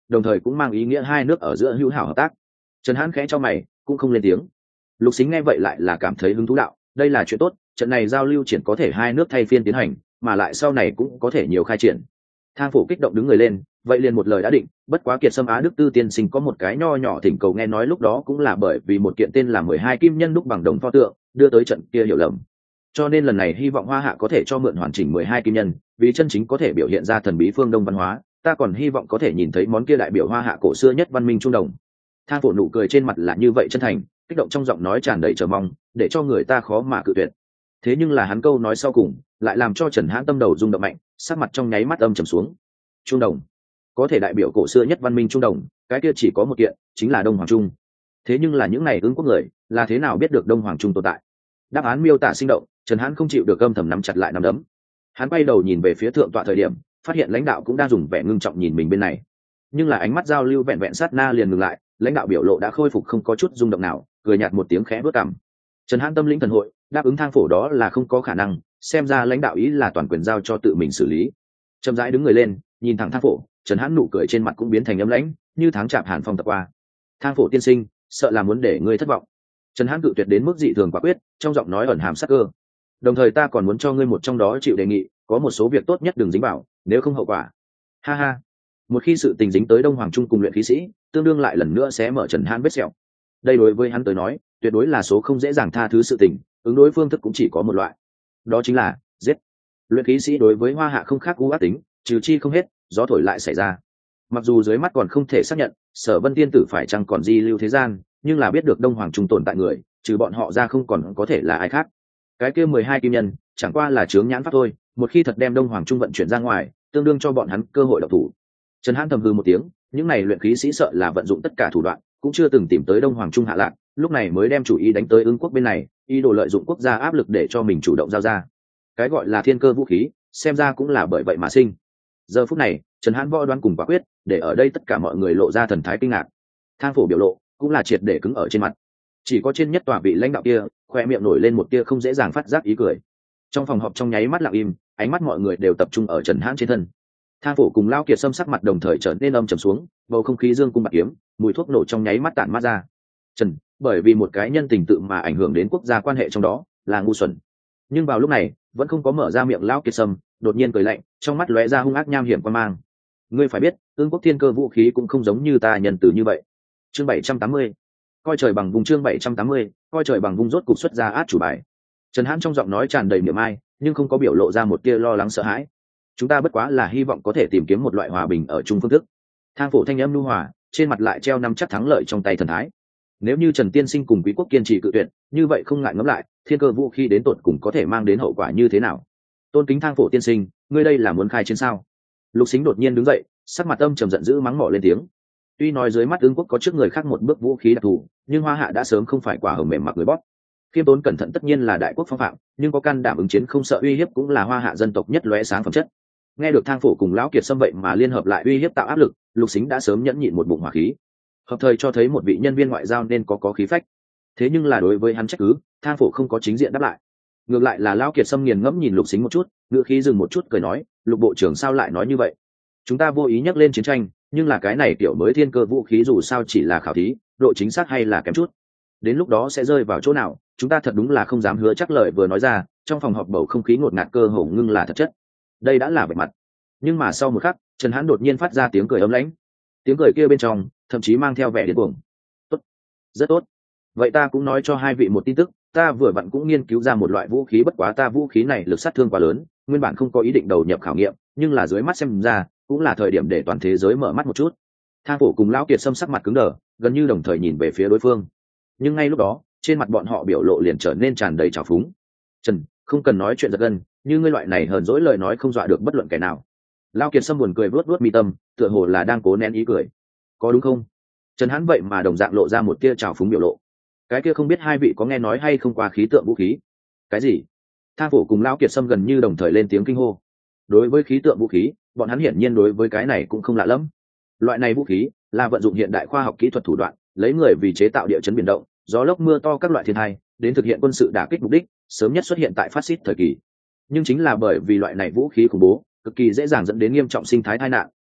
đồng thời cũng mang ý nghĩa hai nước ở giữa hữu hảo hợp tác. Trần Hãn khẽ cho mày, cũng không lên tiếng. Lục Xính nghe vậy lại là cảm thấy hứng thú đạo, đây là chuyện tốt, trận này giao lưu triển có thể hai nước thay phiên tiến hành, mà lại sau này cũng có thể nhiều khai triển. Thang Phổ kích động đứng người lên, vậy liền một lời đã định, bất quá Kiệt Sâm Á Đức Tư tiên sinh có một cái nho nhỏ thỉnh cầu, nghe nói lúc đó cũng là bởi vì một kiện tên là mười hai kim nhân đúc bằng đồng pho tượng, đưa tới trận kia hiểu lầm. Cho nên lần này hy vọng Hoa Hạ có thể cho mượn hoàn chỉnh mười hai kim nhân, vì chân chính có thể biểu hiện ra thần bí phương Đông văn hóa, ta còn hy vọng có thể nhìn thấy món kia đại biểu Hoa Hạ cổ xưa nhất văn minh trung đồng. Thang Phổ nụ cười trên mặt là như vậy chân thành, kích động trong giọng nói tràn đầy chờ mong, để cho người ta khó mà cự tuyệt. Thế nhưng là hắn câu nói sau cùng lại làm cho Trần Hãn tâm đầu rung động mạnh, sắc mặt trong nháy mắt âm trầm xuống. Trung đồng có thể đại biểu cổ xưa nhất văn minh trung đồng, cái kia chỉ có một kiện, chính là Đông Hoàng Trung. Thế nhưng là những này ứng quốc người là thế nào biết được Đông Hoàng Trung tồn tại? Đáp án miêu tả sinh động, Trần Hãn không chịu được âm thầm nắm chặt lại nắm đấm. Hắn quay đầu nhìn về phía thượng tọa thời điểm, phát hiện lãnh đạo cũng đang dùng vẻ ngưng trọng nhìn mình bên này, nhưng là ánh mắt giao lưu vẹn vẹn sát na liền ngừng lại, lãnh đạo biểu lộ đã khôi phục không có chút rung động nào, cười nhạt một tiếng khẽ bước cằm. Trần Hãn tâm lĩnh thần hội, đáp ứng Thang Phổ đó là không có khả năng, xem ra lãnh đạo ý là toàn quyền giao cho tự mình xử lý. Chậm rãi đứng người lên, nhìn thẳng Thang Phổ, Trần Hãn nụ cười trên mặt cũng biến thành ấm lãnh, như tháng chạp hàn phong tập qua. Thang Phổ tiên sinh, sợ là muốn để ngươi thất vọng. Trần Hãn cự tuyệt đến mức dị thường quả quyết, trong giọng nói ẩn hàm sắc cơ. Đồng thời ta còn muốn cho ngươi một trong đó chịu đề nghị, có một số việc tốt nhất đừng dính vào, nếu không hậu quả. Ha ha. Một khi sự tình dính tới Đông Hoàng Trung cùng luyện khí sĩ, tương đương lại lần nữa sẽ mở Trần Hãn vết sẹo. Đây đối với hắn tới nói, tuyệt đối là số không dễ dàng tha thứ sự tình, ứng đối phương thức cũng chỉ có một loại, đó chính là giết. Luyện khí sĩ đối với Hoa Hạ không khác u ác tính, trừ chi không hết, gió thổi lại xảy ra. Mặc dù dưới mắt còn không thể xác nhận Sở Vân Tiên tử phải chăng còn di lưu thế gian, nhưng là biết được Đông Hoàng Trung tồn tại người, trừ bọn họ ra không còn có thể là ai khác. Cái kia mười hai kim nhân chẳng qua là chướng nhãn pháp thôi, một khi thật đem Đông Hoàng Trung vận chuyển ra ngoài, tương đương cho bọn hắn cơ hội độc thủ. Trần Hãn thầm hừ một tiếng, những này luyện khí sĩ sợ là vận dụng tất cả thủ đoạn, cũng chưa từng tìm tới Đông Hoàng Trung hạ lạc, lúc này mới đem chủ ý đánh tới Ưng quốc bên này, ý đồ lợi dụng quốc gia áp lực để cho mình chủ động giao ra. Cái gọi là thiên cơ vũ khí, xem ra cũng là bởi vậy mà sinh. Giờ phút này, Trần Hãn võ đoán cùng quả quyết, để ở đây tất cả mọi người lộ ra thần thái kinh ngạc. Thang Phổ biểu lộ cũng là triệt để cứng ở trên mặt. Chỉ có trên nhất tòa vị lãnh đạo kia, khoe miệng nổi lên một tia không dễ dàng phát giác ý cười. Trong phòng họp trong nháy mắt lặng im, ánh mắt mọi người đều tập trung ở Trần Hãn trên thân. Thang Phổ cùng Lão Kiệt Sâm sắc mặt đồng thời trở nên âm trầm xuống, bầu không khí dương cung bạc kiếm, mùi thuốc nổ trong nháy mắt tản mát ra. Trần, bởi vì một cái nhân tình tự mà ảnh hưởng đến quốc gia quan hệ trong đó, là ngu xuẩn. Nhưng vào lúc này, vẫn không có mở ra miệng Lão Kiệt Sâm, đột nhiên cười lạnh, trong mắt lóe ra hung ác nham hiểm quan mang. Ngươi phải biết, Ương quốc thiên cơ vũ khí cũng không giống như ta nhân từ như vậy. Chương bảy trăm tám mươi, coi trời bằng vùng chương bảy trăm tám mươi, coi trời bằng vùng rốt cục xuất ra át chủ bài. Trần Hãn trong giọng nói tràn đầy niềm ai, nhưng không có biểu lộ ra một tia lo lắng sợ hãi. Chúng ta bất quá là hy vọng có thể tìm kiếm một loại hòa bình ở chung phương thức. Thang Phổ thanh âm nhu hòa, trên mặt lại treo năm chắc thắng lợi trong tay thần thái. Nếu như Trần tiên sinh cùng Quý quốc kiên trì cự tuyệt, như vậy không ngại ngẫm lại, thiên cơ vũ khí đến tột cùng có thể mang đến hậu quả như thế nào. Tôn kính Thang Phổ tiên sinh, ngươi đây là muốn khai chiến sao? Lục Xính đột nhiên đứng dậy, sắc mặt âm trầm giận dữ mắng mỏ lên tiếng. Tuy nói dưới mắt Ương quốc có trước người khác một bước vũ khí đặc thù, nhưng Hoa Hạ đã sớm không phải quả hồng mềm mặc người bóp. Khiêm tốn cẩn thận tất nhiên là đại quốc phong phạm, nhưng có can đảm ứng chiến không sợ uy hiếp cũng là Hoa Hạ dân tộc nhất lóe sáng phẩm chất. Nghe được Thang Phổ cùng Lão Kiệt Sâm vậy mà liên hợp lại uy hiếp tạo áp lực, Lục Xính đã sớm nhẫn nhịn một bụng hỏa khí. Hợp thời cho thấy một vị nhân viên ngoại giao nên có có khí phách. Thế nhưng là đối với hắn trách cứ, Thang Phổ không có chính diện đáp lại. Ngược lại là Lão Kiệt Sâm nghiền ngẫm nhìn Lục Xính một chút, ngữ khí dừng một chút cười nói, Lục bộ trưởng sao lại nói như vậy? Chúng ta vô ý nhắc lên chiến tranh, nhưng là cái này kiểu mới thiên cơ vũ khí dù sao chỉ là khảo thí, độ chính xác hay là kém chút. Đến lúc đó sẽ rơi vào chỗ nào, chúng ta thật đúng là không dám hứa chắc lời vừa nói ra, trong phòng họp bầu không khí ngột ngạt cơ hồ ngưng là thật chất. Đây đã là vẻ mặt. Nhưng mà sau một khắc, Trần Hãn đột nhiên phát ra tiếng cười ấm lãnh. Tiếng cười kia bên trong, thậm chí mang theo vẻ điên cuồng. Tốt, rất tốt. Vậy ta cũng nói cho hai vị một tin tức, ta vừa vặn cũng nghiên cứu ra một loại vũ khí, bất quá ta vũ khí này lực sát thương quá lớn, nguyên bản không có ý định đầu nhập khảo nghiệm, nhưng là dưới mắt xem ra, cũng là thời điểm để toàn thế giới mở mắt một chút. Thang Phổ cùng Lão Kiệt Sâm sắc mặt cứng đờ, gần như đồng thời nhìn về phía đối phương. Nhưng ngay lúc đó, trên mặt bọn họ biểu lộ liền trở nên tràn đầy trào phúng. Trần, không cần nói chuyện giật gân, như ngươi loại này hờn dỗi lời nói không dọa được bất luận kẻ nào. Lão Kiệt Sâm buồn cười vuốt vuốt mi tâm, tựa hồ là đang cố nén ý cười. Có đúng không? Trần Hãn vậy mà đồng dạng lộ ra một tia trào phúng biểu lộ. Cái kia không biết hai vị có nghe nói hay không qua khí tượng vũ khí? Cái gì? Thang Phổ cùng Lão Kiệt Sâm gần như đồng thời lên tiếng kinh hô. Đối với khí tượng vũ khí, bọn hắn hiển nhiên đối với cái này cũng không lạ lắm. Loại này vũ khí là vận dụng hiện đại khoa học kỹ thuật thủ đoạn, lấy người vì chế tạo địa chấn biển động, gió lốc mưa to các loại thiên tai, đến thực hiện quân sự đả kích mục đích, sớm nhất xuất hiện tại phát xít thời kỳ. Nhưng chính là bởi vì loại này vũ khí khủng bố, cực kỳ dễ dàng dẫn đến nghiêm trọng sinh thái tai nạn,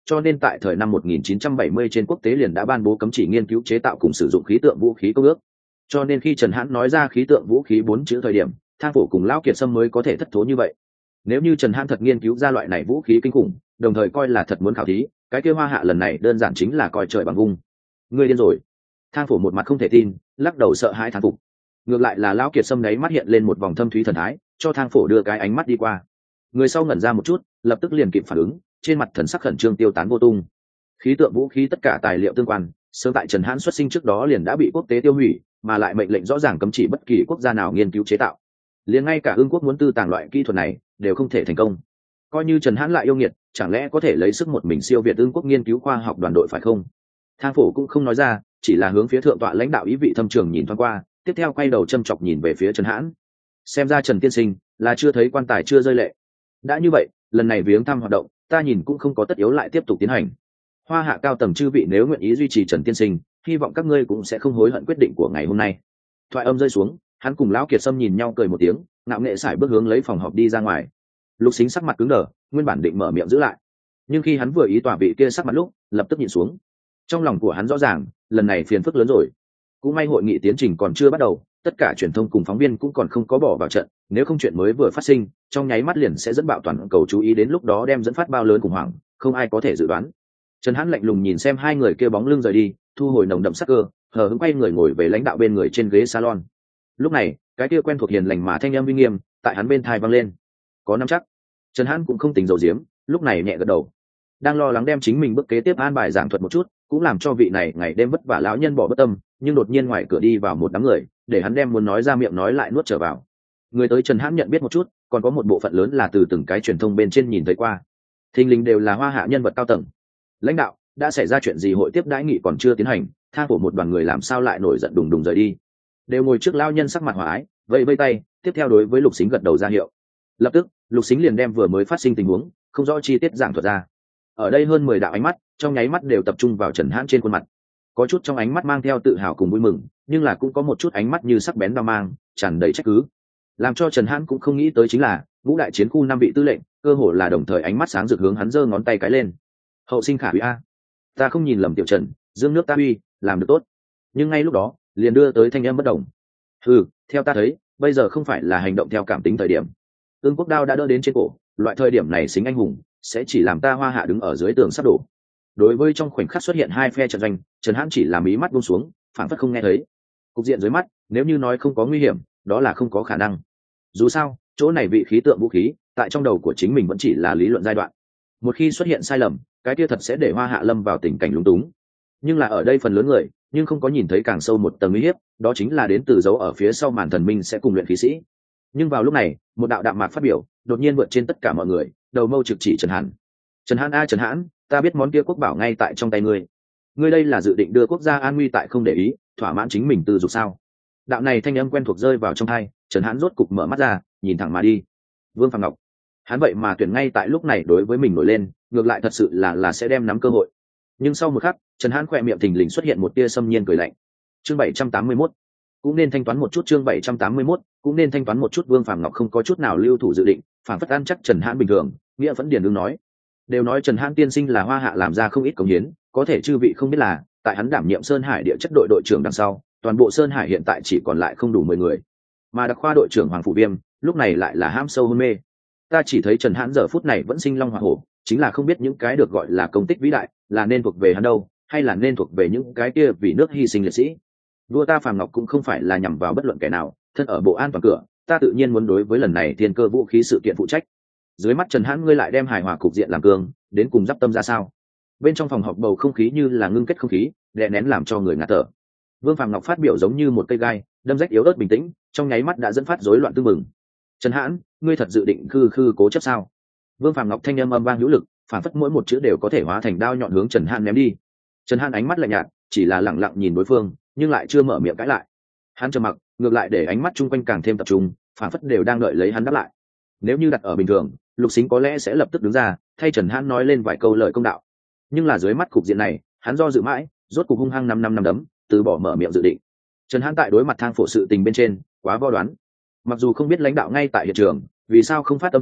cho nên tại thời năm một nghìn chín trăm bảy mươi trên quốc tế liền đã ban bố cấm chỉ nghiên cứu chế tạo cùng sử dụng khí tượng vũ khí công ước. Cho nên khi Trần Hãn nói ra khí tượng vũ khí bốn chữ thời điểm, Thang Phổ cùng Lão Kiệt Sâm mới có thể thất thố như vậy. Nếu như Trần Hãn thật nghiên cứu ra loại này vũ khí kinh khủng, đồng thời coi là thật muốn khảo thí, cái kia Hoa Hạ lần này đơn giản chính là coi trời bằng vung. Ngươi điên rồi. Thang Phổ một mặt không thể tin, lắc đầu sợ hãi thán phục. Ngược lại là Lão Kiệt Sâm đấy mắt hiện lên một vòng thâm thúy thần thái, cho Thang Phổ đưa cái ánh mắt đi qua. Người sau ngẩn ra một chút, lập tức liền kịp phản ứng, trên mặt thần sắc khẩn trương tiêu tán vô tung. Khí tượng vũ khí tất cả tài liệu tương quan, sớm tại Trần Hãn xuất sinh trước đó liền đã bị quốc tế tiêu hủy, mà lại mệnh lệnh rõ ràng cấm chỉ bất kỳ quốc gia nào nghiên cứu chế tạo. Liền ngay cả Ưng quốc muốn tư tàng loại kỹ thuật này, đều không thể thành công. Coi như Trần Hãn lại yêu nghiệt, chẳng lẽ có thể lấy sức một mình siêu việt Ưng quốc nghiên cứu khoa học đoàn đội phải không? Thang Phổ cũng không nói ra, chỉ là hướng phía thượng tọa lãnh đạo ý vị thâm trường nhìn thoáng qua, tiếp theo quay đầu châm chọc nhìn về phía Trần Hãn. Xem ra Trần tiên sinh là chưa thấy quan tài chưa rơi lệ. Đã như vậy, lần này viếng thăm hoạt động, ta nhìn cũng không có tất yếu lại tiếp tục tiến hành. Hoa Hạ cao tầng chư vị nếu nguyện ý duy trì Trần tiên sinh, hy vọng các ngươi cũng sẽ không hối hận quyết định của ngày hôm nay. Thoại âm rơi xuống, hắn cùng Lão Kiệt Sâm nhìn nhau cười một tiếng, ngạo nghệ sải bước hướng lấy phòng họp đi ra ngoài. Lục Sính sắc mặt cứng đờ, nguyên bản định mở miệng giữ lại, nhưng khi hắn vừa ý tòa vị kia sắc mặt lúc, lập tức nhịn xuống. Trong lòng của hắn rõ ràng, lần này phiền phức lớn rồi. Cũng may hội nghị tiến trình còn chưa bắt đầu, tất cả truyền thông cùng phóng viên cũng còn không có bỏ vào trận, nếu không chuyện mới vừa phát sinh, trong nháy mắt liền sẽ dẫn bạo toàn cầu chú ý, đến lúc đó đem dẫn phát bao lớn khủng hoảng, không ai có thể dự đoán. Trần Hãn lạnh lùng nhìn xem hai người kia bóng lưng rời đi, thu hồi nồng đậm sắc cơ, hờ hững quay người ngồi về lãnh đạo bên người trên ghế salon. Lúc này, cái kia quen thuộc hiền lành mà thanh âm uy nghiêm tại hắn bên tai vang lên. Có nắm chắc. Trần Hãn cũng không tính dầu diếm, lúc này nhẹ gật đầu. Đang lo lắng đem chính mình bước kế tiếp an bài giảng thuật một chút, cũng làm cho vị này ngày đêm vất vả lão nhân bỏ bất tâm, nhưng đột nhiên ngoài cửa đi vào một đám người, để hắn đem muốn nói ra miệng nói lại nuốt trở vào. Người tới Trần Hãn nhận biết một chút, còn có một bộ phận lớn là từ từng cái truyền thông bên trên nhìn thấy qua. Thình lình đều là Hoa Hạ nhân vật cao tầng. Lãnh đạo, đã xảy ra chuyện gì? Hội tiếp đãi nghị còn chưa tiến hành, Thang Phổ một đoàn người làm sao lại nổi giận đùng đùng rời đi? Đều ngồi trước lao nhân sắc mặt hòa ái, vẫy vẫy tay, tiếp theo đối với Lục Sính gật đầu ra hiệu. Lập tức, Lục Sính liền đem vừa mới phát sinh tình huống, không rõ chi tiết giảng thuật ra. Ở đây hơn mười đạo ánh mắt, trong nháy mắt đều tập trung vào Trần Hãn trên khuôn mặt. Có chút trong ánh mắt mang theo tự hào cùng vui mừng, nhưng là cũng có một chút ánh mắt như sắc bén đao mang, tràn đầy trách cứ. Làm cho Trần Hãn cũng không nghĩ tới chính là, ngũ đại chiến khu năm vị tư lệnh, cơ hồ là đồng thời ánh mắt sáng rực hướng hắn giơ ngón tay cái lên. Hậu sinh khả úy a, ta không nhìn lầm tiểu Trần, dương nước ta uy, làm được tốt. Nhưng ngay lúc đó, liền đưa tới thanh âm bất đồng. Ừ, theo ta thấy, bây giờ không phải là hành động theo cảm tính thời điểm. Ương quốc đao đã đỡ đến trên cổ, loại thời điểm này xính anh hùng, sẽ chỉ làm ta Hoa Hạ đứng ở dưới tường sắp đổ. Đối với trong khoảnh khắc xuất hiện hai phe trận doanh, Trần Hãn chỉ làm ý mắt buông xuống, phảng phất không nghe thấy. Cục diện dưới mắt, nếu như nói không có nguy hiểm, đó là không có khả năng. Dù sao, chỗ này vị khí tượng vũ khí, tại trong đầu của chính mình vẫn chỉ là lý luận giai đoạn. Một khi xuất hiện sai lầm, cái kia thật sẽ để Hoa Hạ lâm vào tình cảnh lúng túng. Nhưng là ở đây phần lớn người, nhưng không có nhìn thấy càng sâu một tầng uy hiếp, đó chính là đến từ dấu ở phía sau màn thần minh sẽ cùng luyện khí sĩ. Nhưng vào lúc này, một đạo đạm mạc phát biểu, đột nhiên vượt trên tất cả mọi người, đầu mâu trực chỉ Trần Hãn. Trần Hãn a Trần Hãn, ta biết món kia quốc bảo ngay tại trong tay ngươi. Ngươi đây là dự định đưa quốc gia an nguy tại không để ý, thỏa mãn chính mình tư dục sao? Đạo này thanh âm quen thuộc rơi vào trong tai, Trần Hãn rốt cục mở mắt ra, nhìn thẳng mà đi. Vương Phạm Ngọc, hắn vậy mà tuyển ngay tại lúc này đối với mình nổi lên, ngược lại thật sự là là sẽ đem nắm cơ hội. Nhưng sau một khắc, Trần Hãn khỏe miệng thình lình xuất hiện một tia xâm nhiên cười lạnh. Chương bảy trăm tám mươi mốt, cũng nên thanh toán một chút. Chương bảy trăm tám mươi mốt, cũng nên thanh toán một chút. Vương Phạm Ngọc không có chút nào lưu thủ dự định, phản phất ăn chắc Trần Hãn bình thường, nghĩa vẫn điền đương nói. Đều nói Trần Hãn tiên sinh là Hoa Hạ làm ra không ít công hiến, có thể chư vị không biết là, tại hắn đảm nhiệm Sơn Hải địa chất đội đội trưởng đằng sau, toàn bộ Sơn Hải hiện tại chỉ còn lại không đủ mười người, mà đặc khoa đội trưởng Hoàng Phủ Viêm, lúc này lại là ham sâu hôn mê. Ta chỉ thấy Trần Hãn giờ phút này vẫn sinh long hỏa hổ, chính là không biết những cái được gọi là công tích vĩ đại, là nên thuộc về hắn đâu, hay là nên thuộc về những cái kia vì nước hy sinh liệt sĩ. Vua ta Phàm Ngọc cũng không phải là nhằm vào bất luận kẻ nào, thân ở bộ an toàn cửa, ta tự nhiên muốn đối với lần này thiên cơ vũ khí sự kiện phụ trách. Dưới mắt Trần Hãn ngươi lại đem hài hòa cục diện làm cường, đến cùng giáp tâm ra sao? Bên trong phòng họp bầu không khí như là ngưng kết không khí, đè nén làm cho người ngạt thở. Vương Phàm Ngọc phát biểu giống như một cây gai, đâm rách yếu ớt bình tĩnh, trong nháy mắt đã dẫn phát rối loạn tương mừng. Trần Hãn, ngươi thật dự định khư khư cố chấp sao? Vương Phàm Ngọc thanh âm âm vang hữu lực, phản phất mỗi một chữ đều có thể hóa thành đao nhọn hướng Trần Hãn ném đi. Trần Hãn ánh mắt lạnh nhạt, chỉ là lẳng lặng nhìn đối phương, nhưng lại chưa mở miệng cãi lại. Hắn trầm mặc, ngược lại để ánh mắt chung quanh càng thêm tập trung, phản phất đều đang đợi lấy hắn đáp lại. Nếu như đặt ở bình thường, Lục Sính có lẽ sẽ lập tức đứng ra, thay Trần Hãn nói lên vài câu lời công đạo. Nhưng là dưới mắt cục diện này, hắn do dự mãi, rốt cục hung hăng năm năm năm đấm, từ bỏ mở miệng dự định. Trần Hãn tại đối mặt Thang Phổ sự tình bên trên, quá vo đoán. Mặc dù không biết lãnh đạo ngay tại hiện trường, vì sao không phát âm thanh,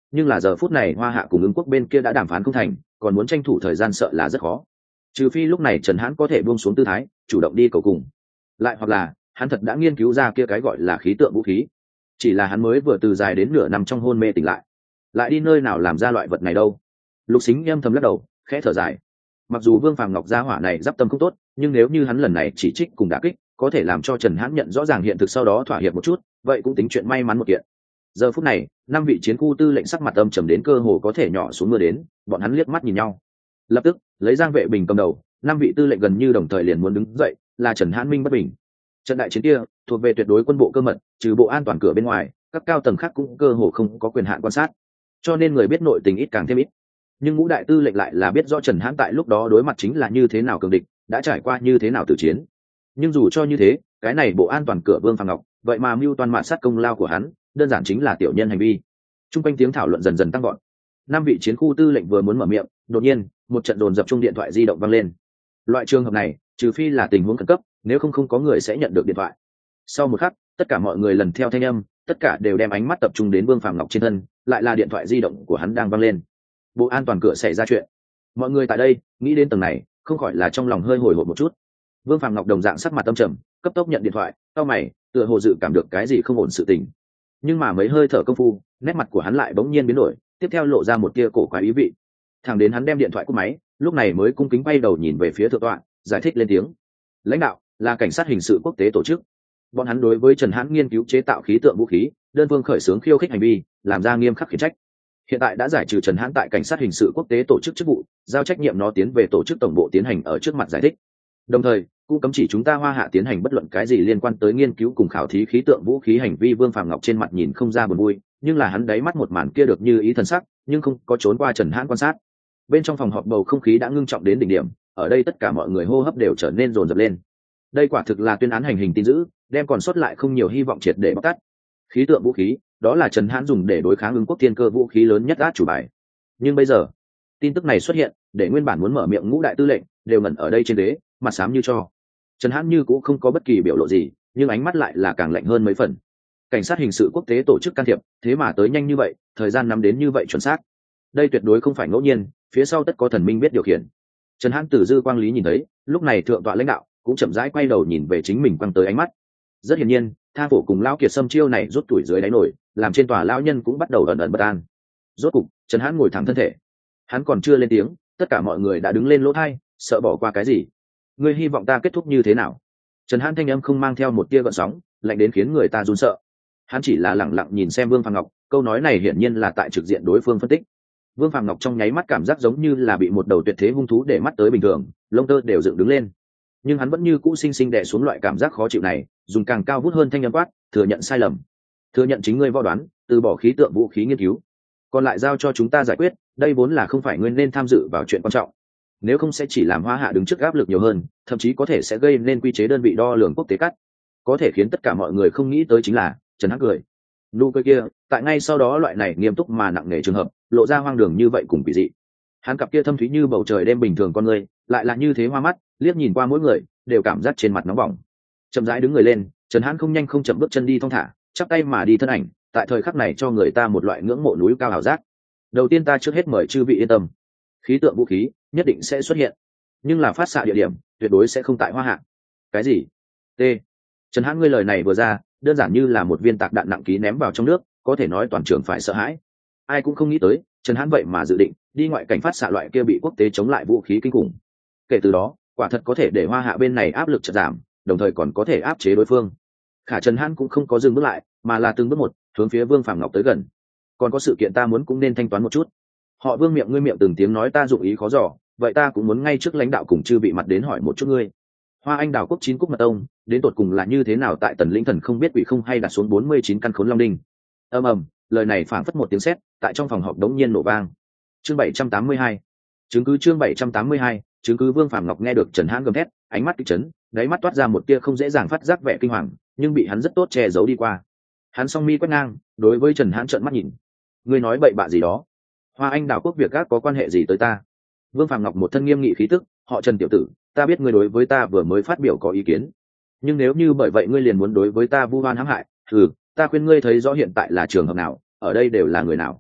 nhưng là giờ phút này hoa hạ cùng ứng quốc bên kia đã đàm phán không thành, còn muốn tranh thủ thời gian sợ là rất khó. Trừ phi lúc này Trần Hãn có thể buông xuống tư thái, chủ động đi cầu cùng, lại hoặc là hắn thật đã nghiên cứu ra kia cái gọi là khí tượng vũ khí, chỉ là hắn mới vừa từ dài đến nửa năm trong hôn mê tỉnh lại, lại đi nơi nào làm ra loại vật này đâu. Lục Xính âm thầm lắc đầu, khẽ thở dài. Mặc dù Vương Phàm Ngọc gia hỏa này giáp tâm không tốt, nhưng nếu như hắn lần này chỉ trích cùng đả kích có thể làm cho Trần Hãn nhận rõ ràng hiện thực, sau đó thỏa hiệp một chút, vậy cũng tính chuyện may mắn một kiện. Giờ phút này, năm vị chiến khu tư lệnh sắc mặt âm trầm đến cơ hồ có thể nhỏ xuống mưa đến, bọn hắn liếc mắt nhìn nhau. Lập tức, lấy Giang Vệ Bình cầm đầu, năm vị tư lệnh gần như đồng thời liền muốn đứng dậy, là Trần Hãn minh bất bình. Trận đại chiến kia thuộc về tuyệt đối quân bộ cơ mật, trừ bộ an toàn cửa bên ngoài, các cao tầng khác cũng cơ hồ không có quyền hạn quan sát, cho nên người biết nội tình ít càng thêm ít. Nhưng ngũ đại tư lệnh lại là biết rõ Trần Hãn tại lúc đó đối mặt chính là như thế nào cường địch, đã trải qua như thế nào tử chiến. Nhưng dù cho như thế, cái này bộ an toàn cửa Vương Phàm Ngọc, vậy mà mưu toan mạn sát công lao của hắn, đơn giản chính là tiểu nhân hành vi. Trung quanh tiếng thảo luận dần dần tăng gọn. Năm vị chiến khu tư lệnh vừa muốn mở miệng, đột nhiên, một trận dồn dập chung điện thoại di động vang lên. Loại trường hợp này, trừ phi là tình huống khẩn cấp, nếu không không có người sẽ nhận được điện thoại. Sau một khắc, tất cả mọi người lần theo thanh âm, tất cả đều đem ánh mắt tập trung đến Vương Phàm Ngọc trên thân, lại là điện thoại di động của hắn đang vang lên. Bộ an toàn cửa xảy ra chuyện. Mọi người tại đây nghĩ đến tầng này, không khỏi là trong lòng hơi hồi hộp một chút. Vương Phàm Ngọc đồng dạng sắc mặt tâm trầm, cấp tốc nhận điện thoại, cau mày, tựa hồ dự cảm được cái gì không ổn sự tình. Nhưng mà mấy hơi thở công phu, nét mặt của hắn lại bỗng nhiên biến đổi, tiếp theo lộ ra một tia cổ quái ý vị. Thẳng đến hắn đem điện thoại cúp máy, lúc này mới cung kính bay đầu nhìn về phía thượng tọa, giải thích lên tiếng. Lãnh đạo là cảnh sát hình sự quốc tế tổ chức, bọn hắn đối với Trần Hãn nghiên cứu chế tạo khí tượng vũ khí, đơn phương khởi xướng khiêu khích hành vi, làm ra nghiêm khắc khiển trách. Hiện tại đã giải trừ Trần Hãn tại cảnh sát hình sự quốc tế tổ chức chức vụ, giao trách nhiệm nó tiến về tổ chức tổng bộ tiến hành ở trước mặt giải thích. Đồng thời, cũng cấm chỉ chúng ta Hoa Hạ tiến hành bất luận cái gì liên quan tới nghiên cứu cùng khảo thí khí tượng vũ khí hành vi. Vương Phàm Ngọc trên mặt nhìn không ra buồn vui, nhưng là hắn đáy mắt một màn kia được như ý thần sắc, nhưng không có trốn qua Trần Hãn quan sát. Bên trong phòng họp bầu không khí đã ngưng trọng đến đỉnh điểm, ở đây tất cả mọi người hô hấp đều trở nên dồn dập lên. Đây quả thực là tuyên án hành hình tin dữ, đem còn sót lại không nhiều hy vọng triệt để bóc tát. Khí tượng vũ khí, đó là Trần Hãn dùng để đối kháng ứng quốc thiên cơ vũ khí lớn nhất át chủ bài. Nhưng bây giờ, tin tức này xuất hiện, để nguyên bản muốn mở miệng ngũ đại tư lệnh đều ngẩn ở đây trên đế, mặt xám như cho. Trần Hãn như cũng không có bất kỳ biểu lộ gì, nhưng ánh mắt lại là càng lạnh hơn mấy phần. Cảnh sát hình sự quốc tế tổ chức can thiệp, thế mà tới nhanh như vậy, thời gian nắm đến như vậy chuẩn xác. Đây tuyệt đối không phải ngẫu nhiên, phía sau tất có thần minh biết điều khiển. Trần Hãn từ dư quang lý nhìn thấy, lúc này thượng tọa lãnh đạo cũng chậm rãi quay đầu nhìn về chính mình, quăng tới ánh mắt. Rất hiển nhiên, Tha Phổ cùng Lão Kiệt Sâm chiêu này rút tuổi dưới đáy nổi, làm trên tòa lão nhân cũng bắt đầu ẩn ẩn bất an. Rốt cục, Trần Hãn ngồi thẳng thân thể. Hắn còn chưa lên tiếng, tất cả mọi người đã đứng lên lỗ tai, sợ bỏ qua cái gì. Ngươi hy vọng ta kết thúc như thế nào? Trần Hãn thanh âm không mang theo một tia gợn sóng, lạnh đến khiến người ta run sợ. Hắn chỉ là lẳng lặng nhìn xem Vương Phàm Ngọc, câu nói này hiển nhiên là tại trực diện đối phương phân tích. Vương Phàm Ngọc trong nháy mắt cảm giác giống như là bị một đầu tuyệt thế hung thú để mắt tới bình thường, lông tơ đều dựng đứng lên. Nhưng hắn vẫn như cũ sinh sinh đè xuống loại cảm giác khó chịu này, dùng càng cao vút hơn thanh âm quát, thừa nhận sai lầm, thừa nhận chính ngươi võ đoán, từ bỏ khí tượng vũ khí nghiên cứu, còn lại giao cho chúng ta giải quyết. Đây vốn là không phải ngươi nên tham dự vào chuyện quan trọng, nếu không sẽ chỉ làm Hoa Hạ đứng trước áp lực nhiều hơn, thậm chí có thể sẽ gây nên quy chế đơn vị đo lường quốc tế cắt. Có thể khiến tất cả mọi người không nghĩ tới chính là Trần Hãn cười. Nụ cười kia, tại ngay sau đó loại này nghiêm túc mà nặng nề trường hợp, lộ ra hoang đường như vậy cùng kỳ dị. Hắn cặp kia thâm thúy như bầu trời đêm bình thường con người, lại là như thế hoa mắt, liếc nhìn qua mỗi người, đều cảm giác trên mặt nóng bỏng. Chậm rãi đứng người lên, Trần Hãn không nhanh không chậm bước chân đi thong thả, chắp tay mà đi thân ảnh, tại thời khắc này cho người ta một loại ngưỡng mộ núi cao hào giác. Đầu tiên ta trước hết mời chư vị yên tâm, khí tượng vũ khí nhất định sẽ xuất hiện, nhưng là phát xạ địa điểm tuyệt đối sẽ không tại Hoa Hạ. Cái gì? T. Trần Hãn ngươi lời này vừa ra, đơn giản như là một viên tạc đạn nặng ký ném vào trong nước, có thể nói toàn trường phải sợ hãi. Ai cũng không nghĩ tới, Trần Hãn vậy mà dự định đi ngoại cảnh phát xạ loại kia bị quốc tế chống lại vũ khí kinh khủng. Kể từ đó, quả thật có thể để Hoa Hạ bên này áp lực chợt giảm, đồng thời còn có thể áp chế đối phương. Khả Trần Hãn cũng không có dừng bước lại, mà là từng bước một hướng phía Vương Phàm Ngọc tới gần. Còn có sự kiện ta muốn cũng nên thanh toán một chút. Họ Vương miệng ngươi miệng từng tiếng nói ta dụng ý khó dò, vậy ta cũng muốn ngay trước lãnh đạo cùng chư vị mặt đến hỏi một chút ngươi. Hoa Anh Đào quốc chín cúc mật tông, đến tột cùng là như thế nào tại Tần Lĩnh Thần không biết quỷ không hay đặt xuống bốn mươi chín căn khốn long đinh. Ầm ầm, lời này phảng phất một tiếng sét, tại trong phòng họp đống nhiên nổ vang. Chương bảy trăm tám mươi hai. Chứng cứ chương bảy trăm tám mươi hai, chứng cứ. Vương Phàm Ngọc nghe được Trần Hãn gầm thét, ánh mắt kích chấn, đáy mắt toát ra một tia không dễ dàng phát giác vẻ kinh hoàng, nhưng bị hắn rất tốt che giấu đi qua. Hắn song mi quét ngang, đối với Trần Hãn trợn mắt nhìn. Ngươi nói bậy bạ gì đó? Hoa Anh Đào quốc việc gác có quan hệ gì tới ta? Vương Phàm Ngọc một thân nghiêm nghị khí tức, họ Trần tiểu tử, ta biết ngươi đối với ta vừa mới phát biểu có ý kiến, nhưng nếu như bởi vậy ngươi liền muốn đối với ta vu oan hãm hại, thử, ta khuyên ngươi thấy rõ hiện tại là trường hợp nào, ở đây đều là người nào.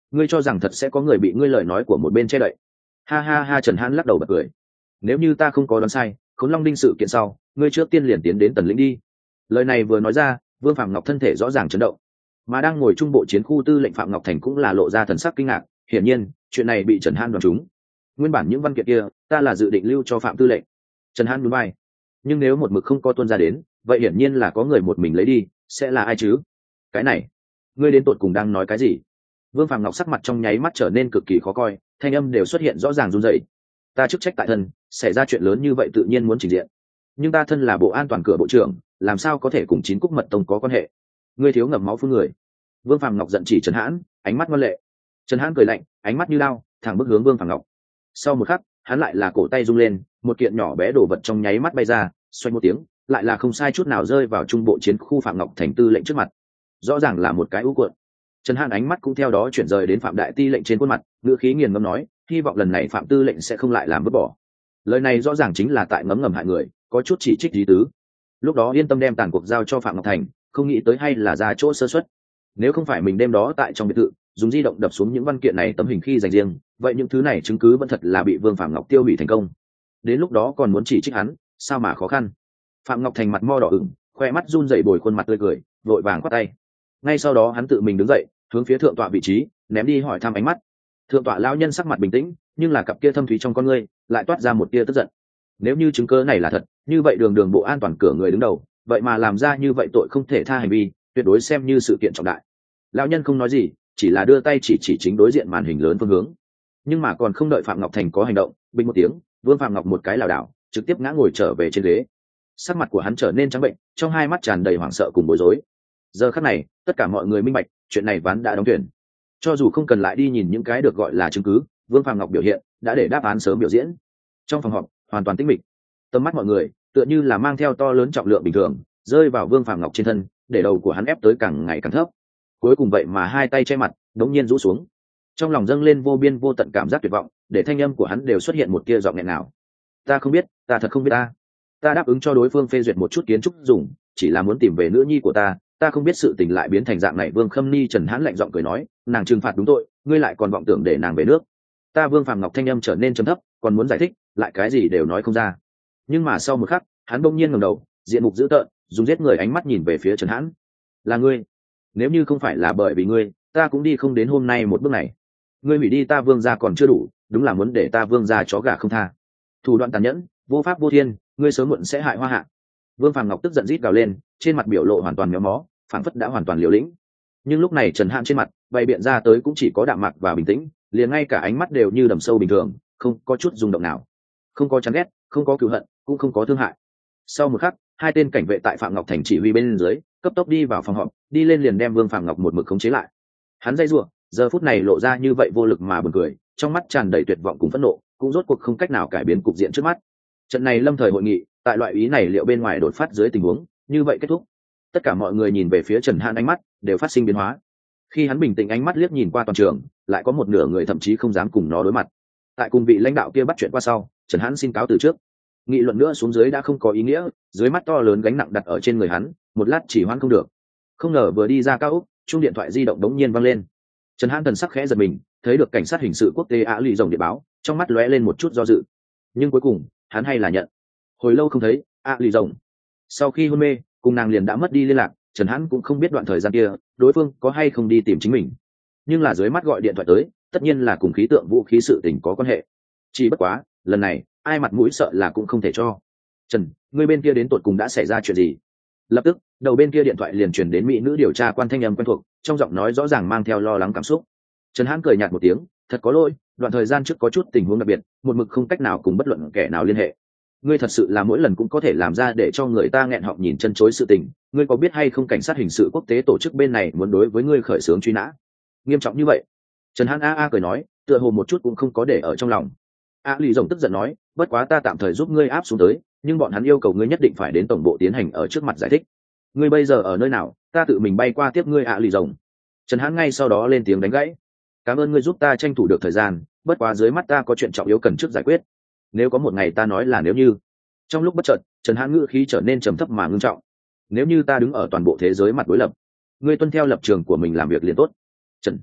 ngươi cho rằng thật sẽ có người bị ngươi lời nói của một bên che đậy? Ha ha ha, Trần Hãn lắc đầu bật cười. Nếu như ta không có đoán sai, Khốn Long Đinh sự kiện sau, ngươi trước tiên liền tiến đến Tần lĩnh đi. Lời này vừa nói ra, Vương Phạm Ngọc thân thể rõ ràng chấn động, mà đang ngồi trung bộ chiến khu tư lệnh Phạm Ngọc Thành cũng là lộ ra thần sắc kinh ngạc. Hiển nhiên, chuyện này bị Trần Hãn đoán trúng. Nguyên bản những văn kiện kia, ta là dự định lưu cho Phạm tư lệnh. Trần Hãn nhún vai. Nhưng nếu một mực không có tuân ra đến, vậy hiển nhiên là có người một mình lấy đi, sẽ là ai chứ? Cái này, ngươi đến tột cùng đang nói cái gì? Vương Phạm Ngọc sắc mặt trong nháy mắt trở nên cực kỳ khó coi, thanh âm đều xuất hiện rõ ràng run rẩy. Ta chức trách tại thân, xảy ra chuyện lớn như vậy tự nhiên muốn trình diện, nhưng ta thân là bộ an toàn cửa bộ trưởng, làm sao có thể cùng chín cúc mật tông có quan hệ? Ngươi thiếu ngậm máu phun người. Vương Phạm Ngọc giận chỉ Trần Hãn, ánh mắt ngoan lệ. Trần Hãn cười lạnh, ánh mắt như lao, thẳng bước hướng Vương Phạm Ngọc. Sau một khắc, hắn lại là cổ tay rung lên, một kiện nhỏ bé đồ vật trong nháy mắt bay ra, xoay một tiếng, lại là không sai chút nào rơi vào trung bộ chiến khu Phạm Ngọc Thành tư lệnh trước mặt. Rõ ràng là một cái ú cuộn. Trần Hãn ánh mắt cũng theo đó chuyển rời đến Phạm đại tư lệnh trên khuôn mặt, ngữ khí nghiền ngẫm nói, hy vọng lần này Phạm tư lệnh sẽ không lại làm vứt bỏ. Lời này rõ ràng chính là tại ngấm ngầm hại người, có chút chỉ trích lý tứ. Lúc đó yên tâm đem tàn cuộc giao cho Phạm Ngọc Thành, không nghĩ tới hay là ra chỗ sơ suất. Nếu không phải mình đêm đó tại trong biệt thự dùng di động đập xuống những văn kiện này tấm hình khi dành riêng, vậy những thứ này chứng cứ vẫn thật là bị Vương Phạm Ngọc tiêu hủy thành công. Đến lúc đó còn muốn chỉ trích hắn, sao mà khó khăn. Phạm Ngọc Thành mặt mo đỏ ửng, khoe mắt run rẩy bồi khuôn mặt tươi cười, vội vàng quát tay. Ngay sau đó hắn tự mình đứng dậy, hướng phía thượng tọa vị trí ném đi hỏi thăm ánh mắt. Thượng tọa lão nhân sắc mặt bình tĩnh, nhưng là cặp kia thâm thúy trong con ngươi lại toát ra một tia tức giận. Nếu như chứng cứ này là thật, như vậy đường đường bộ an toàn cửa người đứng đầu, vậy mà làm ra như vậy tội không thể tha hành vi, tuyệt đối xem như sự kiện trọng đại. Lão nhân không nói gì, chỉ là đưa tay chỉ chỉ chính đối diện màn hình lớn phương hướng. Nhưng mà còn không đợi Phạm Ngọc Thành có hành động, bình một tiếng, Vương Phạm Ngọc một cái lảo đảo, trực tiếp ngã ngồi trở về trên ghế. Sắc mặt của hắn trở nên trắng bệnh, trong hai mắt tràn đầy hoảng sợ cùng bối rối. Giờ khắc này, tất cả mọi người minh bạch, chuyện này ván đã đóng thuyền. Cho dù không cần lại đi nhìn những cái được gọi là chứng cứ, Vương Phạm Ngọc biểu hiện đã để đáp án sớm biểu diễn. Trong phòng họp, hoàn toàn tĩnh mịch. Tầm mắt mọi người tựa như là mang theo to lớn trọng lượng bình thường, rơi vào Vương Phạm Ngọc trên thân, để đầu của hắn ép tới càng ngày càng thấp. Cuối cùng vậy mà hai tay che mặt, đống nhiên rũ xuống. Trong lòng dâng lên vô biên vô tận cảm giác tuyệt vọng, để thanh âm của hắn đều xuất hiện một tia giọng nghẹn nào. Ta không biết, ta thật không biết ta. Ta đáp ứng cho đối phương phê duyệt một chút kiến trúc dùng, chỉ là muốn tìm về nữ nhi của ta, ta không biết sự tình lại biến thành dạng này. Vương Khâm Ni Trần Hãn lạnh giọng cười nói, nàng trừng phạt đúng tội, ngươi lại còn vọng tưởng để nàng về nước. Ta Vương Phạm Ngọc thanh âm trở nên trầm thấp, còn muốn giải thích, lại cái gì đều nói không ra. Nhưng mà sau một khắc, hắn bỗng nhiên ngẩng đầu, diện mục dữ tợn, dùng giết người ánh mắt nhìn về phía Trần Hãn. Là ngươi? Nếu như không phải là bởi vì ngươi, ta cũng đi không đến hôm nay một bước này. Ngươi hủy đi ta Vương gia còn chưa đủ, đúng là muốn để ta Vương gia chó gà không tha. Thủ đoạn tàn nhẫn, vô pháp vô thiên, ngươi sớm muộn sẽ hại Hoa Hạ. Vương Phạm Ngọc tức giận rít gào lên, trên mặt biểu lộ hoàn toàn méo mó, phảng phất đã hoàn toàn liều lĩnh. Nhưng lúc này Trần Hãn trên mặt bày biện ra tới cũng chỉ có đạm mạc và bình tĩnh, liền ngay cả ánh mắt đều như đầm sâu bình thường, không có chút rung động nào, không có chán ghét, không có cừu hận, cũng không có thương hại. Sau một khắc, hai tên cảnh vệ tại Phạm Ngọc Thành chỉ huy bên dưới cấp tốc đi vào phòng họp, đi lên liền đem Vương Phạm Ngọc một mực khống chế lại. Hắn dây rủa, giờ phút này lộ ra như vậy vô lực mà buồn cười, trong mắt tràn đầy tuyệt vọng cùng phẫn nộ, cũng rốt cuộc không cách nào cải biến cục diện trước mắt. Trận này lâm thời hội nghị, tại loại ý này liệu bên ngoài đột phát dưới tình huống như vậy kết thúc. Tất cả mọi người nhìn về phía Trần Hãn, ánh mắt đều phát sinh biến hóa. Khi hắn bình tĩnh ánh mắt liếc nhìn qua toàn trường, lại có một nửa người thậm chí không dám cùng nó đối mặt. Tại cùng vị lãnh đạo kia bắt chuyện qua sau, Trần Hãn xin cáo từ trước. Nghị luận nữa xuống dưới đã không có ý nghĩa, dưới mắt to lớn gánh nặng đặt ở trên người hắn, một lát chỉ hoãn không được. Không ngờ vừa đi ra cao ốc, chuông điện thoại di động đống nhiên vang lên. Trần Hãn thần sắc khẽ giật mình, thấy được cảnh sát hình sự quốc tế Á Lụy Rồng điện báo, trong mắt lóe lên một chút do dự. Nhưng cuối cùng, hắn hay là nhận. Hồi lâu không thấy, Á Lụy Rồng. Sau khi hôn mê, cùng nàng liền đã mất đi liên lạc, Trần Hãn cũng không biết đoạn thời gian kia, đối phương có hay không đi tìm chính mình. Nhưng là dưới mắt gọi điện thoại tới, tất nhiên là cùng khí tượng vũ khí sự tình có quan hệ. Chỉ bất quá, lần này, ai mặt mũi sợ là cũng không thể cho. Trần, ngươi bên kia đến tột cùng đã xảy ra chuyện gì? Lập tức, đầu bên kia điện thoại liền truyền đến mỹ nữ điều tra quan thanh âm quen thuộc, trong giọng nói rõ ràng mang theo lo lắng cảm xúc. Trần Hãn cười nhạt một tiếng, thật có lỗi, đoạn thời gian trước có chút tình huống đặc biệt, một mực không cách nào cùng bất luận kẻ nào liên hệ. Ngươi thật sự là mỗi lần cũng có thể làm ra để cho người ta nghẹn họng nhìn chân chối sự tình, ngươi có biết hay không cảnh sát hình sự quốc tế tổ chức bên này muốn đối với ngươi khởi xướng truy nã? Nghiêm trọng như vậy? Trần Hãn a a cười nói, tựa hồ một chút cũng không có để ở trong lòng. A Lì Rồng tức giận nói, bất quá ta tạm thời giúp ngươi áp xuống tới, nhưng bọn hắn yêu cầu ngươi nhất định phải đến tổng bộ tiến hành ở trước mặt giải thích. Ngươi bây giờ ở nơi nào, ta tự mình bay qua tiếp ngươi. A Lì Rồng. Trần Hãn ngay sau đó lên tiếng đánh gãy, cảm ơn ngươi giúp ta tranh thủ được thời gian, bất quá dưới mắt ta có chuyện trọng yếu cần trước giải quyết. Nếu có một ngày ta nói là nếu như. Trong lúc bất chợt, Trần Hãn ngữ khí trở nên trầm thấp mà ngưng trọng. Nếu như ta đứng ở toàn bộ thế giới mặt đối lập, ngươi tuân theo lập trường của mình làm việc liền tốt. Trần,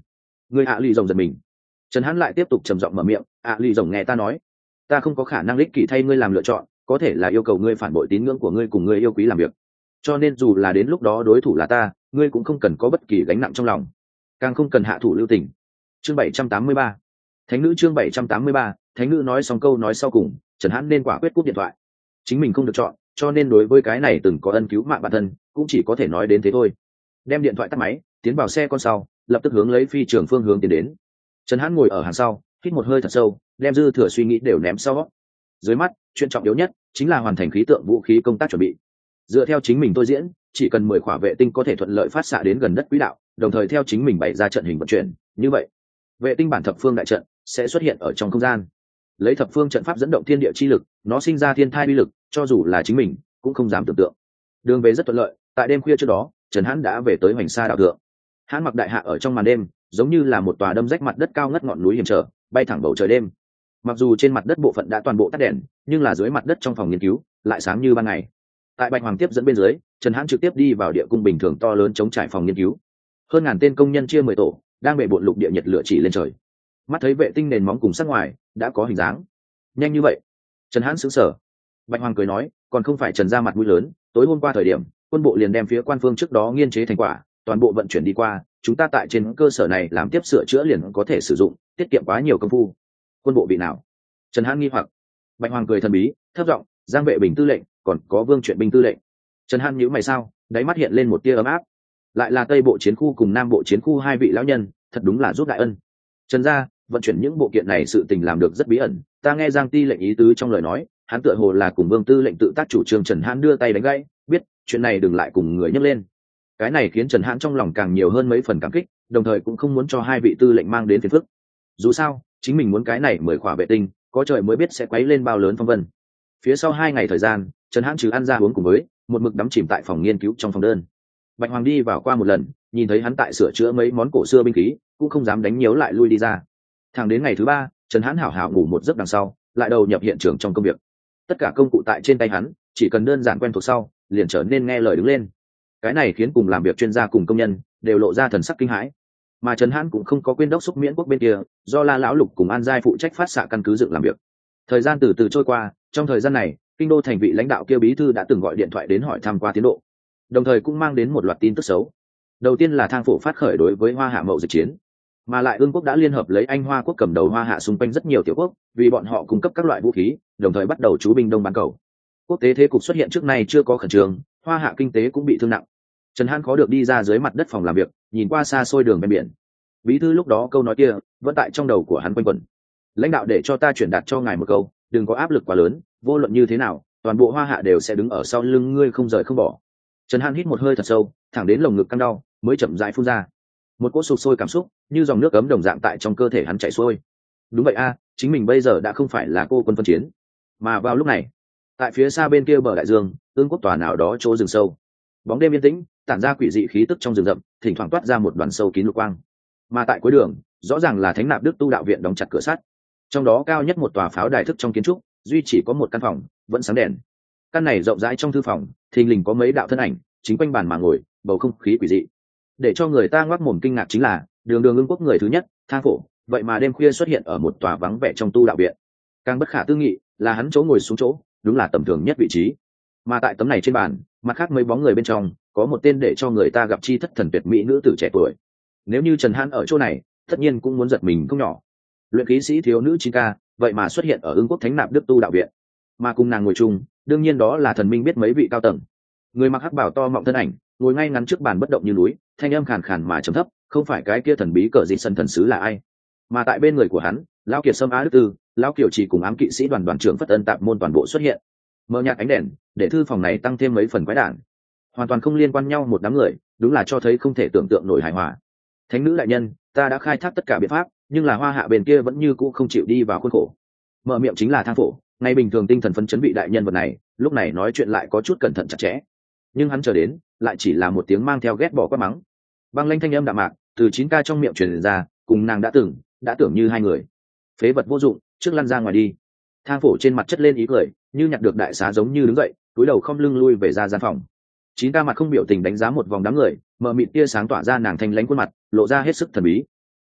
người ạ lì rồng giật mình. Trần Hãn lại tiếp tục trầm giọng mở miệng, ạ lì rồng nghe ta nói, ta không có khả năng ích kỷ thay ngươi làm lựa chọn, có thể là yêu cầu ngươi phản bội tín ngưỡng của ngươi cùng ngươi yêu quý làm việc, cho nên dù là đến lúc đó đối thủ là ta, ngươi cũng không cần có bất kỳ gánh nặng trong lòng, càng không cần hạ thủ lưu tình. Chương bảy trăm tám mươi ba, thánh nữ. Chương bảy trăm tám mươi ba, thánh nữ. Nói xong câu nói sau cùng, Trần Hãn nên quả quyết cúp điện thoại. Chính mình không được chọn, cho nên đối với cái này từng có ân cứu mạng bản thân, cũng chỉ có thể nói đến thế thôi. Đem điện thoại tắt máy, tiến vào xe con sau, lập tức hướng lấy phi trường phương hướng tiến đến. Trần Hãn ngồi ở hàng sau, hít một hơi thật sâu, đem dư thừa suy nghĩ đều ném sau. Dưới mắt, chuyện trọng yếu nhất chính là hoàn thành khí tượng vũ khí công tác chuẩn bị. Dựa theo chính mình tôi diễn, chỉ cần mười khỏa vệ tinh có thể thuận lợi phát xạ đến gần đất quỹ đạo, đồng thời theo chính mình bày ra trận hình vận chuyển, như vậy, vệ tinh bản thập phương đại trận sẽ xuất hiện ở trong không gian. Lấy thập phương trận pháp dẫn động thiên địa chi lực, nó sinh ra thiên thai uy lực, cho dù là chính mình cũng không dám tưởng tượng. Đường về rất thuận lợi, tại đêm khuya trước đó, Trần Hãn đã về tới Hoành Sa đảo thượng. Hãn mặc đại hạ ở trong màn đêm, giống như là một tòa đâm rách mặt đất cao ngất ngọn núi hiểm trở, bay thẳng bầu trời đêm. Mặc dù trên mặt đất bộ phận đã toàn bộ tắt đèn, nhưng là dưới mặt đất trong phòng nghiên cứu lại sáng như ban ngày. Tại Bạch Hoàng tiếp dẫn bên dưới, Trần Hãn trực tiếp đi vào địa cung bình thường to lớn chống trải phòng nghiên cứu. Hơn ngàn tên công nhân chia mười tổ, đang bệ bộn lục địa nhiệt lửa chỉ lên trời. Mắt thấy vệ tinh nền móng cùng sắc ngoài đã có hình dáng. Nhanh như vậy? Trần Hãn sững sờ. Bạch Hoàng cười nói, còn không phải Trần ra mặt mũi lớn, tối hôm qua thời điểm, quân bộ liền đem phía quan phương trước đó nghiên chế thành quả, toàn bộ vận chuyển đi qua, chúng ta tại trên cơ sở này làm tiếp sửa chữa liền có thể sử dụng, tiết kiệm quá nhiều công phu. Quân bộ bị nào? Trần Hãn nghi hoặc. Bạch Hoàng cười thần bí, thấp giọng, Giang vệ bình tư lệnh, còn có Vương Truyện binh tư lệnh. Trần Hãn nhíu mày sao, đáy mắt hiện lên một tia ấm áp. Lại là Tây bộ chiến khu cùng Nam bộ chiến khu hai vị lão nhân, thật đúng là giúp đại ân. Trần gia vận chuyển những bộ kiện này sự tình làm được rất bí ẩn, ta nghe Giang Ti lệnh ý tứ trong lời nói, hắn tựa hồ là cùng Vương tư lệnh tự tác chủ trương. Trần Hãn đưa tay đánh gãy, biết, chuyện này đừng lại cùng người nhắc lên. Cái này khiến Trần Hãn trong lòng càng nhiều hơn mấy phần cảm kích, đồng thời cũng không muốn cho hai vị tư lệnh mang đến phiền phức. Dù sao, chính mình muốn cái này mười khỏa vệ tinh, có trời mới biết sẽ quấy lên bao lớn phong vân. Phía sau hai ngày thời gian, Trần Hãn trừ ăn ra uống cùng với một mực đắm chìm tại phòng nghiên cứu trong phòng đơn. Bạch Hoàng đi vào qua một lần, nhìn thấy hắn tại sửa chữa mấy món cổ xưa binh khí, cũng không dám đánh nhiễu lại lui đi ra. Thẳng đến ngày thứ ba, Trần Hãn hảo hảo ngủ một giấc đằng sau, lại đầu nhập hiện trường trong công việc. Tất cả công cụ tại trên tay hắn, chỉ cần đơn giản quen thuộc sau, liền trở nên nghe lời đứng lên. Cái này khiến cùng làm việc chuyên gia cùng công nhân đều lộ ra thần sắc kinh hãi. Mà Trần Hãn cũng không có quên đốc xúc miễn quốc bên kia, do La lão lục cùng An Giai phụ trách phát xạ căn cứ dựng làm việc. Thời gian từ từ trôi qua, trong thời gian này, kinh đô thành vị lãnh đạo kia bí thư đã từng gọi điện thoại đến hỏi thăm qua tiến độ, đồng thời cũng mang đến một loạt tin tức xấu. Đầu tiên là Thang Phổ phát khởi đối với Hoa Hạ mậu dịch chiến, mà lại Ương quốc đã liên hợp lấy Anh Hoa quốc cầm đầu Hoa Hạ xung quanh rất nhiều tiểu quốc, vì bọn họ cung cấp các loại vũ khí, đồng thời bắt đầu trú binh đông bán cầu. Quốc tế thế cục xuất hiện trước nay chưa có khẩn trương, Hoa Hạ kinh tế cũng bị thương nặng. Trần Hãn khó được đi ra dưới mặt đất phòng làm việc, nhìn qua xa xôi đường ven biển. Bí thư lúc đó câu nói kia vẫn tại trong đầu của hắn quanh quẩn. Lãnh đạo để cho ta truyền đạt cho ngài một câu, đừng có áp lực quá lớn, vô luận như thế nào, toàn bộ Hoa Hạ đều sẽ đứng ở sau lưng ngươi không rời không bỏ. Trần Hãn hít một hơi thật sâu, thẳng đến lồng ngực căng đau, mới chậm rãi phun ra. Một cỗ sục sôi cảm xúc, như dòng nước ấm đồng dạng tại trong cơ thể hắn chảy xuôi. Đúng vậy a, chính mình bây giờ đã không phải là cô quân phân chiến, mà vào lúc này, tại phía xa bên kia bờ đại dương, Ương quốc tòa nào đó chỗ rừng sâu, bóng đêm yên tĩnh, tản ra quỷ dị khí tức trong rừng rậm, thỉnh thoảng toát ra một đoàn sâu kín lục quang. Mà tại cuối đường, rõ ràng là Thánh Nạp Đức Tu đạo viện đóng chặt cửa sắt. Trong đó cao nhất một tòa pháo đài thức trong kiến trúc, duy chỉ có một căn phòng vẫn sáng đèn. Căn này rộng rãi trong thư phòng, thình lình có mấy đạo thân ảnh chính quanh bàn mà ngồi, bầu không khí quỷ dị. Để cho người ta ngoác mồm kinh ngạc chính là, đường đường Ương quốc người thứ nhất, Thang Phổ, vậy mà đêm khuya xuất hiện ở một tòa vắng vẻ trong tu đạo viện. Càng bất khả tư nghị là hắn chỗ ngồi xuống chỗ, đúng là tầm thường nhất vị trí. Mà tại tấm này trên bàn, mặt khác mấy bóng người bên trong, có một tên để cho người ta gặp chi thất thần tuyệt mỹ nữ tử trẻ tuổi. Nếu như Trần Hãn ở chỗ này, tất nhiên cũng muốn giật mình không nhỏ. Luyện khí sĩ thiếu nữ chín k, vậy mà xuất hiện ở Ương quốc Thánh Nạp Đức Tu đạo viện, mà cùng nàng ngồi chung, đương nhiên đó là thần minh biết mấy vị cao tầng. Người mặc hắc bào to mọng thân ảnh, ngồi ngay ngắn trước bàn bất động như núi, thanh âm khàn khàn mà trầm thấp, không phải cái kia thần bí cờ dị sân thần sứ là ai. Mà tại bên người của hắn, lão kiệt Sâm Á Đức Tư, lão kiều chỉ cùng ám kỵ sĩ đoàn đoàn trưởng Phất Ân tạp môn toàn bộ xuất hiện. Mờ nhạt ánh đèn, để thư phòng này tăng thêm mấy phần quái đản. Hoàn toàn không liên quan nhau một đám người, đúng là cho thấy không thể tưởng tượng nổi hài hòa. Thánh nữ đại nhân, ta đã khai thác tất cả biện pháp, nhưng là Hoa Hạ bên kia vẫn như cũ không chịu đi vào khuôn khổ. Mở miệng chính là Thang Phổ, ngày bình thường tinh thần phấn chấn vị đại nhân vật này, lúc này nói chuyện lại có chút cẩn thận chặt chẽ. Nhưng hắn chờ đến, lại chỉ là một tiếng mang theo ghét bỏ quát mắng. Băng lanh thanh âm đạm mạc từ chín k trong miệng truyền ra, cùng nàng đã từng, đã tưởng như hai người. Phế vật vô dụng, trước lăn ra ngoài đi. Thang Phổ trên mặt chất lên ý cười, như nhặt được đại xá giống như đứng dậy, cúi đầu không lưng lui về ra gian phòng. chín k mặt không biểu tình đánh giá một vòng đám người, mờ mịt tia sáng tỏa ra nàng thanh lãnh khuôn mặt, lộ ra hết sức thần bí.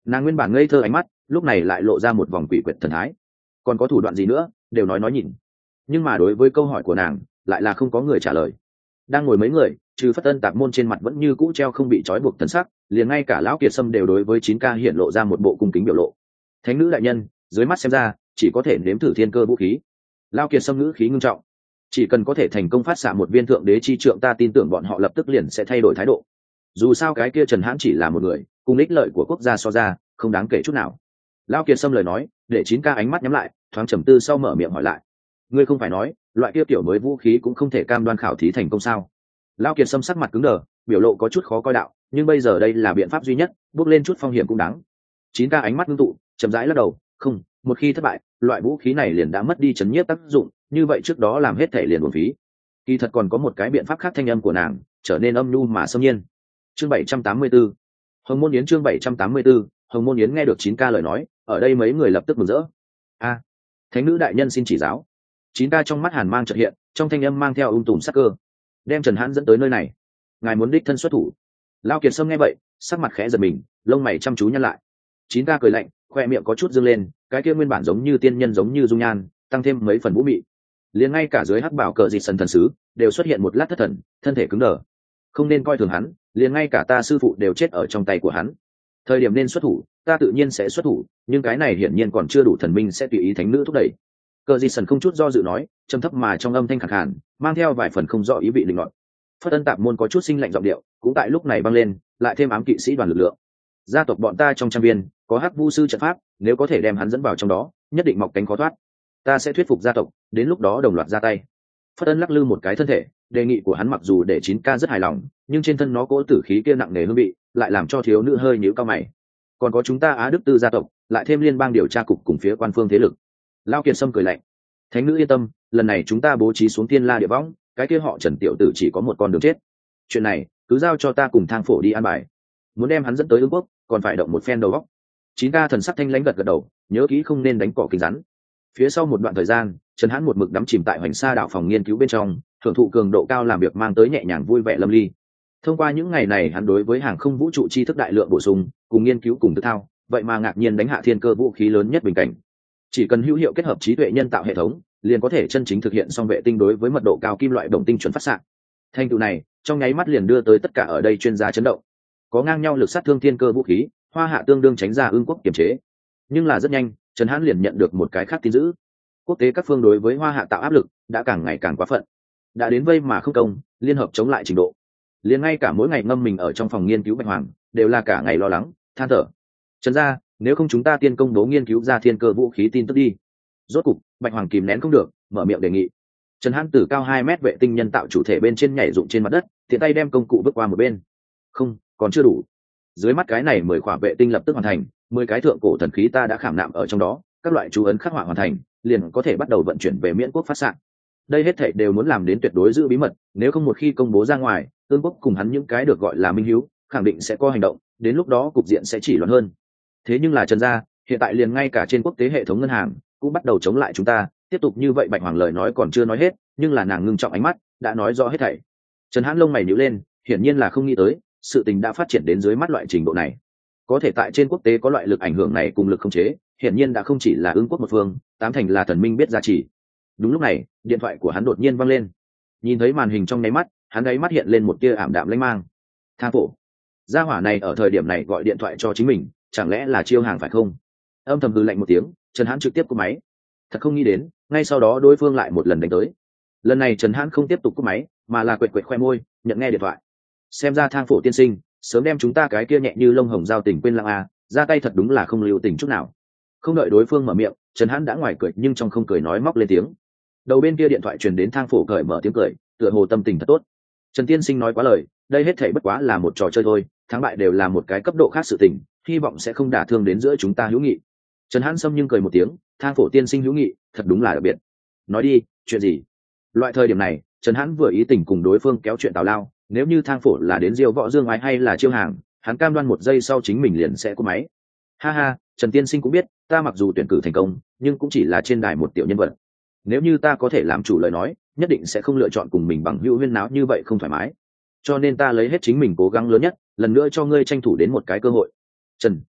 Nàng nguyên bản ngây thơ ánh mắt lúc này lại lộ ra một vòng quỷ quyệt thần thái. Còn có thủ đoạn gì nữa, đều nói nói nhìn. Nhưng mà đối với câu hỏi của nàng lại là không có người trả lời. Đang ngồi mấy người, trừ Phất Ân Tạp Môn trên mặt vẫn như cũ treo không bị trói buộc thần sắc, liền ngay cả lão Kiệt Sâm đều đối với chín ca hiện lộ ra một bộ cung kính biểu lộ. Thánh nữ đại nhân, dưới mắt xem ra chỉ có thể nếm thử thiên cơ vũ khí. Lão Kiệt Sâm ngữ khí ngưng trọng. Chỉ cần có thể thành công phát xạ một viên thượng đế chi trượng, ta tin tưởng bọn họ lập tức liền sẽ thay đổi thái độ. Dù sao cái kia Trần Hãn chỉ là một người, cùng ích lợi của quốc gia so ra không đáng kể chút nào. Lão Kiệt Sâm lời nói để chín ca ánh mắt nhắm lại, thoáng trầm tư sau mở miệng hỏi lại: ngươi không phải nói loại kia kiểu mới vũ khí cũng không thể cam đoan khảo thí thành công sao? Lão Kiệt Sâm sắc mặt cứng đờ, biểu lộ có chút khó coi đạo, nhưng bây giờ đây là biện pháp duy nhất, bước lên chút phong hiểm cũng đáng. Chín ca ánh mắt ngưng tụ, chậm rãi lắc đầu: không, một khi thất bại, loại vũ khí này liền đã mất đi chấn nhiếp tác dụng, như vậy trước đó làm hết thể liền uổng phí. Kỳ thật còn có một cái biện pháp khác. Thanh âm của nàng trở nên âm nhu mà xâm nhiên. Chương bảy trăm tám mươi 74 Hồng Môn Yến. Chương bảy trăm tám mươi 74 Hồng Môn Yến. Nghe được chín ca lời nói, ở đây mấy người lập tức mừng rỡ. A, thánh nữ đại nhân xin chỉ giáo. Chín ca trong mắt hàn mang chợt hiện, trong thanh âm mang theo ung tùm sắc cơ. Đem Trần Hãn dẫn tới nơi này, ngài muốn đích thân xuất thủ? Lão Kiệt Sâm nghe vậy, sắc mặt khẽ giật mình, lông mày chăm chú nhăn lại. Chín ca cười lạnh, khoe miệng có chút dương lên, cái kia nguyên bản giống như tiên nhân giống như dung nhan, tăng thêm mấy phần vũ mị. Liền ngay cả dưới hắc bảo cờ dịch sần thần sứ đều xuất hiện một lát thất thần, thân thể cứng đờ. Không nên coi thường hắn, liền ngay cả ta sư phụ đều chết ở trong tay của hắn. Thời điểm nên xuất thủ, ta tự nhiên sẽ xuất thủ, nhưng cái này hiển nhiên còn chưa đủ, thần minh sẽ tùy ý thánh nữ thúc đẩy. Cờ dịch sần không chút do dự nói, trầm thấp mà trong âm thanh khàn khàn, mang theo vài phần không rõ ý vị linh loạn. Phất Ân Tạp Môn có chút sinh lạnh giọng điệu, cũng tại lúc này băng lên, lại thêm ám kỵ sĩ đoàn lực lượng. Gia tộc bọn ta trong trang viên có hắc vu sư trận pháp, nếu có thể đem hắn dẫn vào trong đó, nhất định mọc cánh khó thoát. Ta sẽ thuyết phục gia tộc, đến lúc đó đồng loạt ra tay. Phất Ân lắc lư một cái thân thể, đề nghị của hắn mặc dù để chín ca rất hài lòng, nhưng trên thân nó cỗ tử khí kia nặng nề hương vị, lại làm cho thiếu nữ hơi nhíu cao mày. Còn có chúng ta Á Đức Tư gia tộc, lại thêm liên bang điều tra cục cùng phía quan phương thế lực. Lão Kiệt Sâm cười lạnh. Thánh nữ yên tâm, lần này chúng ta bố trí xuống Thiên La địa võng, cái kia họ Trần tiểu tử chỉ có một con đường chết. Chuyện này cứ giao cho ta cùng Thang Phổ đi an bài. Muốn đem hắn dẫn tới Ương Quốc, còn phải động một phen đầu óc. Chín ca thần sắc thanh lãnh gật gật đầu, nhớ kỹ không nên đánh cỏ kính rắn. Phía sau một đoạn thời gian, Trần Hãn một mực đắm chìm tại Hoành Sa đạo phòng nghiên cứu bên trong, thưởng thụ cường độ cao làm việc mang tới nhẹ nhàng vui vẻ lâm ly. Thông qua những ngày này, hắn đối với hàng không vũ trụ tri thức đại lượng bổ sung, cùng nghiên cứu cùng tự thao, vậy mà ngạc nhiên đánh hạ thiên cơ vũ khí lớn nhất bình cảnh. Chỉ cần hữu hiệu kết hợp trí tuệ nhân tạo hệ thống, liền có thể chân chính thực hiện song vệ tinh đối với mật độ cao kim loại đồng tinh chuẩn phát xạ. Thành tựu này trong nháy mắt liền đưa tới tất cả ở đây chuyên gia chấn động. Có ngang nhau lực sát thương thiên cơ vũ khí, Hoa Hạ tương đương tránh ra Ương Quốc kiềm chế. Nhưng là rất nhanh, Trần Hãn liền nhận được một cái khác tin dữ. Quốc tế các phương đối với Hoa Hạ tạo áp lực đã càng ngày càng quá phận, đã đến vây mà không công, liên hợp chống lại trình độ. Liền ngay cả mỗi ngày ngâm mình ở trong phòng nghiên cứu Bạch Hoàng, đều là cả ngày lo lắng, than thở. Trần gia, nếu không chúng ta tiên công bố nghiên cứu ra thiên cơ vũ khí tin tức đi. Rốt cục, Bạch Hoàng kìm nén không được, mở miệng đề nghị. Trần Hãn từ cao hai mét vệ tinh nhân tạo chủ thể bên trên nhảy dụng trên mặt đất, tiện tay đem công cụ bước qua một bên. Không, còn chưa đủ. Dưới mắt cái này mười khỏa vệ tinh lập tức hoàn thành, mười cái thượng cổ thần khí ta đã khảm nạm ở trong đó, các loại chú ấn khắc họa hoàn thành, liền có thể bắt đầu vận chuyển về Miễn Quốc phát xạ. Đây hết thảy đều muốn làm đến tuyệt đối giữ bí mật, nếu không một khi công bố ra ngoài, Ương Quốc cùng hắn những cái được gọi là minh hiếu, khẳng định sẽ có hành động, đến lúc đó cục diện sẽ chỉ loạn hơn. Thế nhưng là Trần gia, hiện tại liền ngay cả trên quốc tế hệ thống ngân hàng cũng bắt đầu chống lại chúng ta, tiếp tục như vậy. Bạch Hoàng lời nói còn chưa nói hết, nhưng là nàng ngưng trọng ánh mắt đã nói rõ hết thảy. Trần Hãn lông mày nhíu lên, hiển nhiên là không nghĩ tới sự tình đã phát triển đến dưới mắt loại trình độ này. Có thể tại trên quốc tế có loại lực ảnh hưởng này cùng lực khống chế, hiển nhiên đã không chỉ là Ương Quốc một phương, tám thành là thần minh biết giá trị. Đúng lúc này, điện thoại của hắn đột nhiên vang lên. Nhìn thấy màn hình trong nháy mắt, hắn đáy mắt hiện lên một tia ảm đạm lãnh mang. Thang Phổ, gia hỏa này ở thời điểm này gọi điện thoại cho chính mình, chẳng lẽ là chiêu hàng phải không? Âm thầm hừ lạnh một tiếng, Trần Hãn trực tiếp cúp máy. Thật không nghĩ đến, ngay sau đó đối phương lại một lần đánh tới. Lần này Trần Hãn không tiếp tục cúp máy, mà là quệt quệt khoe môi, nhận nghe điện thoại. Xem ra Thang Phổ tiên sinh sớm đem chúng ta cái kia nhẹ như lông hồng giao tình quên lãng a, ra tay thật đúng là không lưu tình chút nào. Không đợi đối phương mở miệng, Trần Hãn đã ngoài cười nhưng trong không cười nói móc lên tiếng. Đầu bên kia điện thoại truyền đến Thang Phổ cởi mở tiếng cười, tựa hồ tâm tình thật tốt. Trần tiên sinh nói quá lời, đây hết thảy bất quá là một trò chơi thôi, thắng bại đều là một cái cấp độ khác sự tình, hy vọng sẽ không đả thương đến giữa chúng ta hữu nghị. Trần Hãn Sâm nhưng cười một tiếng, Thang Phổ tiên sinh hữu nghị thật đúng là đặc biệt. Nói đi, chuyện gì? Loại thời điểm này, Trần Hãn vừa ý tình cùng đối phương kéo chuyện tào lao, nếu như Thang Phổ là đến Diêu Võ Dương Ái hay là chiêu hàng, hắn cam đoan một giây sau chính mình liền sẽ cúp máy. Ha ha, Trần tiên sinh cũng biết, ta mặc dù tuyển cử thành công, nhưng cũng chỉ là trên đài một tiểu nhân vật. Nếu như ta có thể làm chủ lời nói, nhất định sẽ không lựa chọn cùng mình bằng hữu huyên náo như vậy không thoải mái. Cho nên ta lấy hết chính mình cố gắng lớn nhất, lần nữa cho ngươi tranh thủ đến một cái cơ hội. Trần,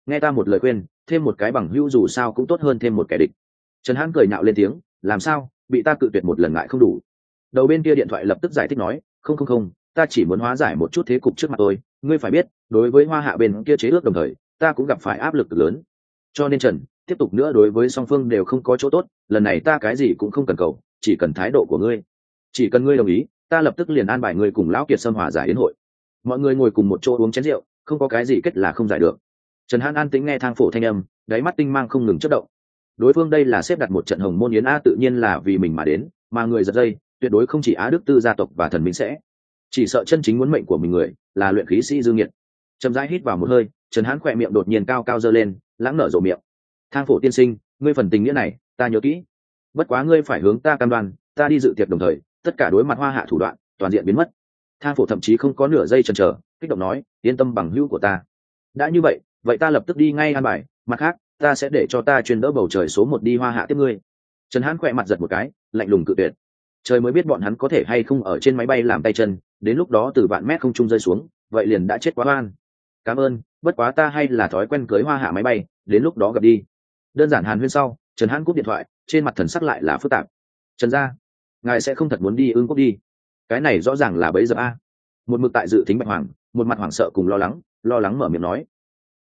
nghe ta một lời khuyên, thêm một cái bằng hữu dù sao cũng tốt hơn thêm một kẻ địch. Trần Hãn cười nhạo lên tiếng, làm sao, bị ta cự tuyệt một lần ngại không đủ? Đầu bên kia điện thoại lập tức giải thích nói, không không không, ta chỉ muốn hóa giải một chút thế cục trước mặt tôi. Ngươi phải biết, đối với Hoa Hạ bên kia chế ước đồng thời, ta cũng gặp phải áp lực lớn. Cho nên Trần, tiếp tục nữa đối với song phương đều không có chỗ tốt. Lần này ta cái gì cũng không cần cầu, chỉ cần thái độ của ngươi. Chỉ cần ngươi đồng ý, ta lập tức liền an bài ngươi cùng lão Kiệt Sâm hòa giải đến hội. Mọi người ngồi cùng một chỗ uống chén rượu, không có cái gì kết là không giải được. Trần Hãn an tĩnh nghe thang phổ thanh âm, đáy mắt tinh mang không ngừng chớp động. Đối phương đây là xếp đặt một trận hồng môn yến a, tự nhiên là vì mình mà đến, mà người giật dây tuyệt đối không chỉ Á Đức Tư gia tộc và thần minh sẽ, chỉ sợ chân chính muốn mệnh của mình người là luyện khí sĩ Dương Nghiệt. Chậm rãi hít vào một hơi, Trần Hãn khỏe miệng đột nhiên cao cao giơ lên, lãng nở rộ miệng. Thang phổ tiên sinh, ngươi phần tình nghĩa này ta nhớ kỹ, bất quá ngươi phải hướng ta cam đoan, ta đi dự tiệc đồng thời tất cả đối mặt Hoa Hạ thủ đoạn toàn diện biến mất. Thang phổ thậm chí không có nửa giây chần chờ, kích động nói, yên tâm bằng hữu của ta, đã như vậy vậy ta lập tức đi ngay an bài, mặt khác ta sẽ để cho ta chuyên đỡ bầu trời số một đi Hoa Hạ tiếp ngươi. Trần Hãn khỏe mặt giật một cái, lạnh lùng cự tuyệt. Trời mới biết bọn hắn có thể hay không ở trên máy bay làm tay chân, đến lúc đó từ vạn mét không trung rơi xuống, vậy liền đã chết quá oan. Cảm ơn, bất quá ta hay là thói quen cưới Hoa Hạ máy bay, đến lúc đó gặp đi. Đơn giản hàn huyên sau, Trần Hãn cúp điện thoại, trên mặt thần sắc lại là phức tạp. Trần gia, ngài sẽ không thật muốn đi Ưng Quốc đi? Cái này rõ ràng là bẫy dập a. Một mực tại dự tính Bạch Hoàng, một mặt hoảng sợ cùng lo lắng, lo lắng mở miệng nói,